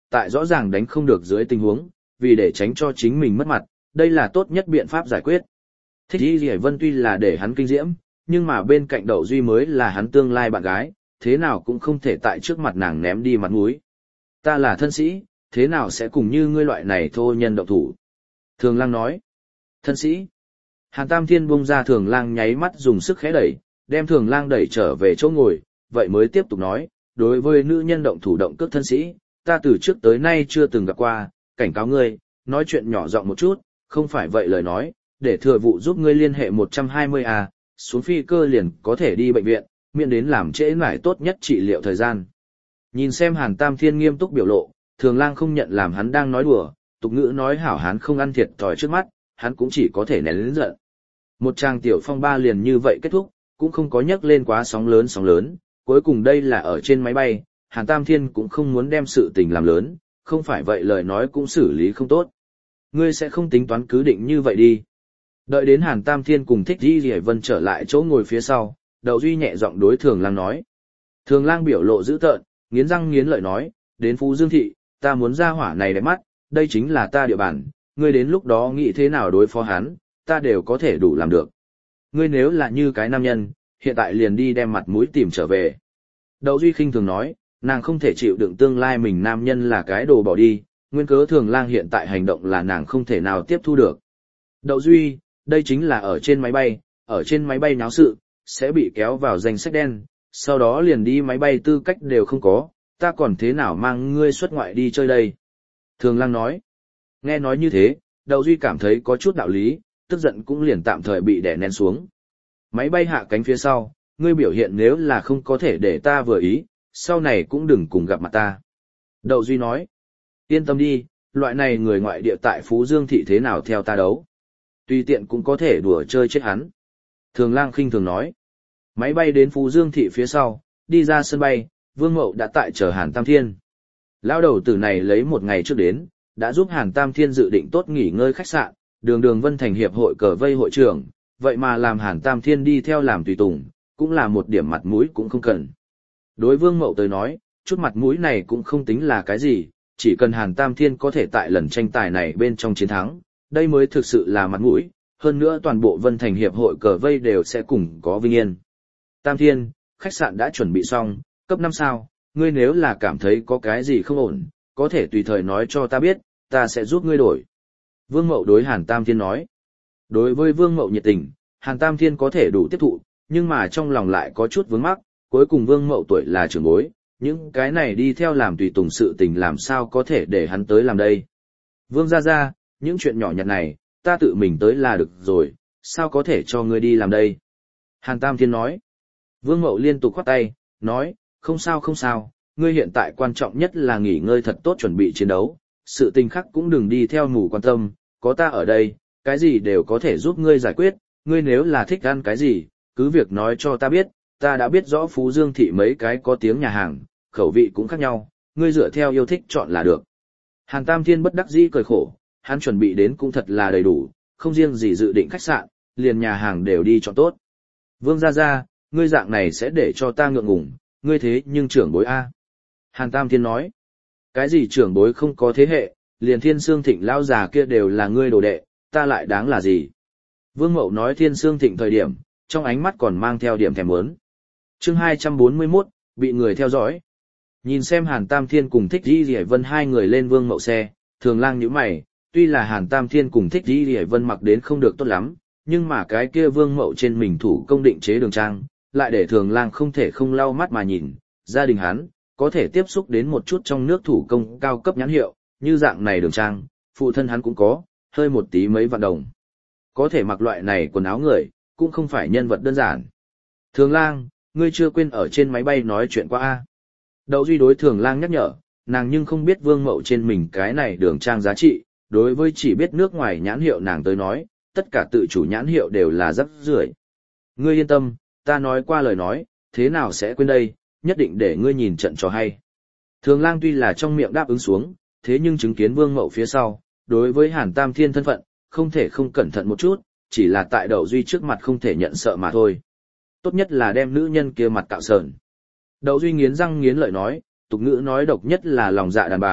tại rõ ràng đánh không được dưới tình huống, vì để tránh cho chính mình mất mặt, đây là tốt nhất biện pháp giải quyết. Thích Y Lệ Vân tuy là để hắn kinh diễm, nhưng mà bên cạnh Đậu Duy mới là hắn tương lai bạn gái, thế nào cũng không thể tại trước mặt nàng ném đi mặt mũi. Ta là thân sĩ, thế nào sẽ cùng như ngươi loại này thô nhân động thủ? Thường Lang nói. Thân sĩ. Hàn Tam Thiên bung ra Thường Lang nháy mắt dùng sức khẽ đẩy, đem Thường Lang đẩy trở về chỗ ngồi, vậy mới tiếp tục nói, đối với nữ nhân động thủ động cước thân sĩ, ta từ trước tới nay chưa từng gặp qua, cảnh cáo ngươi, nói chuyện nhỏ giọng một chút, không phải vậy lời nói, để thừa vụ giúp ngươi liên hệ một trăm hai mươi A, xuống phi cơ liền có thể đi bệnh viện, miễn đến làm trễ nải tốt nhất trị liệu thời gian. Nhìn xem Hàn Tam Thiên nghiêm túc biểu lộ, Thường Lang không nhận làm hắn đang nói đùa, tục ngữ nói hảo hán không ăn thiệt thòi trước mắt, hắn cũng chỉ có thể nén lớn giận. Một trang tiểu phong ba liền như vậy kết thúc, cũng không có nhắc lên quá sóng lớn sóng lớn, cuối cùng đây là ở trên máy bay, Hàn Tam Thiên cũng không muốn đem sự tình làm lớn, không phải vậy lời nói cũng xử lý không tốt. Ngươi sẽ không tính toán cứ định như vậy đi. Đợi đến Hàn Tam Thiên cùng Thích Di Lệ Vân trở lại chỗ ngồi phía sau, Đậu Duy nhẹ giọng đối Thường Lang nói. Thường Lang biểu lộ dữ tợn, nghiến răng nghiến lợi nói, đến Phú Dương Thị, ta muốn ra hỏa này đẹp mắt, đây chính là ta địa bàn, ngươi đến lúc đó nghĩ thế nào đối phó hắn, ta đều có thể đủ làm được. Ngươi nếu là như cái nam nhân, hiện tại liền đi đem mặt mũi tìm trở về. Đậu Duy khinh thường nói, nàng không thể chịu đựng tương lai mình nam nhân là cái đồ bỏ đi, nguyên cớ Thường Lang hiện tại hành động là nàng không thể nào tiếp thu được. Đậu Duy, đây chính là ở trên máy bay, ở trên máy bay náo sự, sẽ bị kéo vào danh sách đen, sau đó liền đi máy bay tư cách đều không có, ta còn thế nào mang ngươi xuất ngoại đi chơi đây? Thường Lang nói. Nghe nói như thế, Đậu Duy cảm thấy có chút đạo lý, tức giận cũng liền tạm thời bị đè nén xuống. Máy bay hạ cánh phía sau, ngươi biểu hiện nếu là không có thể để ta vừa ý, sau này cũng đừng cùng gặp mặt ta. Đậu Duy nói. Yên tâm đi, loại này người ngoại địa tại Phú Dương Thị thế nào theo ta đấu. Tùy tiện cũng có thể đùa chơi chết hắn. Thường Lang khinh thường nói. Máy bay đến Phú Dương Thị phía sau, đi ra sân bay, Vương Mậu đã tại chờ Hàn Tam Thiên. Lão đầu tử này lấy một ngày trước đến, đã giúp Hàn Tam Thiên dự định tốt nghỉ ngơi khách sạn, đường đường Vân Thành Hiệp hội cờ vây hội trưởng, vậy mà làm Hàn Tam Thiên đi theo làm tùy tùng, cũng là một điểm mặt mũi cũng không cần. Đối Vương Mậu tới nói, chút mặt mũi này cũng không tính là cái gì, chỉ cần Hàn Tam Thiên có thể tại lần tranh tài này bên trong chiến thắng, đây mới thực sự là mặt mũi, hơn nữa toàn bộ Vân Thành Hiệp hội cờ vây đều sẽ cùng có vinh yên. Tam Thiên, khách sạn đã chuẩn bị xong, cấp năm sao, ngươi nếu là cảm thấy có cái gì không ổn, có thể tùy thời nói cho ta biết, ta sẽ giúp ngươi đổi. Vương Mậu đối Hàn Tam Thiên nói. Đối với Vương Mậu nhiệt tình, Hàn Tam Thiên có thể đủ tiếp thụ, nhưng mà trong lòng lại có chút vướng mắc, cuối cùng Vương Mậu tuổi là trưởng bối, những cái này đi theo làm tùy tùng sự tình làm sao có thể để hắn tới làm đây. Vương gia gia, những chuyện nhỏ nhặt này, ta tự mình tới là được rồi, sao có thể cho ngươi đi làm đây? Hàn Tam Thiên nói. Vương Mậu liên tục khoát tay, nói, không sao không sao, ngươi hiện tại quan trọng nhất là nghỉ ngơi thật tốt chuẩn bị chiến đấu, sự tình khác cũng đừng đi theo mù quan tâm, có ta ở đây, cái gì đều có thể giúp ngươi giải quyết, ngươi nếu là thích ăn cái gì, cứ việc nói cho ta biết, ta đã biết rõ Phú Dương Thị mấy cái có tiếng nhà hàng, khẩu vị cũng khác nhau, ngươi dựa theo yêu thích chọn là được. Hàn Tam Thiên bất đắc dĩ cười khổ, hắn chuẩn bị đến cũng thật là đầy đủ, không riêng gì dự định khách sạn, liền nhà hàng đều đi chọn tốt. Vương gia gia, ngươi dạng này sẽ để cho ta ngượng ngùng, ngươi thế nhưng trưởng bối A. Hàn Tam Thiên nói, cái gì trưởng bối không có thế hệ, liền Thiên Sương Thịnh lão già kia đều là ngươi đồ đệ, ta lại đáng là gì? Vương Mậu nói Thiên Sương Thịnh thời điểm, trong ánh mắt còn mang theo điểm thèm muốn. Chương hai trăm bốn mươi mốt, bị người theo dõi. Nhìn xem Hàn Tam Thiên cùng Thích Di Lệ Vân hai người lên Vương Mậu xe, Thường Lang nhíu mày, tuy là Hàn Tam Thiên cùng Thích Di Lệ Vân mặc đến không được tốt lắm, nhưng mà cái kia Vương Mậu trên mình thủ công định chế đường trang, lại để Thường Lang không thể không lau mắt mà nhìn, gia đình hắn có thể tiếp xúc đến một chút trong nước thủ công cao cấp nhãn hiệu, như dạng này đường trang, phụ thân hắn cũng có, hơi một tí mấy vạn đồng. Có thể mặc loại này quần áo người, cũng không phải nhân vật đơn giản. Thường Lang, ngươi chưa quên ở trên máy bay nói chuyện qua a? Đậu Duy đối Thường Lang nhắc nhở, nàng nhưng không biết Vương Mậu trên mình cái này đường trang giá trị, đối với chỉ biết nước ngoài nhãn hiệu nàng tới nói, tất cả tự chủ nhãn hiệu đều là rắc rưởi. Ngươi yên tâm, ta nói qua lời nói, thế nào sẽ quên đây, nhất định để ngươi nhìn trận cho hay. Thường Lang tuy là trong miệng đáp ứng xuống, thế nhưng chứng kiến Vương Mậu phía sau, đối với Hàn Tam Thiên thân phận, không thể không cẩn thận một chút, chỉ là tại Đậu Duy trước mặt không thể nhận sợ mà thôi. Tốt nhất là đem nữ nhân kia mặt cạo sờn. Đậu Duy nghiến răng nghiến lợi nói, tục ngữ nói độc nhất là lòng dạ đàn bà,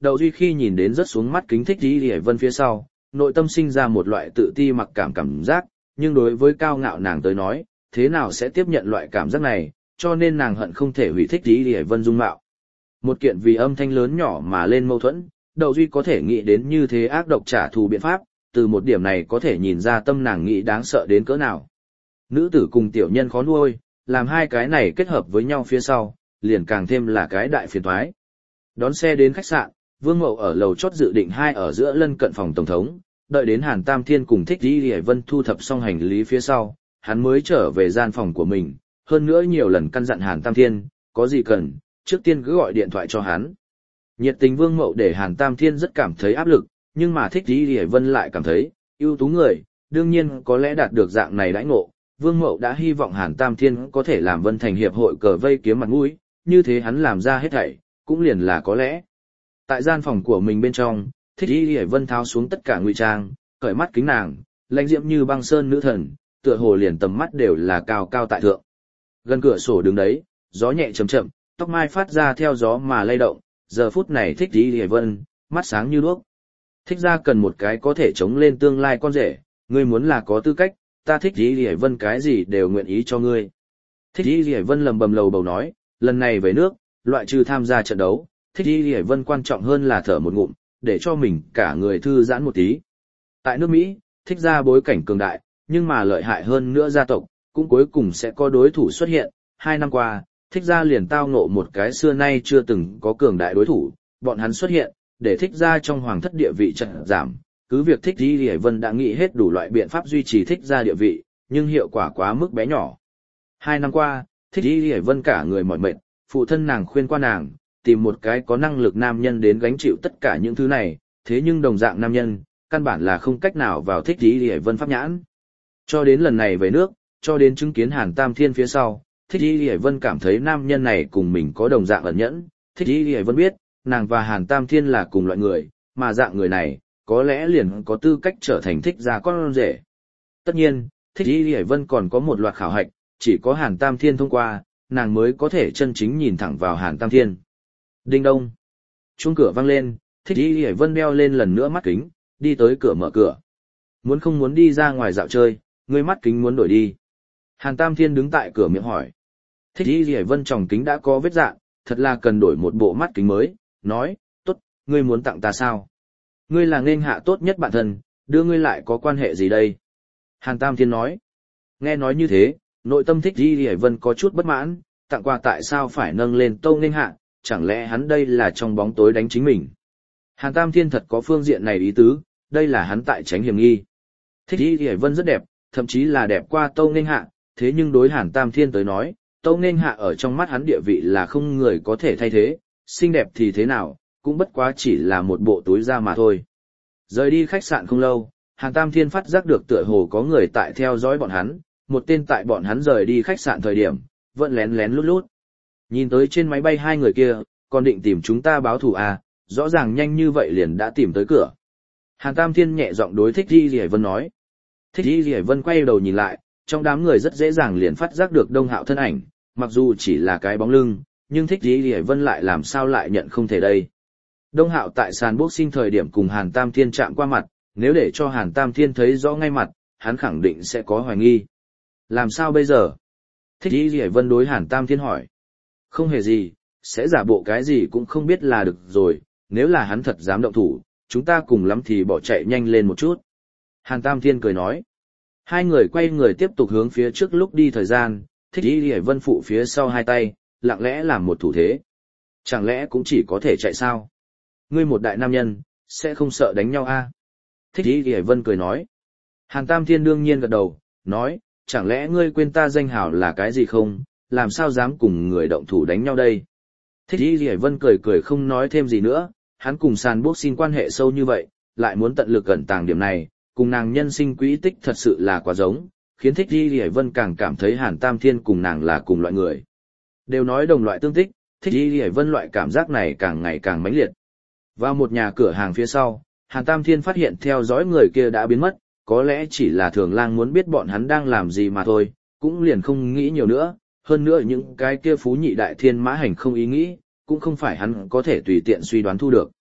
Đậu Duy khi nhìn đến rớt xuống mắt kính Thích Dĩ Lệ Vân phía sau, nội tâm sinh ra một loại tự ti mặc cảm cảm giác, nhưng đối với cao ngạo nàng tới nói, thế nào sẽ tiếp nhận loại cảm giác này, cho nên nàng hận không thể hủy Thích Dĩ Lệ Vân dung mạo. Một kiện vì âm thanh lớn nhỏ mà lên mâu thuẫn, Đậu Duy có thể nghĩ đến như thế ác độc trả thù biện pháp, từ một điểm này có thể nhìn ra tâm nàng nghĩ đáng sợ đến cỡ nào. Nữ tử cùng tiểu nhân khó nuôi, làm hai cái này kết hợp với nhau phía sau, liền càng thêm là cái đại phiền toái. Đón xe đến khách sạn, Vương Mậu ở lầu chót dự định hai ở giữa lân cận phòng tổng thống, đợi đến Hàn Tam Thiên cùng Thích Dĩ Lệ Vân thu thập xong hành lý phía sau, hắn mới trở về gian phòng của mình, hơn nữa nhiều lần căn dặn Hàn Tam Thiên, có gì cần, trước tiên cứ gọi điện thoại cho hắn. Nhiệt tình Vương Mậu để Hàn Tam Thiên rất cảm thấy áp lực, nhưng mà Thích Dĩ Lệ Vân lại cảm thấy, ưu tú người, đương nhiên có lẽ đạt được dạng này đãi ngộ. Vương Mậu đã hy vọng Hàn Tam Thiên có thể làm Vân Thành hiệp hội cờ vây kiếm mặt mũi, như thế hắn làm ra hết thảy, cũng liền là có lẽ. Tại gian phòng của mình bên trong, Thích Dĩ Lệ Vân tháo xuống tất cả ngụy trang, cởi mắt kính nàng, lãnh diễm như băng sơn nữ thần, tựa hồ liền tầm mắt đều là cao cao tại thượng. Gần cửa sổ đứng đấy, gió nhẹ chậm chậm, tóc mai phát ra theo gió mà lay động, giờ phút này Thích Dĩ Lệ Vân, mắt sáng như đuốc. Thích ra cần một cái có thể chống lên tương lai con rể, ngươi muốn là có tư cách, ta Thích Dĩ Lệ Vân cái gì đều nguyện ý cho ngươi. Thích Dĩ Lệ Vân lầm bầm lầu bầu nói, lần này về nước, loại trừ tham gia trận đấu, Thích Dĩ Lệ Vân quan trọng hơn là thở một ngụm, để cho mình cả người thư giãn một tí. Tại nước Mỹ, Thích ra bối cảnh cường đại, nhưng mà lợi hại hơn nữa gia tộc, cũng cuối cùng sẽ có đối thủ xuất hiện. Hai năm qua, Thích ra liền tao ngộ một cái xưa nay chưa từng có cường đại đối thủ, bọn hắn xuất hiện, để Thích ra trong hoàng thất địa vị chợt giảm. Cứ việc Thích Dĩ Lệ Vân đã nghĩ hết đủ loại biện pháp duy trì Thích ra địa vị, nhưng hiệu quả quá mức bé nhỏ. Hai năm qua, Thích Dĩ Lệ Vân cả người mỏi mệt, phụ thân nàng khuyên qua nàng, tìm một cái có năng lực nam nhân đến gánh chịu tất cả những thứ này, thế nhưng đồng dạng nam nhân, căn bản là không cách nào vào Thích Dĩ Lệ Vân pháp nhãn. Cho đến lần này về nước, cho đến chứng kiến Hàn Tam Thiên phía sau, Thích Dĩ Lệ Vân cảm thấy nam nhân này cùng mình có đồng dạng ẩn nhẫn, Thích Dĩ Lệ Vân biết, nàng và Hàn Tam Thiên là cùng loại người, mà dạng người này, có lẽ liền có tư cách trở thành Thích gia con rể. Tất nhiên, Thích Dĩ Lệ Vân còn có một loạt khảo hạch, chỉ có Hàn Tam Thiên thông qua, nàng mới có thể chân chính nhìn thẳng vào Hàn Tam Thiên. Đinh đông. Chuông cửa vang lên, Thích Dĩ Lệ Vân đeo lên lần nữa mắt kính, đi tới cửa mở cửa. Muốn không muốn đi ra ngoài dạo chơi, ngươi mắt kính muốn đổi đi. Hàn Tam Thiên đứng tại cửa miệng hỏi. Thích Dĩ Lệ Vân tròng kính đã có vết dạn, thật là cần đổi một bộ mắt kính mới, nói, tốt, ngươi muốn tặng ta sao? Ngươi là nghênh hạ tốt nhất bạn thân, đưa ngươi lại có quan hệ gì đây? Hàn Tam Thiên nói. Nghe nói như thế, nội tâm Thích Dĩ Lệ Vân có chút bất mãn, tặng quà tại sao phải nâng lên tâu nghênh hạ, chẳng lẽ hắn đây là trong bóng tối đánh chính mình? Hàn Tam Thiên thật có phương diện này ý tứ, đây là hắn tại tránh hiểm nghi. Thích Dĩ Lệ Vân rất đẹp, thậm chí là đẹp qua tâu nghênh hạ, thế nhưng đối Hàn Tam Thiên tới nói, tâu nghênh hạ ở trong mắt hắn địa vị là không người có thể thay thế, xinh đẹp thì thế nào, cũng bất quá chỉ là một bộ túi da mà thôi. Rời đi khách sạn không lâu, Hàn Tam Thiên phát giác được tựa hồ có người tại theo dõi bọn hắn, một tên tại bọn hắn rời đi khách sạn thời điểm, vẫn lén lén lút lút. Nhìn tới trên máy bay hai người kia, còn định tìm chúng ta báo thù à, rõ ràng nhanh như vậy liền đã tìm tới cửa. Hàn Tam Thiên nhẹ giọng đối Thích Dĩ Lệ Vân nói. Thích Dĩ Lệ Vân quay đầu nhìn lại, trong đám người rất dễ dàng liền phát giác được Đông Hạo thân ảnh, mặc dù chỉ là cái bóng lưng, nhưng Thích Dĩ Lệ Vân lại làm sao lại nhận không thể đây. Đông Hạo tại sàn boxing thời điểm cùng Hàn Tam Thiên chạm qua mặt, nếu để cho Hàn Tam Thiên thấy rõ ngay mặt, hắn khẳng định sẽ có hoài nghi. Làm sao bây giờ? Thích Dĩ Lệ Vân đối Hàn Tam Thiên hỏi. Không hề gì, sẽ giả bộ cái gì cũng không biết là được rồi, nếu là hắn thật dám động thủ, chúng ta cùng lắm thì bỏ chạy nhanh lên một chút. Hàn Tam Thiên cười nói. Hai người quay người tiếp tục hướng phía trước lúc đi thời gian, Thích Dĩ Lệ Vân phụ phía sau hai tay, lặng lẽ làm một thủ thế. Chẳng lẽ cũng chỉ có thể chạy sao? Ngươi một đại nam nhân, sẽ không sợ đánh nhau a? À? Thích Dĩ Lệ Vân cười nói. Hàn Tam Thiên đương nhiên gật đầu, nói, chẳng lẽ ngươi quên ta danh hào là cái gì không, làm sao dám cùng người động thủ đánh nhau đây? Thích Dĩ Lệ Vân cười cười không nói thêm gì nữa, hắn cùng sàn boxing quan hệ sâu như vậy, lại muốn tận lực cẩn tàng điểm này, cùng nàng nhân sinh quỹ tích thật sự là quá giống, khiến Thích Dĩ Lệ Vân càng cảm thấy Hàn Tam Thiên cùng nàng là cùng loại người. Đều nói đồng loại tương tích, Thích Dĩ Lệ Vân loại cảm giác này càng ngày càng mãnh liệt. Vào một nhà cửa hàng phía sau, Hàn Tam Thiên phát hiện theo dõi người kia đã biến mất, có lẽ chỉ là Thường Lang muốn biết bọn hắn đang làm gì mà thôi, cũng liền không nghĩ nhiều nữa, hơn nữa những cái kia phú nhị đại thiên mã hành không ý nghĩ, cũng không phải hắn có thể tùy tiện suy đoán thu được.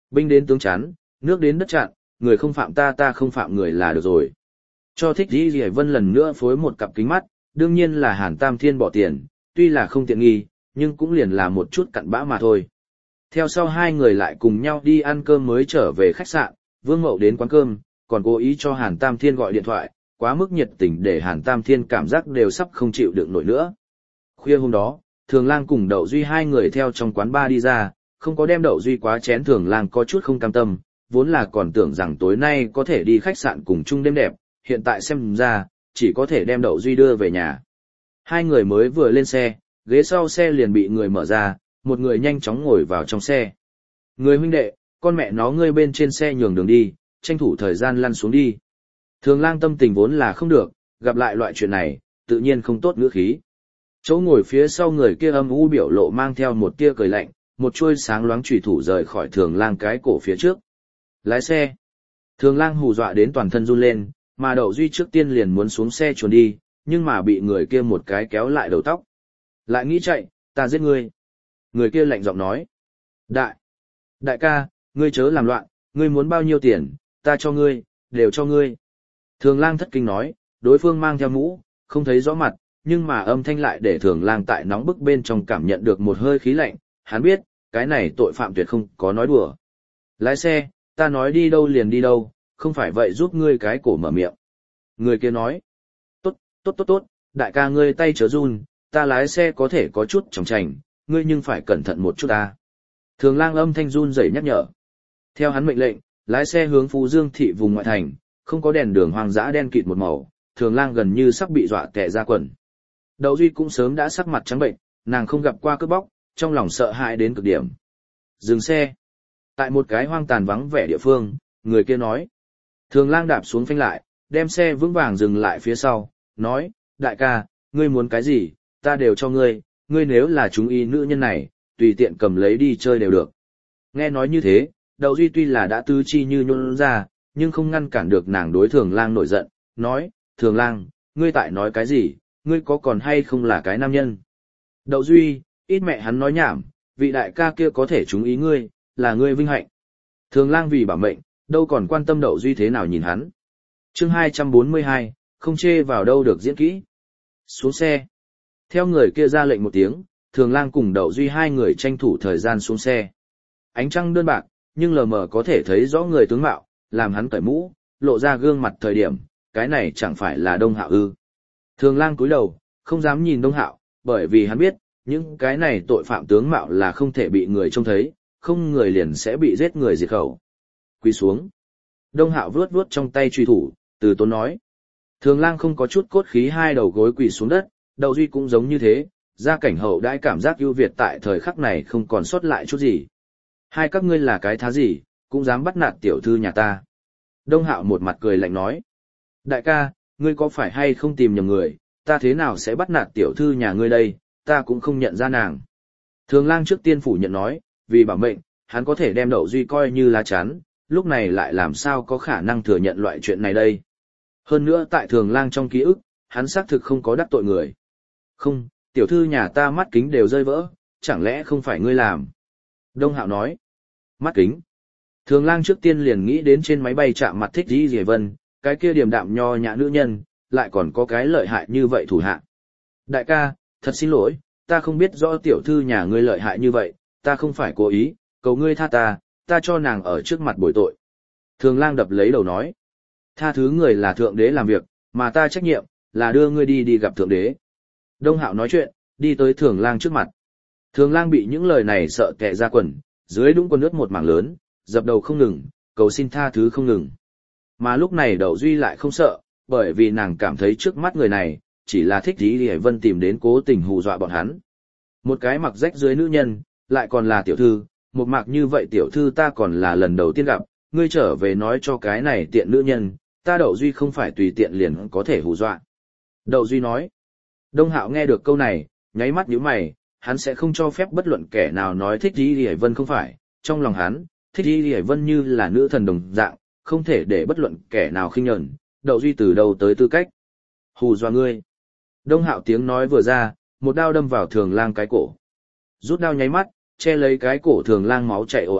Binh đến tướng chắn, nước đến đất chặn, người không phạm ta ta không phạm người là được rồi. Cho Thích Dĩ Dĩ Vân lần nữa phối một cặp kính mắt, đương nhiên là Hàn Tam Thiên bỏ tiền, tuy là không tiện nghi, nhưng cũng liền là một chút cặn bã mà thôi. Theo sau hai người lại cùng nhau đi ăn cơm mới trở về khách sạn, Vương Mậu đến quán cơm, còn cố ý cho Hàn Tam Thiên gọi điện thoại, quá mức nhiệt tình để Hàn Tam Thiên cảm giác đều sắp không chịu đựng nổi nữa. Khuya hôm đó, Thường Lang cùng Đậu Duy hai người theo trong quán bar đi ra, không có đem Đậu Duy quá chén. Thường Lang có chút không cam tâm, vốn là còn tưởng rằng tối nay có thể đi khách sạn cùng chung đêm đẹp, hiện tại xem ra, chỉ có thể đem Đậu Duy đưa về nhà. Hai người mới vừa lên xe, ghế sau xe liền bị người mở ra, một người nhanh chóng ngồi vào trong xe. Người huynh đệ, con mẹ nó ngươi bên trên xe nhường đường đi, tranh thủ thời gian lăn xuống đi. Thường Lang tâm tình vốn là không được, gặp lại loại chuyện này, tự nhiên không tốt ngữ khí. Chỗ ngồi phía sau người kia âm u biểu lộ mang theo một tia cười lạnh, một chuôi sáng loáng chùy thủ rời khỏi Thường Lang cái cổ phía trước. Lái xe. Thường Lang hù dọa đến toàn thân run lên, mà Đậu Duy trước tiên liền muốn xuống xe chuồn đi, nhưng mà bị người kia một cái kéo lại đầu tóc. Lại nghĩ chạy, ta giết ngươi. Người kia lạnh giọng nói. Đại. Đại ca, ngươi chớ làm loạn, ngươi muốn bao nhiêu tiền, ta cho ngươi, đều cho ngươi. Thường Lang thất kinh nói, đối phương mang theo mũ, không thấy rõ mặt, nhưng mà âm thanh lại để Thường Lang tại nóng bức bên trong cảm nhận được một hơi khí lạnh, hắn biết, cái này tội phạm tuyệt không có nói đùa. Lái xe, ta nói đi đâu liền đi đâu, không phải vậy giúp ngươi cái cổ mở miệng. Người kia nói, tốt, tốt tốt tốt, đại ca ngươi tay chớ run, ta lái xe có thể có chút chòng chành, ngươi nhưng phải cẩn thận một chút ta. Thường Lang âm thanh run rẩy nhắc nhở. Theo hắn mệnh lệnh, lái xe hướng Phú Dương thị vùng ngoại thành, không có đèn đường hoang dã đen kịt một màu, Thường Lang gần như sắp bị dọa tè ra quần. Đậu Duy cũng sớm đã sắc mặt trắng bệnh, nàng không gặp qua cướp bóc, trong lòng sợ hãi đến cực điểm. Dừng xe. Tại một cái hoang tàn vắng vẻ địa phương, người kia nói. Thường Lang đạp xuống phanh lại, đem xe vững vàng dừng lại phía sau, nói, đại ca, ngươi muốn cái gì, ta đều cho ngươi, ngươi nếu là chúng y nữ nhân này, tùy tiện cầm lấy đi chơi đều được. Nghe nói như thế, Đậu Duy tuy là đã tứ chi như nhún ra, nhưng không ngăn cản được nàng đối Thường Lang nổi giận, nói, Thường Lang, ngươi tại nói cái gì, ngươi có còn hay không là cái nam nhân. Đậu Duy, ít mẹ hắn nói nhảm, vị đại ca kia có thể trúng ý ngươi, là ngươi vinh hạnh. Thường Lang vì bảo mệnh, đâu còn quan tâm Đậu Duy thế nào nhìn hắn. Chương hai trăm bốn mươi hai, không chê vào đâu được diễn kỹ. Xuống xe. Theo người kia ra lệnh một tiếng, Thường Lang cùng Đậu Duy hai người tranh thủ thời gian xuống xe. Ánh trăng đơn bạc, nhưng lờ mờ có thể thấy rõ người tướng mạo, làm hắn cởi mũ, lộ ra gương mặt thời điểm, cái này chẳng phải là Đông Hạo ư. Thường Lang cúi đầu, không dám nhìn Đông Hạo, bởi vì hắn biết, những cái này tội phạm tướng mạo là không thể bị người trông thấy, không người liền sẽ bị giết người diệt khẩu. Quỳ xuống. Đông Hạo vuốt vuốt trong tay truy thủ, từ tốn nói. Thường Lang không có chút cốt khí, hai đầu gối quỳ xuống đất, Đậu Duy cũng giống như thế, gia cảnh hậu đãi cảm giác ưu việt tại thời khắc này không còn sót lại chút gì. Hai các ngươi là cái thá gì, cũng dám bắt nạt tiểu thư nhà ta. Đông Hạo một mặt cười lạnh nói. Đại ca, ngươi có phải hay không tìm nhầm người, ta thế nào sẽ bắt nạt tiểu thư nhà ngươi đây, ta cũng không nhận ra nàng. Thường Lang trước tiên phủ nhận nói, vì bảo mệnh, hắn có thể đem Đậu Duy coi như lá chắn, lúc này lại làm sao có khả năng thừa nhận loại chuyện này đây. Hơn nữa tại Thường Lang trong ký ức, hắn xác thực không có đắc tội người. Không, tiểu thư nhà ta mắt kính đều rơi vỡ, chẳng lẽ không phải ngươi làm? Đông Hạo nói. Mắt kính. Thường Lang trước tiên liền nghĩ đến trên máy bay chạm mặt Thích Dĩ Dĩ Vân, cái kia điềm đạm nho nhã nữ nhân, lại còn có cái lợi hại như vậy thủ hạ. Đại ca, thật xin lỗi, ta không biết rõ tiểu thư nhà ngươi lợi hại như vậy, ta không phải cố ý, cầu ngươi tha ta, ta cho nàng ở trước mặt bồi tội. Thường Lang đập lấy đầu nói. Tha thứ người là thượng đế làm việc, mà ta trách nhiệm, là đưa ngươi đi đi gặp thượng đế. Đông Hạo nói chuyện, đi tới Thường Lang trước mặt. Thường Lang bị những lời này sợ tè ra quần, dưới đũng quần ướt một mảng lớn, dập đầu không ngừng, cầu xin tha thứ không ngừng. Mà lúc này Đậu Duy lại không sợ, bởi vì nàng cảm thấy trước mắt người này, chỉ là Thích Dĩ Dĩ Vân tìm đến cố tình hù dọa bọn hắn. Một cái mặc rách dưới nữ nhân, lại còn là tiểu thư, một mạc như vậy tiểu thư ta còn là lần đầu tiên gặp, ngươi trở về nói cho cái này tiện nữ nhân, ta Đậu Duy không phải tùy tiện liền có thể hù dọa. Đậu Duy nói. Đông Hạo nghe được câu này, nháy mắt nhíu mày, hắn sẽ không cho phép bất luận kẻ nào nói Thích Dĩ Dĩ Vân không phải, trong lòng hắn, Thích Dĩ Dĩ Vân như là nữ thần đồng dạng, không thể để bất luận kẻ nào khinh nhẫn, Đậu Duy từ đầu tới tư cách. Hù dọa ngươi. Đông Hạo tiếng nói vừa ra, một đao đâm vào Thường Lang cái cổ. Rút đao nháy mắt, che lấy cái cổ Thường Lang máu chảy ồ ạt,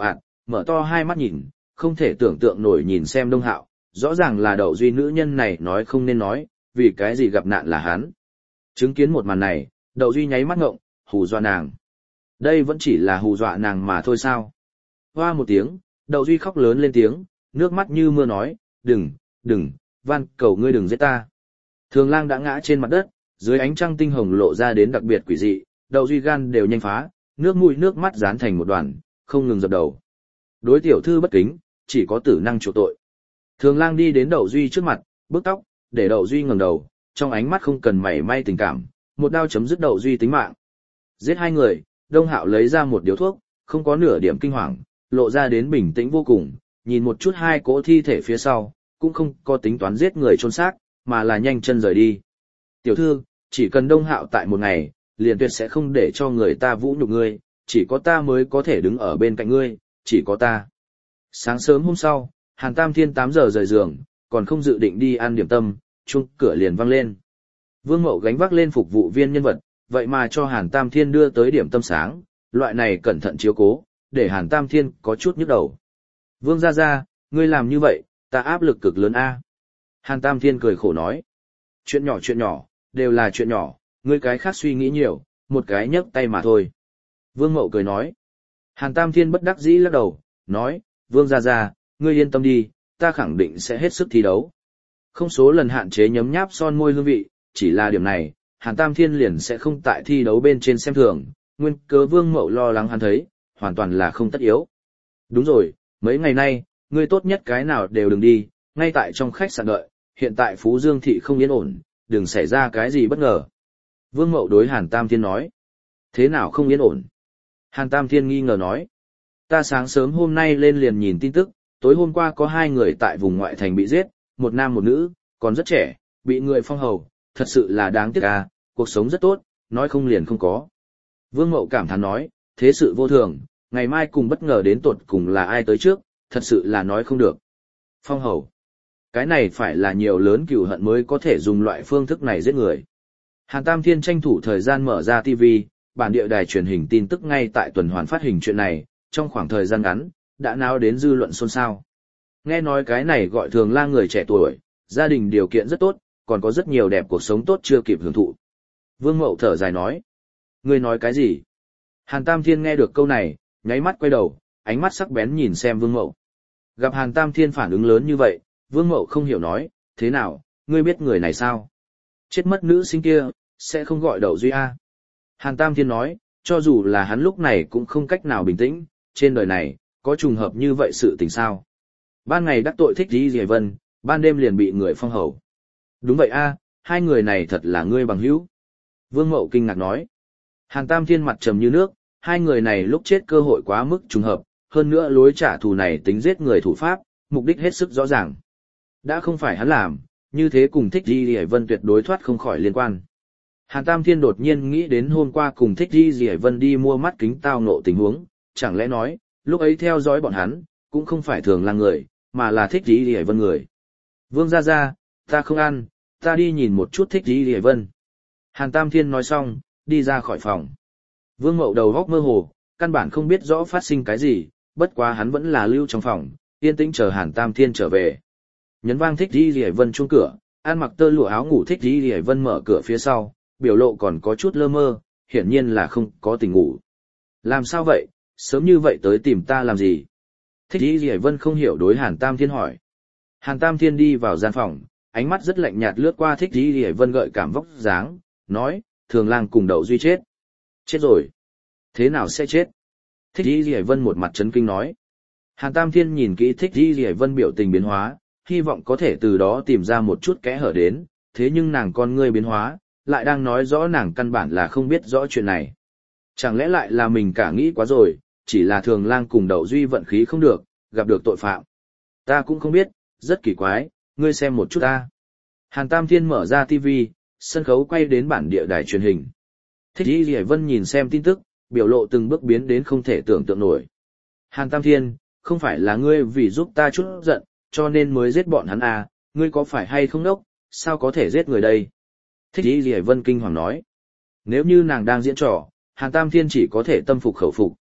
mở to hai mắt nhìn, không thể tưởng tượng nổi nhìn xem Đông Hạo, rõ ràng là Đậu Duy nữ nhân này nói không nên nói, vì cái gì gặp nạn là hắn. Chứng kiến một màn này, Đậu Duy nháy mắt ngộng, hù dọa nàng. Đây vẫn chỉ là hù dọa nàng mà thôi sao? Hoa một tiếng, Đậu Duy khóc lớn lên tiếng, nước mắt như mưa nói, đừng, đừng, van cầu ngươi đừng giết ta. Thường Lang đã ngã trên mặt đất, dưới ánh trăng tinh hồng lộ ra đến đặc biệt quỷ dị, Đậu Duy gan đều nhanh phá, nước mũi nước mắt dán thành một đoàn, không ngừng dập đầu. Đối tiểu thư bất kính, chỉ có tử năng chịu tội. Thường Lang đi đến Đậu Duy trước mặt, bứt tóc, để Đậu Duy ngẩng đầu, trong ánh mắt không cần mảy may tình cảm, một đao chấm dứt Đậu Duy tính mạng. Giết hai người, Đông Hạo lấy ra một điếu thuốc, không có nửa điểm kinh hoàng, lộ ra đến bình tĩnh vô cùng, nhìn một chút hai cỗ thi thể phía sau, cũng không có tính toán giết người chôn xác, mà là nhanh chân rời đi. Tiểu thư, chỉ cần Đông Hạo tại một ngày, liền tuyệt sẽ không để cho người ta vũ nhục ngươi, chỉ có ta mới có thể đứng ở bên cạnh ngươi, chỉ có ta. Sáng sớm hôm sau, Hàn Tam Thiên tám giờ rời giường, còn không dự định đi ăn điểm tâm, chuông cửa liền vang lên. Vương Mậu gánh vác lên phục vụ viên nhân vật, vậy mà cho Hàn Tam Thiên đưa tới điểm tâm sáng, loại này cẩn thận chiếu cố, để Hàn Tam Thiên có chút nhức đầu. Vương gia gia, ngươi làm như vậy, ta áp lực cực lớn a. Hàn Tam Thiên cười khổ nói. Chuyện nhỏ chuyện nhỏ, đều là chuyện nhỏ, ngươi cái khác suy nghĩ nhiều, một cái nhấc tay mà thôi. Vương Mậu cười nói. Hàn Tam Thiên bất đắc dĩ lắc đầu, nói, Vương gia gia, ngươi yên tâm đi, ta khẳng định sẽ hết sức thi đấu. Không số lần hạn chế nhấm nháp son môi hương vị, chỉ là điểm này, Hàn Tam Thiên liền sẽ không tại thi đấu bên trên xem thường, nguyên cớ Vương Mậu lo lắng hắn thấy, hoàn toàn là không tất yếu. Đúng rồi, mấy ngày nay, ngươi tốt nhất cái nào đều đừng đi, ngay tại trong khách sạn đợi, hiện tại Phú Dương thị không yên ổn, đừng xảy ra cái gì bất ngờ. Vương Mậu đối Hàn Tam Thiên nói. Thế nào không yên ổn? Hàn Tam Thiên nghi ngờ nói. Ta sáng sớm hôm nay lên liền nhìn tin tức, tối hôm qua có hai người tại vùng ngoại thành bị giết, một nam một nữ, còn rất trẻ, bị người phong hầu, thật sự là đáng tiếc à, cuộc sống rất tốt, nói không liền không có. Vương Mậu cảm thán nói, thế sự vô thường, ngày mai cùng bất ngờ đến tột cùng là ai tới trước, thật sự là nói không được. Phong hầu. Cái này phải là nhiều lớn cừu hận mới có thể dùng loại phương thức này giết người. Hàn Tam Thiên tranh thủ thời gian mở ra ti vi, bản địa đài truyền hình tin tức ngay tại tuần hoàn phát hình chuyện này, trong khoảng thời gian ngắn, đã náo đến dư luận xôn xao. Nghe nói cái này gọi Thường Lang người trẻ tuổi, gia đình điều kiện rất tốt, còn có rất nhiều đẹp cuộc sống tốt chưa kịp hưởng thụ. Vương Mậu thở dài nói. Ngươi nói cái gì? Hàn Tam Thiên nghe được câu này, nháy mắt quay đầu, ánh mắt sắc bén nhìn xem Vương Mậu. Gặp Hàn Tam Thiên phản ứng lớn như vậy, Vương Mậu không hiểu nói, thế nào, ngươi biết người này sao? Chết mất nữ sinh kia, sẽ không gọi Đậu Duy A. Hàn Tam Thiên nói, cho dù là hắn lúc này cũng không cách nào bình tĩnh, trên đời này, có trùng hợp như vậy sự tình sao? Ban ngày đắc tội thích Di Dì Vân, ban đêm liền bị người phong hầu. Đúng vậy A, hai người này thật là ngươi bằng hữu. Vương Mậu kinh ngạc nói. Hàn Tam Thiên mặt trầm như nước, hai người này lúc chết cơ hội quá mức trùng hợp, hơn nữa lối trả thù này tính giết người thủ pháp, mục đích hết sức rõ ràng. Đã không phải hắn làm, như thế cùng Thích Di Dì Vân tuyệt đối thoát không khỏi liên quan. Hàn Tam Thiên đột nhiên nghĩ đến hôm qua cùng Thích Di Dì Vân đi mua mắt kính tao ngộ tình huống, chẳng lẽ nói, lúc ấy theo dõi bọn hắn, cũng không phải Thường Lang người, mà là Thích Di Dì Vân người. Vương gia gia, ta không ăn, ta đi nhìn một chút Thích Di Dì Vân. Hàn Tam Thiên nói xong, đi ra khỏi phòng. Vương Mậu đầu góc mơ hồ, căn bản không biết rõ phát sinh cái gì, bất quá hắn vẫn là lưu trong phòng, yên tĩnh chờ Hàn Tam Thiên trở về. Nhấn vang Thích Di Dì Vân chuông cửa, ăn mặc tơ lụa áo ngủ Thích Di Dì Vân mở cửa phía sau, biểu lộ còn có chút lơ mơ, hiển nhiên là không có tỉnh ngủ. Làm sao vậy, sớm như vậy tới tìm ta làm gì? Thích Di Dì Vân không hiểu đối Hàn Tam Thiên hỏi. Hàn Tam Thiên đi vào gian phòng, ánh mắt rất lạnh nhạt lướt qua Thích Di Dì Vân gợi cảm vóc dáng, nói, Thường Lang cùng Đậu Duy chết. Chết rồi. Thế nào sẽ chết? Thích Di Dì Vân một mặt chấn kinh nói. Hàn Tam Thiên nhìn kỹ Thích Di Dì Vân biểu tình biến hóa, hy vọng có thể từ đó tìm ra một chút kẽ hở đến, thế nhưng nàng con ngươi biến hóa, lại đang nói rõ nàng căn bản là không biết rõ chuyện này. Chẳng lẽ lại là mình cả nghĩ quá rồi, chỉ là Thường Lang cùng Đậu Duy vận khí không được, gặp được tội phạm. Ta cũng không biết, rất kỳ quái, ngươi xem một chút ta. Hàn Tam Thiên mở ra ti vi, sân khấu quay đến bản địa đài truyền hình. Thích Di Dì Vân nhìn xem tin tức, biểu lộ từng bước biến đến không thể tưởng tượng nổi. Hàn Tam Thiên, không phải là ngươi vì giúp ta chút giận, cho nên mới giết bọn hắn à, ngươi có phải hay không đốc, sao có thể giết người đây? Thích Di Dì Vân kinh hoàng nói. Nếu như nàng đang diễn trò, Hàn Tam Thiên chỉ có thể tâm phục khẩu phục,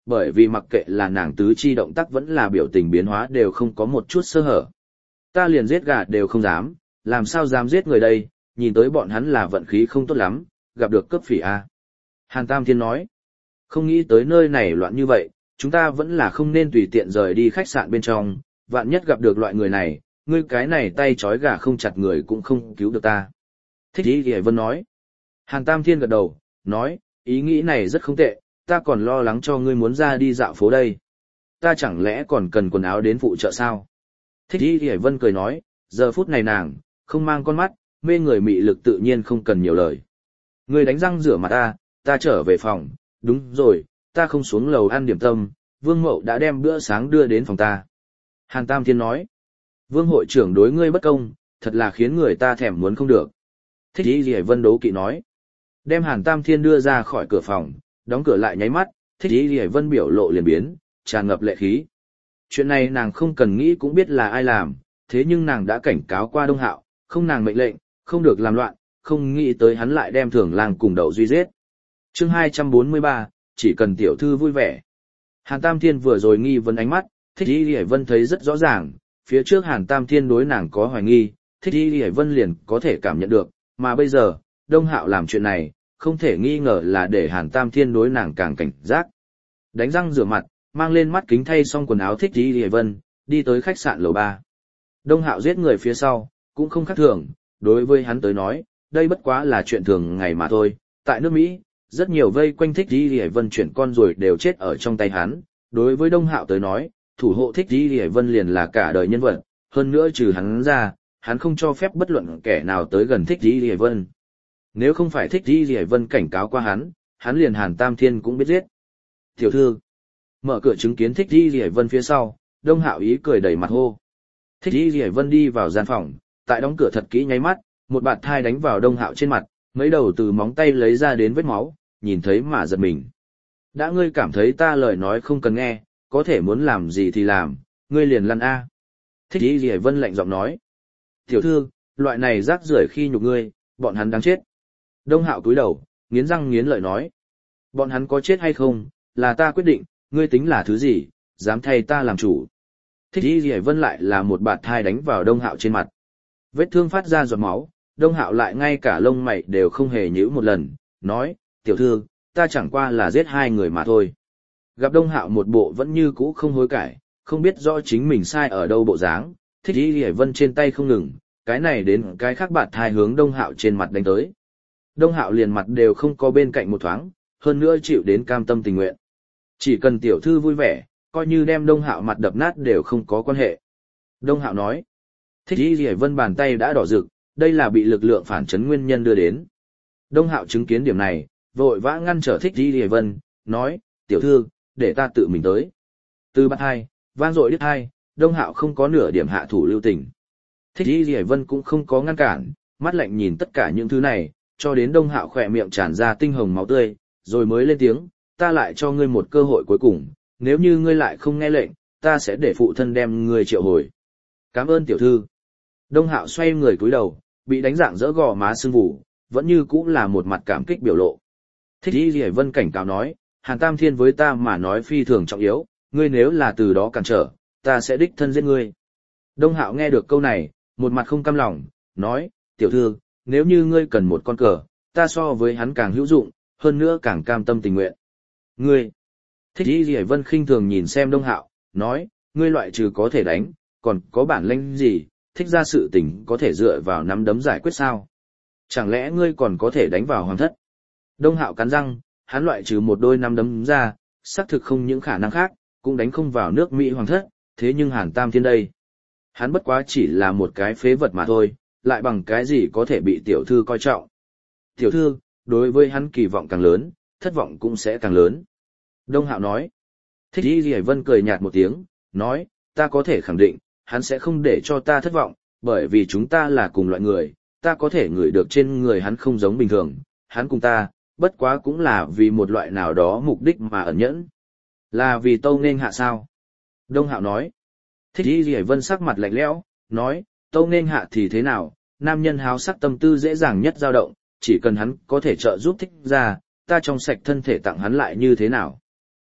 bởi vì mặc kệ là nàng tứ chi động tác vẫn là biểu tình biến hóa đều không có một chút sơ hở. Ta liền giết gà đều không dám, làm sao dám giết người đây, nhìn tới bọn hắn là vận khí không tốt lắm, gặp được cướp phỉ a. Hàn Tam Thiên nói, không nghĩ tới nơi này loạn như vậy, chúng ta vẫn là không nên tùy tiện rời đi khách sạn bên trong, vạn nhất gặp được loại người này, ngươi cái này tay trói gà không chặt người cũng không cứu được ta. Thích Ý Ghi Vân nói. Hàn Tam Thiên gật đầu, nói, ý nghĩ này rất không tệ, ta còn lo lắng cho ngươi muốn ra đi dạo phố đây. Ta chẳng lẽ còn cần quần áo đến phụ trợ sao? Thích Ý Ghi Vân cười nói, giờ phút này nàng, không mang con mắt, mê người mị lực tự nhiên không cần nhiều lời. Ngươi đánh răng rửa mặt ta, ta trở về phòng, đúng rồi, ta không xuống lầu ăn điểm tâm, Vương Mậu đã đem bữa sáng đưa đến phòng ta. Hàn Tam Thiên nói, Vương hội trưởng đối ngươi bất công, thật là khiến người ta thèm muốn không được. Thích Ý Ghi Vân đố kỵ nói, đem Hàn Tam Thiên đưa ra khỏi cửa phòng, đóng cửa lại nháy mắt, Thích Ý Ghi Vân biểu lộ liền biến, tràn ngập lệ khí. Chuyện này nàng không cần nghĩ cũng biết là ai làm, thế nhưng nàng đã cảnh cáo qua Đông Hạo, không nàng mệnh lệnh, không được làm loạn, không nghĩ tới hắn lại đem Thường Lang cùng Đậu Duy giết. Chương hai trăm bốn mươi ba, chỉ cần tiểu thư vui vẻ. Hàn Tam Thiên vừa rồi nghi vấn ánh mắt, Thích Ý Ghi Vân thấy rất rõ ràng, phía trước Hàn Tam Thiên đối nàng có hoài nghi, Thích Ý Ghi Vân liền có thể cảm nhận được, mà bây giờ, Đông Hạo làm chuyện này, không thể nghi ngờ là để Hàn Tam Thiên đối nàng càng cảnh giác. Đánh răng rửa mặt, mang lên mắt kính thay xong quần áo Thích Ý Ghi Vân, đi tới khách sạn lầu ba. Đông Hạo giết người phía sau, cũng không khác thường, đối với hắn tới nói, đây bất quá là chuyện thường ngày mà thôi. Tại nước Mỹ, rất nhiều vây quanh Thích Ý Ghi Vân chuyển con rồi đều chết ở trong tay hắn, đối với Đông Hạo tới nói, thủ hộ Thích Ý Ghi Vân liền là cả đời nhân vật, hơn nữa trừ hắn ra, hắn không cho phép bất luận kẻ nào tới gần Thích Ý Ghi Vân. Nếu không phải Thích Ý Ghi Vân cảnh cáo qua hắn, hắn liền Hàn Tam Thiên cũng biết giết. Tiểu thư, mở cửa chứng kiến Thích Ý Ghi Vân phía sau, Đông Hạo ý cười đầy mặt hô. Thích Ý Ghi Vân đi vào gian phòng, tại đóng cửa thật kỹ nháy mắt, một bạt thai đánh vào Đông Hạo trên mặt, mấy đầu từ móng tay lấy ra đến vết máu, nhìn thấy mà giật mình. Đã ngươi cảm thấy ta lời nói không cần nghe, có thể muốn làm gì thì làm, ngươi liền lăn a. Thích Ý Ghi Vân lạnh giọng nói. Tiểu thư, loại này rác rưởi khi nhục ngươi, bọn hắn đáng chết. Đông Hạo cúi đầu, nghiến răng nghiến lợi nói. Bọn hắn có chết hay không, là ta quyết định, ngươi tính là thứ gì, dám thay ta làm chủ. Thích Ý Ghi Vân lại là một bạt thai đánh vào Đông Hạo trên mặt. Vết thương phát ra giọt máu, Đông Hạo lại ngay cả lông mày đều không hề nhíu một lần, nói, tiểu thư, ta chẳng qua là giết hai người mà thôi. Gặp Đông Hạo một bộ vẫn như cũ không hối cải, không biết rõ chính mình sai ở đâu bộ dáng, Thích Ý Ghi Vân trên tay không ngừng, cái này đến cái khác bạt thai hướng Đông Hạo trên mặt đánh tới. Đông Hạo liền mặt đều không có bên cạnh một thoáng, hơn nữa chịu đến cam tâm tình nguyện. Chỉ cần tiểu thư vui vẻ, coi như đem Đông Hạo mặt đập nát đều không có quan hệ. Đông Hạo nói, Thích Ý Ghi Vân bàn tay đã đỏ rực, đây là bị lực lượng phản chấn nguyên nhân đưa đến. Đông Hạo chứng kiến điểm này, vội vã ngăn trở Thích Ý Ghi Vân, nói, tiểu thư, để ta tự mình tới. Từ bạt hai, vang dội đứt hai, Đông Hạo không có nửa điểm hạ thủ lưu tình. Thích Ý Ghi Vân cũng không có ngăn cản, mắt lạnh nhìn tất cả những thứ này, cho đến Đông Hạo khỏe miệng tràn ra tinh hồng máu tươi, rồi mới lên tiếng, ta lại cho ngươi một cơ hội cuối cùng, nếu như ngươi lại không nghe lệnh, ta sẽ để phụ thân đem ngươi triệu hồi. Cảm ơn tiểu thư. Đông Hạo xoay người cúi đầu, bị đánh dạng dỡ gò má sưng vù, vẫn như cũ là một mặt cảm kích biểu lộ. Thích Ý Ghi Vân cảnh cáo nói, Hàn Tam Thiên với ta mà nói phi thường trọng yếu, ngươi nếu là từ đó cản trở, ta sẽ đích thân giết ngươi. Đông Hạo nghe được câu này, một mặt không cam lòng, nói, tiểu thư, nếu như ngươi cần một con cờ, ta so với hắn càng hữu dụng, hơn nữa càng cam tâm tình nguyện. Ngươi, Thích Ý Ghi Vân khinh thường nhìn xem Đông Hạo, nói, ngươi loại trừ có thể đánh, còn có bản lĩnh gì, thích ra sự tình có thể dựa vào nắm đấm giải quyết sao? Chẳng lẽ ngươi còn có thể đánh vào hoàng thất? Đông Hạo cắn răng, hắn loại trừ một đôi nắm đấm ra, xác thực không những khả năng khác, cũng đánh không vào nước Mỹ hoàng thất, thế nhưng Hàn Tam Thiên đây. Hắn bất quá chỉ là một cái phế vật mà thôi, lại bằng cái gì có thể bị tiểu thư coi trọng. Tiểu thư, đối với hắn kỳ vọng càng lớn, thất vọng cũng sẽ càng lớn. Đông Hạo nói. Thích Ý Ghi Vân cười nhạt một tiếng, nói, ta có thể khẳng định, hắn sẽ không để cho ta thất vọng, bởi vì chúng ta là cùng loại người, ta có thể ngửi được trên người hắn không giống bình thường, hắn cùng ta, bất quá cũng là vì một loại nào đó mục đích mà ẩn nhẫn. Là vì Tâu Nghênh Hạ sao? Đông Hạo nói. Thích Ý Ghi Vân sắc mặt lạnh lẽo, nói, Tâu Nghênh Hạ thì thế nào, nam nhân háo sắc tâm tư dễ dàng nhất dao động, chỉ cần hắn có thể trợ giúp thích ra, ta trong sạch thân thể tặng hắn lại như thế nào.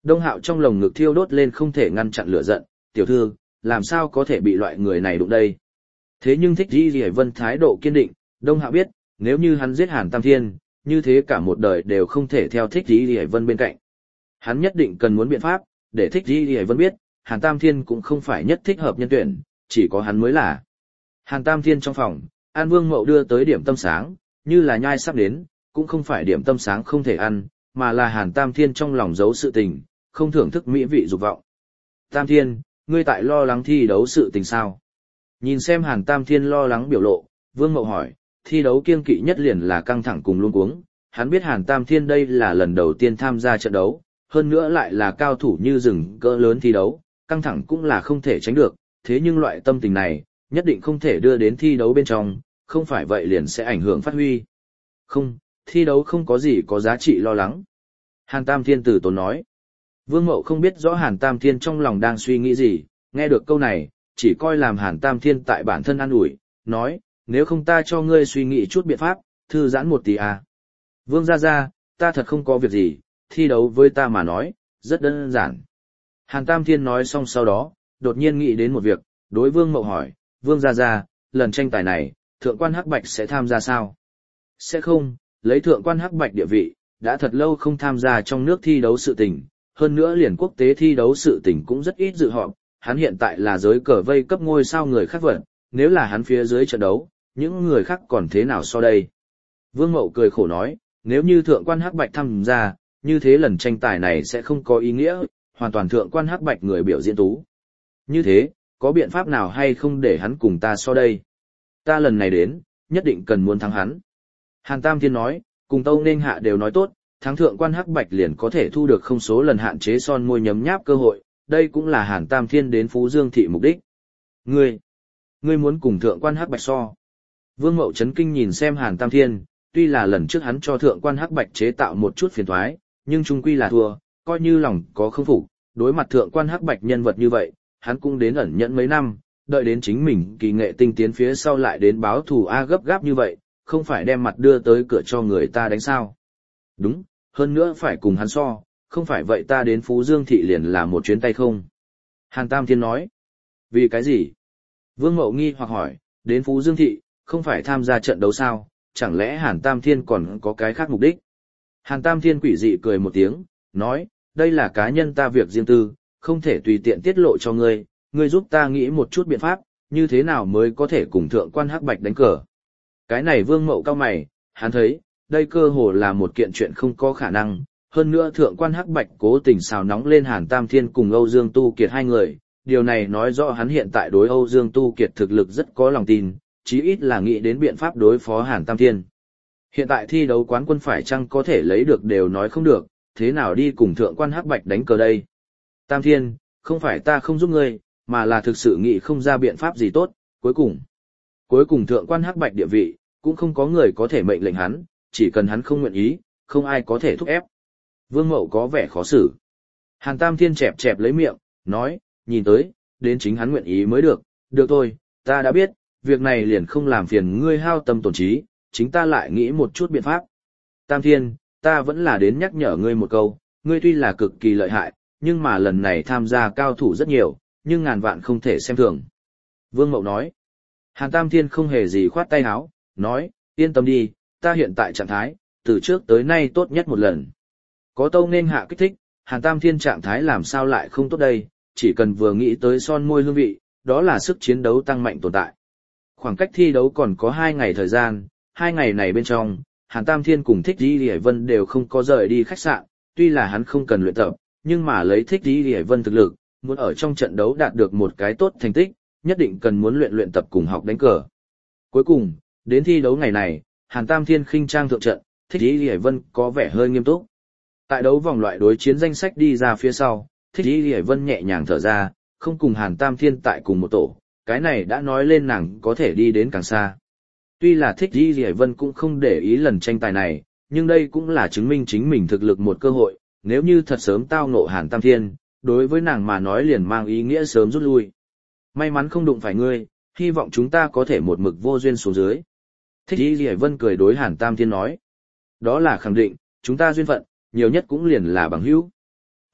Đông Hạo trong lồng ngực thiêu đốt lên không thể ngăn chặn lửa giận, tiểu thư, làm sao có thể bị loại người này đụng đây? Thế nhưng Thích Dĩ Dĩ Vân thái độ kiên định, Đông Hạo biết, nếu như hắn giết Hàn Tam Thiên, như thế cả một đời đều không thể theo Thích Dĩ Dĩ Vân bên cạnh. Hắn nhất định cần muốn biện pháp, để Thích Dĩ Dĩ Vân biết, Hàn Tam Thiên cũng không phải nhất thích hợp nhân tuyển, chỉ có hắn mới là. Hàn Tam Thiên trong phòng, An Vương Mậu đưa tới điểm tâm sáng, như là nhai sắp đến, cũng không phải điểm tâm sáng không thể ăn, mà là Hàn Tam Thiên trong lòng giấu sự tình, không thưởng thức mỹ vị dục vọng. Tam Thiên, ngươi tại lo lắng thi đấu sự tình sao? Nhìn xem Hàn Tam Thiên lo lắng biểu lộ, Vương Mậu hỏi, thi đấu kiêng kỵ nhất liền là căng thẳng cùng luống cuống. Hắn biết Hàn Tam Thiên đây là lần đầu tiên tham gia trận đấu, hơn nữa lại là cao thủ như rừng cỡ lớn thi đấu, căng thẳng cũng là không thể tránh được, thế nhưng loại tâm tình này, nhất định không thể đưa đến thi đấu bên trong, không phải vậy liền sẽ ảnh hưởng phát huy. Không, thi đấu không có gì có giá trị lo lắng. Hàn Tam Thiên từ tốn nói. Vương Mậu không biết rõ Hàn Tam Thiên trong lòng đang suy nghĩ gì, nghe được câu này, chỉ coi làm Hàn Tam Thiên tại bản thân an ủi, nói, nếu không ta cho ngươi suy nghĩ chút biện pháp, thư giãn một tí à. Vương gia gia, ta thật không có việc gì, thi đấu với ta mà nói, rất đơn giản. Hàn Tam Thiên nói xong sau đó, đột nhiên nghĩ đến một việc, đối Vương Mậu hỏi, Vương gia gia, lần tranh tài này, Thượng quan Hắc Bạch sẽ tham gia sao? Sẽ không, lấy Thượng quan Hắc Bạch địa vị, đã thật lâu không tham gia trong nước thi đấu sự tình, hơn nữa liền quốc tế thi đấu sự tình cũng rất ít dự họp, hắn hiện tại là giới cờ vây cấp ngôi sao người khác vật, nếu là hắn phía dưới trận đấu, những người khác còn thế nào so đây? Vương Mậu cười khổ nói, nếu như Thượng quan Hắc Bạch tham gia, như thế lần tranh tài này sẽ không có ý nghĩa, hoàn toàn Thượng quan Hắc Bạch người biểu diễn tú. Như thế, có biện pháp nào hay không để hắn cùng ta so đây? Ta lần này đến, nhất định cần muốn thắng hắn. Hàn Tam Thiên nói, cùng Tâu Nên Hạ đều nói tốt, thắng Thượng quan Hắc Bạch liền có thể thu được không số lần hạn chế son môi nhấm nháp cơ hội, đây cũng là Hàn Tam Thiên đến Phú Dương thị mục đích. Ngươi, ngươi muốn cùng Thượng quan Hắc Bạch so? Vương Mậu chấn kinh nhìn xem Hàn Tam Thiên, tuy là lần trước hắn cho Thượng quan Hắc Bạch chế tạo một chút phiền toái, nhưng chung quy là thua, coi như lòng có không phục, đối mặt Thượng quan Hắc Bạch nhân vật như vậy, hắn cũng đến ẩn nhẫn mấy năm, đợi đến chính mình kỳ nghệ tinh tiến phía sau lại đến báo thù a gấp gáp như vậy, không phải đem mặt đưa tới cửa cho người ta đánh sao? Đúng, hơn nữa phải cùng hắn so, không phải vậy ta đến Phú Dương thị liền là một chuyến tay không. Hàn Tam Thiên nói, vì cái gì? Vương Mậu nghi hoặc hỏi, đến Phú Dương thị, không phải tham gia trận đấu sao, chẳng lẽ Hàn Tam Thiên còn có cái khác mục đích? Hàn Tam Thiên quỷ dị cười một tiếng, nói, đây là cá nhân ta việc riêng tư, không thể tùy tiện tiết lộ cho ngươi, ngươi giúp ta nghĩ một chút biện pháp, như thế nào mới có thể cùng Thượng quan Hắc Bạch đánh cờ. Cái này Vương Mậu cao mày, hắn thấy, đây cơ hồ là một kiện chuyện không có khả năng, hơn nữa Thượng quan Hắc Bạch cố tình xào nóng lên Hàn Tam Thiên cùng Âu Dương Tu Kiệt hai người, điều này nói rõ hắn hiện tại đối Âu Dương Tu Kiệt thực lực rất có lòng tin, chí ít là nghĩ đến biện pháp đối phó Hàn Tam Thiên. Hiện tại thi đấu quán quân phải chăng có thể lấy được đều nói không được, thế nào đi cùng Thượng quan Hắc Bạch đánh cờ đây? Tam Thiên, không phải ta không giúp ngươi, mà là thực sự nghĩ không ra biện pháp gì tốt, cuối cùng. Cuối cùng Thượng quan Hắc Bạch địa vị, cũng không có người có thể mệnh lệnh hắn, chỉ cần hắn không nguyện ý, không ai có thể thúc ép. Vương Mậu có vẻ khó xử. Hàn Tam Thiên chẹp chẹp lấy miệng, nói, nhìn tới, đến chính hắn nguyện ý mới được, được thôi, ta đã biết, việc này liền không làm phiền ngươi hao tâm tổn trí, chính ta lại nghĩ một chút biện pháp. Tam Thiên, ta vẫn là đến nhắc nhở ngươi một câu, ngươi tuy là cực kỳ lợi hại, nhưng mà lần này tham gia cao thủ rất nhiều, nhưng ngàn vạn không thể xem thường. Vương Mậu nói. Hàn Tam Thiên không hề gì khoát tay áo, nói, yên tâm đi, ta hiện tại trạng thái, từ trước tới nay tốt nhất một lần. Có Tâu Nên Hạ kích thích, Hàn Tam Thiên trạng thái làm sao lại không tốt đây, chỉ cần vừa nghĩ tới son môi hương vị, đó là sức chiến đấu tăng mạnh tồn tại. Khoảng cách thi đấu còn có hai ngày thời gian, hai ngày này bên trong, Hàn Tam Thiên cùng Thích Dĩ Dĩ Vân đều không có rời đi khách sạn, tuy là hắn không cần luyện tập, nhưng mà lấy Thích Dĩ Dĩ Vân thực lực, muốn ở trong trận đấu đạt được một cái tốt thành tích, nhất định cần muốn luyện luyện tập cùng học đánh cờ. Cuối cùng, đến thi đấu ngày này, Hàn Tam Thiên khinh trang thượng trận, Thích Dĩ Dĩ Vân có vẻ hơi nghiêm túc. Tại đấu vòng loại đối chiến danh sách đi ra phía sau, Thích Dĩ Dĩ Vân nhẹ nhàng thở ra, không cùng Hàn Tam Thiên tại cùng một tổ, cái này đã nói lên nàng có thể đi đến càng xa. Tuy là Thích Dĩ Dĩ Vân cũng không để ý lần tranh tài này, nhưng đây cũng là chứng minh chính mình thực lực một cơ hội, nếu như thật sớm tao ngộ Hàn Tam Thiên, đối với nàng mà nói liền mang ý nghĩa sớm rút lui. May mắn không đụng phải ngươi, hy vọng chúng ta có thể một mực vô duyên xuống dưới. Thích Dĩ Dĩ Vân cười đối Hàn Tam Thiên nói. Đó là khẳng định, chúng ta duyên phận, nhiều nhất cũng liền là bằng hữu.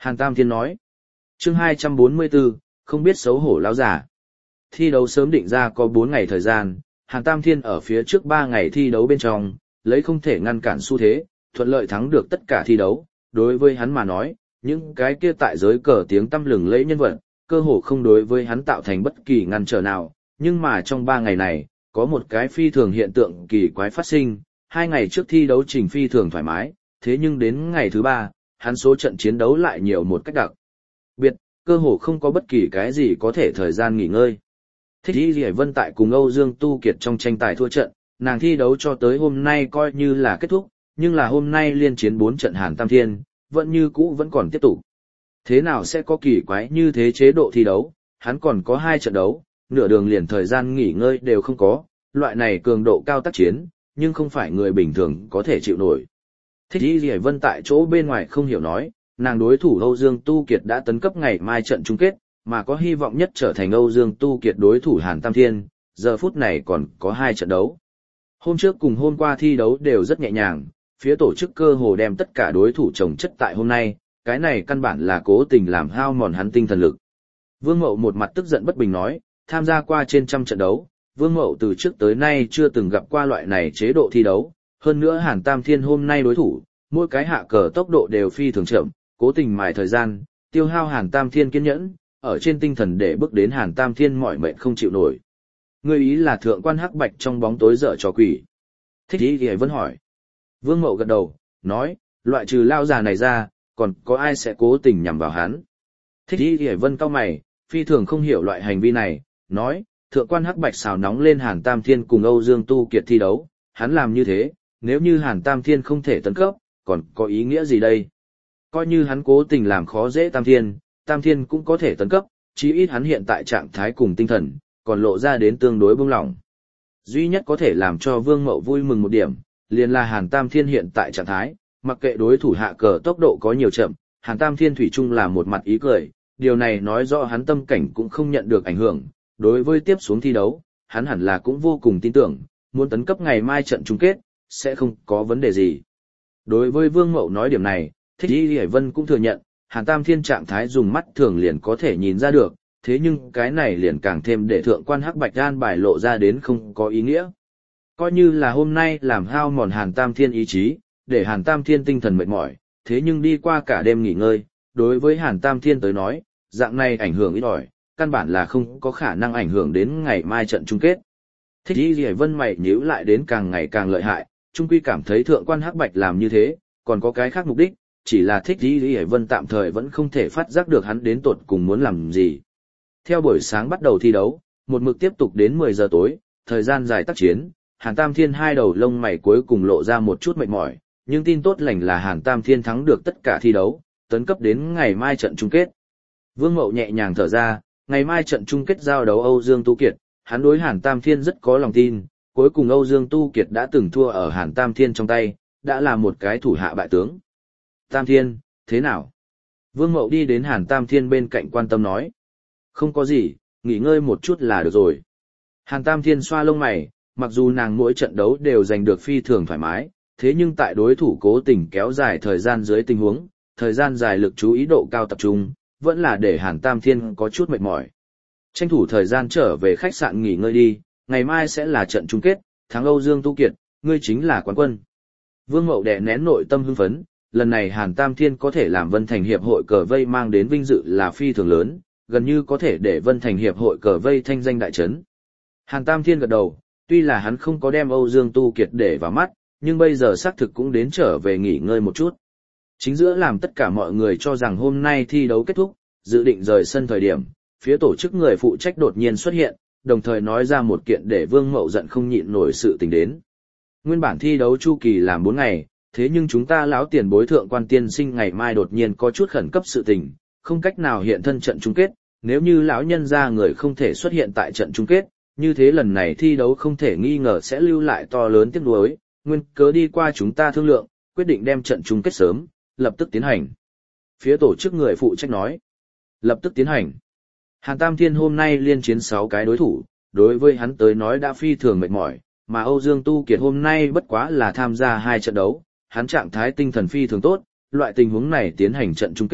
Hàn Tam Thiên nói. Chương hai trăm bốn mươi bốn, không biết xấu hổ lão giả. Thi đấu sớm định ra có bốn ngày thời gian, Hàn Tam Thiên ở phía trước ba ngày thi đấu bên trong, lấy không thể ngăn cản xu thế, thuận lợi thắng được tất cả thi đấu. Đối với hắn mà nói, những cái kia tại giới cờ tiếng tăm lừng lẫy nhân vật, cơ hồ không đối với hắn tạo thành bất kỳ ngăn trở nào, nhưng mà trong ba ngày này, có một cái phi thường hiện tượng kỳ quái phát sinh, hai ngày trước thi đấu trình phi thường thoải mái, thế nhưng đến ngày thứ ba, hắn số trận chiến đấu lại nhiều một cách đặc biệt, cơ hồ không có bất kỳ cái gì có thể thời gian nghỉ ngơi. Thích Y Lệ Vân tại cùng Âu Dương Tu Kiệt trong tranh tài thua trận, nàng thi đấu cho tới hôm nay coi như là kết thúc, nhưng là hôm nay liên chiến bốn trận Hàn Tam Thiên, vẫn như cũ vẫn còn tiếp tục. Thế nào sẽ có kỳ quái như thế chế độ thi đấu, hắn còn có hai trận đấu, nửa đường liền thời gian nghỉ ngơi đều không có, loại này cường độ cao tác chiến, nhưng không phải người bình thường có thể chịu nổi. Thích Y Lệ Vân tại chỗ bên ngoài không hiểu nói, nàng đối thủ Âu Dương Tu Kiệt đã tấn cấp ngày mai trận chung kết, mà có hy vọng nhất trở thành Âu Dương Tu Kiệt đối thủ Hàn Tam Thiên, giờ phút này còn có hai trận đấu. Hôm trước cùng hôm qua thi đấu đều rất nhẹ nhàng, phía tổ chức cơ hồ đem tất cả đối thủ chồng chất tại hôm nay, cái này căn bản là cố tình làm hao mòn hắn tinh thần lực. Vương Mậu một mặt tức giận bất bình nói, tham gia qua trên trăm trận đấu, Vương Mậu từ trước tới nay chưa từng gặp qua loại này chế độ thi đấu, hơn nữa Hàn Tam Thiên hôm nay đối thủ, mỗi cái hạ cờ tốc độ đều phi thường chậm, cố tình mài thời gian, tiêu hao Hàn Tam Thiên kiên nhẫn, ở trên tinh thần để bước đến Hàn Tam Thiên mỏi mệt không chịu nổi. Ngươi ý là thượng quan hắc bạch trong bóng tối dở trò quỷ. Thích Y Lệ Vân hỏi. Vương Mậu gật đầu, nói, loại trừ lao già này ra, còn có ai sẽ cố tình nhằm vào hắn. Thích Y Lệ Vân cau mày, phi thường không hiểu loại hành vi này, nói, thượng quan hắc bạch xào nóng lên Hàn Tam Thiên cùng Âu Dương Tu Kiệt thi đấu, hắn làm như thế, nếu như Hàn Tam Thiên không thể tấn cấp, còn có ý nghĩa gì đây? Coi như hắn cố tình làm khó dễ Tam Thiên, Tam Thiên cũng có thể tấn cấp, chí ít hắn hiện tại trạng thái cùng tinh thần, còn lộ ra đến tương đối bông lỏng. Duy nhất có thể làm cho Vương Mậu vui mừng một điểm, liền là Hàn Tam Thiên hiện tại trạng thái, mặc kệ đối thủ hạ cờ tốc độ có nhiều chậm, Hàn Tam Thiên thủy chung là một mặt ý cười, điều này nói rõ hắn tâm cảnh cũng không nhận được ảnh hưởng, đối với tiếp xuống thi đấu, hắn hẳn là cũng vô cùng tin tưởng, muốn tấn cấp ngày mai trận chung kết, sẽ không có vấn đề gì. Đối với Vương Mậu nói điểm này, Thích Y Lệ Vân cũng thừa nhận, Hàn Tam Thiên trạng thái dùng mắt thường liền có thể nhìn ra được, thế nhưng cái này liền càng thêm để thượng quan hắc bạch an bài lộ ra đến không có ý nghĩa. Coi như là hôm nay làm hao mòn Hàn Tam Thiên ý chí, để Hàn Tam Thiên tinh thần mệt mỏi, thế nhưng đi qua cả đêm nghỉ ngơi, đối với Hàn Tam Thiên tới nói, dạng này ảnh hưởng ít ỏi, căn bản là không có khả năng ảnh hưởng đến ngày mai trận chung kết. Thích Y Lệ Vân mày nhíu lại đến càng ngày càng lợi hại, chung quy cảm thấy thượng quan hắc bạch làm như thế, còn có cái khác mục đích, chỉ là Thích Y Lệ Vân tạm thời vẫn không thể phát giác được hắn đến tột cùng muốn làm gì. Theo buổi sáng bắt đầu thi đấu, một mực tiếp tục đến mười giờ tối, thời gian dài tác chiến, Hàn Tam Thiên hai đầu lông mày cuối cùng lộ ra một chút mệt mỏi, nhưng tin tốt lành là Hàn Tam Thiên thắng được tất cả thi đấu, tấn cấp đến ngày mai trận chung kết. Vương Mậu nhẹ nhàng thở ra, ngày mai trận chung kết giao đấu Âu Dương Tu Kiệt, hắn đối Hàn Tam Thiên rất có lòng tin, cuối cùng Âu Dương Tu Kiệt đã từng thua ở Hàn Tam Thiên trong tay, đã là một cái thủ hạ bại tướng. Tam Thiên, thế nào? Vương Mậu đi đến Hàn Tam Thiên bên cạnh quan tâm nói. Không có gì, nghỉ ngơi một chút là được rồi. Hàn Tam Thiên xoa lông mày, mặc dù nàng mỗi trận đấu đều giành được phi thường thoải mái, thế nhưng tại đối thủ cố tình kéo dài thời gian dưới tình huống, thời gian dài lực chú ý độ cao tập trung, vẫn là để Hàn Tam Thiên có chút mệt mỏi. Tranh thủ thời gian trở về khách sạn nghỉ ngơi đi, ngày mai sẽ là trận chung kết, thắng Âu Dương Tu Kiệt, ngươi chính là quán quân. Vương Mậu đè nén nội tâm hưng phấn, lần này Hàn Tam Thiên có thể làm Vân Thành Hiệp hội cờ vây mang đến vinh dự là phi thường lớn, gần như có thể để Vân Thành Hiệp hội cờ vây thanh danh đại chấn. Hàn Tam Thiên gật đầu, tuy là hắn không có đem Âu Dương Tu Kiệt để vào mắt, nhưng bây giờ xác thực cũng đến trở về nghỉ ngơi một chút. Chính giữa làm tất cả mọi người cho rằng hôm nay thi đấu kết thúc, dự định rời sân thời điểm, phía tổ chức người phụ trách đột nhiên xuất hiện, đồng thời nói ra một kiện để Vương Mậu giận không nhịn nổi sự tình đến. Nguyên bản thi đấu chu kỳ làm bốn ngày, thế nhưng chúng ta lão tiền bối thượng quan tiên sinh ngày mai đột nhiên có chút khẩn cấp sự tình, không cách nào hiện thân trận chung kết, nếu như lão nhân gia người không thể xuất hiện tại trận chung kết, như thế lần này thi đấu không thể nghi ngờ sẽ lưu lại to lớn tiếc nuối, nguyên cớ đi qua chúng ta thương lượng, quyết định đem trận chung kết sớm, lập tức tiến hành. Phía tổ chức người phụ trách nói, lập tức tiến hành. Hàn Tam Thiên hôm nay liên chiến sáu cái đối thủ, đối với hắn tới nói đã phi thường mệt mỏi, mà Âu Dương Tu Kiệt hôm nay bất quá là tham gia hai trận đấu, hắn trạng thái tinh thần phi thường tốt, loại tình huống này tiến hành trận chung kết,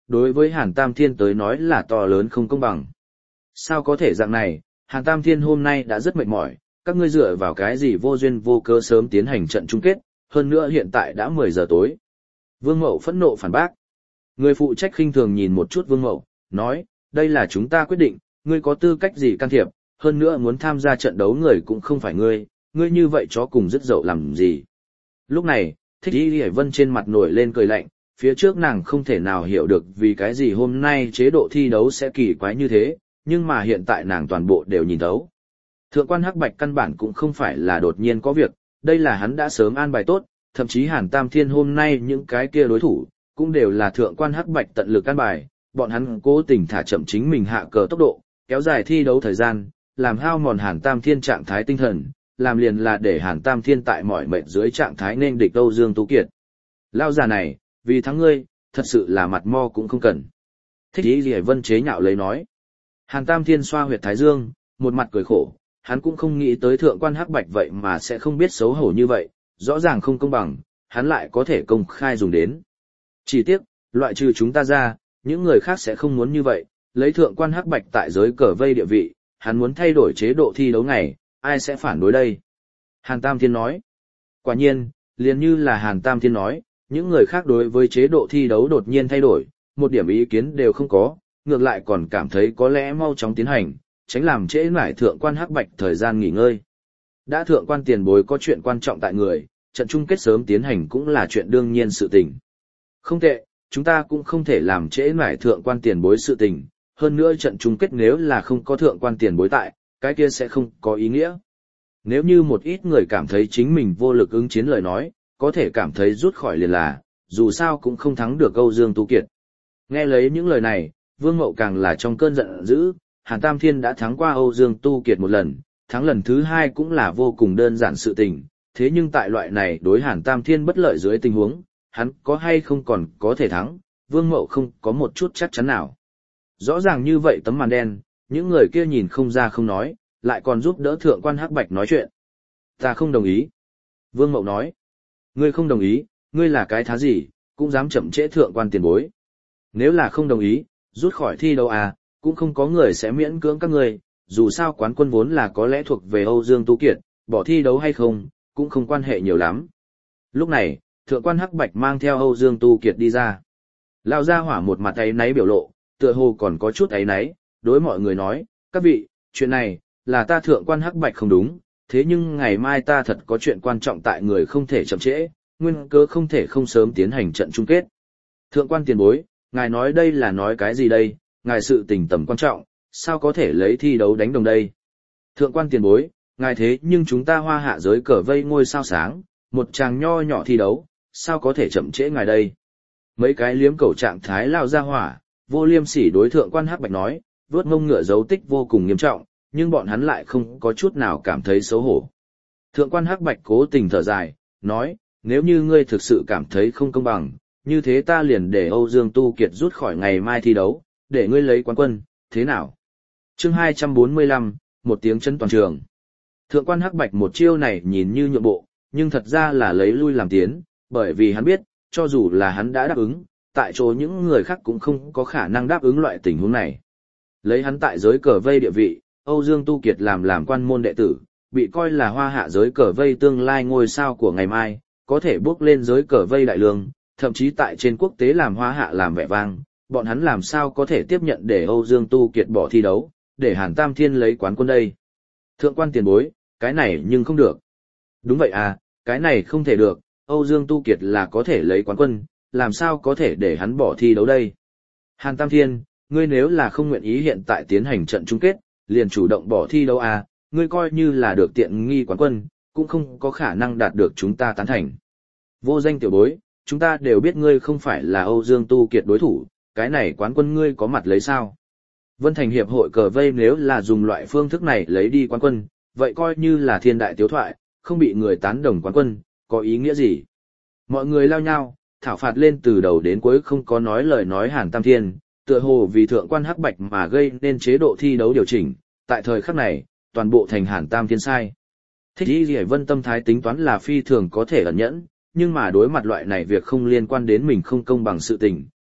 đối với Hàn Tam Thiên tới nói là to lớn không công bằng. Sao có thể dạng này, Hàn Tam Thiên hôm nay đã rất mệt mỏi, các ngươi dựa vào cái gì vô duyên vô cớ sớm tiến hành trận chung kết, hơn nữa hiện tại đã mười giờ tối. Vương Mậu phẫn nộ phản bác. Người phụ trách khinh thường nhìn một chút Vương Mậu, nói, đây là chúng ta quyết định, ngươi có tư cách gì can thiệp, hơn nữa muốn tham gia trận đấu người cũng không phải ngươi, ngươi như vậy chó cùng dứt dậu làm gì. Lúc này, Thích Y Hải Vân trên mặt nổi lên cười lạnh, phía trước nàng không thể nào hiểu được vì cái gì hôm nay chế độ thi đấu sẽ kỳ quái như thế, nhưng mà hiện tại nàng toàn bộ đều nhìn thấu. Thượng quan Hắc Bạch căn bản cũng không phải là đột nhiên có việc, đây là hắn đã sớm an bài tốt, thậm chí Hàn Tam Thiên hôm nay những cái kia đối thủ, cũng đều là thượng quan Hắc Bạch tận lực an bài, bọn hắn cố tình thả chậm chính mình hạ cờ tốc độ, kéo dài thi đấu thời gian, làm hao mòn Hàn Tam Thiên trạng thái tinh thần, làm liền là để Hàn Tam Thiên tại mọi mệnh dưới trạng thái nên địch Âu Dương Tú Kiệt. Lao già này, vì thắng ngươi, thật sự là mặt mo cũng không cần. Thích Y Lì Vân chế nhạo lấy nói. Hàn Tam Thiên xoa huyệt thái dương, một mặt cười khổ, hắn cũng không nghĩ tới thượng quan Hắc Bạch vậy mà sẽ không biết xấu hổ như vậy, rõ ràng không công bằng, hắn lại có thể công khai dùng đến. Chỉ tiếc, loại trừ chúng ta ra, những người khác sẽ không muốn như vậy, lấy thượng quan Hắc Bạch tại giới cờ vây địa vị, hắn muốn thay đổi chế độ thi đấu này, ai sẽ phản đối đây? Hàn Tam Thiên nói. Quả nhiên, liền như là Hàn Tam Thiên nói, những người khác đối với chế độ thi đấu đột nhiên thay đổi, một điểm ý kiến đều không có, ngược lại còn cảm thấy có lẽ mau chóng tiến hành, tránh làm trễ nải thượng quan Hắc Bạch thời gian nghỉ ngơi. Đã thượng quan tiền bối có chuyện quan trọng tại người, trận chung kết sớm tiến hành cũng là chuyện đương nhiên sự tình. Không tệ, chúng ta cũng không thể làm trễ nải thượng quan tiền bối sự tình, hơn nữa trận chung kết nếu là không có thượng quan tiền bối tại, cái kia sẽ không có ý nghĩa. Nếu như một ít người cảm thấy chính mình vô lực ứng chiến lời nói, có thể cảm thấy rút khỏi liền là, dù sao cũng không thắng được Âu Dương Tú Kiệt. Nghe lấy những lời này, Vương Mậu càng là trong cơn giận dữ, Hàn Tam Thiên đã thắng qua Âu Dương Tu Kiệt một lần, thắng lần thứ hai cũng là vô cùng đơn giản sự tình, thế nhưng tại loại này đối Hàn Tam Thiên bất lợi dưới tình huống, hắn có hay không còn có thể thắng, Vương Mậu không có một chút chắc chắn nào. Rõ ràng như vậy tấm màn đen, những người kia nhìn không ra không nói, lại còn giúp đỡ thượng quan Hắc Bạch nói chuyện. Ta không đồng ý. Vương Mậu nói. Ngươi không đồng ý, ngươi là cái thá gì, cũng dám chậm trễ thượng quan tiền bối. Nếu là không đồng ý, rút khỏi thi đấu à, cũng không có người sẽ miễn cưỡng các ngươi, dù sao quán quân vốn là có lẽ thuộc về Âu Dương Tú Kiệt, bỏ thi đấu hay không, cũng không quan hệ nhiều lắm. Lúc này, thượng quan Hắc Bạch mang theo Âu Dương Tu Kiệt đi ra. Lao ra hỏa một mặt áy náy biểu lộ, tựa hồ còn có chút áy náy, đối mọi người nói, các vị, chuyện này, là ta thượng quan Hắc Bạch không đúng, thế nhưng ngày mai ta thật có chuyện quan trọng tại người không thể chậm trễ, nguyên cớ không thể không sớm tiến hành trận chung kết. Thượng quan tiền bối, ngài nói đây là nói cái gì đây, ngài sự tình tầm quan trọng, sao có thể lấy thi đấu đánh đồng đây. Thượng quan tiền bối, ngài thế nhưng chúng ta hoa hạ giới cờ vây ngôi sao sáng, một chàng nho nhỏ thi đấu, sao có thể chậm trễ ngài đây. Mấy cái liếm cầu trạng thái lao ra hỏa, vô liêm sỉ đối thượng quan Hắc Bạch nói, vớt mông ngựa dấu tích vô cùng nghiêm trọng, nhưng bọn hắn lại không có chút nào cảm thấy xấu hổ. Thượng quan Hắc Bạch cố tình thở dài, nói, nếu như ngươi thực sự cảm thấy không công bằng, như thế ta liền để Âu Dương Tu Kiệt rút khỏi ngày mai thi đấu, để ngươi lấy quán quân, thế nào? Chương hai trăm bốn mươi lăm, một tiếng chân toàn trường. Thượng quan Hắc Bạch một chiêu này nhìn như nhượng bộ, nhưng thật ra là lấy lui làm tiến, bởi vì hắn biết, cho dù là hắn đã đáp ứng, tại chỗ những người khác cũng không có khả năng đáp ứng loại tình huống này. Lấy hắn tại giới cờ vây địa vị, Âu Dương Tu Kiệt làm làm quan môn đệ tử, bị coi là hoa hạ giới cờ vây tương lai ngôi sao của ngày mai, có thể bước lên giới cờ vây đại lương, thậm chí tại trên quốc tế làm hoa hạ làm vẻ vang, bọn hắn làm sao có thể tiếp nhận để Âu Dương Tu Kiệt bỏ thi đấu, để Hàn Tam Thiên lấy quán quân đây. Thượng quan tiền bối, cái này nhưng không được. Đúng vậy à, cái này không thể được, Âu Dương Tu Kiệt là có thể lấy quán quân, làm sao có thể để hắn bỏ thi đấu đây. Hàn Tam Thiên, ngươi nếu là không nguyện ý hiện tại tiến hành trận chung kết, liền chủ động bỏ thi đấu à, ngươi coi như là được tiện nghi quán quân, cũng không có khả năng đạt được chúng ta tán thành. Vô danh tiểu bối, chúng ta đều biết ngươi không phải là Âu Dương Tu Kiệt đối thủ, cái này quán quân ngươi có mặt lấy sao? Vân Thành Hiệp hội cờ vây nếu là dùng loại phương thức này lấy đi quán quân, vậy coi như là thiên đại tiếu thoại, không bị người tán đồng quán quân, có ý nghĩa gì? Mọi người lao nhau, thảo phạt lên từ đầu đến cuối không có nói lời nói Hàn Tam Thiên, tựa hồ vì thượng quan Hắc Bạch mà gây nên chế độ thi đấu điều chỉnh, tại thời khắc này, toàn bộ thành Hàn Tam Thiên sai. Thích Y Lì Vân tâm thái tính toán là phi thường có thể ẩn nhẫn, nhưng mà đối mặt loại này việc không liên quan đến mình không công bằng sự tình,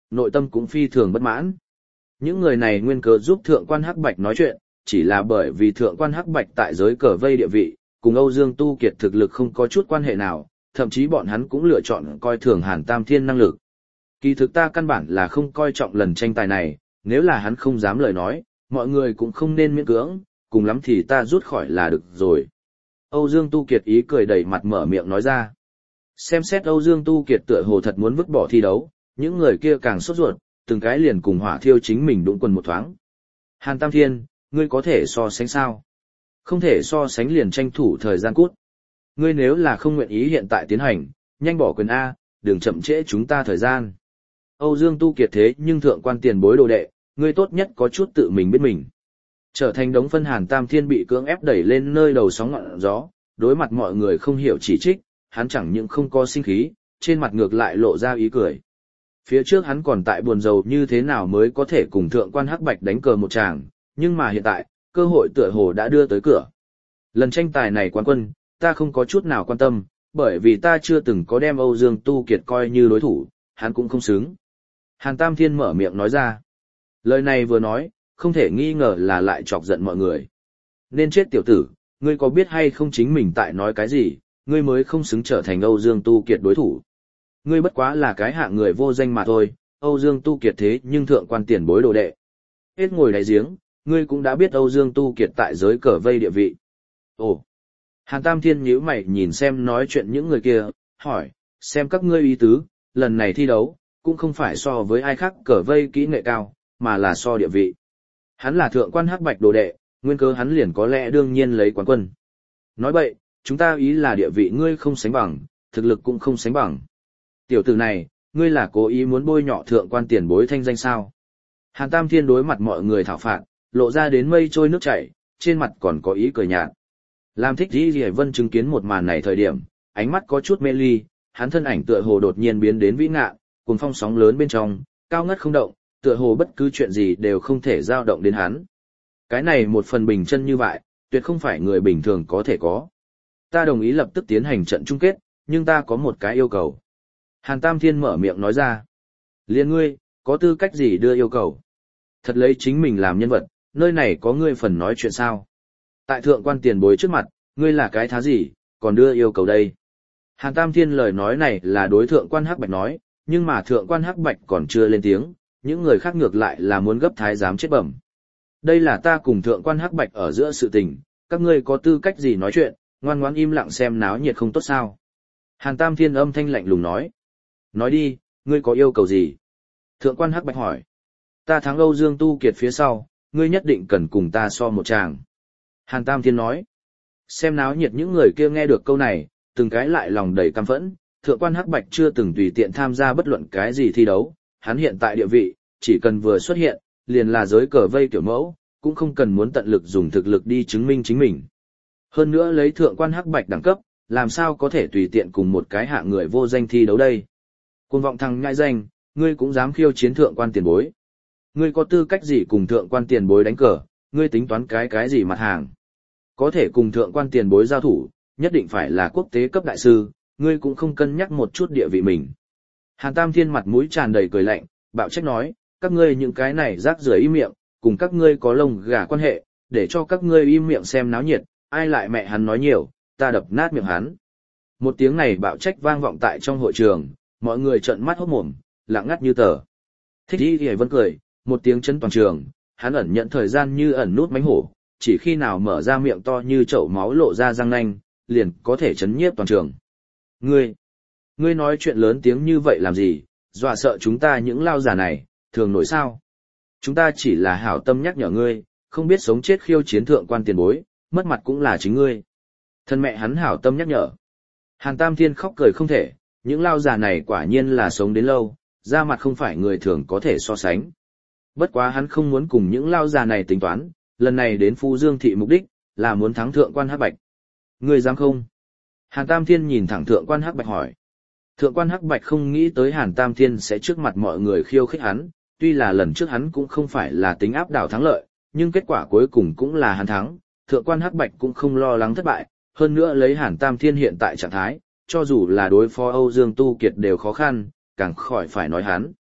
nội tâm cũng phi thường bất mãn. Những người này nguyên cớ giúp thượng quan Hắc Bạch nói chuyện, chỉ là bởi vì thượng quan Hắc Bạch tại giới cờ vây địa vị, cùng Âu Dương Tu Kiệt thực lực không có chút quan hệ nào, thậm chí bọn hắn cũng lựa chọn coi thường Hàn Tam Thiên năng lực. Kỳ thực ta căn bản là không coi trọng lần tranh tài này, nếu là hắn không dám lời nói, mọi người cũng không nên miễn cưỡng, cùng lắm thì ta rút khỏi là được rồi. Âu Dương Tu Kiệt ý cười đầy mặt mở miệng nói ra. Xem xét Âu Dương Tu Kiệt tựa hồ thật muốn vứt bỏ thi đấu, những người kia càng sốt ruột, từng cái liền cùng hỏa thiêu chính mình đụng quần một thoáng. Hàn Tam Thiên, ngươi có thể so sánh sao? Không thể so sánh liền tranh thủ thời gian cút. Ngươi nếu là không nguyện ý hiện tại tiến hành, nhanh bỏ quyền A, đừng chậm trễ chúng ta thời gian. Âu Dương Tu Kiệt thế nhưng thượng quan tiền bối đồ đệ, ngươi tốt nhất có chút tự mình biết mình. Trở thành đống phân Hàn Tam Thiên bị cưỡng ép đẩy lên nơi đầu sóng ngọn gió, đối mặt mọi người không hiểu chỉ trích, hắn chẳng những không có sinh khí, trên mặt ngược lại lộ ra ý cười. Phía trước hắn còn tại buồn rầu như thế nào mới có thể cùng thượng quan Hắc Bạch đánh cờ một tràng, nhưng mà hiện tại, cơ hội tựa hồ đã đưa tới cửa. Lần tranh tài này quán quân, ta không có chút nào quan tâm, bởi vì ta chưa từng có đem Âu Dương Tu Kiệt coi như đối thủ, hắn cũng không xứng. Hàn Tam Thiên mở miệng nói ra. Lời này vừa nói, không thể nghi ngờ là lại chọc giận mọi người. Nên chết tiểu tử, ngươi có biết hay không chính mình tại nói cái gì, ngươi mới không xứng trở thành Âu Dương Tu Kiệt đối thủ. Ngươi bất quá là cái hạng người vô danh mà thôi, Âu Dương Tu Kiệt thế nhưng thượng quan tiền bối đồ đệ. Hết ngồi đáy giếng, ngươi cũng đã biết Âu Dương Tu Kiệt tại giới cờ vây địa vị. Ồ! Hàn Tam Thiên nhíu mày nhìn xem nói chuyện những người kia, hỏi, xem các ngươi ý tứ, lần này thi đấu, cũng không phải so với ai khác cờ vây kỹ nghệ cao, mà là so địa vị. Hắn là thượng quan Hắc Bạch đồ đệ, nguyên cớ hắn liền có lẽ đương nhiên lấy quán quân. Nói vậy, chúng ta ý là địa vị ngươi không sánh bằng, thực lực cũng không sánh bằng. Tiểu tử này, ngươi là cố ý muốn bôi nhọ thượng quan tiền bối thanh danh sao? Hàn Tam Thiên đối mặt mọi người thảo phạt, lộ ra đến mây trôi nước chảy, trên mặt còn có ý cười nhạt. Làm Thích Dĩ Dĩ Vân chứng kiến một màn này thời điểm, ánh mắt có chút mê ly, hắn thân ảnh tựa hồ đột nhiên biến đến vĩ ngạ, cùng phong sóng lớn bên trong, cao ngất không động, tựa hồ bất cứ chuyện gì đều không thể dao động đến hắn. Cái này một phần bình chân như vậy, tuyệt không phải người bình thường có thể có. Ta đồng ý lập tức tiến hành trận chung kết, nhưng ta có một cái yêu cầu. Hàn Tam Thiên mở miệng nói ra. Liên ngươi, có tư cách gì đưa yêu cầu? Thật lấy chính mình làm nhân vật, nơi này có ngươi phần nói chuyện sao? Tại thượng quan tiền bối trước mặt, ngươi là cái thá gì, còn đưa yêu cầu đây? Hàn Tam Thiên lời nói này là đối thượng quan Hắc Bạch nói, nhưng mà thượng quan Hắc Bạch còn chưa lên tiếng, những người khác ngược lại là muốn gấp thái giám chết bẩm. Đây là ta cùng thượng quan Hắc Bạch ở giữa sự tình, các ngươi có tư cách gì nói chuyện, ngoan ngoãn im lặng xem náo nhiệt không tốt sao? Hàn Tam Thiên âm thanh lạnh lùng nói. Nói đi, ngươi có yêu cầu gì? Thượng quan Hắc Bạch hỏi. Ta thắng Âu Dương Tu Kiệt phía sau, ngươi nhất định cần cùng ta so một tràng. Hàn Tam Thiên nói. Xem náo nhiệt những người kia nghe được câu này, từng cái lại lòng đầy căm phẫn. Thượng quan Hắc Bạch chưa từng tùy tiện tham gia bất luận cái gì thi đấu, hắn hiện tại địa vị, chỉ cần vừa xuất hiện, liền là giới cờ vây kiểu mẫu, cũng không cần muốn tận lực dùng thực lực đi chứng minh chính mình. Hơn nữa lấy thượng quan Hắc Bạch đẳng cấp, làm sao có thể tùy tiện cùng một cái hạng người vô danh thi đấu đây. Cuồng vọng thằng nhãi danh, ngươi cũng dám khiêu chiến thượng quan tiền bối. Ngươi có tư cách gì cùng thượng quan tiền bối đánh cờ, ngươi tính toán cái cái gì mặt hàng. Có thể cùng thượng quan tiền bối giao thủ, nhất định phải là quốc tế cấp đại sư, ngươi cũng không cân nhắc một chút địa vị mình. Hàn Tam Thiên mặt mũi tràn đầy cười lạnh, bạo trách nói, các ngươi những cái này rác rưởi im miệng, cùng các ngươi có lông gà quan hệ, để cho các ngươi im miệng xem náo nhiệt, ai lại mẹ hắn nói nhiều, ta đập nát miệng hắn. Một tiếng này bạo trách vang vọng tại trong hội trường, mọi người trợn mắt hốt mồm, lặng ngắt như tờ. Thích Dĩ Dĩ Vân cười, một tiếng chấn toàn trường, hắn ẩn nhận thời gian như ẩn nút mánh hổ, chỉ khi nào mở ra miệng to như chậu máu lộ ra răng nanh, liền có thể chấn nhiếp toàn trường. Ngươi, ngươi nói chuyện lớn tiếng như vậy làm gì, dọa sợ chúng ta những lao giả này, thường nổi sao? Chúng ta chỉ là hảo tâm nhắc nhở ngươi, không biết sống chết khiêu chiến thượng quan tiền bối, mất mặt cũng là chính ngươi. Thân mẹ hắn hảo tâm nhắc nhở. Hàn Tam Thiên khóc cười không thể, những lao già này quả nhiên là sống đến lâu, da mặt không phải người thường có thể so sánh. Bất quá hắn không muốn cùng những lao già này tính toán, lần này đến Phú Dương thị mục đích, là muốn thắng thượng quan Hắc Bạch. Ngươi dám không? Hàn Tam Thiên nhìn thẳng thượng quan Hắc Bạch hỏi. Thượng quan Hắc Bạch không nghĩ tới Hàn Tam Thiên sẽ trước mặt mọi người khiêu khích hắn, tuy là lần trước hắn cũng không phải là tính áp đảo thắng lợi, nhưng kết quả cuối cùng cũng là hắn thắng, thượng quan Hắc Bạch cũng không lo lắng thất bại, hơn nữa lấy Hàn Tam Thiên hiện tại trạng thái, cho dù là đối phó Âu Dương Tu Kiệt đều khó khăn, càng khỏi phải nói hắn.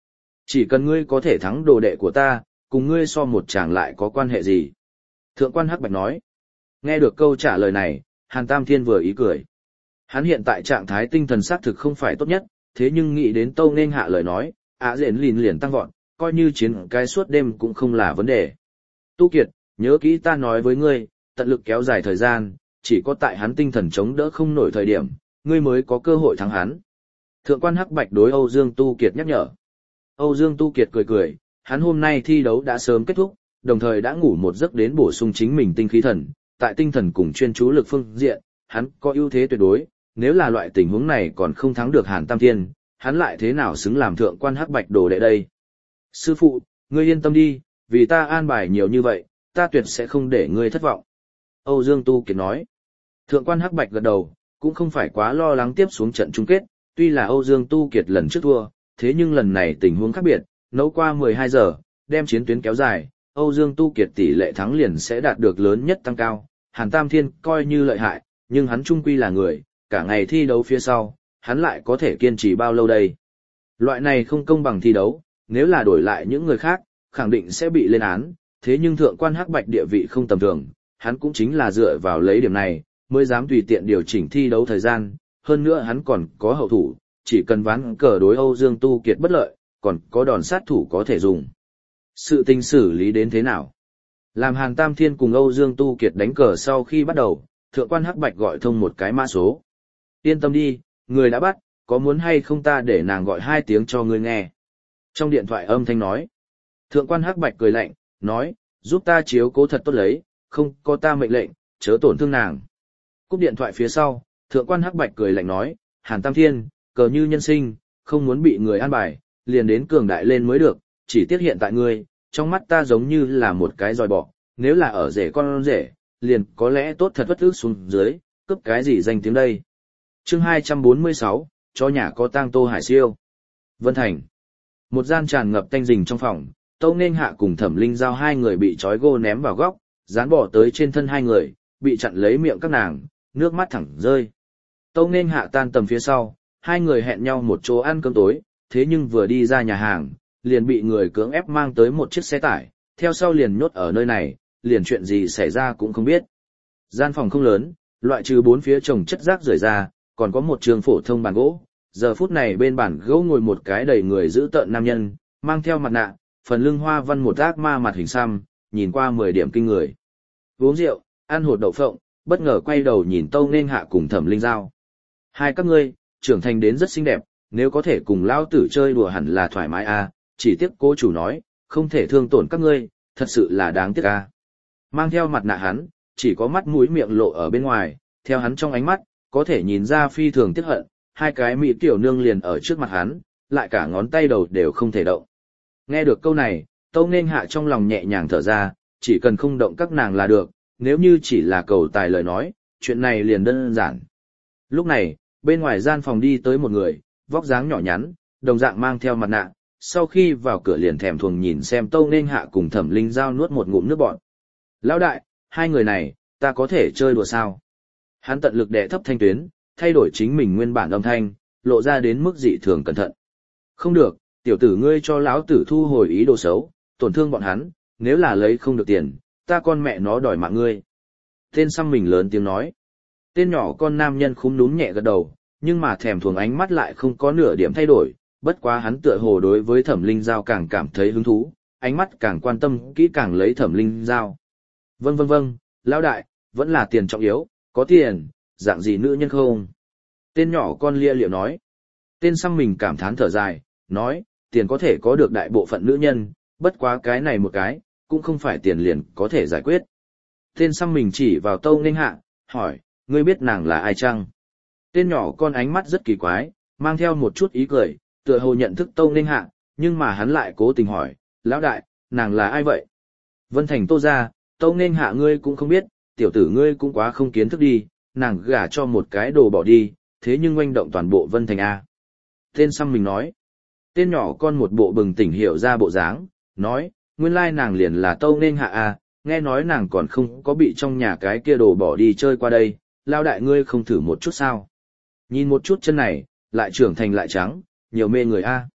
Chỉ cần ngươi có thể thắng đồ đệ của ta, cùng ngươi so một chàng lại có quan hệ gì? Thượng quan Hắc Bạch nói. Nghe được câu trả lời này, Hàn Tam Thiên vừa ý cười. Hắn hiện tại trạng thái tinh thần xác thực không phải tốt nhất, thế nhưng nghĩ đến Tâu Nên Hạ lời nói, Á Dện liền liền tăng vọt, coi như chiến cái suốt đêm cũng không là vấn đề. Tu Kiệt, nhớ kỹ ta nói với ngươi, tận lực kéo dài thời gian, chỉ có tại hắn tinh thần chống đỡ không nổi thời điểm, ngươi mới có cơ hội thắng hắn. Thượng quan Hắc Bạch đối Âu Dương Tu Kiệt nhắc nhở. Âu Dương Tu Kiệt cười cười, hắn hôm nay thi đấu đã sớm kết thúc, đồng thời đã ngủ một giấc đến bổ sung chính mình tinh khí thần, tại tinh thần cùng chuyên chú lực phương diện, hắn có ưu thế tuyệt đối, nếu là loại tình huống này còn không thắng được Hàn Tam Thiên, hắn lại thế nào xứng làm thượng quan Hắc Bạch đồ đệ đây? Sư phụ, ngươi yên tâm đi, vì ta an bài nhiều như vậy, ta tuyệt sẽ không để ngươi thất vọng. Âu Dương Tu Kiệt nói. Thượng quan Hắc Bạch gật đầu, cũng không phải quá lo lắng tiếp xuống trận chung kết, tuy là Âu Dương Tu Kiệt lần trước thua, thế nhưng lần này tình huống khác biệt, nấu qua mười hai giờ, đem chiến tuyến kéo dài, Âu Dương Tu Kiệt tỷ lệ thắng liền sẽ đạt được lớn nhất tăng cao. Hàn Tam Thiên coi như lợi hại, nhưng hắn trung quy là người, cả ngày thi đấu phía sau, hắn lại có thể kiên trì bao lâu đây? Loại này không công bằng thi đấu, nếu là đổi lại những người khác, khẳng định sẽ bị lên án, thế nhưng thượng quan Hắc Bạch địa vị không tầm thường, hắn cũng chính là dựa vào lấy điểm này, mới dám tùy tiện điều chỉnh thi đấu thời gian, hơn nữa hắn còn có hậu thủ, chỉ cần ván cờ đối Âu Dương Tu Kiệt bất lợi, còn có đòn sát thủ có thể dùng. Sự tình xử lý đến thế nào? Làm Hàn Tam Thiên cùng Âu Dương Tu Kiệt đánh cờ sau khi bắt đầu, thượng quan Hắc Bạch gọi thông một cái mã số. Yên tâm đi, người đã bắt, có muốn hay không ta để nàng gọi hai tiếng cho ngươi nghe. Trong điện thoại âm thanh nói. Thượng quan Hắc Bạch cười lạnh, nói, giúp ta chiếu cố thật tốt lấy, không có ta mệnh lệnh, chớ tổn thương nàng. Cúp điện thoại phía sau, thượng quan Hắc Bạch cười lạnh nói, Hàn Tam Thiên, cờ như nhân sinh, không muốn bị người an bài, liền đến cường đại lên mới được, chỉ tiếc hiện tại ngươi, trong mắt ta giống như là một cái dòi bọ, nếu là ở rể con rể, liền có lẽ tốt thật vất ức xuống dưới, cướp cái gì danh tiếng đây. Chương hai trăm bốn mươi sáu, cho nhà có tang Tô Hải Siêu. Vân Thành. Một gian tràn ngập tanh rình trong phòng, Tâu Nên Hạ cùng Thẩm Linh Giao hai người bị trói gô ném vào góc, dán bỏ tới trên thân hai người, bị chặn lấy miệng các nàng, nước mắt thẳng rơi. Tâu Nên Hạ tan tầm phía sau, hai người hẹn nhau một chỗ ăn cơm tối, thế nhưng vừa đi ra nhà hàng, liền bị người cưỡng ép mang tới một chiếc xe tải, theo sau liền nhốt ở nơi này, liền chuyện gì xảy ra cũng không biết. Gian phòng không lớn, loại trừ bốn phía chồng chất rác rưởi ra, còn có một trường phổ thông bàn gỗ. Giờ phút này bên bàn gỗ ngồi một cái đầy người giữ tợn nam nhân, mang theo mặt nạ, phần lưng hoa văn một ác ma mặt hình xăm, nhìn qua mười điểm kinh người. Uống rượu, ăn hột đậu phộng, bất ngờ quay đầu nhìn Tâu Nên Hạ cùng Thẩm Linh Giao. Hai các ngươi, trưởng thành đến rất xinh đẹp, nếu có thể cùng lão tử chơi đùa hẳn là thoải mái à, chỉ tiếc cô chủ nói, không thể thương tổn các ngươi, thật sự là đáng tiếc à. Mang theo mặt nạ hắn, chỉ có mắt mũi miệng lộ ở bên ngoài, theo hắn trong ánh mắt, có thể nhìn ra phi thường tiếc hận, hai cái mỹ tiểu nương liền ở trước mặt hắn, lại cả ngón tay đầu đều không thể động. Nghe được câu này, Tâu Nên Hạ trong lòng nhẹ nhàng thở ra, chỉ cần không động các nàng là được, nếu như chỉ là cầu tài lời nói, chuyện này liền đơn giản. Lúc này, bên ngoài gian phòng đi tới một người, vóc dáng nhỏ nhắn, đồng dạng mang theo mặt nạ, sau khi vào cửa liền thèm thuồng nhìn xem Tâu Nên Hạ cùng Thẩm Linh Giao nuốt một ngụm nước bọt. Lão đại, hai người này, ta có thể chơi đùa sao? Hắn tận lực đè thấp thanh tuyến, thay đổi chính mình nguyên bản âm thanh, lộ ra đến mức dị thường cẩn thận. Không được, tiểu tử ngươi cho lão tử thu hồi ý đồ xấu, tổn thương bọn hắn, nếu là lấy không được tiền, ta con mẹ nó đòi mạng ngươi. Tên xăm mình lớn tiếng nói. Tên nhỏ con nam nhân khúm núm nhẹ gật đầu, nhưng mà thèm thuồng ánh mắt lại không có nửa điểm thay đổi, bất quá hắn tựa hồ đối với Thẩm Linh Giao càng cảm thấy hứng thú, ánh mắt càng quan tâm kỹ càng lấy Thẩm Linh Giao. Vâng vâng vâng, lão đại, vẫn là tiền trọng yếu, có tiền, dạng gì nữ nhân không? Tên nhỏ con lia liệu nói. Tên xăm mình cảm thán thở dài, nói, tiền có thể có được đại bộ phận nữ nhân, bất quá cái này một cái, cũng không phải tiền liền có thể giải quyết. Tên xăm mình chỉ vào Tâu Nên Hạ, hỏi, ngươi biết nàng là ai chăng? Tên nhỏ con ánh mắt rất kỳ quái, mang theo một chút ý cười, tựa hồ nhận thức Tâu Nên Hạ, nhưng mà hắn lại cố tình hỏi, lão đại, nàng là ai vậy? Vân Thành Tô ra, Tâu Nên Hạ ngươi cũng không biết, tiểu tử ngươi cũng quá không kiến thức đi, nàng gả cho một cái đồ bỏ đi, thế nhưng oanh động toàn bộ Vân Thành A. Tên xăm mình nói. Tên nhỏ con một bộ bừng tỉnh hiểu ra bộ dáng, nói, nguyên lai nàng liền là Tâu Nên Hạ A, nghe nói nàng còn không có bị trong nhà cái kia đồ bỏ đi chơi qua đây, lao đại ngươi không thử một chút sao. Nhìn một chút chân này, lại trưởng thành lại trắng, nhiều mê người A.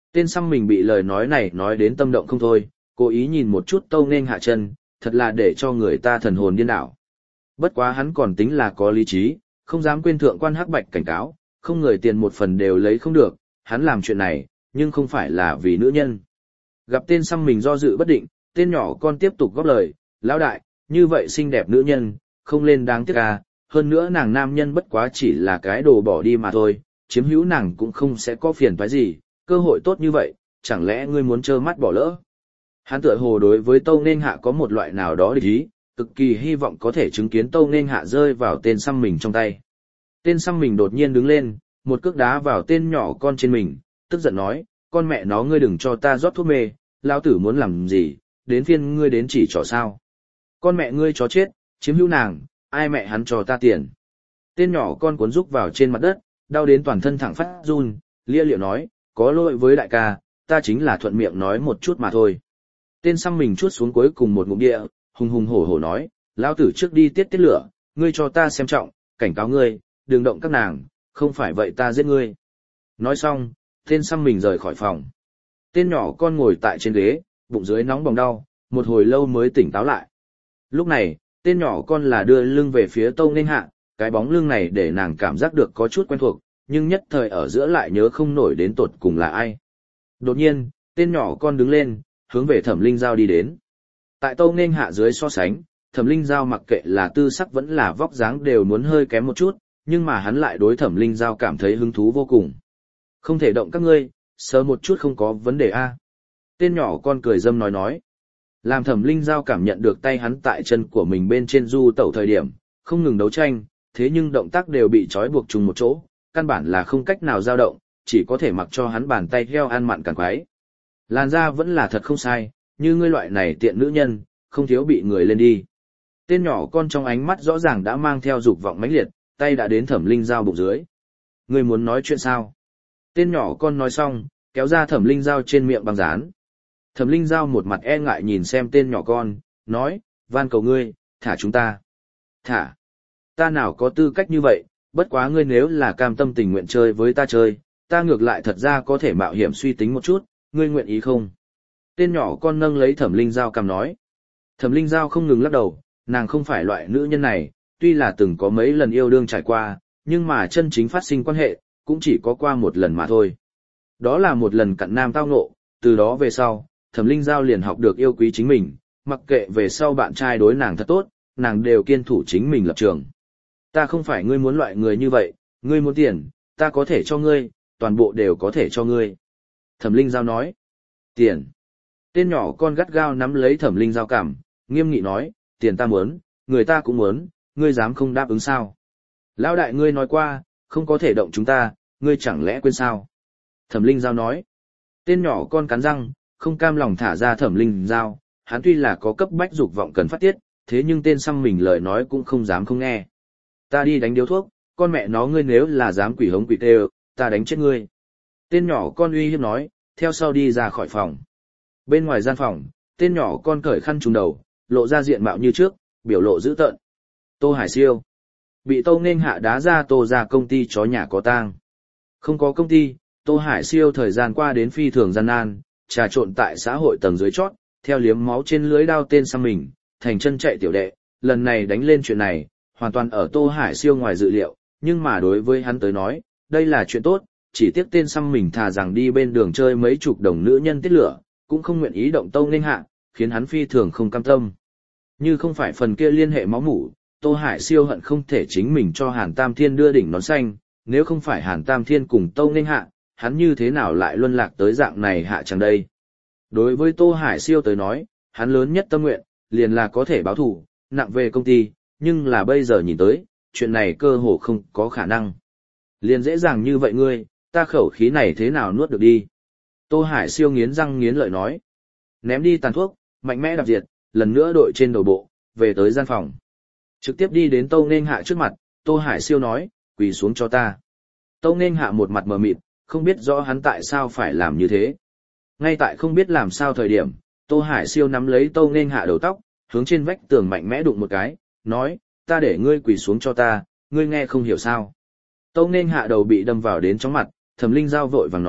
Tên xăm mình bị lời nói này nói đến tâm động không thôi, cố ý nhìn một chút Tâu Nghênh Hạ chân, thật là để cho người ta thần hồn điên đảo. Bất quá hắn còn tính là có lý trí, không dám quên thượng quan hắc bạch cảnh cáo, không người tiền một phần đều lấy không được, hắn làm chuyện này, nhưng không phải là vì nữ nhân. Gặp tên xăm mình do dự bất định, tên nhỏ con tiếp tục góp lời, lão đại, như vậy xinh đẹp nữ nhân, không lên đáng tiếc à, hơn nữa nàng nam nhân bất quá chỉ là cái đồ bỏ đi mà thôi, chiếm hữu nàng cũng không sẽ có phiền toái gì, cơ hội tốt như vậy, chẳng lẽ ngươi muốn trơ mắt bỏ lỡ. Hắn tựa hồ đối với Tâu Nghênh Hạ có một loại nào đó địch ý, cực kỳ hy vọng có thể chứng kiến Tâu Nghênh Hạ rơi vào tên xăm mình trong tay. Tên xăm mình đột nhiên đứng lên, một cước đá vào tên nhỏ con trên mình, tức giận nói, con mẹ nó ngươi đừng cho ta rót thuốc mê, lão tử muốn làm gì, đến phiên ngươi đến chỉ trỏ sao. Con mẹ ngươi chó chết, chiếm hữu nàng, ai mẹ hắn cho ta tiền. Tên nhỏ con cuốn rúc vào trên mặt đất, đau đến toàn thân thẳng phát run, lia liệu nói, có lỗi với đại ca, ta chính là thuận miệng nói một chút mà thôi. Tên xăm mình chuốt xuống cuối cùng một ngụm địa, hùng hùng hổ hổ nói, lão tử trước đi tiết tiết lửa, ngươi cho ta xem trọng, cảnh cáo ngươi, đừng động các nàng, không phải vậy ta giết ngươi. Nói xong, tên xăm mình rời khỏi phòng. Tên nhỏ con ngồi tại trên ghế, bụng dưới nóng bỏng đau, một hồi lâu mới tỉnh táo lại. Lúc này, tên nhỏ con là đưa lưng về phía Tâu Nghênh Hạ, cái bóng lưng này để nàng cảm giác được có chút quen thuộc, nhưng nhất thời ở giữa lại nhớ không nổi đến tột cùng là ai. Đột nhiên, tên nhỏ con đứng lên, hướng về Thẩm Linh Giao đi đến. Tại Tâu Nghênh Hạ dưới so sánh, Thẩm Linh Giao mặc kệ là tư sắc vẫn là vóc dáng đều muốn hơi kém một chút, nhưng mà hắn lại đối Thẩm Linh Giao cảm thấy hứng thú vô cùng. Không thể động các ngươi, sờ một chút không có vấn đề a. Tên nhỏ con cười dâm nói nói. Làm Thẩm Linh Giao cảm nhận được tay hắn tại chân của mình bên trên du tẩu thời điểm, không ngừng đấu tranh, thế nhưng động tác đều bị trói buộc chung một chỗ, căn bản là không cách nào dao động, chỉ có thể mặc cho hắn bàn tay heo ăn mặn càn quái. Làn da vẫn là thật không sai, như ngươi loại này tiện nữ nhân, không thiếu bị người lên đi. Tên nhỏ con trong ánh mắt rõ ràng đã mang theo dục vọng mãnh liệt, tay đã đến Thẩm Linh Giao bụng dưới. Ngươi muốn nói chuyện sao? Tên nhỏ con nói xong, kéo ra Thẩm Linh Giao trên miệng băng dán. Thẩm Linh Giao một mặt e ngại nhìn xem tên nhỏ con, nói, van cầu ngươi, thả chúng ta. Thả. Ta nào có tư cách như vậy, bất quá ngươi nếu là cam tâm tình nguyện chơi với ta chơi, ta ngược lại thật ra có thể mạo hiểm suy tính một chút, ngươi nguyện ý không? Tên nhỏ con nâng lấy Thẩm Linh Giao cằm nói. Thẩm Linh Giao không ngừng lắc đầu, nàng không phải loại nữ nhân này, tuy là từng có mấy lần yêu đương trải qua, nhưng mà chân chính phát sinh quan hệ, cũng chỉ có qua một lần mà thôi. Đó là một lần cặn nam tao ngộ, từ đó về sau, Thẩm Linh Giao liền học được yêu quý chính mình, mặc kệ về sau bạn trai đối nàng thật tốt, nàng đều kiên thủ chính mình lập trường. Ta không phải ngươi muốn loại người như vậy, ngươi muốn tiền, ta có thể cho ngươi, toàn bộ đều có thể cho ngươi. Thẩm Linh Giao nói. Tiền. Tên nhỏ con gắt gao nắm lấy Thẩm Linh Giao cằm, nghiêm nghị nói, tiền ta muốn, người ta cũng muốn, ngươi dám không đáp ứng sao? Lão đại ngươi nói qua, không có thể động chúng ta, ngươi chẳng lẽ quên sao? Thẩm Linh Giao nói. Tên nhỏ con cắn răng, không cam lòng thả ra Thẩm Linh Giao, hắn tuy là có cấp bách dục vọng cần phát tiết, thế nhưng tên xăm mình lời nói cũng không dám không nghe. Ta đi đánh điếu thuốc, con mẹ nó ngươi nếu là dám quỷ hống quỷ tê, ta đánh chết ngươi. Tên nhỏ con uy hiếp nói, theo sau đi ra khỏi phòng. Bên ngoài gian phòng, tên nhỏ con cởi khăn trùm đầu, lộ ra diện mạo như trước, biểu lộ dữ tợn. Tô Hải Siêu. Bị Tâu Nghênh Hạ đá ra Tô ra công ty chó nhà có tang. Không có công ty, Tô Hải Siêu thời gian qua đến phi thường gian nan, trà trộn tại xã hội tầng dưới chót, theo liếm máu trên lưới đao tên xăm mình, thành chân chạy tiểu đệ, lần này đánh lên chuyện này, hoàn toàn ở Tô Hải Siêu ngoài dự liệu, nhưng mà đối với hắn tới nói, đây là chuyện tốt, chỉ tiếc tên xăm mình thà rằng đi bên đường chơi mấy chục đồng nữ nhân tiết lửa, cũng không nguyện ý động Tâu Nghênh Hạ, khiến hắn phi thường không cam tâm. Như không phải phần kia liên hệ máu mủ, Tô Hải Siêu hận không thể chính mình cho Hàn Tam Thiên đưa đỉnh nón xanh, nếu không phải Hàn Tam Thiên cùng Tâu Nghênh Hạ, hắn như thế nào lại luân lạc tới dạng này hạ chẳng đây. Đối với Tô Hải Siêu tới nói, hắn lớn nhất tâm nguyện, liền là có thể báo thù, nặng về công ty, nhưng là bây giờ nhìn tới, chuyện này cơ hồ không có khả năng. Liền dễ dàng như vậy ngươi, ta khẩu khí này thế nào nuốt được đi. Tô Hải Siêu nghiến răng nghiến lợi nói. Ném đi tàn thuốc, mạnh mẽ đạp diệt, lần nữa đội trên đầu bộ, về tới gian phòng. Trực tiếp đi đến Tâu Nghênh Hạ trước mặt, Tô Hải Siêu nói, quỳ xuống cho ta. Tâu Nghênh Hạ một mặt mờ mịt, không biết rõ hắn tại sao phải làm như thế. Ngay tại không biết làm sao thời điểm, Tô Hải Siêu nắm lấy Tâu Nghênh Hạ đầu tóc, hướng trên vách tường mạnh mẽ đụng một cái, nói, ta để ngươi quỳ xuống cho ta, ngươi nghe không hiểu sao. Tâu Nghênh Hạ đầu bị đâm vào đến trong mặt, Thẩm Linh Giao vội vàng nói,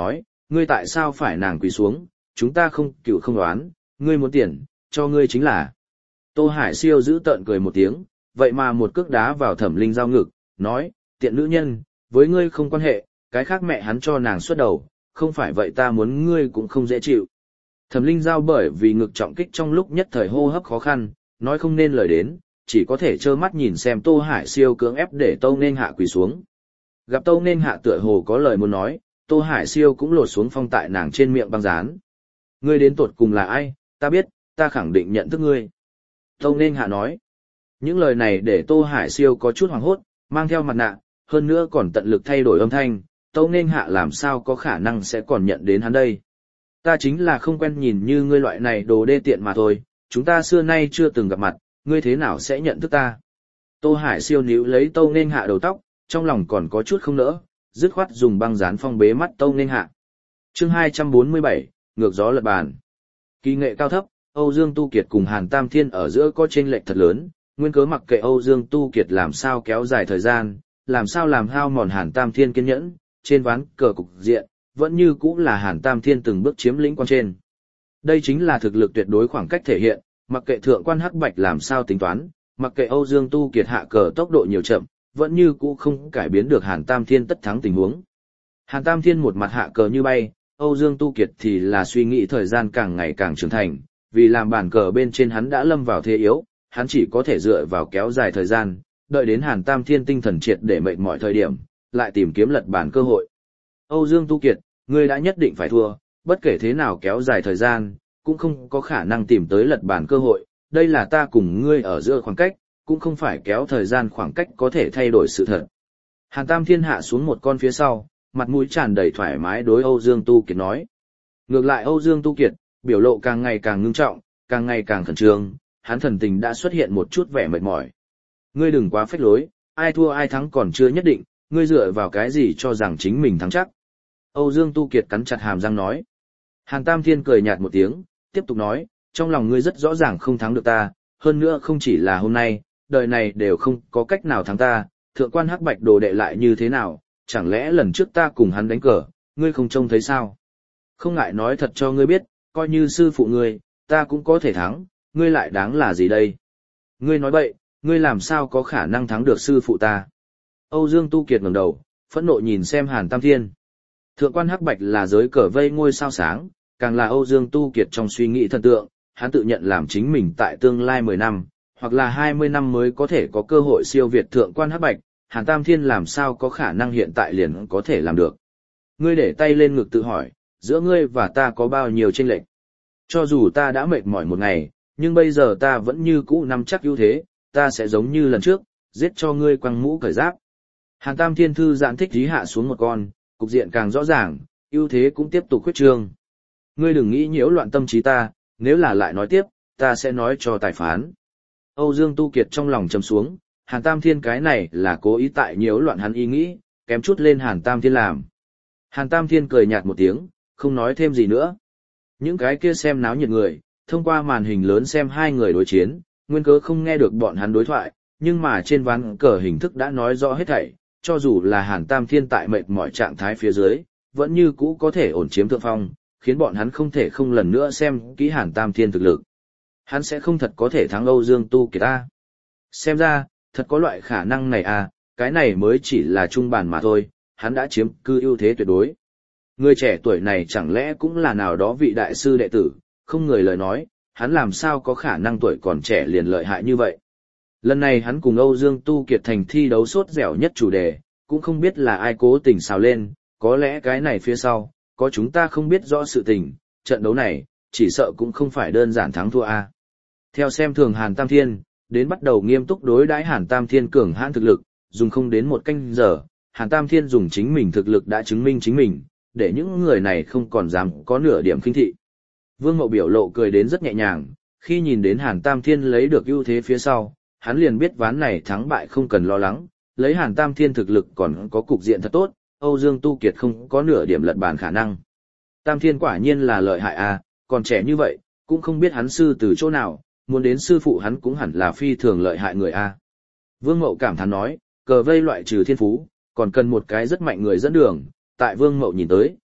ngươi tại sao phải nàng quỳ xuống, chúng ta không cựu không đoán, ngươi muốn tiền, cho ngươi chính là. Tô Hải Siêu giữ tợn cười một tiếng, vậy mà một cước đá vào Thẩm Linh Giao ngực, nói, tiện nữ nhân, với ngươi không quan hệ, cái khác mẹ hắn cho nàng xuất đầu, không phải vậy ta muốn ngươi cũng không dễ chịu. Thẩm Linh Giao bởi vì ngực trọng kích trong lúc nhất thời hô hấp khó khăn, nói không nên lời đến, chỉ có thể trơ mắt nhìn xem Tô Hải Siêu cưỡng ép để Tâu Nên Hạ quỳ xuống. Gặp Tâu Nên Hạ tựa hồ có lời muốn nói, Tô Hải Siêu cũng lột xuống phong tại nàng trên miệng băng dán. Ngươi đến tột cùng là ai, ta biết, ta khẳng định nhận thức ngươi. Tâu Nên Hạ nói. Những lời này để Tô Hải Siêu có chút hoảng hốt, mang theo mặt nạ, hơn nữa còn tận lực thay đổi âm thanh, Tâu Nên Hạ làm sao có khả năng sẽ còn nhận đến hắn đây. Ta chính là không quen nhìn như ngươi loại này đồ đê tiện mà thôi, chúng ta xưa nay chưa từng gặp mặt, ngươi thế nào sẽ nhận thức ta. Tô Hải Siêu níu lấy Tâu Nên Hạ đầu tóc, trong lòng còn có chút không nỡ, dứt khoát dùng băng dán phong bế mắt Tâu Nên Hạ. Chương hai trăm bốn mươi bảy, ngược gió lật bàn. Kỳ nghệ cao thấp, Âu Dương Tu Kiệt cùng Hàn Tam Thiên ở giữa có chênh lệch thật lớn, nguyên cớ mặc kệ Âu Dương Tu Kiệt làm sao kéo dài thời gian, làm sao làm hao mòn Hàn Tam Thiên kiên nhẫn, trên ván cờ cục diện, vẫn như cũ là Hàn Tam Thiên từng bước chiếm lĩnh quan trên. Đây chính là thực lực tuyệt đối khoảng cách thể hiện, mặc kệ thượng quan Hắc Bạch làm sao tính toán, mặc kệ Âu Dương Tu Kiệt hạ cờ tốc độ nhiều chậm, vẫn như cũ không cải biến được Hàn Tam Thiên tất thắng tình huống. Hàn Tam Thiên một mặt hạ cờ như bay, Âu Dương Tu Kiệt thì là suy nghĩ thời gian càng ngày càng trưởng thành, vì làm bản cờ bên trên hắn đã lâm vào thế yếu, hắn chỉ có thể dựa vào kéo dài thời gian, đợi đến Hàn Tam Thiên tinh thần triệt để mệt mỏi thời điểm, lại tìm kiếm lật bản cơ hội. Âu Dương Tu Kiệt, ngươi đã nhất định phải thua, bất kể thế nào kéo dài thời gian, cũng không có khả năng tìm tới lật bản cơ hội, đây là ta cùng ngươi ở giữa khoảng cách, cũng không phải kéo thời gian khoảng cách có thể thay đổi sự thật. Hàn Tam Thiên hạ xuống một con phía sau, mặt mũi tràn đầy thoải mái đối Âu Dương Tu Kiệt nói. Ngược lại Âu Dương Tu Kiệt, biểu lộ càng ngày càng ngưng trọng, càng ngày càng khẩn trương, hắn thần tình đã xuất hiện một chút vẻ mệt mỏi. Ngươi đừng quá phách lối, ai thua ai thắng còn chưa nhất định, ngươi dựa vào cái gì cho rằng chính mình thắng chắc. Âu Dương Tu Kiệt cắn chặt hàm răng nói. Hàn Tam Thiên cười nhạt một tiếng, tiếp tục nói, trong lòng ngươi rất rõ ràng không thắng được ta, hơn nữa không chỉ là hôm nay, đời này đều không có cách nào thắng ta, thượng quan Hắc Bạch đồ đệ lại như thế nào, chẳng lẽ lần trước ta cùng hắn đánh cờ, ngươi không trông thấy sao? Không ngại nói thật cho ngươi biết, coi như sư phụ ngươi, ta cũng có thể thắng, ngươi lại đáng là gì đây? Ngươi nói bậy, ngươi làm sao có khả năng thắng được sư phụ ta? Âu Dương Tu Kiệt ngẩng đầu, phẫn nộ nhìn xem Hàn Tam Thiên. Thượng quan Hắc Bạch là giới cờ vây ngôi sao sáng, càng là Âu Dương Tu Kiệt trong suy nghĩ thần tượng, hắn tự nhận làm chính mình tại tương lai mười năm, hoặc là hai mươi năm mới có thể có cơ hội siêu việt thượng quan Hắc Bạch, Hàn Tam Thiên làm sao có khả năng hiện tại liền có thể làm được. Ngươi để tay lên ngực tự hỏi, giữa ngươi và ta có bao nhiêu chênh lệch? Cho dù ta đã mệt mỏi một ngày, nhưng bây giờ ta vẫn như cũ nắm chắc ưu thế, ta sẽ giống như lần trước, giết cho ngươi quăng mũ cởi giáp. Hàn Tam Thiên thư giãn thích dí hạ xuống một con, cục diện càng rõ ràng, ưu thế cũng tiếp tục khuyết trương. Ngươi đừng nghĩ nhiễu loạn tâm trí ta, nếu là lại nói tiếp, ta sẽ nói cho tài phán. Âu Dương Tu Kiệt trong lòng trầm xuống, Hàn Tam Thiên cái này là cố ý tại nhiễu loạn hắn ý nghĩ, kém chút lên Hàn Tam Thiên làm. Hàn Tam Thiên cười nhạt một tiếng, không nói thêm gì nữa. Những cái kia xem náo nhiệt người, thông qua màn hình lớn xem hai người đối chiến, nguyên cớ không nghe được bọn hắn đối thoại, nhưng mà trên ván cờ hình thức đã nói rõ hết thảy, cho dù là Hàn Tam Thiên tại mệt mỏi trạng thái phía dưới, vẫn như cũ có thể ổn chiếm thượng phong, khiến bọn hắn không thể không lần nữa xem kỹ Hàn Tam Thiên thực lực. Hắn sẽ không thật có thể thắng Âu Dương Tu Kiệt ta. Xem ra, thật có loại khả năng này à, cái này mới chỉ là trung bản mà thôi, hắn đã chiếm cư ưu thế tuyệt đối. Người trẻ tuổi này chẳng lẽ cũng là nào đó vị đại sư đệ tử, không người lời nói, hắn làm sao có khả năng tuổi còn trẻ liền lợi hại như vậy. Lần này hắn cùng Âu Dương Tu Kiệt thành thi đấu sốt dẻo nhất chủ đề, cũng không biết là ai cố tình xào lên, có lẽ cái này phía sau, có chúng ta không biết rõ sự tình, trận đấu này, chỉ sợ cũng không phải đơn giản thắng thua a. Theo xem thường Hàn Tam Thiên, đến bắt đầu nghiêm túc đối đãi Hàn Tam Thiên cường hãn thực lực, dùng không đến một canh giờ, Hàn Tam Thiên dùng chính mình thực lực đã chứng minh chính mình, để những người này không còn dám có nửa điểm khinh thị. Vương Mậu biểu lộ cười đến rất nhẹ nhàng, khi nhìn đến Hàn Tam Thiên lấy được ưu thế phía sau, hắn liền biết ván này thắng bại không cần lo lắng, lấy Hàn Tam Thiên thực lực còn có cục diện thật tốt, Âu Dương Tu Kiệt không có nửa điểm lật bàn khả năng. Tam Thiên quả nhiên là lợi hại à, còn trẻ như vậy, cũng không biết hắn sư từ chỗ nào, muốn đến sư phụ hắn cũng hẳn là phi thường lợi hại người a. Vương Mậu cảm thán nói, cờ vây loại trừ thiên phú, còn cần một cái rất mạnh người dẫn đường, tại Vương Mậu nhìn tới,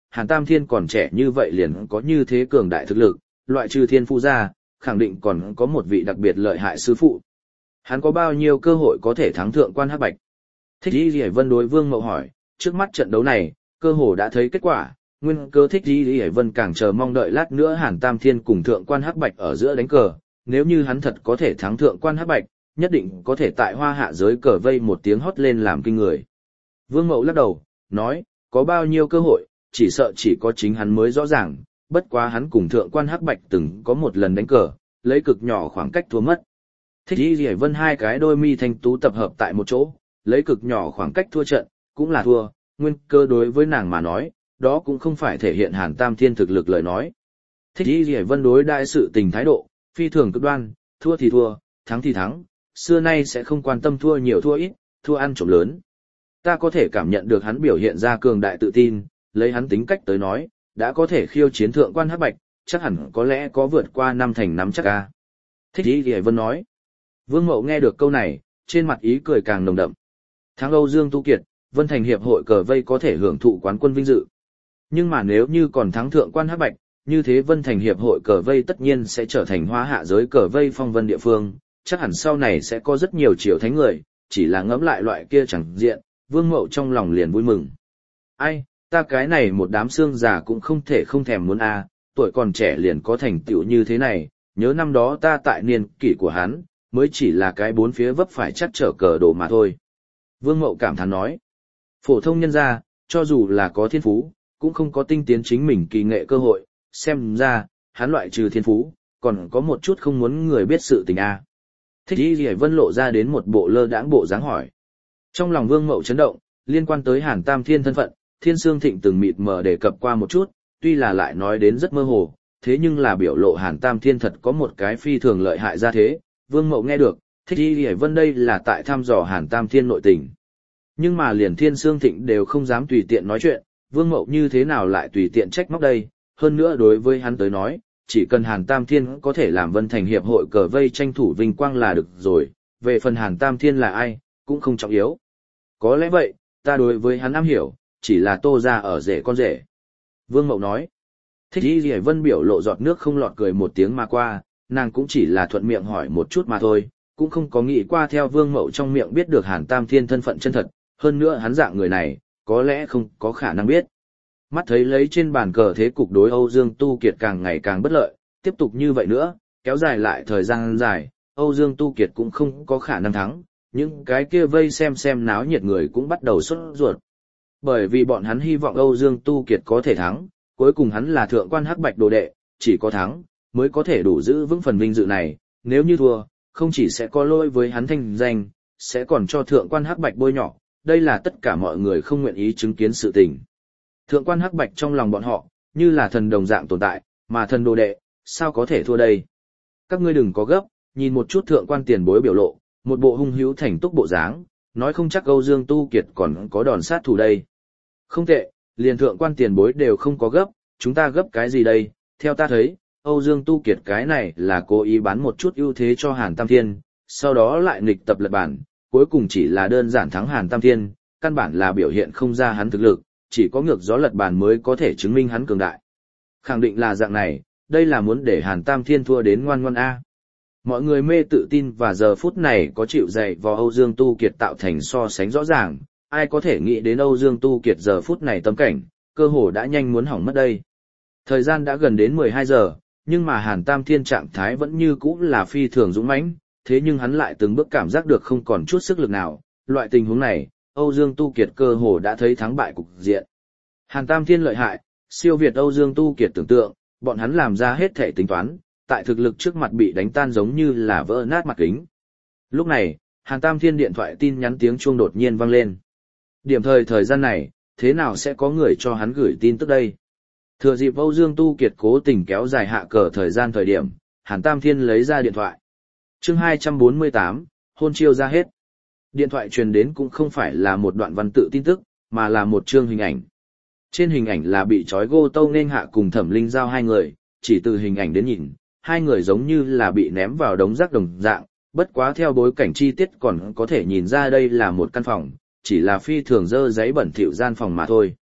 Hàn Tam Thiên còn trẻ như vậy liền có như thế cường đại thực lực, loại trừ thiên phu ra, khẳng định còn có một vị đặc biệt lợi hại sư phụ. Hắn có bao nhiêu cơ hội có thể thắng thượng quan hắc bạch? Thích Y Lìa Vân đối Vương Mậu hỏi, trước mắt trận đấu này, cơ hồ đã thấy kết quả, nguyên cơ Thích Y Lìa Vân càng chờ mong đợi lát nữa Hàn Tam Thiên cùng thượng quan hắc bạch ở giữa đánh cờ, nếu như hắn thật có thể thắng thượng quan hắc bạch, nhất định có thể tại hoa hạ giới cờ vây một tiếng hót lên làm kinh người. Vương Mậu lắc đầu, nói, có bao nhiêu cơ hội, chỉ sợ chỉ có chính hắn mới rõ ràng, bất quá hắn cùng thượng quan hắc bạch từng có một lần đánh cờ, lấy cực nhỏ khoảng cách thua mất. Thích Y Lìa Vân hai cái đôi mi thanh tú tập hợp tại một chỗ, lấy cực nhỏ khoảng cách thua trận, cũng là thua, nguyên cơ đối với nàng mà nói, đó cũng không phải thể hiện Hàn Tam Thiên thực lực lời nói. Thích Y Lìa Vân đối đại sự tình thái độ, phi thường cực đoan, thua thì thua, thắng thì thắng, xưa nay sẽ không quan tâm thua nhiều thua ít, thua ăn trộm lớn. Ta có thể cảm nhận được hắn biểu hiện ra cường đại tự tin, lấy hắn tính cách tới nói, đã có thể khiêu chiến thượng quan hắc bạch, chắc hẳn có lẽ có vượt qua năm thành nắm chắc ca. Thích Y Lìa Vân nói. Vương Mậu nghe được câu này, trên mặt ý cười càng nồng đậm. Thắng Âu Dương Tu Kiệt, Vân Thành Hiệp hội cờ vây có thể hưởng thụ quán quân vinh dự. Nhưng mà nếu như còn thắng thượng quan hắc bạch, như thế Vân Thành Hiệp hội cờ vây tất nhiên sẽ trở thành hoa hạ giới cờ vây phong vân địa phương, chắc hẳn sau này sẽ có rất nhiều triệu thánh người, chỉ là ngẫm lại loại kia chẳng diện, Vương Mậu trong lòng liền vui mừng. Ai, ta cái này một đám xương già cũng không thể không thèm muốn a, tuổi còn trẻ liền có thành tựu như thế này, nhớ năm đó ta tại niên kỷ của hắn, mới chỉ là cái bốn phía vấp phải chắc trở cờ đồ mà thôi. Vương Mậu cảm thán nói, phổ thông nhân gia, cho dù là có thiên phú, cũng không có tinh tiến chính mình kỳ nghệ cơ hội, xem ra, hắn loại trừ thiên phú, còn có một chút không muốn người biết sự tình a. Thích Y Lìa Vân lộ ra đến một bộ lơ đãng bộ dáng hỏi. Trong lòng Vương Mậu chấn động, liên quan tới Hàn Tam Thiên thân phận, Thiên Sương Thịnh từng mịt mờ đề cập qua một chút, tuy là lại nói đến rất mơ hồ, thế nhưng là biểu lộ Hàn Tam Thiên thật có một cái phi thường lợi hại ra thế, Vương Mậu nghe được, Thích Y Lìa Vân đây là tại thăm dò Hàn Tam Thiên nội tình. Nhưng mà liền Thiên Sương Thịnh đều không dám tùy tiện nói chuyện, Vương Mậu như thế nào lại tùy tiện trách móc đây, hơn nữa đối với hắn tới nói, chỉ cần Hàn Tam Thiên có thể làm Vân Thành Hiệp hội cờ vây tranh thủ vinh quang là được rồi, về phần Hàn Tam Thiên là ai, cũng không trọng yếu. Có lẽ vậy, ta đối với hắn am hiểu, chỉ là Tô ra ở rể con rể. Vương Mậu nói, Thích Y Lìa Vân biểu lộ giọt nước không lọt cười một tiếng mà qua, nàng cũng chỉ là thuận miệng hỏi một chút mà thôi, cũng không có nghĩ qua theo Vương Mậu trong miệng biết được Hàn Tam Thiên thân phận chân thật, hơn nữa hắn dạng người này, có lẽ không có khả năng biết. Mắt thấy lấy trên bàn cờ thế cục đối Âu Dương Tu Kiệt càng ngày càng bất lợi, tiếp tục như vậy nữa, kéo dài lại thời gian dài, Âu Dương Tu Kiệt cũng không có khả năng thắng, những cái kia vây xem xem náo nhiệt người cũng bắt đầu sốt ruột. Bởi vì bọn hắn hy vọng Âu Dương Tu Kiệt có thể thắng, cuối cùng hắn là thượng quan hắc bạch đồ đệ, chỉ có thắng, mới có thể đủ giữ vững phần vinh dự này, nếu như thua, không chỉ sẽ có lỗi với hắn thanh danh, sẽ còn cho thượng quan hắc bạch bôi nhọ, đây là tất cả mọi người không nguyện ý chứng kiến sự tình. Thượng quan hắc bạch trong lòng bọn họ, như là thần đồng dạng tồn tại, mà thần đồ đệ, sao có thể thua đây? Các ngươi đừng có gấp, nhìn một chút thượng quan tiền bối biểu lộ, một bộ hung hữu thành túc bộ dáng, nói không chắc Âu Dương Tu Kiệt còn có đòn sát thủ đây. Không tệ, liền thượng quan tiền bối đều không có gấp, chúng ta gấp cái gì đây? Theo ta thấy, Âu Dương Tu Kiệt cái này là cố ý bán một chút ưu thế cho Hàn Tam Thiên, sau đó lại nghịch tập lật bản, cuối cùng chỉ là đơn giản thắng Hàn Tam Thiên, căn bản là biểu hiện không ra hắn thực lực, chỉ có ngược gió lật bàn mới có thể chứng minh hắn cường đại. Khẳng định là dạng này, đây là muốn để Hàn Tam Thiên thua đến ngoan ngoan A. Mọi người mê tự tin và giờ phút này có chịu dạy vào Âu Dương Tu Kiệt tạo thành so sánh rõ ràng, ai có thể nghĩ đến Âu Dương Tu Kiệt giờ phút này tâm cảnh, cơ hồ đã nhanh muốn hỏng mất đây. Thời gian đã gần đến mười hai giờ, nhưng mà Hàn Tam Thiên trạng thái vẫn như cũ là phi thường dũng mãnh, thế nhưng hắn lại từng bước cảm giác được không còn chút sức lực nào, loại tình huống này, Âu Dương Tu Kiệt cơ hồ đã thấy thắng bại cục diện. Hàn Tam Thiên lợi hại, siêu việt Âu Dương Tu Kiệt tưởng tượng, bọn hắn làm ra hết thể tính toán, tại thực lực trước mặt bị đánh tan giống như là vỡ nát mặt kính. Lúc này, Hàn Tam Thiên điện thoại tin nhắn tiếng chuông đột nhiên vang lên. Điểm thời thời gian này, thế nào sẽ có người cho hắn gửi tin tức đây? Thừa dịp Âu Dương Tu Kiệt cố tình kéo dài hạ cờ thời gian thời điểm, Hàn Tam Thiên lấy ra điện thoại. Chương hai trăm bốn mươi tám, hôn chiêu ra hết. Điện thoại truyền đến cũng không phải là một đoạn văn tự tin tức, mà là một chương hình ảnh. Trên hình ảnh là bị trói gô tâu nên hạ cùng Thẩm Linh Giao hai người, chỉ từ hình ảnh đến nhìn, hai người giống như là bị ném vào đống rác đồng dạng, bất quá theo bối cảnh chi tiết còn có thể nhìn ra đây là một căn phòng, chỉ là phi thường dơ giấy bẩn thỉu gian phòng mà thôi.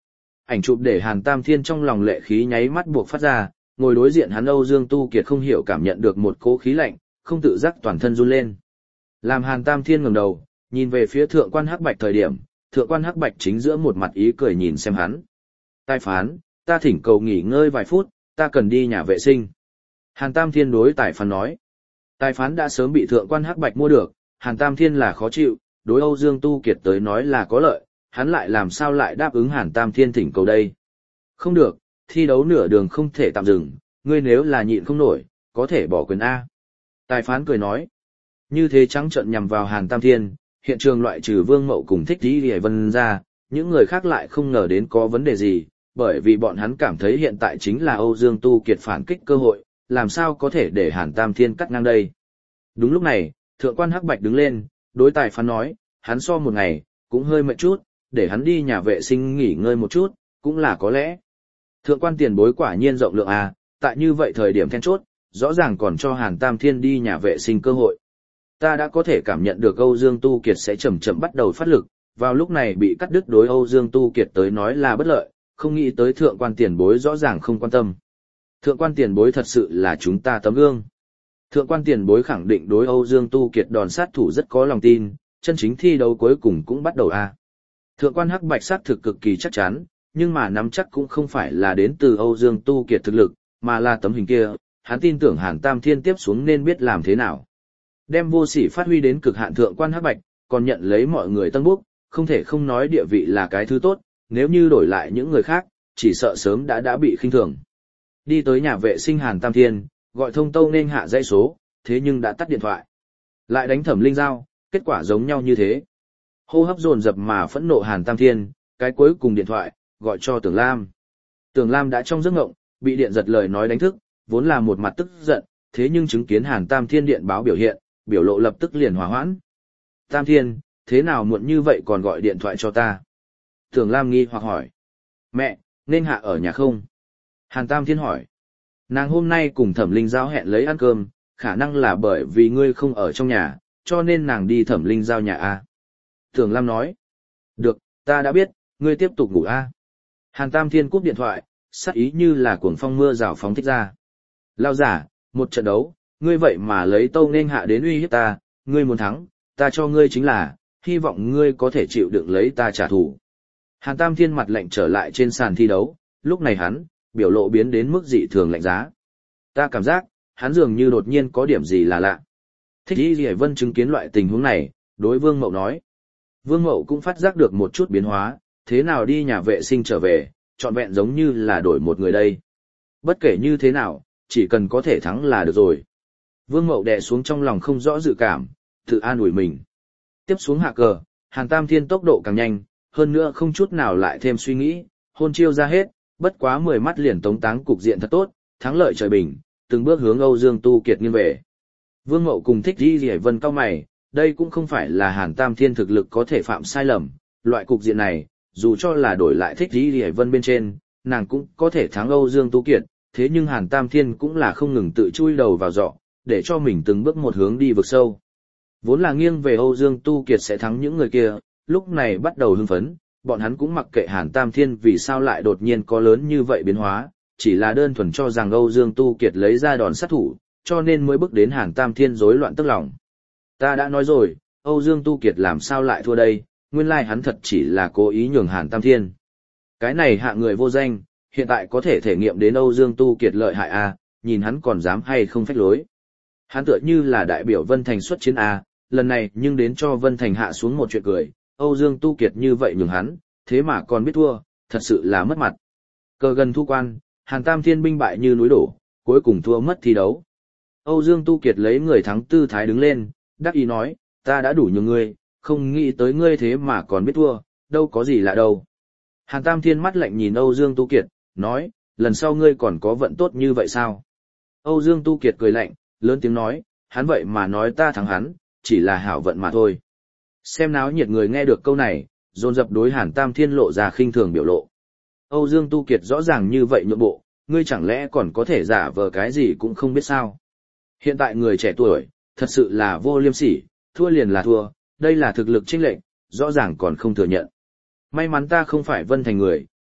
Ảnh chụp để Hàn Tam Thiên trong lòng lệ khí nháy mắt buộc phát ra, ngồi đối diện hắn Âu Dương Tu Kiệt không hiểu cảm nhận được một cỗ khí lạnh, không tự giác toàn thân run lên. Làm Hàn Tam Thiên ngẩng đầu, nhìn về phía thượng quan Hắc Bạch thời điểm, thượng quan Hắc Bạch chính giữa một mặt ý cười nhìn xem hắn. Tài phán, ta thỉnh cầu nghỉ ngơi vài phút, ta cần đi nhà vệ sinh. Hàn Tam Thiên đối tài phán nói. Tài phán đã sớm bị thượng quan Hắc Bạch mua được, Hàn Tam Thiên là khó chịu, đối Âu Dương Tu Kiệt tới nói là có lợi, hắn lại làm sao lại đáp ứng Hàn Tam Thiên thỉnh cầu đây. Không được, thi đấu nửa đường không thể tạm dừng, ngươi nếu là nhịn không nổi, có thể bỏ quyền A. Tài phán cười nói. Như thế trắng trợn nhằm vào Hàn Tam Thiên, hiện trường loại trừ Vương Mậu cùng Thích Lý Lệ Vân ra, những người khác lại không ngờ đến có vấn đề gì, bởi vì bọn hắn cảm thấy hiện tại chính là Âu Dương Tu Kiệt phản kích cơ hội, làm sao có thể để Hàn Tam Thiên cắt ngang đây. Đúng lúc này, thượng quan Hắc Bạch đứng lên, đối tài phán nói, hắn so một ngày, cũng hơi mệt chút, để hắn đi nhà vệ sinh nghỉ ngơi một chút, cũng là có lẽ. Thượng quan tiền bối quả nhiên rộng lượng à, tại như vậy thời điểm then chốt, rõ ràng còn cho Hàn Tam Thiên đi nhà vệ sinh cơ hội. Ta đã có thể cảm nhận được Âu Dương Tu Kiệt sẽ chậm chậm bắt đầu phát lực, vào lúc này bị cắt đứt đối Âu Dương Tu Kiệt tới nói là bất lợi, không nghĩ tới thượng quan tiền bối rõ ràng không quan tâm. Thượng quan tiền bối thật sự là chúng ta tấm gương. Thượng quan tiền bối khẳng định đối Âu Dương Tu Kiệt đòn sát thủ rất có lòng tin, chân chính thi đấu cuối cùng cũng bắt đầu a. Thượng quan Hắc Bạch sát thực cực kỳ chắc chắn, nhưng mà nắm chắc cũng không phải là đến từ Âu Dương Tu Kiệt thực lực, mà là tấm hình kia, hắn tin tưởng Hàn Tam Thiên tiếp xuống nên biết làm thế nào. Đem vô sỉ phát huy đến cực hạn thượng quan Hắc Bạch, còn nhận lấy mọi người tân búc, không thể không nói địa vị là cái thứ tốt, nếu như đổi lại những người khác, chỉ sợ sớm đã đã bị khinh thường. Đi tới nhà vệ sinh Hàn Tam Thiên, gọi thông tâu nên hạ dãy số, thế nhưng đã tắt điện thoại. Lại đánh Thẩm Linh Giao, kết quả giống nhau như thế. Hô hấp dồn dập mà phẫn nộ Hàn Tam Thiên, cái cuối cùng điện thoại, gọi cho Tưởng Lam. Tưởng Lam đã trong giấc ngộng, bị điện giật lời nói đánh thức, vốn là một mặt tức giận, thế nhưng chứng kiến Hàn Tam Thiên điện báo biểu hiện, biểu lộ lập tức liền hòa hoãn. Tam Thiên, thế nào muộn như vậy còn gọi điện thoại cho ta? Tưởng Lam nghi hoặc hỏi. Mẹ, nên hạ ở nhà không? Hàn Tam Thiên hỏi. Nàng hôm nay cùng Thẩm Linh Giao hẹn lấy ăn cơm, khả năng là bởi vì ngươi không ở trong nhà, cho nên nàng đi Thẩm Linh Giao nhà a. Tưởng Lam nói. Được, ta đã biết, ngươi tiếp tục ngủ a. Hàn Tam Thiên cúp điện thoại, sắc ý như là cuồng phong mưa rào phóng thích ra. Lao giả, một trận đấu, ngươi vậy mà lấy tâu nên hạ đến uy hiếp ta, ngươi muốn thắng, ta cho ngươi chính là, hy vọng ngươi có thể chịu đựng lấy ta trả thù. Hàn Tam Thiên mặt lạnh trở lại trên sàn thi đấu, lúc này hắn, biểu lộ biến đến mức dị thường lạnh giá. Ta cảm giác, hắn dường như đột nhiên có điểm gì là lạ. Thích Ý Lệ Vân chứng kiến loại tình huống này, đối Vương Mậu nói. Vương Mậu cũng phát giác được một chút biến hóa, thế nào đi nhà vệ sinh trở về, trọn vẹn giống như là đổi một người đây. Bất kể như thế nào, chỉ cần có thể thắng là được rồi. Vương Mậu đè xuống trong lòng không rõ dự cảm, tự an ủi mình. Tiếp xuống hạ cờ, Hàn Tam Thiên tốc độ càng nhanh, hơn nữa không chút nào lại thêm suy nghĩ, hôn chiêu ra hết, bất quá mười mắt liền tống táng cục diện thật tốt, thắng lợi trời bình, từng bước hướng Âu Dương Tu Kiệt nghiêng về. Vương Mậu cùng Thích Di Lệ Vân cao mày, đây cũng không phải là Hàn Tam Thiên thực lực có thể phạm sai lầm, loại cục diện này, dù cho là đổi lại Thích Di Lệ Vân bên trên, nàng cũng có thể thắng Âu Dương Tu Kiệt, thế nhưng Hàn Tam Thiên cũng là không ngừng tự chui đầu vào giọ, để cho mình từng bước một hướng đi vực sâu. Vốn là nghiêng về Âu Dương Tu Kiệt sẽ thắng những người kia, lúc này bắt đầu hưng phấn, bọn hắn cũng mặc kệ Hàn Tam Thiên vì sao lại đột nhiên có lớn như vậy biến hóa, chỉ là đơn thuần cho rằng Âu Dương Tu Kiệt lấy ra đòn sát thủ, cho nên mới bước đến Hàn Tam Thiên rối loạn tức lòng. Ta đã nói rồi, Âu Dương Tu Kiệt làm sao lại thua đây, nguyên lai hắn thật chỉ là cố ý nhường Hàn Tam Thiên. Cái này hạ người vô danh, hiện tại có thể thể nghiệm đến Âu Dương Tu Kiệt lợi hại a, nhìn hắn còn dám hay không phách lối. Hắn tựa như là đại biểu Vân Thành xuất chiến a, lần này nhưng đến cho Vân Thành hạ xuống một chuyện cười, Âu Dương Tu Kiệt như vậy nhường hắn, thế mà còn biết thua, thật sự là mất mặt. Cờ gần thu quan, Hàn Tam Thiên binh bại như núi đổ, cuối cùng thua mất thi đấu. Âu Dương Tu Kiệt lấy người thắng tư thái đứng lên, đắc ý nói, ta đã đủ nhường ngươi, không nghĩ tới ngươi thế mà còn biết thua, đâu có gì lạ đâu. Hàn Tam Thiên mắt lạnh nhìn Âu Dương Tu Kiệt, nói, lần sau ngươi còn có vận tốt như vậy sao? Âu Dương Tu Kiệt cười lạnh, lớn tiếng nói, hắn vậy mà nói ta thắng hắn, chỉ là hảo vận mà thôi. Xem náo nhiệt người nghe được câu này, dồn dập đối Hàn Tam Thiên lộ ra khinh thường biểu lộ. Âu Dương Tu Kiệt rõ ràng như vậy nhượng bộ, ngươi chẳng lẽ còn có thể giả vờ cái gì cũng không biết sao? Hiện tại người trẻ tuổi, thật sự là vô liêm sỉ, thua liền là thua, đây là thực lực chênh lệch, rõ ràng còn không thừa nhận. May mắn ta không phải Vân Thành người,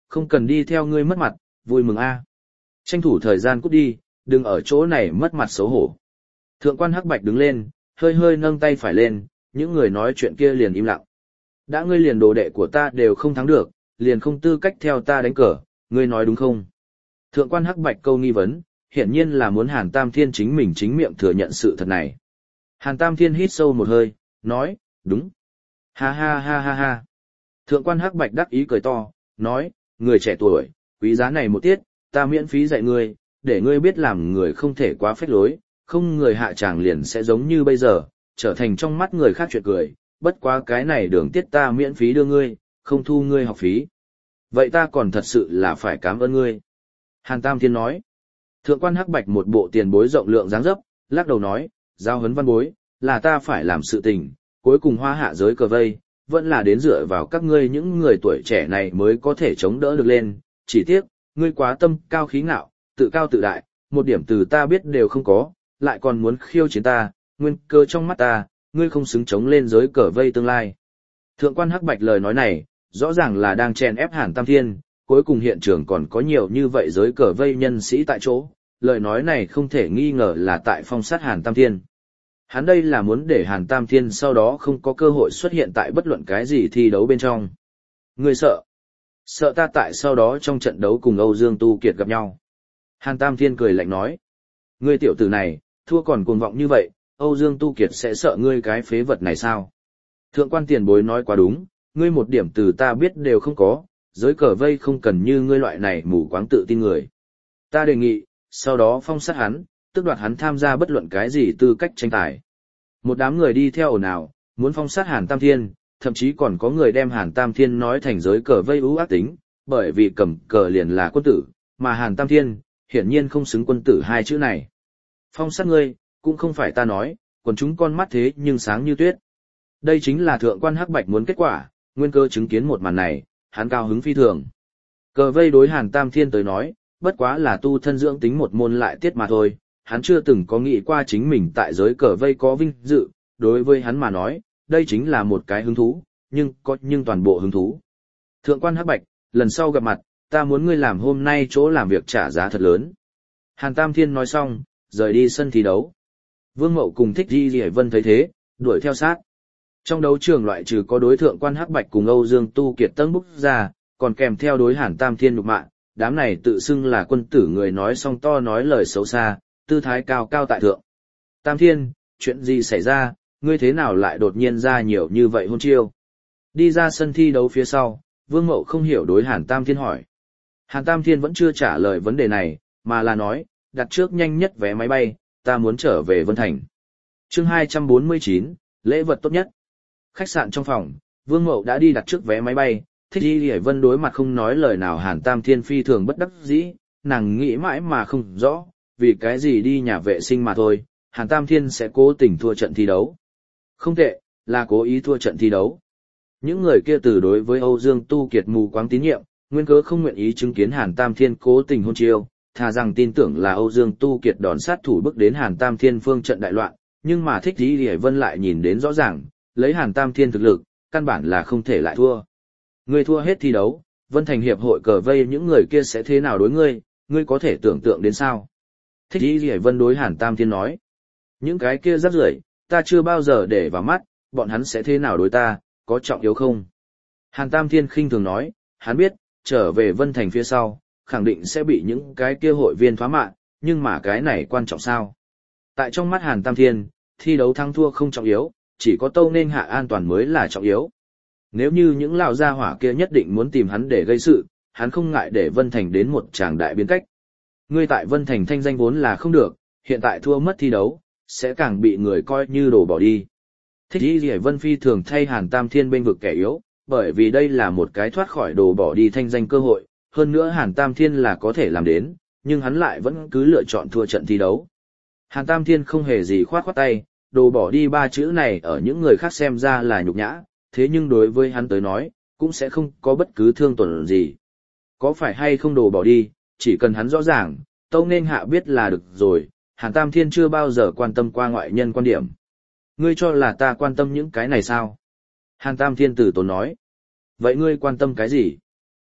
không cần đi theo ngươi mất mặt, vui mừng a. Tranh thủ thời gian cút đi, đừng ở chỗ này mất mặt xấu hổ. Thượng quan Hắc Bạch đứng lên, hơi hơi nâng tay phải lên, những người nói chuyện kia liền im lặng. Đã ngươi liền đồ đệ của ta đều không thắng được, liền không tư cách theo ta đánh cờ, ngươi nói đúng không? Thượng quan Hắc Bạch câu nghi vấn, hiển nhiên là muốn Hàn Tam Thiên chính mình chính miệng thừa nhận sự thật này. Hàn Tam Thiên hít sâu một hơi, nói, đúng. Ha ha ha ha ha. Thượng quan Hắc Bạch đắc ý cười to, nói, người trẻ tuổi, quý giá này một tiết, ta miễn phí dạy ngươi, để ngươi biết làm người không thể quá phách lối, không người hạ tràng liền sẽ giống như bây giờ, trở thành trong mắt người khác chuyện cười, bất quá cái này đường tiết ta miễn phí đưa ngươi, không thu ngươi học phí. Vậy ta còn thật sự là phải cảm ơn ngươi. Hàn Tam Thiên nói. Thượng quan Hắc Bạch một bộ tiền bối rộng lượng dáng dấp, lắc đầu nói, giao huấn văn bối, là ta phải làm sự tình, cuối cùng hoa hạ giới cờ vây, vẫn là đến dựa vào các ngươi những người tuổi trẻ này mới có thể chống đỡ được lên, chỉ tiếc, ngươi quá tâm cao khí ngạo, tự cao tự đại, một điểm từ ta biết đều không có, lại còn muốn khiêu chiến ta, nguyên cơ trong mắt ta, ngươi không xứng chống lên giới cờ vây tương lai. Thượng quan Hắc Bạch lời nói này, rõ ràng là đang chèn ép Hàn Tam Thiên, cuối cùng hiện trường còn có nhiều như vậy giới cờ vây nhân sĩ tại chỗ, lời nói này không thể nghi ngờ là tại phong sát Hàn Tam Thiên. Hắn đây là muốn để Hàn Tam Thiên sau đó không có cơ hội xuất hiện tại bất luận cái gì thi đấu bên trong. Ngươi sợ? Sợ ta tại sau đó trong trận đấu cùng Âu Dương Tu Kiệt gặp nhau. Hàn Tam Thiên cười lạnh nói. Ngươi tiểu tử này, thua còn cuồng vọng như vậy, Âu Dương Tu Kiệt sẽ sợ ngươi cái phế vật này sao? Thượng quan tiền bối nói quá đúng, ngươi một điểm từ ta biết đều không có, giới cờ vây không cần như ngươi loại này mù quáng tự tin người. Ta đề nghị, sau đó phong sát hắn, tức đoạt hắn tham gia bất luận cái gì tư cách tranh tài. Một đám người đi theo ồn ào, muốn phong sát Hàn Tam Thiên, thậm chí còn có người đem Hàn Tam Thiên nói thành giới cờ vây ưu ác tính, bởi vì cầm cờ liền là quân tử, mà Hàn Tam Thiên, hiển nhiên không xứng quân tử hai chữ này. Phong sát ngươi, cũng không phải ta nói, còn chúng con mắt thế nhưng sáng như tuyết. Đây chính là thượng quan Hắc Bạch muốn kết quả, nguyên cơ chứng kiến một màn này, hắn cao hứng phi thường. Cờ vây đối Hàn Tam Thiên tới nói, bất quá là tu thân dưỡng tính một môn lại tiết mà thôi, hắn chưa từng có nghĩ qua chính mình tại giới cờ vây có vinh dự, đối với hắn mà nói, đây chính là một cái hứng thú, nhưng có nhưng toàn bộ hứng thú. Thượng quan Hắc Bạch, lần sau gặp mặt, ta muốn ngươi làm hôm nay chỗ làm việc trả giá thật lớn. Hàn Tam Thiên nói xong, rời đi sân thi đấu. Vương Mậu cùng Thích Di Di Vân thấy thế, đuổi theo sát. Trong đấu trường loại trừ có đối thượng quan Hắc Bạch cùng Âu Dương Tu Kiệt tân búc ra, còn kèm theo đối Hàn Tam Thiên nhục mạ, đám này tự xưng là quân tử người nói song to nói lời xấu xa, tư thái cao cao tại thượng. Tam Thiên, chuyện gì xảy ra, ngươi thế nào lại đột nhiên ra nhiều như vậy hôn chiêu? Đi ra sân thi đấu phía sau, Vương Mậu không hiểu đối Hàn Tam Thiên hỏi. Hàn Tam Thiên vẫn chưa trả lời vấn đề này, mà là nói, đặt trước nhanh nhất vé máy bay, ta muốn trở về Vân Thành. Chương hai trăm bốn mươi chín, lễ vật tốt nhất. Khách sạn trong phòng, Vương Mậu đã đi đặt trước vé máy bay, Thích Di Di Vân đối mặt không nói lời nào Hàn Tam Thiên phi thường bất đắc dĩ, nàng nghĩ mãi mà không rõ, vì cái gì đi nhà vệ sinh mà thôi, Hàn Tam Thiên sẽ cố tình thua trận thi đấu. Không tệ, là cố ý thua trận thi đấu. Những người kia từ đối với Âu Dương Tu Kiệt mù quáng tín nhiệm, nguyên cớ không nguyện ý chứng kiến Hàn Tam Thiên cố tình hôn chiêu, thà rằng tin tưởng là Âu Dương Tu Kiệt đòn sát thủ bước đến Hàn Tam Thiên phương trận đại loạn, nhưng mà Thích Di Di Vân lại nhìn đến rõ ràng, lấy Hàn Tam Thiên thực lực, căn bản là không thể lại thua. Ngươi thua hết thi đấu, Vân Thành hiệp hội cờ vây những người kia sẽ thế nào đối ngươi, ngươi có thể tưởng tượng đến sao? Thích Di Di Vân đối Hàn Tam Thiên nói, những cái kia rắc rưởi, ta chưa bao giờ để vào mắt, bọn hắn sẽ thế nào đối ta, có trọng yếu không? Hàn Tam Thiên khinh thường nói, hắn biết, trở về Vân Thành phía sau, khẳng định sẽ bị những cái kia hội viên thoá mạ, nhưng mà cái này quan trọng sao? Tại trong mắt Hàn Tam Thiên, thi đấu thắng thua không trọng yếu, chỉ có tâu nên hạ an toàn mới là trọng yếu. Nếu như những lão gia hỏa kia nhất định muốn tìm hắn để gây sự, hắn không ngại để Vân Thành đến một tràng đại biến cách. Ngươi tại Vân Thành thanh danh vốn là không được, hiện tại thua mất thi đấu, sẽ càng bị người coi như đổ bỏ đi. Thích Di Di Vân phi thường thay Hàn Tam Thiên bên vực kẻ yếu, bởi vì đây là một cái thoát khỏi đổ bỏ đi thanh danh cơ hội, hơn nữa Hàn Tam Thiên là có thể làm đến, nhưng hắn lại vẫn cứ lựa chọn thua trận thi đấu. Hàn Tam Thiên không hề gì khoát khoát tay, đồ bỏ đi ba chữ này ở những người khác xem ra là nhục nhã, thế nhưng đối với hắn tới nói, cũng sẽ không có bất cứ thương tổn gì. Có phải hay không đồ bỏ đi, chỉ cần hắn rõ ràng, tâu nên hạ biết là được rồi, Hàn Tam Thiên chưa bao giờ quan tâm qua ngoại nhân quan điểm. Ngươi cho là ta quan tâm những cái này sao? Hàn Tam Thiên tử tốn nói. Vậy ngươi quan tâm cái gì?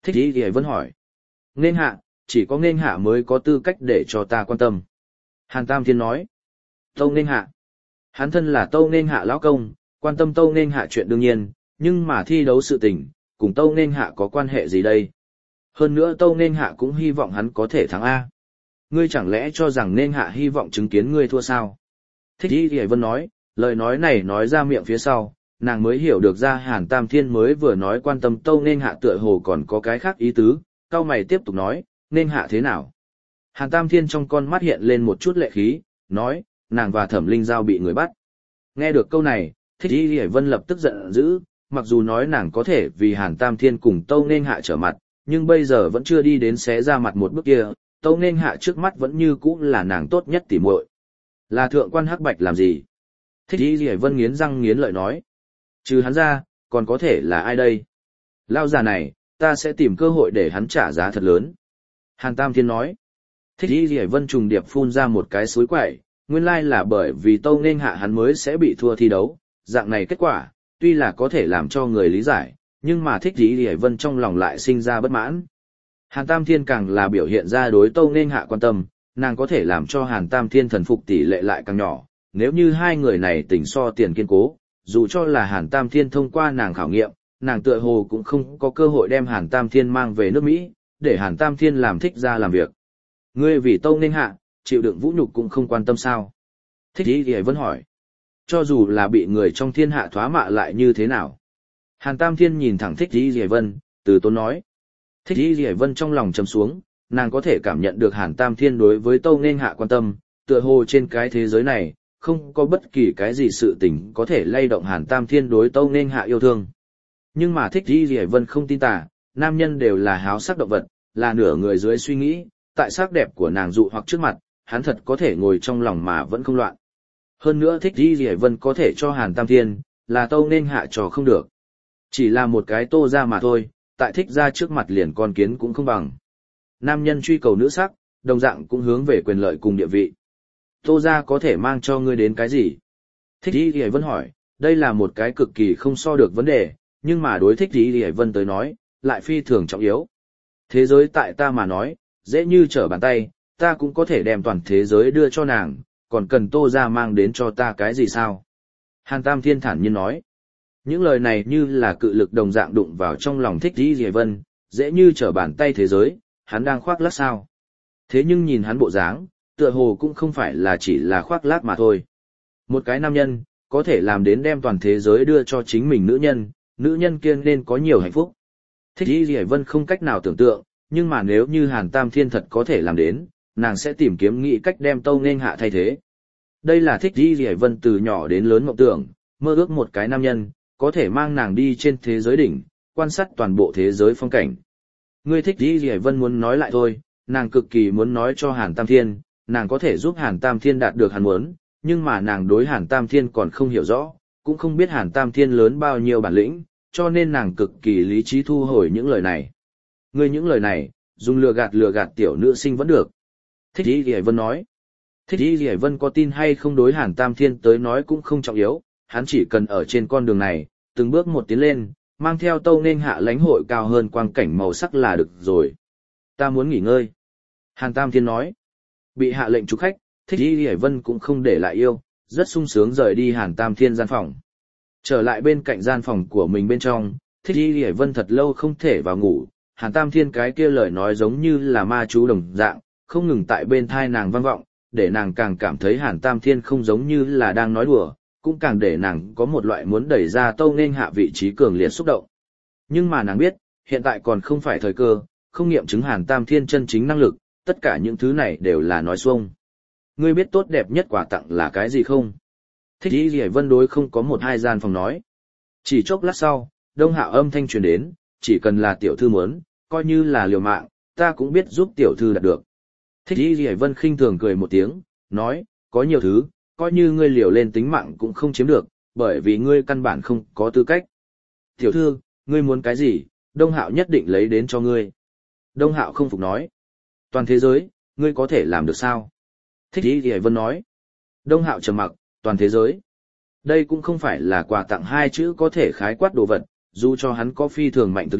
Thích Y Lìa Vân hỏi. Nên hạ, chỉ có nên hạ mới có tư cách để cho ta quan tâm. Hàn Tam Thiên nói. Tâu nên hạ. Hắn thân là tâu nên hạ lão công, quan tâm tâu nên hạ chuyện đương nhiên, nhưng mà thi đấu sự tình, cùng tâu nên hạ có quan hệ gì đây? Hơn nữa tâu nên hạ cũng hy vọng hắn có thể thắng A. Ngươi chẳng lẽ cho rằng nên hạ hy vọng chứng kiến ngươi thua sao? Thích Y Lìa Vân nói, lời nói này nói ra miệng phía sau, nàng mới hiểu được ra Hàn Tam Thiên mới vừa nói quan tâm tâu nên hạ tựa hồ còn có cái khác ý tứ, cao mày tiếp tục nói, nên hạ thế nào? Hàn Tam Thiên trong con mắt hiện lên một chút lệ khí, nói, nàng và Thẩm Linh Giao bị người bắt. Nghe được câu này, Thích Y Lìa Vân lập tức giận dữ, mặc dù nói nàng có thể vì Hàn Tam Thiên cùng tâu nên hạ trở mặt, nhưng bây giờ vẫn chưa đi đến xé ra mặt một bước kia, tâu nên hạ trước mắt vẫn như cũ là nàng tốt nhất tỉ muội. Là thượng quan Hắc Bạch làm gì? Thích Y Lìa Vân nghiến răng nghiến lợi nói. Trừ hắn ra, còn có thể là ai đây? Lao già này, ta sẽ tìm cơ hội để hắn trả giá thật lớn. Hàn Tam Thiên nói. Thích Y Lìa Vân trùng điệp phun ra một cái suối quậy, nguyên lai là bởi vì tâu nên hạ hắn mới sẽ bị thua thi đấu, dạng này kết quả, tuy là có thể làm cho người lý giải, nhưng mà Thích Y Lìa Vân trong lòng lại sinh ra bất mãn. Hàn Tam Thiên càng là biểu hiện ra đối tâu nên hạ quan tâm, nàng có thể làm cho Hàn Tam Thiên thần phục tỷ lệ lại càng nhỏ, nếu như hai người này tình so tiền kiên cố, dù cho là Hàn Tam Thiên thông qua nàng khảo nghiệm, nàng tựa hồ cũng không có cơ hội đem Hàn Tam Thiên mang về nước Mỹ, để Hàn Tam Thiên làm thích ra làm việc. Ngươi vì tâu nên hạ, chịu đựng vũ nhục cũng không quan tâm sao? Thích Y Lìa Vân hỏi. Cho dù là bị người trong thiên hạ thoá mạ lại như thế nào? Hàn Tam Thiên nhìn thẳng Thích Y Lìa Vân, từ tốn nói. Thích Y Lìa Vân trong lòng trầm xuống, nàng có thể cảm nhận được Hàn Tam Thiên đối với tâu nên hạ quan tâm, tựa hồ trên cái thế giới này, không có bất kỳ cái gì sự tình có thể lay động Hàn Tam Thiên đối tâu nên hạ yêu thương. Nhưng mà Thích Y Lìa Vân không tin tà, nam nhân đều là háo sắc động vật, là nửa người dưới suy nghĩ, tại sắc đẹp của nàng dụ hoặc trước mặt, hắn thật có thể ngồi trong lòng mà vẫn không loạn. Hơn nữa Thích Y Lìa Vân có thể cho Hàn Tam Thiên, là tâu nên hạ trò không được. Chỉ là một cái tô ra mà thôi, tại thích ra trước mặt liền con kiến cũng không bằng. Nam nhân truy cầu nữ sắc, đồng dạng cũng hướng về quyền lợi cùng địa vị. Tô ra có thể mang cho ngươi đến cái gì? Thích Y Lìa Vân hỏi, đây là một cái cực kỳ không so được vấn đề, nhưng mà đối Thích Y Lìa Vân tới nói, lại phi thường trọng yếu. Thế giới tại ta mà nói, dễ như trở bàn tay, ta cũng có thể đem toàn thế giới đưa cho nàng, còn cần Tô ra mang đến cho ta cái gì sao? Hàn Tam Thiên thản nhiên nói. Những lời này như là cự lực đồng dạng đụng vào trong lòng Thích Y Lìa Vân, dễ như trở bàn tay thế giới, hắn đang khoác lác sao? Thế nhưng nhìn hắn bộ dáng, tựa hồ cũng không phải là chỉ là khoác lác mà thôi. Một cái nam nhân, có thể làm đến đem toàn thế giới đưa cho chính mình nữ nhân, nữ nhân kia nên có nhiều hạnh phúc. Thích Y Lìa Vân không cách nào tưởng tượng, nhưng mà nếu như Hàn Tam Thiên thật có thể làm đến, nàng sẽ tìm kiếm nghĩ cách đem tâu nên hạ thay thế. Đây là Thích Y Lìa Vân từ nhỏ đến lớn mộng tưởng, mơ ước một cái nam nhân, có thể mang nàng đi trên thế giới đỉnh, quan sát toàn bộ thế giới phong cảnh. Ngươi Thích Y Lìa Vân muốn nói lại thôi, nàng cực kỳ muốn nói cho Hàn Tam Thiên, nàng có thể giúp Hàn Tam Thiên đạt được hắn muốn, nhưng mà nàng đối Hàn Tam Thiên còn không hiểu rõ, cũng không biết Hàn Tam Thiên lớn bao nhiêu bản lĩnh, cho nên nàng cực kỳ lý trí thu hồi những lời này. Ngươi những lời này, dùng lừa gạt lừa gạt tiểu nữ sinh vẫn được. Thích Y Lìa Vân nói. Thích Y Lìa Vân có tin hay không đối Hàn Tam Thiên tới nói cũng không trọng yếu, hắn chỉ cần ở trên con đường này, từng bước một tiến lên, mang theo tâu nên hạ lãnh hội cao hơn quang cảnh màu sắc là được rồi. Ta muốn nghỉ ngơi. Hàn Tam Thiên nói. Bị hạ lệnh trục khách, Thích Y Lìa Vân cũng không để lại yêu, rất sung sướng rời đi Hàn Tam Thiên gian phòng. Trở lại bên cạnh gian phòng của mình bên trong, Thích Y Lìa Vân thật lâu không thể vào ngủ, Hàn Tam Thiên cái kia lời nói giống như là ma chú đồng dạng, không ngừng tại bên thai nàng vang vọng, để nàng càng cảm thấy Hàn Tam Thiên không giống như là đang nói đùa, cũng càng để nàng có một loại muốn đẩy ra tâu nên hạ vị trí cường liệt xúc động. Nhưng mà nàng biết, hiện tại còn không phải thời cơ, không nghiệm chứng Hàn Tam Thiên chân chính năng lực, tất cả những thứ này đều là nói xuông. Ngươi biết tốt đẹp nhất quà tặng là cái gì không? Thích Y Lìa Vân đối không có một hai gian phòng nói. Chỉ chốc lát sau, Đông Hạo âm thanh truyền đến, chỉ cần là tiểu thư muốn, coi như là liều mạng, ta cũng biết giúp tiểu thư đạt được. Thích Y Lìa Vân khinh thường cười một tiếng, nói, có nhiều thứ, coi như ngươi liều lên tính mạng cũng không chiếm được, bởi vì ngươi căn bản không có tư cách. Tiểu thư, ngươi muốn cái gì, Đông Hạo nhất định lấy đến cho ngươi. Đông Hạo không phục nói. Toàn thế giới, ngươi có thể làm được sao? Thích Y Lìa Vân nói. Đông Hạo trầm mặc, toàn thế giới. Đây cũng không phải là quà tặng hai chữ có thể khái quát đồ vật, dù cho hắn có phi thường mạnh thực lực,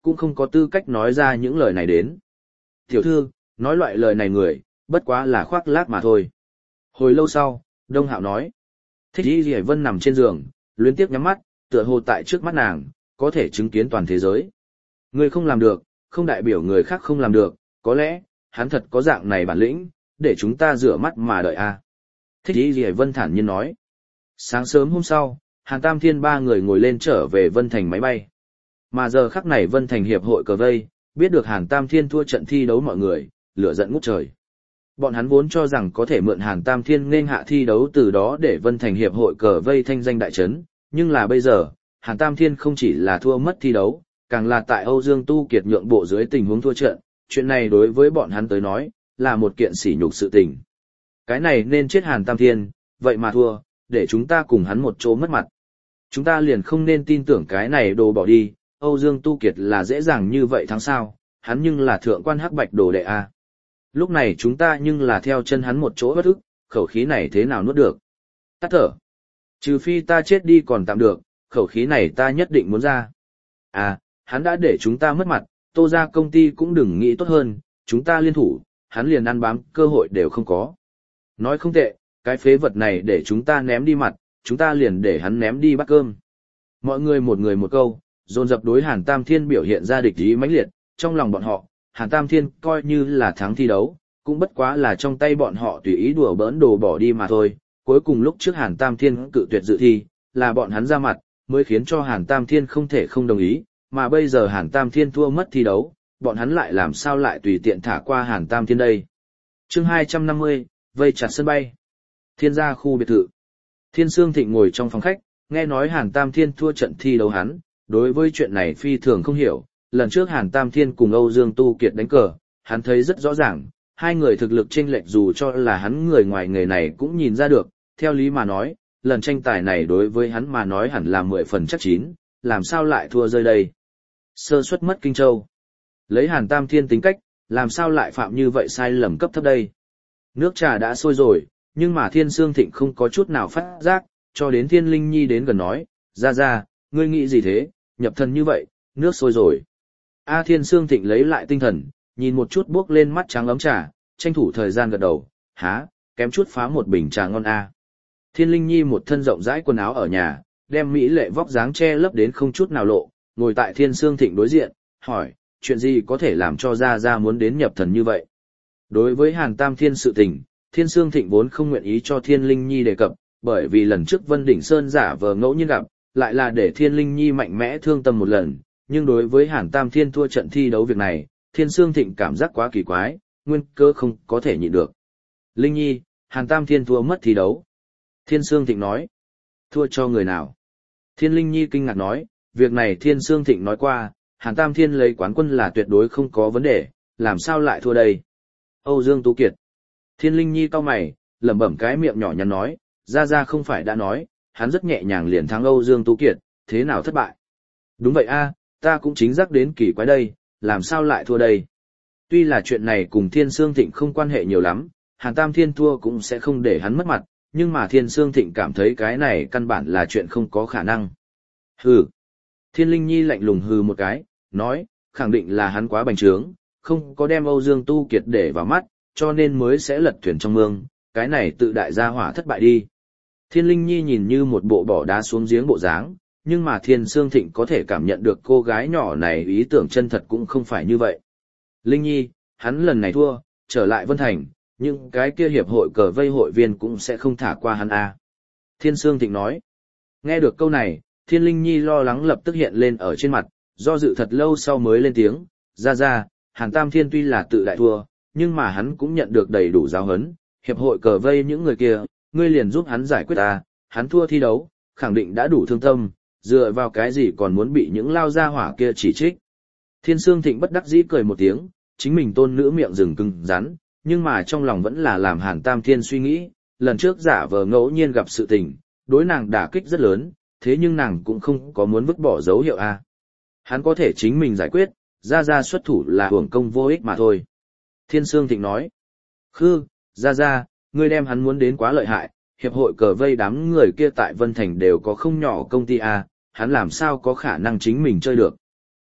cũng không có tư cách nói ra những lời này đến. Tiểu thư, nói loại lời này người, bất quá là khoác lác mà thôi. Hồi lâu sau, Đông Hạo nói. Thích Y Lì Vân nằm trên giường, luyến tiếc nhắm mắt, tựa hồ tại trước mắt nàng, có thể chứng kiến toàn thế giới. Người không làm được, không đại biểu người khác không làm được, có lẽ, hắn thật có dạng này bản lĩnh, để chúng ta rửa mắt mà đợi a. Thích Y Lì Vân thản nhiên nói. Sáng sớm hôm sau, Hàn Tam Thiên ba người ngồi lên trở về Vân Thành máy bay. Mà giờ khắc này Vân Thành hiệp hội cờ vây, biết được Hàn Tam Thiên thua trận thi đấu mọi người, lửa giận ngút trời. Bọn hắn vốn cho rằng có thể mượn Hàn Tam Thiên nên hạ thi đấu từ đó để Vân Thành hiệp hội cờ vây thanh danh đại chấn, nhưng là bây giờ, Hàn Tam Thiên không chỉ là thua mất thi đấu, càng là tại Âu Dương Tu Kiệt nhượng bộ dưới tình huống thua trận, chuyện này đối với bọn hắn tới nói, là một kiện sỉ nhục sự tình. Cái này nên chết Hàn Tam Thiên, vậy mà thua, để chúng ta cùng hắn một chỗ mất mặt. Chúng ta liền không nên tin tưởng cái này đồ bỏ đi, Âu Dương Tu Kiệt là dễ dàng như vậy thắng sao, hắn nhưng là thượng quan hắc bạch đồ đệ a. Lúc này chúng ta nhưng là theo chân hắn một chỗ bất ức, khẩu khí này thế nào nuốt được. Tắt thở. Trừ phi ta chết đi còn tạm được, khẩu khí này ta nhất định muốn ra. À, hắn đã để chúng ta mất mặt, Tô ra công ty cũng đừng nghĩ tốt hơn, chúng ta liên thủ, hắn liền ăn bám, cơ hội đều không có. Nói không tệ, cái phế vật này để chúng ta ném đi mặt, chúng ta liền để hắn ném đi bát cơm. Mọi người một người một câu, dồn dập đối Hàn Tam Thiên biểu hiện ra địch ý mãnh liệt, trong lòng bọn họ, Hàn Tam Thiên coi như là thắng thi đấu, cũng bất quá là trong tay bọn họ tùy ý đùa bỡn đồ bỏ đi mà thôi. Cuối cùng lúc trước Hàn Tam Thiên cự tuyệt dự thi, là bọn hắn ra mặt, mới khiến cho Hàn Tam Thiên không thể không đồng ý, mà bây giờ Hàn Tam Thiên thua mất thi đấu, bọn hắn lại làm sao lại tùy tiện thả qua Hàn Tam Thiên đây. Chương hai trăm năm mươi, vây chặt sân bay. Thiên gia khu biệt thự. Thiên Sương Thịnh ngồi trong phòng khách, nghe nói Hàn Tam Thiên thua trận thi đấu hắn, đối với chuyện này phi thường không hiểu, lần trước Hàn Tam Thiên cùng Âu Dương Tu Kiệt đánh cờ, hắn thấy rất rõ ràng, hai người thực lực chênh lệch dù cho là hắn người ngoài nghề này cũng nhìn ra được, theo lý mà nói, lần tranh tài này đối với hắn mà nói hẳn là mười phần chắc chín, làm sao lại thua rơi đây. Sơ suất mất Kinh Châu. Lấy Hàn Tam Thiên tính cách, làm sao lại phạm như vậy sai lầm cấp thấp đây. Nước trà đã sôi rồi, nhưng mà Thiên Sương Thịnh không có chút nào phát giác, cho đến Thiên Linh Nhi đến gần nói, ra ra, ngươi nghĩ gì thế, nhập thần như vậy, nước sôi rồi. A Thiên Sương Thịnh lấy lại tinh thần, nhìn một chút buốc lên mắt trắng ấm trà, tranh thủ thời gian gật đầu, há, kém chút phá một bình trà ngon a. Thiên Linh Nhi một thân rộng rãi quần áo ở nhà, đem mỹ lệ vóc dáng che lấp đến không chút nào lộ, ngồi tại Thiên Sương Thịnh đối diện, hỏi, chuyện gì có thể làm cho Gia Gia muốn đến nhập thần như vậy? Đối với Hàn Tam Thiên sự tình, Thiên Sương Thịnh vốn không nguyện ý cho Thiên Linh Nhi đề cập, bởi vì lần trước Vân Đỉnh Sơn giả vờ ngẫu nhiên gặp, lại là để Thiên Linh Nhi mạnh mẽ thương tâm một lần, nhưng đối với Hàn Tam Thiên thua trận thi đấu việc này, Thiên Sương Thịnh cảm giác quá kỳ quái, nguyên cơ không có thể nhịn được. Linh Nhi, Hàn Tam Thiên thua mất thi đấu. Thiên Sương Thịnh nói, thua cho người nào? Thiên Linh Nhi kinh ngạc nói, việc này Thiên Sương Thịnh nói qua, Hàn Tam Thiên lấy quán quân là tuyệt đối không có vấn đề, làm sao lại thua đây? Âu Dương Tú Kiệt. Thiên Linh Nhi cau mày, lẩm bẩm cái miệng nhỏ nhắn nói, Gia Gia không phải đã nói, hắn rất nhẹ nhàng liền thắng Âu Dương Tú Kiệt, thế nào thất bại? Đúng vậy a, ta cũng chính giác đến kỳ quái đây, làm sao lại thua đây? Tuy là chuyện này cùng Thiên Sương Thịnh không quan hệ nhiều lắm, Hàn Tam Thiên thua cũng sẽ không để hắn mất mặt, nhưng mà Thiên Sương Thịnh cảm thấy cái này căn bản là chuyện không có khả năng. Hừ. Thiên Linh Nhi lạnh lùng hừ một cái, nói, khẳng định là hắn quá bành trướng, không có đem Âu Dương Tu Kiệt để vào mắt, cho nên mới sẽ lật thuyền trong mương, cái này tự đại gia hỏa thất bại đi. Thiên Linh Nhi nhìn như một bộ bỏ đá xuống giếng bộ dáng, nhưng mà Thiên Sương Thịnh có thể cảm nhận được cô gái nhỏ này ý tưởng chân thật cũng không phải như vậy. Linh Nhi, hắn lần này thua, trở lại Vân Thành, nhưng cái kia hiệp hội cờ vây hội viên cũng sẽ không thả qua hắn a. Thiên Sương Thịnh nói. Nghe được câu này, Thiên Linh Nhi lo lắng lập tức hiện lên ở trên mặt, do dự thật lâu sau mới lên tiếng, ra ra, Hàn Tam Thiên tuy là tự đại thua, nhưng mà hắn cũng nhận được đầy đủ giáo huấn, hiệp hội cờ vây những người kia, ngươi liền giúp hắn giải quyết ta, hắn thua thi đấu, khẳng định đã đủ thương tâm, dựa vào cái gì còn muốn bị những lao gia hỏa kia chỉ trích. Thiên Sương Thịnh bất đắc dĩ cười một tiếng, chính mình tôn nữ miệng rừng cứng rắn, nhưng mà trong lòng vẫn là làm Hàn Tam Thiên suy nghĩ, lần trước giả vờ ngẫu nhiên gặp sự tình, đối nàng đả kích rất lớn, thế nhưng nàng cũng không có muốn vứt bỏ dấu hiệu a. Hắn có thể chính mình giải quyết, Gia Gia xuất thủ là hưởng công vô ích mà thôi. Thiên Sương Thịnh nói, khư, Gia Gia, ngươi đem hắn muốn đến quá lợi hại, hiệp hội cờ vây đám người kia tại Vân Thành đều có không nhỏ công ty a, hắn làm sao có khả năng chính mình chơi được.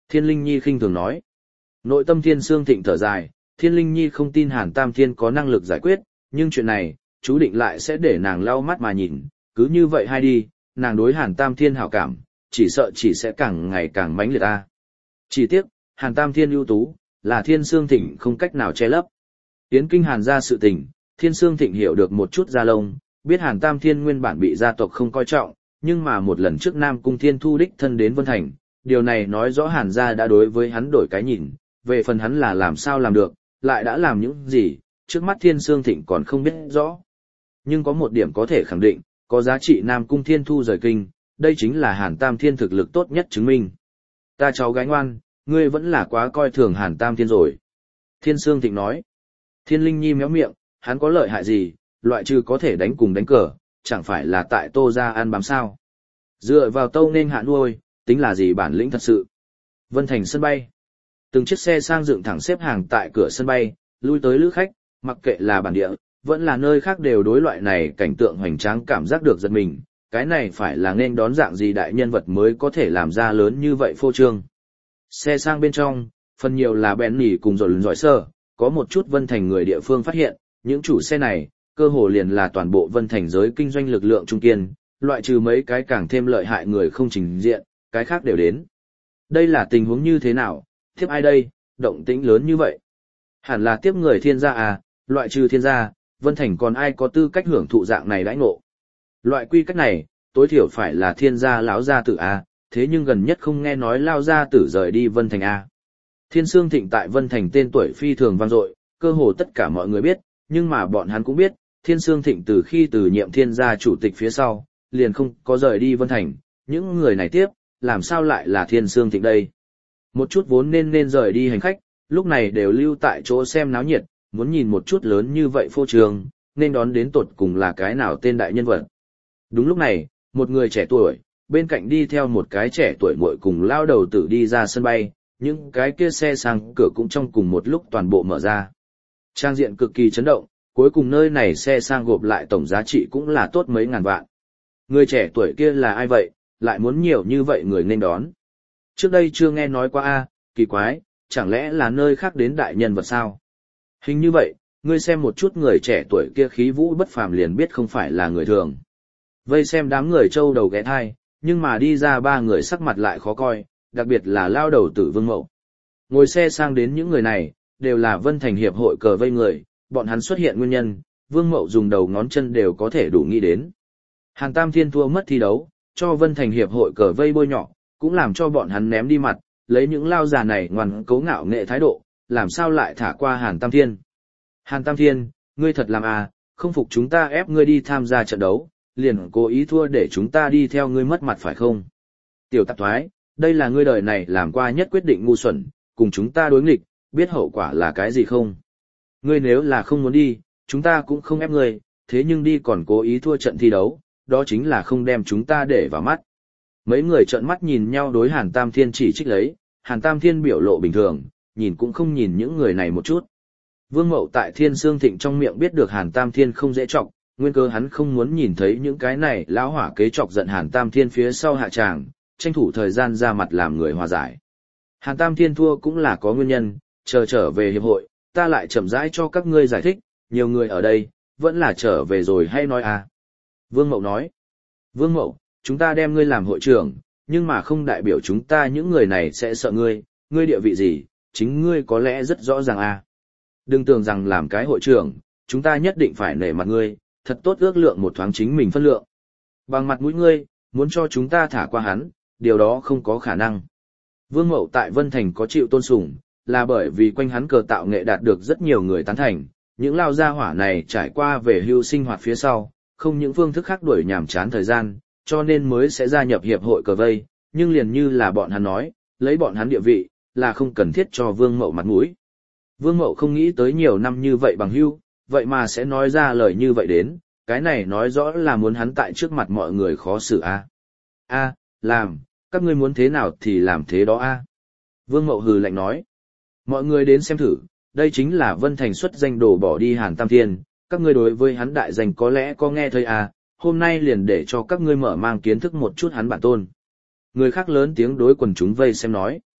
Thiên Linh Nhi khinh thường nói. Nội tâm Thiên Sương Thịnh thở dài, Thiên Linh Nhi không tin Hàn Tam Thiên có năng lực giải quyết, nhưng chuyện này, chú định lại sẽ để nàng lau mắt mà nhìn, cứ như vậy hay đi, nàng đối Hàn Tam Thiên hảo cảm, chỉ sợ chỉ sẽ càng ngày càng mãnh liệt ta. Chỉ tiếc, Hàn Tam Thiên ưu tú, là Thiên Sương Thịnh không cách nào che lấp. Yến Kinh Hàn ra sự tình, Thiên Sương Thịnh hiểu được một chút ra lông, biết Hàn Tam Thiên nguyên bản bị gia tộc không coi trọng, nhưng mà một lần trước Nam Cung Thiên Thu đích thân đến Vân Thành, điều này nói rõ Hàn gia đã đối với hắn đổi cái nhìn, về phần hắn là làm sao làm được, lại đã làm những gì, trước mắt Thiên Sương Thịnh còn không biết rõ. Nhưng có một điểm có thể khẳng định, có giá trị Nam Cung Thiên Thu rời kinh, đây chính là Hàn Tam Thiên thực lực tốt nhất chứng minh. Ta cháu gái ngoan, ngươi vẫn là quá coi thường Hàn Tam Thiên rồi. Thiên Sương Thịnh nói. Thiên Linh Nhi méo miệng, hắn có lợi hại gì, loại trừ có thể đánh cùng đánh cờ, chẳng phải là tại Tô gia ăn bám sao. Dựa vào tâu nên hạ nuôi, tính là gì bản lĩnh thật sự. Vân Thành sân bay. Từng chiếc xe sang dựng thẳng xếp hàng tại cửa sân bay, lui tới lữ khách, mặc kệ là bản địa, vẫn là nơi khác đều đối loại này cảnh tượng hoành tráng cảm giác được giật mình. Cái này phải là nên đón dạng gì đại nhân vật mới có thể làm ra lớn như vậy phô trương. Xe sang bên trong, phần nhiều là bèn nỉ cùng rồi giỏi sơ, có một chút Vân Thành người địa phương phát hiện, những chủ xe này, cơ hồ liền là toàn bộ Vân Thành giới kinh doanh lực lượng trung kiên, loại trừ mấy cái càng thêm lợi hại người không trình diện, cái khác đều đến. Đây là tình huống như thế nào, tiếp ai đây, động tĩnh lớn như vậy? Hẳn là tiếp người thiên gia à, loại trừ thiên gia, Vân Thành còn ai có tư cách hưởng thụ dạng này đãi ngộ? Loại quy cách này, tối thiểu phải là thiên gia lão gia tử a, thế nhưng gần nhất không nghe nói lao gia tử rời đi Vân Thành a. Thiên Sương Thịnh tại Vân Thành tên tuổi phi thường vang dội, cơ hồ tất cả mọi người biết, nhưng mà bọn hắn cũng biết, Thiên Sương Thịnh từ khi từ nhiệm thiên gia chủ tịch phía sau, liền không có rời đi Vân Thành, những người này tiếp, làm sao lại là Thiên Sương Thịnh đây? Một chút vốn nên nên rời đi hành khách, lúc này đều lưu tại chỗ xem náo nhiệt, muốn nhìn một chút lớn như vậy phô trường, nên đón đến tột cùng là cái nào tên đại nhân vật. Đúng lúc này, một người trẻ tuổi, bên cạnh đi theo một cái trẻ tuổi muội cùng lao đầu tử đi ra sân bay, những cái kia xe sang cửa cũng trong cùng một lúc toàn bộ mở ra. Trang diện cực kỳ chấn động, cuối cùng nơi này xe sang gộp lại tổng giá trị cũng là tốt mấy ngàn vạn. Người trẻ tuổi kia là ai vậy, lại muốn nhiều như vậy người nên đón. Trước đây chưa nghe nói qua a, kỳ quái, chẳng lẽ là nơi khác đến đại nhân vật sao? Hình như vậy, ngươi xem một chút người trẻ tuổi kia khí vũ bất phàm liền biết không phải là người thường. Vây xem đám người trâu đầu ghé thai, nhưng mà đi ra ba người sắc mặt lại khó coi, đặc biệt là lao đầu tử Vương Mậu. Ngồi xe sang đến những người này, đều là Vân Thành Hiệp hội cờ vây người, bọn hắn xuất hiện nguyên nhân, Vương Mậu dùng đầu ngón chân đều có thể đủ nghĩ đến. Hàn Tam Thiên thua mất thi đấu, cho Vân Thành Hiệp hội cờ vây bôi nhọ, cũng làm cho bọn hắn ném đi mặt, lấy những lao già này ngoan cố ngạo nghệ thái độ, làm sao lại thả qua Hàn Tam Thiên. Hàn Tam Thiên, ngươi thật làm à, không phục chúng ta ép ngươi đi tham gia trận đấu, liền cố ý thua để chúng ta đi theo ngươi mất mặt phải không? Tiểu tạp thoái, đây là ngươi đời này làm qua nhất quyết định ngu xuẩn, cùng chúng ta đối nghịch, biết hậu quả là cái gì không? Ngươi nếu là không muốn đi, chúng ta cũng không ép ngươi, thế nhưng đi còn cố ý thua trận thi đấu, đó chính là không đem chúng ta để vào mắt. Mấy người trợn mắt nhìn nhau đối Hàn Tam Thiên chỉ trích lấy, Hàn Tam Thiên biểu lộ bình thường, nhìn cũng không nhìn những người này một chút. Vương Mậu tại Thiên Sương Thịnh trong miệng biết được Hàn Tam Thiên không dễ trọng, nguyên cơ hắn không muốn nhìn thấy những cái này lão hỏa kế chọc giận Hàn Tam Thiên phía sau hạ tràng, tranh thủ thời gian ra mặt làm người hòa giải. Hàn Tam Thiên thua cũng là có nguyên nhân, chờ trở về hiệp hội, ta lại chậm rãi cho các ngươi giải thích, nhiều người ở đây, vẫn là trở về rồi hay nói à. Vương Mậu nói, Vương Mậu, chúng ta đem ngươi làm hội trưởng, nhưng mà không đại biểu chúng ta những người này sẽ sợ ngươi, ngươi địa vị gì, chính ngươi có lẽ rất rõ ràng à. Đừng tưởng rằng làm cái hội trưởng, chúng ta nhất định phải nể mặt ngươi, thật tốt ước lượng một thoáng chính mình phân lượng. Bằng mặt mũi ngươi, muốn cho chúng ta thả qua hắn, điều đó không có khả năng. Vương Mậu tại Vân Thành có chịu tôn sùng, là bởi vì quanh hắn cờ tạo nghệ đạt được rất nhiều người tán thành, những lao gia hỏa này trải qua về hưu sinh hoạt phía sau, không những phương thức khác đuổi nhàm chán thời gian, cho nên mới sẽ gia nhập hiệp hội cờ vây, nhưng liền như là bọn hắn nói, lấy bọn hắn địa vị, là không cần thiết cho Vương Mậu mặt mũi. Vương Mậu không nghĩ tới nhiều năm như vậy bằng hưu, vậy mà sẽ nói ra lời như vậy đến, cái này nói rõ là muốn hắn tại trước mặt mọi người khó xử a. À? A, à, làm, các ngươi muốn thế nào thì làm thế đó a. À? Vương Mậu hừ lạnh nói. Mọi người đến xem thử, đây chính là Vân Thành xuất danh đổ bỏ đi Hàn Tam Thiên, các ngươi đối với hắn đại danh có lẽ có nghe thấy à, hôm nay liền để cho các ngươi mở mang kiến thức một chút hắn bản tôn. Người khác lớn tiếng đối quần chúng vây xem nói.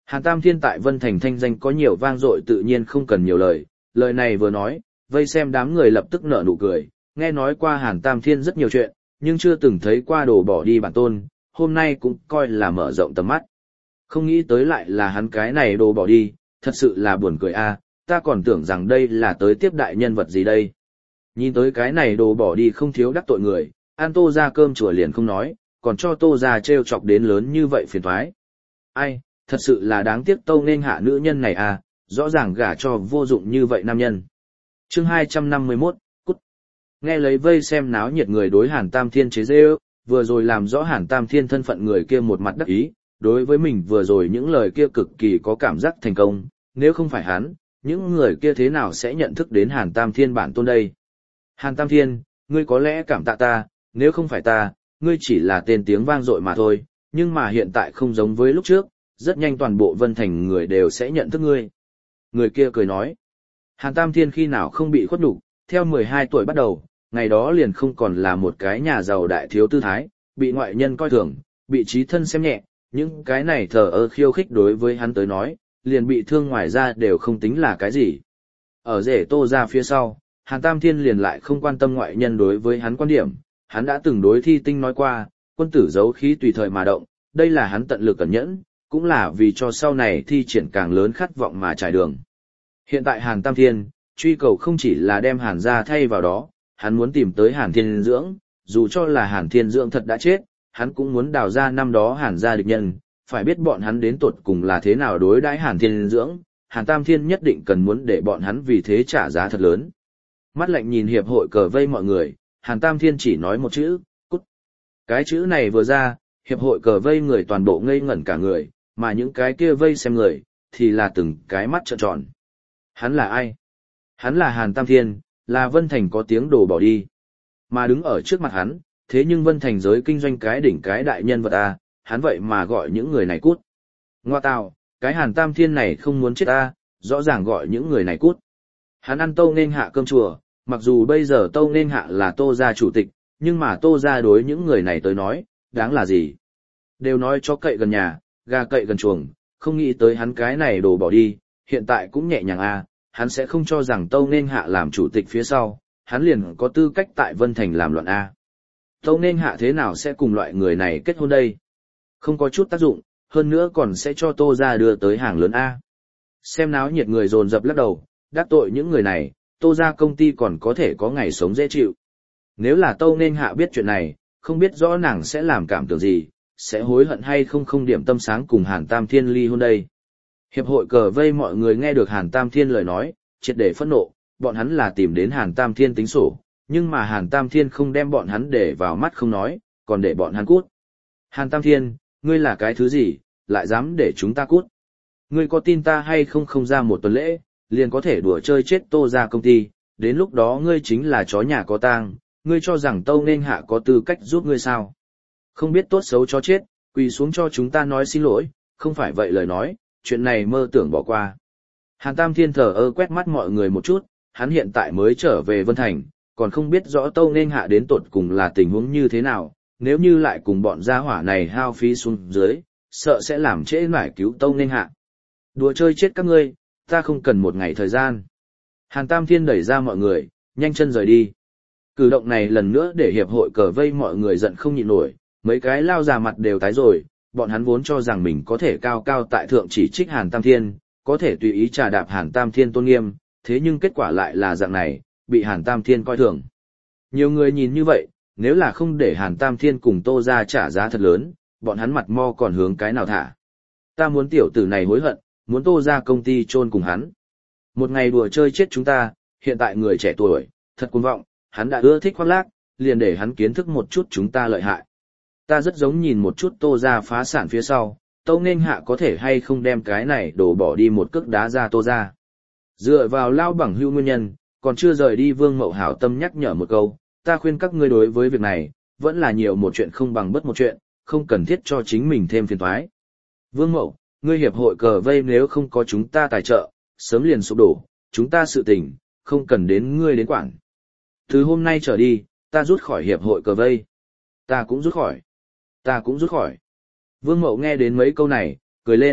Hàn Tam Thiên tại Vân Thành thanh danh có nhiều vang dội tự nhiên không cần nhiều lời, lời này vừa nói, vây xem đám người lập tức nở nụ cười, nghe nói qua Hàn Tam Thiên rất nhiều chuyện, nhưng chưa từng thấy qua đồ bỏ đi bản tôn, hôm nay cũng coi là mở rộng tầm mắt. Không nghĩ tới lại là hắn cái này đồ bỏ đi, thật sự là buồn cười a, ta còn tưởng rằng đây là tới tiếp đại nhân vật gì đây. Nhìn tới cái này đồ bỏ đi không thiếu đắc tội người, ăn Tô ra cơm chùa liền không nói, còn cho Tô ra trêu chọc đến lớn như vậy phiền toái. Ai, thật sự là đáng tiếc Tâu Nên Hạ nữ nhân này à, rõ ràng gả cho vô dụng như vậy nam nhân. Chương hai trăm năm mươi mốt, cút. Nghe lấy vây xem náo nhiệt người đối Hàn Tam Thiên chế giễu, vừa rồi làm rõ Hàn Tam Thiên thân phận người kia một mặt đắc ý, đối với mình vừa rồi những lời kia cực kỳ có cảm giác thành công, nếu không phải hắn, những người kia thế nào sẽ nhận thức đến Hàn Tam Thiên bản tôn đây. Hàn Tam Thiên, ngươi có lẽ cảm tạ ta, nếu không phải ta, ngươi chỉ là tên tiếng vang dội mà thôi, nhưng mà hiện tại không giống với lúc trước, rất nhanh toàn bộ Vân Thành người đều sẽ nhận thức ngươi. Người kia cười nói, Hàn Tam Thiên khi nào không bị khuất nhục, theo mười hai tuổi bắt đầu, ngày đó liền không còn là một cái nhà giàu đại thiếu tư thái, bị ngoại nhân coi thường, bị trí thân xem nhẹ, những cái này thờ ơ khiêu khích đối với hắn tới nói, liền bị thương ngoài ra đều không tính là cái gì. Ở rể Tô ra phía sau, Hàn Tam Thiên liền lại không quan tâm ngoại nhân đối với hắn quan điểm, hắn đã từng đối Thi Tinh nói qua, quân tử giấu khí tùy thời mà động, đây là hắn tận lực cẩn nhẫn, cũng là vì cho sau này thi triển càng lớn khát vọng mà trải đường. Hiện tại Hàn Tam Thiên, truy cầu không chỉ là đem Hàn gia thay vào đó, hắn muốn tìm tới Hàn Thiên Dưỡng, dù cho là Hàn Thiên Dưỡng thật đã chết, hắn cũng muốn đào ra năm đó Hàn gia địch nhân, phải biết bọn hắn đến tột cùng là thế nào đối đãi Hàn Thiên Dưỡng, Hàn Tam Thiên nhất định cần muốn để bọn hắn vì thế trả giá thật lớn. Mắt lạnh nhìn hiệp hội cờ vây mọi người, Hàn Tam Thiên chỉ nói một chữ, cút. Cái chữ này vừa ra, hiệp hội cờ vây người toàn bộ ngây ngẩn cả người, mà những cái kia vây xem người, thì là từng cái mắt trợn tròn. Hắn là ai? Hắn là Hàn Tam Thiên, là Vân Thành có tiếng đồ bỏ đi. Mà đứng ở trước mặt hắn, thế nhưng Vân Thành giới kinh doanh cái đỉnh cái đại nhân vật à, hắn vậy mà gọi những người này cút. Ngoa tào, cái Hàn Tam Thiên này không muốn chết à, rõ ràng gọi những người này cút. Hắn ăn Tâu Nên Hạ cơm chùa, mặc dù bây giờ Tâu Nên Hạ là Tô gia chủ tịch, nhưng mà Tô gia đối những người này tới nói, đáng là gì? Đều nói chó cậy gần nhà, gà cậy gần chuồng, không nghĩ tới hắn cái này đồ bỏ đi, hiện tại cũng nhẹ nhàng à, hắn sẽ không cho rằng Tâu Nên Hạ làm chủ tịch phía sau, hắn liền có tư cách tại Vân Thành làm loạn a. Tâu Nên Hạ thế nào sẽ cùng loại người này kết hôn đây? Không có chút tác dụng, hơn nữa còn sẽ cho Tô gia đưa tới hàng lớn a. Xem náo nhiệt người dồn dập lắc đầu, đắc tội những người này, Tô gia công ty còn có thể có ngày sống dễ chịu. Nếu là Tâu Nên Hạ biết chuyện này, không biết rõ nàng sẽ làm cảm tưởng gì, sẽ hối hận hay không không điểm tâm sáng cùng Hàn Tam Thiên ly hôn đây. Hiệp hội cờ vây mọi người nghe được Hàn Tam Thiên lời nói, triệt để phẫn nộ, bọn hắn là tìm đến Hàn Tam Thiên tính sổ, nhưng mà Hàn Tam Thiên không đem bọn hắn để vào mắt không nói, còn để bọn hắn cút. Hàn Tam Thiên, ngươi là cái thứ gì, lại dám để chúng ta cút? Ngươi có tin ta hay không không ra một tuần lễ, liền có thể đùa chơi chết Tô gia công ty, đến lúc đó ngươi chính là chó nhà có tang, ngươi cho rằng Tâu Nên Hạ có tư cách giúp ngươi sao? Không biết tốt xấu cho chết, quỳ xuống cho chúng ta nói xin lỗi, không phải vậy lời nói, chuyện này mơ tưởng bỏ qua. Hàn Tam Thiên thờ ơ quét mắt mọi người một chút, hắn hiện tại mới trở về Vân Thành, còn không biết rõ Tâu Nên Hạ đến tột cùng là tình huống như thế nào, nếu như lại cùng bọn gia hỏa này hao phí xuống dưới, sợ sẽ làm trễ nải cứu Tâu Nên Hạ. Đùa chơi chết các ngươi, ta không cần một ngày thời gian. Hàn Tam Thiên đẩy ra mọi người, nhanh chân rời đi. Cử động này lần nữa để hiệp hội cờ vây mọi người giận không nhịn nổi, mấy cái lao già mặt đều tái rồi, bọn hắn vốn cho rằng mình có thể cao cao tại thượng chỉ trích Hàn Tam Thiên, có thể tùy ý trà đạp Hàn Tam Thiên tôn nghiêm, thế nhưng kết quả lại là dạng này, bị Hàn Tam Thiên coi thường. Nhiều người nhìn như vậy, nếu là không để Hàn Tam Thiên cùng Tô gia trả giá thật lớn, bọn hắn mặt mo còn hướng cái nào thả. Ta muốn tiểu tử này hối hận, muốn Tô gia công ty chôn cùng hắn. Một ngày đùa chơi chết chúng ta, hiện tại người trẻ tuổi, thật cuồng vọng, hắn đã ưa thích khoác lác, liền để hắn kiến thức một chút chúng ta lợi hại. Ta rất giống nhìn một chút Tô gia phá sản phía sau, Tâu Nên Hạ có thể hay không đem cái này đổ bỏ đi một cước đá ra Tô gia. Dựa vào lao bằng hưu nguyên nhân, còn chưa rời đi Vương Mậu hảo tâm nhắc nhở một câu, ta khuyên các ngươi đối với việc này, vẫn là nhiều một chuyện không bằng bất một chuyện, không cần thiết cho chính mình thêm phiền toái. Vương Mậu, ngươi hiệp hội cờ vây nếu không có chúng ta tài trợ, sớm liền sụp đổ, chúng ta sự tình, không cần đến ngươi đến quản. Từ hôm nay trở đi, ta rút khỏi hiệp hội cờ vây. Ta cũng rút khỏi. Ta cũng rút khỏi. Vương Mậu nghe đến mấy câu này, cười lên,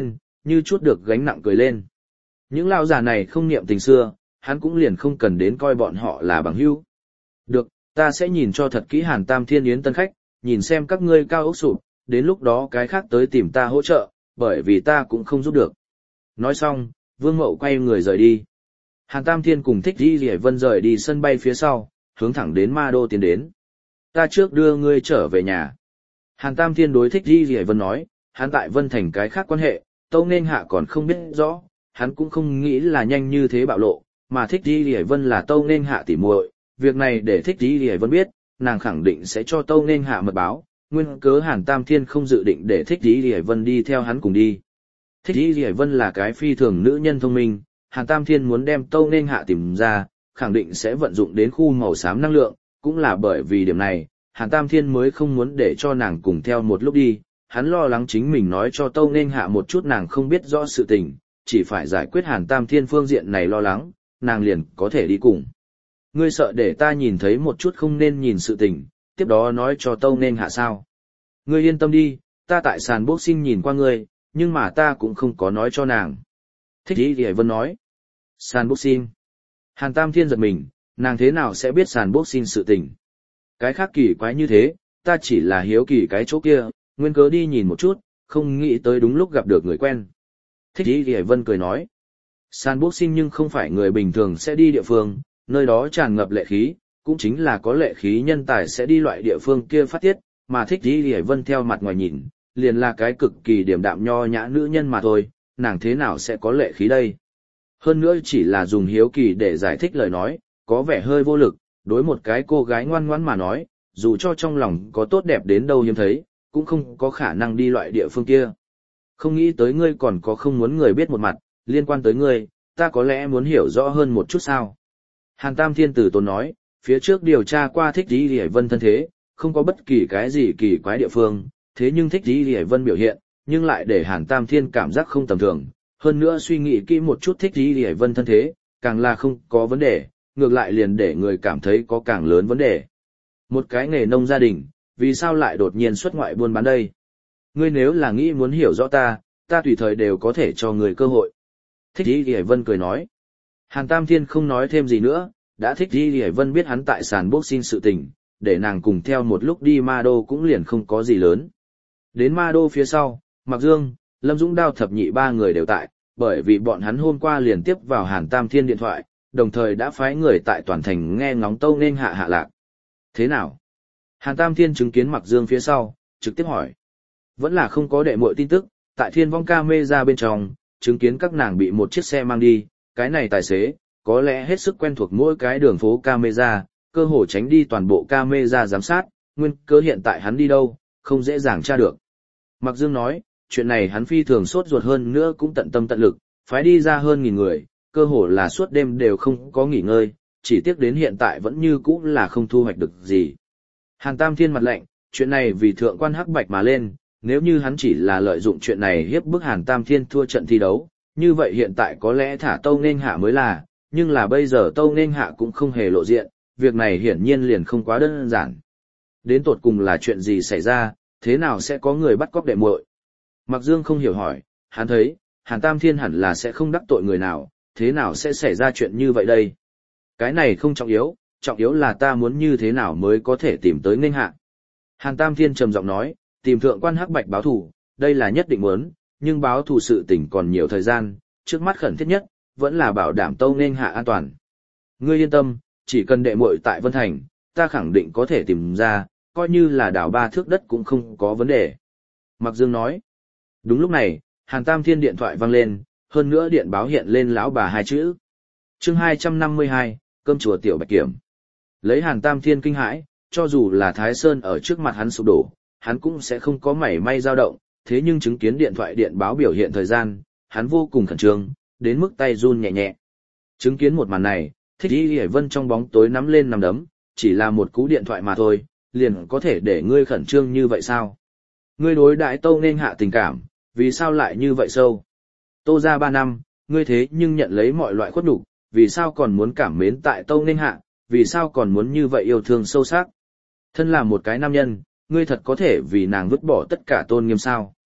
như chút được gánh nặng cười lên. Những lão già này không niệm tình xưa, hắn cũng liền không cần đến coi bọn họ là bằng hữu. Được, ta sẽ nhìn cho thật kỹ Hàn Tam Thiên Yến tân khách, nhìn xem các ngươi cao ốc sụp, đến lúc đó cái khác tới tìm ta hỗ trợ, bởi vì ta cũng không giúp được. Nói xong, Vương Mậu quay người rời đi. Hàn Tam Thiên cùng Thích Di Lệ Vân rời đi sân bay phía sau, hướng thẳng đến Ma Đô tiến đến. Ta trước đưa ngươi trở về nhà. Hàn Tam Thiên đối Thích Di Lệ Vân nói, hắn tại Vân Thành cái khác quan hệ, Tâu Nên Hạ còn không biết rõ, hắn cũng không nghĩ là nhanh như thế bạo lộ, mà Thích Di Lệ Vân là Tâu Nên Hạ tỉ muội, việc này để Thích Di Lệ Vân biết, nàng khẳng định sẽ cho Tâu Nên Hạ mật báo, nguyên cớ Hàn Tam Thiên không dự định để Thích Di Lệ Vân đi theo hắn cùng đi. Thích Di Lệ Vân là cái phi thường nữ nhân thông minh, Hàn Tam Thiên muốn đem Tâu Nên Hạ tìm ra, khẳng định sẽ vận dụng đến khu màu xám năng lượng, cũng là bởi vì điểm này, Hàn Tam Thiên mới không muốn để cho nàng cùng theo một lúc đi, hắn lo lắng chính mình nói cho Tâu Nên Hạ một chút nàng không biết rõ sự tình, chỉ phải giải quyết Hàn Tam Thiên phương diện này lo lắng, nàng liền có thể đi cùng. Ngươi sợ để ta nhìn thấy một chút không nên nhìn sự tình, tiếp đó nói cho Tâu Nên Hạ sao? Ngươi yên tâm đi, ta tại sàn boxing nhìn qua ngươi, nhưng mà ta cũng không có nói cho nàng. Thích Di Lệ Vân nói. Sàn boxing. Hàn Tam Thiên giật mình, nàng thế nào sẽ biết sàn boxing sự tình? Cái khác kỳ quái như thế, ta chỉ là hiếu kỳ cái chỗ kia, nguyên cớ đi nhìn một chút, không nghĩ tới đúng lúc gặp được người quen. Thích Di Lệ Vân cười nói. Sàn boxing nhưng không phải người bình thường sẽ đi địa phương, nơi đó tràn ngập lệ khí, cũng chính là có lệ khí nhân tài sẽ đi loại địa phương kia phát tiết, mà Thích Di Lệ Vân theo mặt ngoài nhìn, liền là cái cực kỳ điềm đạm nho nhã nữ nhân mà thôi, nàng thế nào sẽ có lệ khí đây? Hơn nữa chỉ là dùng hiếu kỳ để giải thích lời nói, có vẻ hơi vô lực, đối một cái cô gái ngoan ngoãn mà nói, dù cho trong lòng có tốt đẹp đến đâu hiếm thấy, cũng không có khả năng đi loại địa phương kia. Không nghĩ tới ngươi còn có không muốn người biết một mặt, liên quan tới ngươi, ta có lẽ muốn hiểu rõ hơn một chút sao. Hàn Tam Thiên Tử Tốn nói, phía trước điều tra qua Thích Di Lệ Vân thân thế, không có bất kỳ cái gì kỳ quái địa phương, thế nhưng Thích Di Lệ Vân biểu hiện, nhưng lại để Hàn Tam Thiên cảm giác không tầm thường, hơn nữa suy nghĩ kỹ một chút Thích Di Lệ Vân thân thế, càng là không có vấn đề, ngược lại liền để người cảm thấy có càng lớn vấn đề. Một cái nghề nông gia đình, vì sao lại đột nhiên xuất ngoại buôn bán đây? Ngươi nếu là nghĩ muốn hiểu rõ ta, ta tùy thời đều có thể cho người cơ hội. Thích Di Lệ Vân cười nói. Hàn Tam Thiên không nói thêm gì nữa, đã Thích Di Lệ Vân biết hắn tại sàn boxing sự tình, để nàng cùng theo một lúc đi Ma Đô cũng liền không có gì lớn. Đến Ma Đô phía sau, Mạc Dương, Lâm Dũng Đao thập nhị ba người đều tại, bởi vì bọn hắn hôm qua liền tiếp vào Hàn Tam Thiên điện thoại, đồng thời đã phái người tại toàn thành nghe ngóng Tâu Nên Hạ hạ lạc. Thế nào? Hàn Tam Thiên chứng kiến Mạc Dương phía sau, trực tiếp hỏi. Vẫn là không có đệ muội tin tức, tại Thiên Vong camera bên trong, chứng kiến các nàng bị một chiếc xe mang đi, cái này tài xế, có lẽ hết sức quen thuộc mỗi cái đường phố camera, cơ hồ tránh đi toàn bộ camera giám sát, nguyên cớ hiện tại hắn đi đâu, không dễ dàng tra được. Mạc Dương nói, chuyện này hắn phi thường sốt ruột hơn nữa cũng tận tâm tận lực, phái đi ra hơn nghìn người, cơ hồ là suốt đêm đều không có nghỉ ngơi, chỉ tiếc đến hiện tại vẫn như cũ là không thu hoạch được gì. Hàn Tam Thiên mặt lạnh, chuyện này vì thượng quan hắc bạch mà lên, nếu như hắn chỉ là lợi dụng chuyện này hiếp bức Hàn Tam Thiên thua trận thi đấu, như vậy hiện tại có lẽ thả Tâu Nên Hạ mới là, nhưng là bây giờ Tâu Nên Hạ cũng không hề lộ diện, việc này hiển nhiên liền không quá đơn giản. Đến tột cùng là chuyện gì xảy ra, thế nào sẽ có người bắt cóc đệ muội? Mạc Dương không hiểu hỏi, hắn thấy, Hàn Tam Thiên hẳn là sẽ không đắc tội người nào, thế nào sẽ xảy ra chuyện như vậy đây? Cái này không trọng yếu, trọng yếu là ta muốn như thế nào mới có thể tìm tới Nên Hạ. Hàn Tam Thiên trầm giọng nói, tìm thượng quan hắc bạch báo thù, đây là nhất định muốn, nhưng báo thù sự tình còn nhiều thời gian, trước mắt khẩn thiết nhất, vẫn là bảo đảm Tâu Nên Hạ an toàn. Ngươi yên tâm, chỉ cần đệ muội tại Vân Thành, ta khẳng định có thể tìm ra, coi như là đào ba thước đất cũng không có vấn đề. Mạc Dương nói. Đúng lúc này, Hàn Tam Thiên điện thoại vang lên, hơn nữa điện báo hiện lên lão bà hai chữ. Chương hai trăm năm mươi hai, cơm chùa tiểu Bạch Kiểm. Lấy Hàn Tam Thiên kinh hãi, cho dù là Thái Sơn ở trước mặt hắn sụp đổ, hắn cũng sẽ không có mảy may dao động, thế nhưng chứng kiến điện thoại điện báo biểu hiện thời gian, hắn vô cùng khẩn trương, đến mức tay run nhẹ nhẹ. Chứng kiến một màn này, Thích Di Lệ Vân trong bóng tối nắm lên nắm đấm, chỉ là một cú điện thoại mà thôi, liền có thể để ngươi khẩn trương như vậy sao? Ngươi đối đãi Tâu Nên Hạ tình cảm, vì sao lại như vậy sâu? Tô ra ba năm, ngươi thế nhưng nhận lấy mọi loại khuất nhục, vì sao còn muốn cảm mến tại Tâu Nên Hạ, vì sao còn muốn như vậy yêu thương sâu sắc? Thân là một cái nam nhân, ngươi thật có thể vì nàng vứt bỏ tất cả tôn nghiêm sao?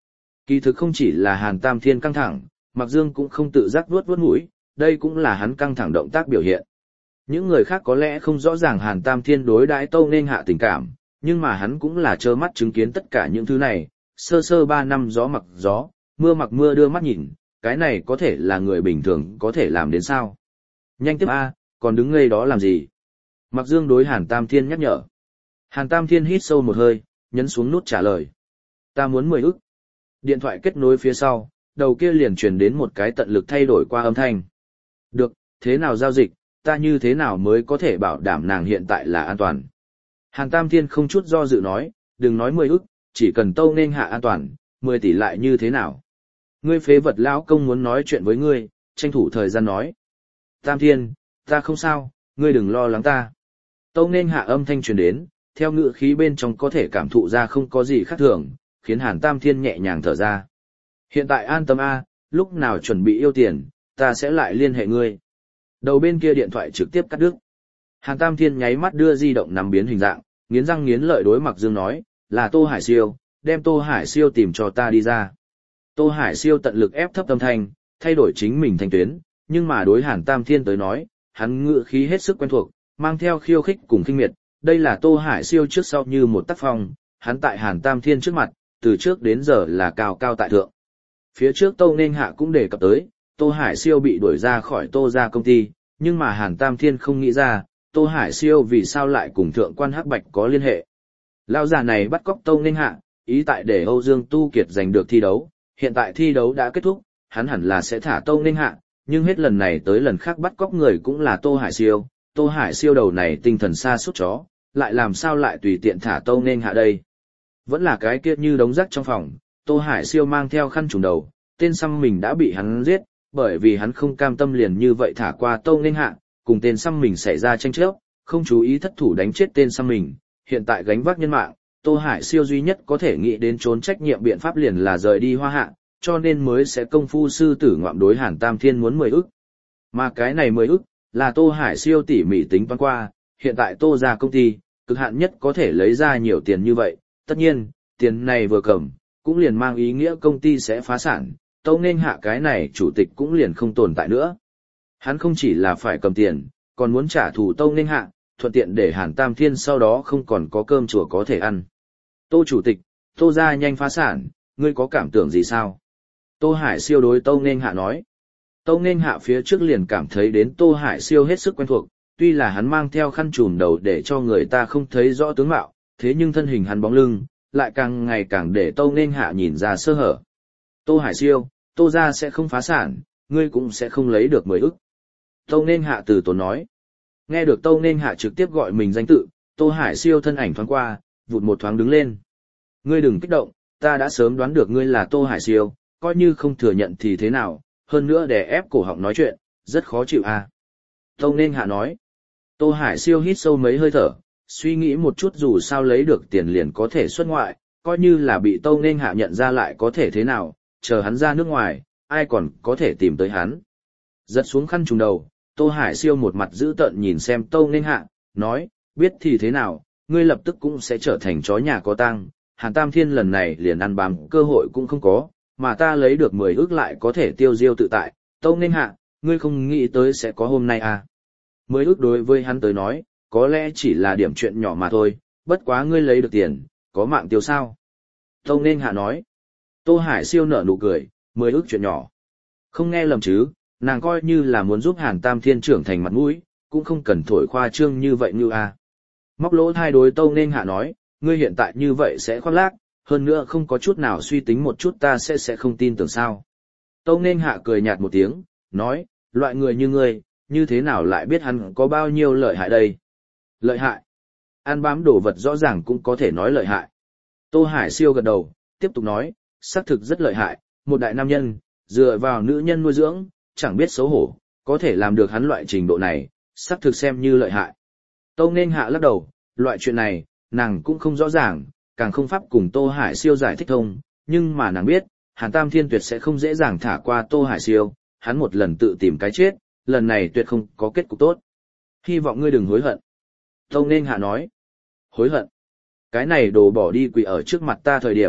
Kỳ thực không chỉ là Hàn Tam Thiên căng thẳng, Mạc Dương cũng không tự giác vuốt vuốt mũi, đây cũng là hắn căng thẳng động tác biểu hiện. Những người khác có lẽ không rõ ràng Hàn Tam Thiên đối đãi Tâu Nên Hạ tình cảm, nhưng mà hắn cũng là trơ mắt chứng kiến tất cả những thứ này, sơ sơ ba năm gió mặc gió, mưa mặc mưa đưa mắt nhìn, cái này có thể là người bình thường có thể làm đến sao. Nhanh tiếp a, còn đứng ngây đó làm gì? Mạc Dương đối Hàn Tam Thiên nhắc nhở. Hàn Tam Thiên hít sâu một hơi, nhấn xuống nút trả lời. Ta muốn mười ức. Điện thoại kết nối phía sau, đầu kia liền truyền đến một cái tận lực thay đổi qua âm thanh. Được, thế nào giao dịch, ta như thế nào mới có thể bảo đảm nàng hiện tại là an toàn? Hàn Tam Thiên không chút do dự nói, đừng nói mười ức, chỉ cần Tâu Nên Hạ an toàn, mười tỷ lại như thế nào? Ngươi phế vật lão công muốn nói chuyện với ngươi, tranh thủ thời gian nói. Tam Thiên, ta không sao, ngươi đừng lo lắng ta. Tâu Nên Hạ âm thanh truyền đến, theo ngữ khí bên trong có thể cảm thụ ra không có gì khác thường, khiến Hàn Tam Thiên nhẹ nhàng thở ra. Hiện tại an tâm a, lúc nào chuẩn bị yêu tiền, ta sẽ lại liên hệ ngươi. Đầu bên kia điện thoại trực tiếp cắt đứt. Hàn Tam Thiên nháy mắt đưa di động nằm biến hình dạng, nghiến răng nghiến lợi đối Mạc Dương nói, là Tô Hải Siêu, đem Tô Hải Siêu tìm cho ta đi ra. Tô Hải Siêu tận lực ép thấp âm thanh, thay đổi chính mình thanh tuyến, nhưng mà đối Hàn Tam Thiên tới nói, hắn ngữ khí hết sức quen thuộc, mang theo khiêu khích cùng khinh miệt, đây là Tô Hải Siêu trước sau như một tác phong, hắn tại Hàn Tam Thiên trước mặt, từ trước đến giờ là cao cao tại thượng. Phía trước Tâu Nên Hạ cũng đề cập tới, Tô Hải Siêu bị đuổi ra khỏi Tô gia công ty, nhưng mà Hàn Tam Thiên không nghĩ ra, Tô Hải Siêu vì sao lại cùng thượng quan Hắc Bạch có liên hệ. Lão già này bắt cóc Tâu Nên Hạ, ý tại để Âu Dương Tu Kiệt giành được thi đấu, hiện tại thi đấu đã kết thúc, hắn hẳn là sẽ thả Tâu Nên Hạ, nhưng hết lần này tới lần khác bắt cóc người cũng là Tô Hải Siêu, Tô Hải Siêu đầu này tinh thần xa suốt chó, lại làm sao lại tùy tiện thả Tâu Nên Hạ đây. Vẫn là cái kia như đống rác trong phòng, Tô Hải Siêu mang theo khăn trùm đầu, tên xăm mình đã bị hắn giết, bởi vì hắn không cam tâm liền như vậy thả qua Tâu Nên Hạ, cùng tên xăm mình xảy ra tranh chấp, không chú ý thất thủ đánh chết tên xăm mình, hiện tại gánh vác nhân mạng, Tô Hải Siêu duy nhất có thể nghĩ đến trốn trách nhiệm biện pháp liền là rời đi Hoa Hạ, cho nên mới sẽ công phu sư tử ngoạm đối Hàn Tam Thiên muốn mười ức. Mà cái này mười ức, là Tô Hải Siêu tỉ mỉ tính toán qua, hiện tại Tô gia công ty, cực hạn nhất có thể lấy ra nhiều tiền như vậy, tất nhiên, tiền này vừa cầm, cũng liền mang ý nghĩa công ty sẽ phá sản, Tâu Nên Hạ cái này chủ tịch cũng liền không tồn tại nữa. Hắn không chỉ là phải cầm tiền, còn muốn trả thù Tâu Nên Hạ, thuận tiện để Hàn Tam Thiên sau đó không còn có cơm chùa có thể ăn. Tô chủ tịch, Tô gia nhanh phá sản, ngươi có cảm tưởng gì sao? Tô Hải Siêu đối Tâu Nên Hạ nói. Tâu Nên Hạ phía trước liền cảm thấy đến Tô Hải Siêu hết sức quen thuộc, tuy là hắn mang theo khăn trùm đầu để cho người ta không thấy rõ tướng mạo, thế nhưng thân hình hắn bóng lưng, lại càng ngày càng để Tâu Nên Hạ nhìn ra sơ hở. Tô Hải Siêu, Tô gia sẽ không phá sản, ngươi cũng sẽ không lấy được mười ức. Tâu Nên Hạ từ tốn nói. Nghe được Tâu Nên Hạ trực tiếp gọi mình danh tự, Tô Hải Siêu thân ảnh thoáng qua, vụt một thoáng đứng lên. Ngươi đừng kích động, ta đã sớm đoán được ngươi là Tô Hải Siêu, coi như không thừa nhận thì thế nào, hơn nữa để ép cổ họng nói chuyện, rất khó chịu à. Tâu Nên Hạ nói. Tô Hải Siêu hít sâu mấy hơi thở, suy nghĩ một chút dù sao lấy được tiền liền có thể xuất ngoại, coi như là bị Tâu Nên Hạ nhận ra lại có thể thế nào, chờ hắn ra nước ngoài, ai còn có thể tìm tới hắn. Giật xuống khăn trùm đầu, Tô Hải Siêu một mặt dữ tợn nhìn xem Tâu Nên Hạ, nói, biết thì thế nào, ngươi lập tức cũng sẽ trở thành chó nhà có tang, Hàn Tam Thiên lần này liền ăn bám cơ hội cũng không có, mà ta lấy được mười ức lại có thể tiêu diêu tự tại, Tâu Nên Hạ, ngươi không nghĩ tới sẽ có hôm nay à. Mười ức đối với hắn tới nói, có lẽ chỉ là điểm chuyện nhỏ mà thôi, bất quá ngươi lấy được tiền, có mạng tiêu sao. Tâu Nên Hạ nói. Tô Hải Siêu nở nụ cười, mười ức chuyện nhỏ. Không nghe lầm chứ, nàng coi như là muốn giúp Hàn Tam Thiên trưởng thành mặt mũi, cũng không cần thổi khoa trương như vậy như a. Móc lỗ hai đối Tâu Nên Hạ nói, ngươi hiện tại như vậy sẽ khoác lác, hơn nữa không có chút nào suy tính một chút ta sẽ sẽ không tin tưởng sao. Tâu Nên Hạ cười nhạt một tiếng, nói, loại người như ngươi, như thế nào lại biết hắn có bao nhiêu lợi hại đây? Lợi hại? Ăn bám đồ vật rõ ràng cũng có thể nói lợi hại. Tô Hải Siêu gật đầu, tiếp tục nói, xác thực rất lợi hại, một đại nam nhân, dựa vào nữ nhân nuôi dưỡng, chẳng biết xấu hổ, có thể làm được hắn loại trình độ này, xác thực xem như lợi hại. Tâu Nên Hạ lắc đầu, loại chuyện này, nàng cũng không rõ ràng, càng không pháp cùng Tô Hải Siêu giải thích thông, nhưng mà nàng biết, Hàn Tam Thiên tuyệt sẽ không dễ dàng thả qua Tô Hải Siêu, hắn một lần tự tìm cái chết, lần này tuyệt không có kết cục tốt. Hy vọng ngươi đừng hối hận. Tâu Nên Hạ nói. Hối hận? Cái này đồ bỏ đi quỳ ở trước mặt ta thời điểm,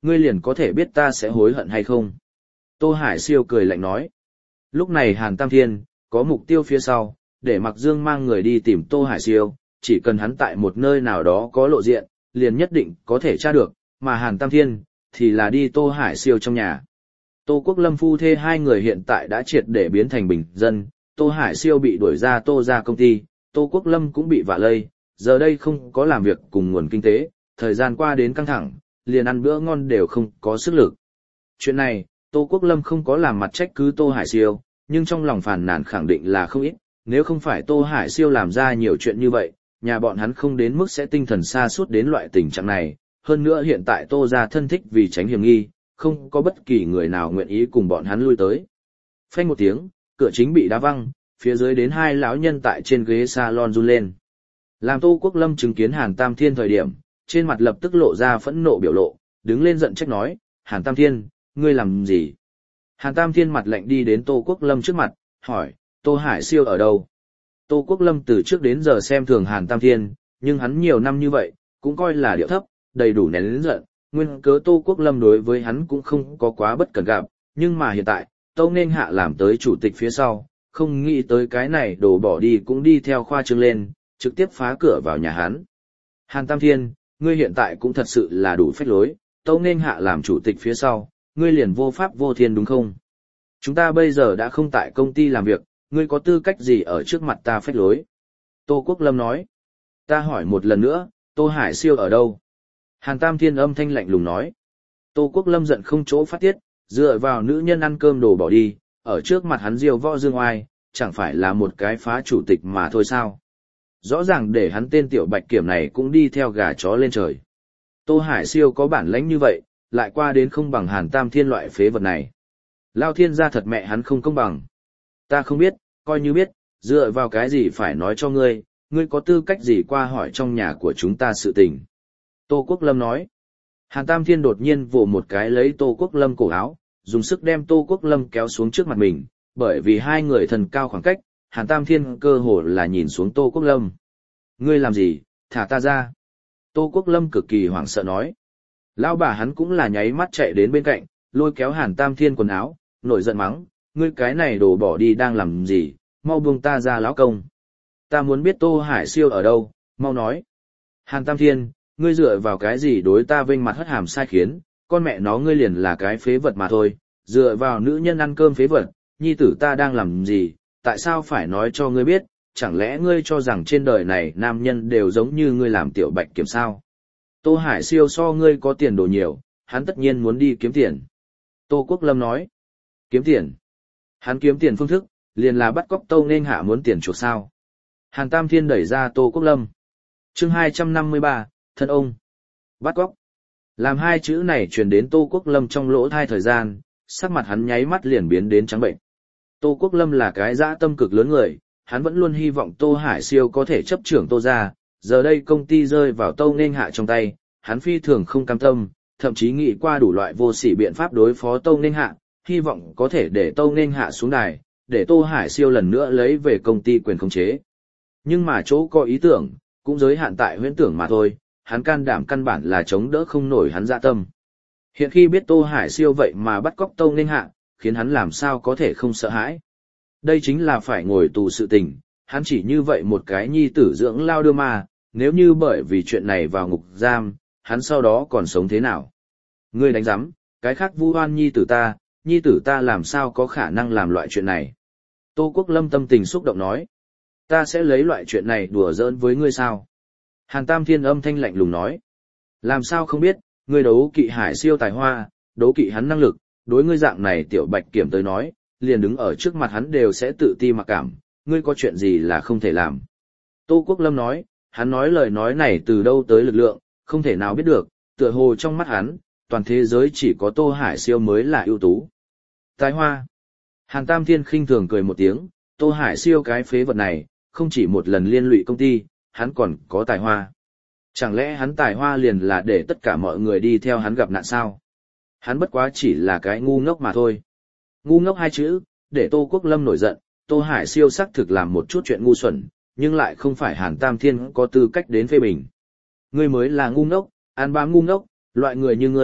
ngươi liền có thể biết ta sẽ hối hận hay không. Tô Hải Siêu cười lạnh nói. Lúc này Hàn Tam Thiên, có mục tiêu phía sau, để Mặc Dương mang người đi tìm Tô Hải Siêu, chỉ cần hắn tại một nơi nào đó có lộ diện, liền nhất định có thể tra được, mà Hàn Tam Thiên, thì là đi Tô Hải Siêu trong nhà. Tô Quốc Lâm phu thê hai người hiện tại đã triệt để biến thành bình dân, Tô Hải Siêu bị đuổi ra Tô ra công ty, Tô Quốc Lâm cũng bị vạ lây, giờ đây không có làm việc cùng nguồn kinh tế, thời gian qua đến căng thẳng, liền ăn bữa ngon đều không có sức lực. Chuyện này, Tô Quốc Lâm không có làm mặt trách cứ Tô Hải Siêu, nhưng trong lòng phàn nàn khẳng định là không ít, nếu không phải Tô Hải Siêu làm ra nhiều chuyện như vậy, nhà bọn hắn không đến mức sẽ tinh thần sa sút đến loại tình trạng này, hơn nữa hiện tại Tô gia thân thích vì tránh hiểm nghi, không có bất kỳ người nào nguyện ý cùng bọn hắn lui tới. Phanh một tiếng, cửa chính bị đá văng, phía dưới đến hai lão nhân tại trên ghế salon run lên. Làm Tô Quốc Lâm chứng kiến Hàn Tam Thiên thời điểm, trên mặt lập tức lộ ra phẫn nộ biểu lộ, đứng lên giận trách nói, Hàn Tam Thiên, ngươi làm gì? Hàn Tam Thiên mặt lạnh đi đến Tô Quốc Lâm trước mặt, hỏi, Tô Hải Siêu ở đâu? Tô Quốc Lâm từ trước đến giờ xem thường Hàn Tam Thiên, nhưng hắn nhiều năm như vậy, cũng coi là điệu thấp, đầy đủ nén lớn giận, nguyên cớ Tô Quốc Lâm đối với hắn cũng không có quá bất cần gặp, nhưng mà hiện tại, Tâu Nên Hạ làm tới chủ tịch phía sau, không nghĩ tới cái này đổ bỏ đi cũng đi theo khoa trương lên, trực tiếp phá cửa vào nhà hắn. Hàn Tam Thiên, ngươi hiện tại cũng thật sự là đủ phách lối, Tâu Nên Hạ làm chủ tịch phía sau, ngươi liền vô pháp vô thiên đúng không? Chúng ta bây giờ đã không tại công ty làm việc, ngươi có tư cách gì ở trước mặt ta phách lối? Tô Quốc Lâm nói. Ta hỏi một lần nữa, Tô Hải Siêu ở đâu? Hàn Tam Thiên âm thanh lạnh lùng nói. Tô Quốc Lâm giận không chỗ phát tiết, dựa vào nữ nhân ăn cơm đồ bỏ đi, ở trước mặt hắn diêu võ dương oai, chẳng phải là một cái phá chủ tịch mà thôi sao? Rõ ràng để hắn tên tiểu bạch kiểm này cũng đi theo gà chó lên trời. Tô Hải Siêu có bản lãnh như vậy, lại qua đến không bằng Hàn Tam Thiên loại phế vật này. Lao Thiên gia thật mẹ hắn không công bằng. Ta không biết, coi như biết, dựa vào cái gì phải nói cho ngươi, ngươi có tư cách gì qua hỏi trong nhà của chúng ta sự tình. Tô Quốc Lâm nói. Hàn Tam Thiên đột nhiên vồ một cái lấy Tô Quốc Lâm cổ áo, dùng sức đem Tô Quốc Lâm kéo xuống trước mặt mình, bởi vì hai người thần cao khoảng cách, Hàn Tam Thiên cơ hồ là nhìn xuống Tô Quốc Lâm. Ngươi làm gì, thả ta ra. Tô Quốc Lâm cực kỳ hoảng sợ nói. Lão bà hắn cũng là nháy mắt chạy đến bên cạnh, lôi kéo Hàn Tam Thiên quần áo, nổi giận mắng, ngươi cái này đổ bỏ đi đang làm gì, mau buông ta ra lão công. Ta muốn biết Tô Hải Siêu ở đâu, mau nói. Hàn Tam Thiên, ngươi dựa vào cái gì đối ta vênh mặt hất hàm sai khiến, con mẹ nó ngươi liền là cái phế vật mà thôi, dựa vào nữ nhân ăn cơm phế vật, nhi tử ta đang làm gì, tại sao phải nói cho ngươi biết, chẳng lẽ ngươi cho rằng trên đời này nam nhân đều giống như ngươi làm tiểu bạch kiểm sao? Tô Hải Siêu so ngươi có tiền đồ nhiều, hắn tất nhiên muốn đi kiếm tiền. Tô Quốc Lâm nói, kiếm tiền. Hắn kiếm tiền phương thức, liền là bắt cóc Tâu Nên Hạ muốn tiền chuộc sao. Hàn Tam Thiên đẩy ra Tô Quốc Lâm. Chương hai trăm năm mươi ba, thân ông. Bắt cóc. Làm hai chữ này truyền đến Tô Quốc Lâm trong lỗ thai thời gian, sắc mặt hắn nháy mắt liền biến đến trắng bệnh. Tô Quốc Lâm là cái dã tâm cực lớn người, hắn vẫn luôn hy vọng Tô Hải Siêu có thể chấp trưởng Tô gia, giờ đây công ty rơi vào Tâu Nên Hạ trong tay, hắn phi thường không cam tâm, thậm chí nghĩ qua đủ loại vô sỉ biện pháp đối phó Tâu Nên Hạ, hy vọng có thể để Tâu Nên Hạ xuống đài, để Tô Hải Siêu lần nữa lấy về công ty quyền khống chế. Nhưng mà chỗ có ý tưởng, cũng giới hạn tại huyễn tưởng mà thôi, hắn can đảm căn bản là chống đỡ không nổi hắn dạ tâm. Hiện khi biết Tô Hải Siêu vậy mà bắt cóc Tâu Nên Hạ, khiến hắn làm sao có thể không sợ hãi. Đây chính là phải ngồi tù sự tình, hắn chỉ như vậy một cái nhi tử dưỡng lao đưa mà, nếu như bởi vì chuyện này vào ngục giam, hắn sau đó còn sống thế nào? Ngươi đánh giám, cái khác vu oan nhi tử ta, nhi tử ta làm sao có khả năng làm loại chuyện này? Tô Quốc Lâm tâm tình xúc động nói, ta sẽ lấy loại chuyện này đùa giỡn với ngươi sao? Hàn Tam Thiên âm thanh lạnh lùng nói, làm sao không biết, ngươi đấu kỵ Hải Siêu tài hoa, đấu kỵ hắn năng lực, đối ngươi dạng này tiểu bạch kiểm tới nói, liền đứng ở trước mặt hắn đều sẽ tự ti mặc cảm, ngươi có chuyện gì là không thể làm. Tô Quốc Lâm nói, hắn nói lời nói này từ đâu tới lực lượng, không thể nào biết được, tựa hồ trong mắt hắn, toàn thế giới chỉ có Tô Hải Siêu mới là ưu tú. Tài hoa. Hàn Tam Thiên khinh thường cười một tiếng, Tô Hải Siêu cái phế vật này, không chỉ một lần liên lụy công ty, hắn còn có tài hoa. Chẳng lẽ hắn tài hoa liền là để tất cả mọi người đi theo hắn gặp nạn sao? Hắn bất quá chỉ là cái ngu ngốc mà thôi. Ngu ngốc hai chữ, để Tô Quốc Lâm nổi giận, Tô Hải Siêu xác thực làm một chút chuyện ngu xuẩn, nhưng lại không phải Hàn Tam Thiên có tư cách đến phê bình. Ngươi mới là ngu ngốc, ăn bám ngu ngốc, loại người như ngươi,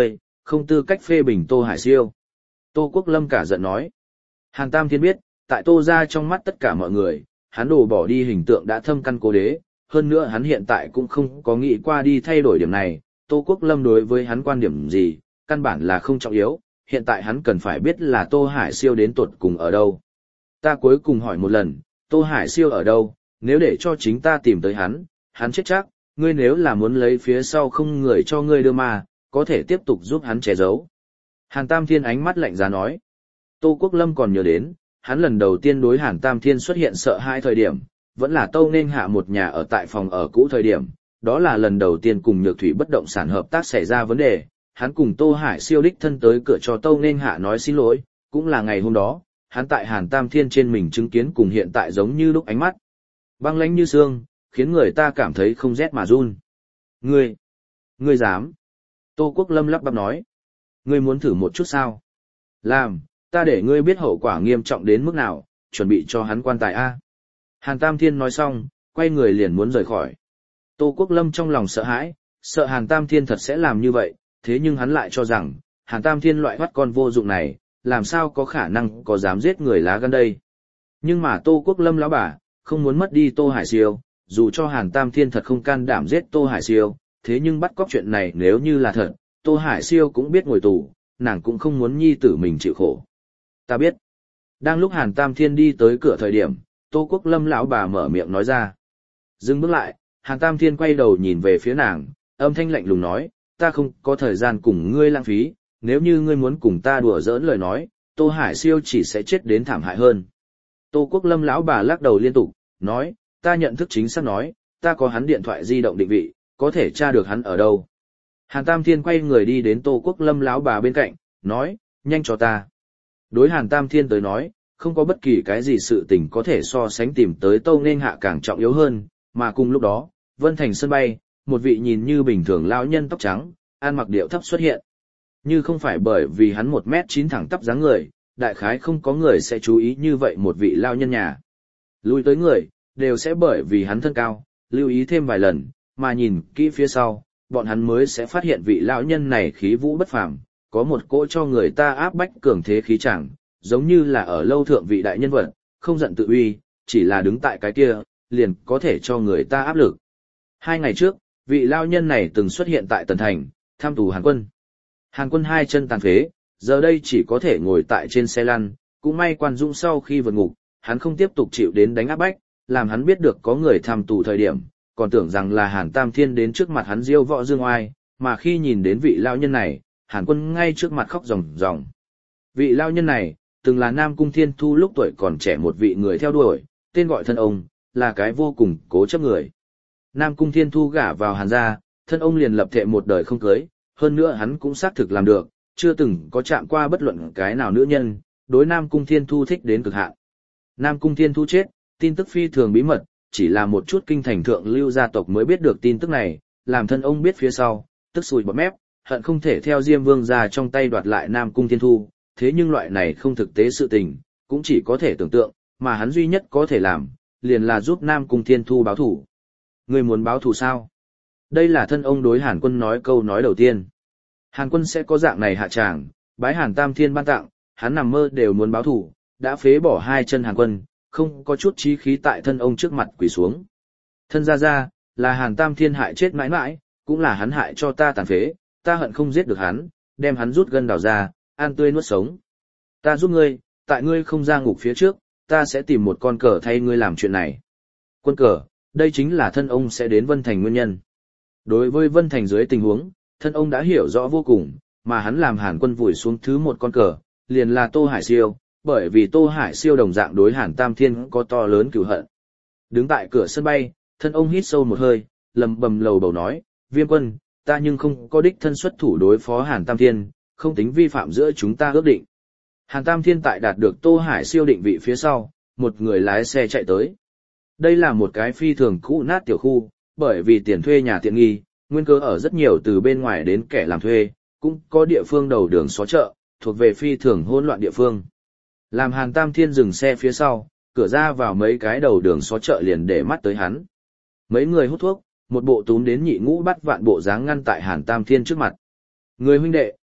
không tư cách phê bình Tô Hải Siêu. Tô Quốc Lâm cả giận nói. Hàn Tam Thiên biết, tại Tô gia trong mắt tất cả mọi người, hắn đổ bỏ đi hình tượng đã thâm căn cố đế, hơn nữa hắn hiện tại cũng không có nghĩ qua đi thay đổi điểm này, Tô Quốc Lâm đối với hắn quan điểm gì, căn bản là không trọng yếu, hiện tại hắn cần phải biết là Tô Hải Siêu đến tuột cùng ở đâu. Ta cuối cùng hỏi một lần, Tô Hải Siêu ở đâu, nếu để cho chính ta tìm tới hắn, hắn chết chắc, ngươi nếu là muốn lấy phía sau không người cho ngươi đưa mà, có thể tiếp tục giúp hắn che giấu. Hàn Tam Thiên ánh mắt lạnh giá nói. Tô Quốc Lâm còn nhớ đến, hắn lần đầu tiên đối Hàn Tam Thiên xuất hiện sợ hai thời điểm, vẫn là Tâu Nên Hạ một nhà ở tại phòng ở cũ thời điểm, đó là lần đầu tiên cùng Nhược Thủy bất động sản hợp tác xảy ra vấn đề, hắn cùng Tô Hải Siêu đích thân tới cửa cho Tâu Nên Hạ nói xin lỗi, cũng là ngày hôm đó, hắn tại Hàn Tam Thiên trên mình chứng kiến cùng hiện tại giống như lúc ánh mắt. Băng lãnh như xương, khiến người ta cảm thấy không rét mà run. Ngươi, ngươi dám? Tô Quốc Lâm lắp bắp nói. Ngươi muốn thử một chút sao? Làm, ta để ngươi biết hậu quả nghiêm trọng đến mức nào, chuẩn bị cho hắn quan tài a. Hàn Tam Thiên nói xong, quay người liền muốn rời khỏi. Tô Quốc Lâm trong lòng sợ hãi, sợ Hàn Tam Thiên thật sẽ làm như vậy, thế nhưng hắn lại cho rằng, Hàn Tam Thiên loại hoắt con vô dụng này, làm sao có khả năng có dám giết người lá gan đây. Nhưng mà Tô Quốc Lâm lão bà, không muốn mất đi Tô Hải Siêu, dù cho Hàn Tam Thiên thật không can đảm giết Tô Hải Siêu, thế nhưng bắt cóc chuyện này nếu như là thật, Tô Hải Siêu cũng biết ngồi tù, nàng cũng không muốn nhi tử mình chịu khổ. Ta biết. Đang lúc Hàn Tam Thiên đi tới cửa thời điểm, Tô Quốc Lâm lão bà mở miệng nói ra. Dừng bước lại, Hàn Tam Thiên quay đầu nhìn về phía nàng, âm thanh lạnh lùng nói, ta không có thời gian cùng ngươi lãng phí, nếu như ngươi muốn cùng ta đùa giỡn lời nói, Tô Hải Siêu chỉ sẽ chết đến thảm hại hơn. Tô Quốc Lâm lão bà lắc đầu liên tục, nói, ta nhận thức chính xác nói, ta có hắn điện thoại di động định vị, có thể tra được hắn ở đâu. Hàn Tam Thiên quay người đi đến Tô Quốc Lâm lão bà bên cạnh, nói, nhanh cho ta. Đối Hàn Tam Thiên tới nói, không có bất kỳ cái gì sự tình có thể so sánh tìm tới Tâu Nên Hạ càng trọng yếu hơn, mà cùng lúc đó, Vân Thành sân bay, một vị nhìn như bình thường lão nhân tóc trắng, ăn mặc điệu thấp xuất hiện. Như không phải bởi vì hắn một mét chín thẳng tắp dáng người, đại khái không có người sẽ chú ý như vậy một vị lão nhân nhà. Lui tới người, đều sẽ bởi vì hắn thân cao, lưu ý thêm vài lần, mà nhìn kỹ phía sau, bọn hắn mới sẽ phát hiện vị lão nhân này khí vũ bất phàm, có một cỗ cho người ta áp bách cường thế khí chẳng, giống như là ở lâu thượng vị đại nhân vật, không giận tự uy, chỉ là đứng tại cái kia, liền có thể cho người ta áp lực. Hai ngày trước, vị lão nhân này từng xuất hiện tại Tần Thành, thăm tù Hàn Quân. Hàn Quân hai chân tàn phế, giờ đây chỉ có thể ngồi tại trên xe lăn, cũng may Quan Dũng sau khi vượt ngục, hắn không tiếp tục chịu đến đánh áp bách, làm hắn biết được có người tham tù thời điểm, còn tưởng rằng là Hàn Tam Thiên đến trước mặt hắn diêu võ dương oai, mà khi nhìn đến vị lão nhân này, Hàn Quân ngay trước mặt khóc ròng ròng. Vị lão nhân này, từng là Nam Cung Thiên Thu lúc tuổi còn trẻ một vị người theo đuổi, tên gọi thân ông, là cái vô cùng cố chấp người. Nam Cung Thiên Thu gả vào Hàn gia, thân ông liền lập thệ một đời không cưới, hơn nữa hắn cũng xác thực làm được, chưa từng có chạm qua bất luận cái nào nữ nhân, đối Nam Cung Thiên Thu thích đến cực hạn. Nam Cung Thiên Thu chết, tin tức phi thường bí mật, chỉ là một chút kinh thành thượng lưu gia tộc mới biết được tin tức này, làm thân ông biết phía sau, tức sùi bọt mép, hận không thể theo Diêm Vương ra trong tay đoạt lại Nam Cung Thiên Thu, thế nhưng loại này không thực tế sự tình, cũng chỉ có thể tưởng tượng, mà hắn duy nhất có thể làm, liền là giúp Nam Cung Thiên Thu báo thù. Ngươi muốn báo thù sao? Đây là thân ông đối Hàn Quân nói câu nói đầu tiên. Hàn Quân sẽ có dạng này hạ tràng, bái Hàn Tam Thiên ban tặng, hắn nằm mơ đều muốn báo thù, đã phế bỏ hai chân Hàn Quân, không có chút chí khí tại thân ông trước mặt quỳ xuống. Thân ra ra, là Hàn Tam Thiên hại chết mãi mãi, cũng là hắn hại cho ta tàn phế, ta hận không giết được hắn, đem hắn rút gân đào ra, ăn tươi nuốt sống. Ta giúp ngươi, tại ngươi không ra ngục phía trước, ta sẽ tìm một con cờ thay ngươi làm chuyện này. Quân cờ, đây chính là thân ông sẽ đến Vân Thành nguyên nhân. Đối với Vân Thành dưới tình huống, thân ông đã hiểu rõ vô cùng, mà hắn làm Hàn Quân vùi xuống thứ một con cờ, liền là Tô Hải Siêu, bởi vì Tô Hải Siêu đồng dạng đối Hàn Tam Thiên có to lớn cừu hận. Đứng tại cửa sân bay, thân ông hít sâu một hơi, lầm bầm lầu bầu nói, Viêm Quân, ta nhưng không có đích thân xuất thủ đối phó Hàn Tam Thiên, không tính vi phạm giữa chúng ta ước định. Hàn Tam Thiên tại đạt được Tô Hải Siêu định vị phía sau, một người lái xe chạy tới. Đây là một cái phi thường cũ nát tiểu khu, bởi vì tiền thuê nhà tiện nghi, nguyên cơ ở rất nhiều từ bên ngoài đến kẻ làm thuê, cũng có địa phương đầu đường xó chợ, thuộc về phi thường hỗn loạn địa phương. Làm Hàn Tam Thiên dừng xe phía sau, cửa ra vào mấy cái đầu đường xó chợ liền để mắt tới hắn. Mấy người hút thuốc, một bộ túm đến nhị ngũ bắt vạn bộ dáng ngăn tại Hàn Tam Thiên trước mặt. Người huynh đệ,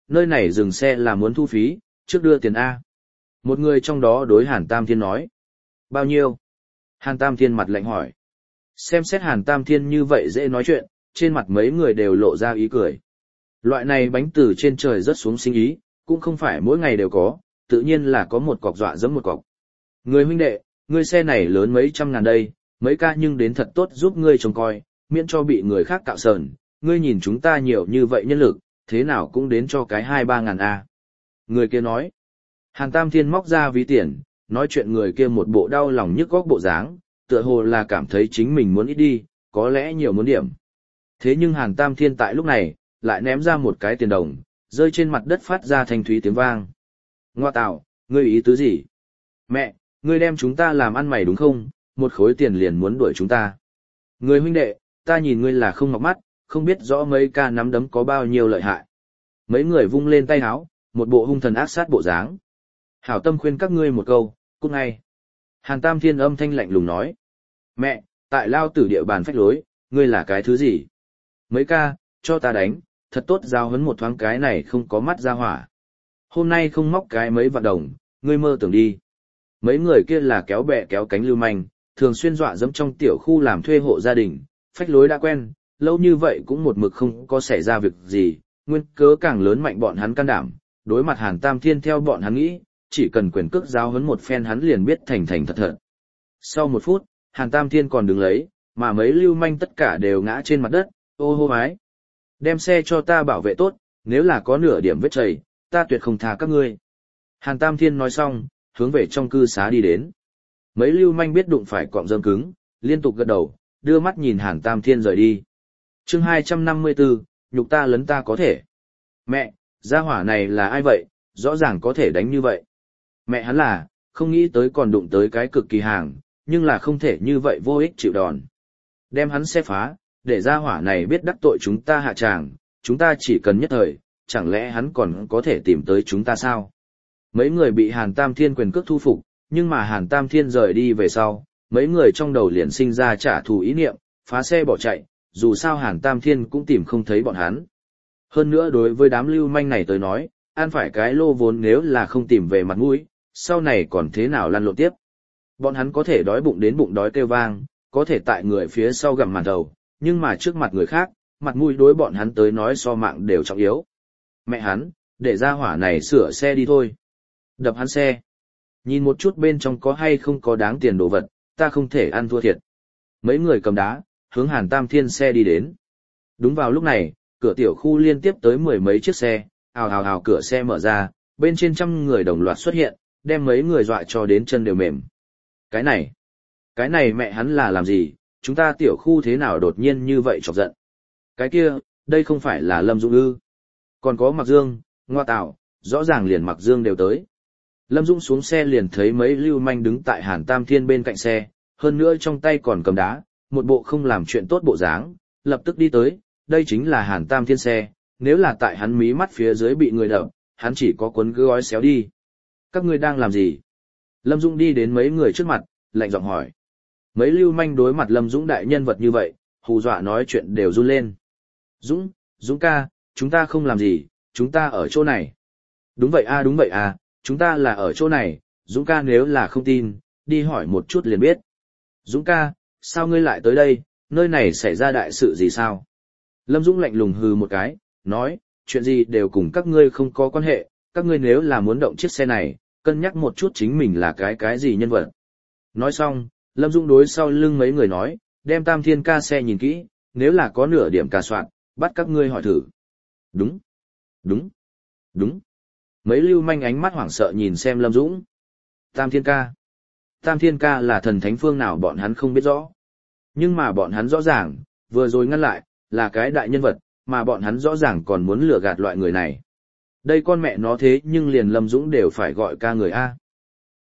nơi này dừng xe là muốn thu phí, trước đưa tiền A. Một người trong đó đối Hàn Tam Thiên nói. Bao nhiêu? Hàn Tam Thiên mặt lạnh hỏi. Xem xét Hàn Tam Thiên như vậy dễ nói chuyện, trên mặt mấy người đều lộ ra ý cười. Loại này bánh từ trên trời rớt xuống sinh ý, cũng không phải mỗi ngày đều có, tự nhiên là có một cọc dọa dẫm một cọc. Người huynh đệ, ngươi xe này lớn mấy trăm ngàn đây, mấy ca nhưng đến thật tốt giúp ngươi trông coi, miễn cho bị người khác cạo sờn, ngươi nhìn chúng ta nhiều như vậy nhân lực, thế nào cũng đến cho cái hai ba ngàn a. Người kia nói. Hàn Tam Thiên móc ra ví tiền, nói chuyện người kia một bộ đau lòng nhức góc bộ dáng, tựa hồ là cảm thấy chính mình muốn ít đi, có lẽ nhiều muốn điểm. Thế nhưng Hàn Tam Thiên tại lúc này, lại ném ra một cái tiền đồng, rơi trên mặt đất phát ra thanh thúy tiếng vang. Ngoa tạo, ngươi ý tứ gì? Mẹ, ngươi đem chúng ta làm ăn mày đúng không? Một khối tiền liền muốn đuổi chúng ta. Người huynh đệ, ta nhìn ngươi là không ngọc mắt, không biết rõ mấy ca nắm đấm có bao nhiêu lợi hại. Mấy người vung lên tay háo, một bộ hung thần ác sát bộ dáng. Hảo tâm khuyên các ngươi một câu, cút ngay. Hàn Tam Thiên âm thanh lạnh lùng nói. Mẹ, tại lao tử địa bàn phách lối, ngươi là cái thứ gì? Mấy ca, cho ta đánh, thật tốt giao hấn một thoáng cái này không có mắt ra hỏa. Hôm nay không móc cái mấy vạn đồng, ngươi mơ tưởng đi. Mấy người kia là kéo bè kéo cánh lưu manh, thường xuyên dọa dẫm trong tiểu khu làm thuê hộ gia đình, phách lối đã quen, lâu như vậy cũng một mực không có xảy ra việc gì, nguyên cớ càng lớn mạnh bọn hắn can đảm, đối mặt Hàn Tam Thiên theo bọn hắn nghĩ, chỉ cần quyền cước giao hấn một phen hắn liền biết thành thành thật thật. Sau một phút, Hàn Tam Thiên còn đứng lấy, mà mấy lưu manh tất cả đều ngã trên mặt đất, ô hô hái. Đem xe cho ta bảo vệ tốt, nếu là có nửa điểm vết chảy, ta tuyệt không tha các ngươi. Hàn Tam Thiên nói xong, hướng về trong cư xá đi đến. Mấy lưu manh biết đụng phải cọng rơm cứng, liên tục gật đầu, đưa mắt nhìn Hàn Tam Thiên rời đi. Chương hai trăm năm mươi tư, nhục ta lấn ta có thể. Mẹ, gia hỏa này là ai vậy, rõ ràng có thể đánh như vậy. Mẹ hắn là, không nghĩ tới còn đụng tới cái cực kỳ hàng, nhưng là không thể như vậy vô ích chịu đòn. Đem hắn xe phá, để gia hỏa này biết đắc tội chúng ta hạ tràng, chúng ta chỉ cần nhất thời, chẳng lẽ hắn còn có thể tìm tới chúng ta sao? Mấy người bị Hàn Tam Thiên quyền cước thu phục, nhưng mà Hàn Tam Thiên rời đi về sau, mấy người trong đầu liền sinh ra trả thù ý niệm, phá xe bỏ chạy, dù sao Hàn Tam Thiên cũng tìm không thấy bọn hắn. Hơn nữa đối với đám lưu manh này tới nói, ăn phải cái lô vốn nếu là không tìm về mặt mũi, sau này còn thế nào lăn lộn tiếp. Bọn hắn có thể đói bụng đến bụng đói kêu vang, có thể tại người phía sau gặm màn đầu, nhưng mà trước mặt người khác, mặt mũi đối bọn hắn tới nói so mạng đều trọng yếu. Mẹ hắn, để ra hỏa này sửa xe đi thôi. Đập hắn xe. Nhìn một chút bên trong có hay không có đáng tiền đồ vật, ta không thể ăn thua thiệt. Mấy người cầm đá, hướng Hàn Tam Thiên xe đi đến. Đúng vào lúc này, cửa tiểu khu liên tiếp tới mười mấy chiếc xe, ào ào ào cửa xe mở ra, bên trên trăm người đồng loạt xuất hiện, đem mấy người dọa cho đến chân đều mềm. Cái này, cái này mẹ hắn là làm gì, chúng ta tiểu khu thế nào đột nhiên như vậy chọc giận. Cái kia, đây không phải là Lâm Dũng ư. Còn có Mạc Dương, ngoa tạo, rõ ràng liền Mạc Dương đều tới. Lâm Dũng xuống xe liền thấy mấy lưu manh đứng tại Hàn Tam Thiên bên cạnh xe, hơn nữa trong tay còn cầm đá, một bộ không làm chuyện tốt bộ dáng, lập tức đi tới, đây chính là Hàn Tam Thiên xe, nếu là tại hắn mí mắt phía dưới bị người đập, hắn chỉ có cuốn cứ gói xéo đi. Các ngươi đang làm gì? Lâm Dũng đi đến mấy người trước mặt, lạnh giọng hỏi. Mấy lưu manh đối mặt Lâm Dũng đại nhân vật như vậy, hù dọa nói chuyện đều run lên. Dũng, Dũng ca, chúng ta không làm gì, chúng ta ở chỗ này. Đúng vậy a đúng vậy a, chúng ta là ở chỗ này, Dũng ca nếu là không tin, đi hỏi một chút liền biết. Dũng ca, sao ngươi lại tới đây, nơi này xảy ra đại sự gì sao? Lâm Dũng lạnh lùng hừ một cái, nói, chuyện gì đều cùng các ngươi không có quan hệ, các ngươi nếu là muốn động chiếc xe này, cân nhắc một chút chính mình là cái cái gì nhân vật. Nói xong, Lâm Dũng đối sau lưng mấy người nói, đem Tam Thiên ca xe nhìn kỹ, nếu là có nửa điểm cà soạn, bắt các ngươi hỏi thử. Đúng, đúng, đúng. Mấy lưu manh ánh mắt hoảng sợ nhìn xem Lâm Dũng. Tam Thiên ca. Tam Thiên ca là thần thánh phương nào bọn hắn không biết rõ. Nhưng mà bọn hắn rõ ràng, vừa rồi ngăn lại, là cái đại nhân vật, mà bọn hắn rõ ràng còn muốn lừa gạt loại người này. Đây con mẹ nó thế nhưng liền Lâm Dũng đều phải gọi ca người A.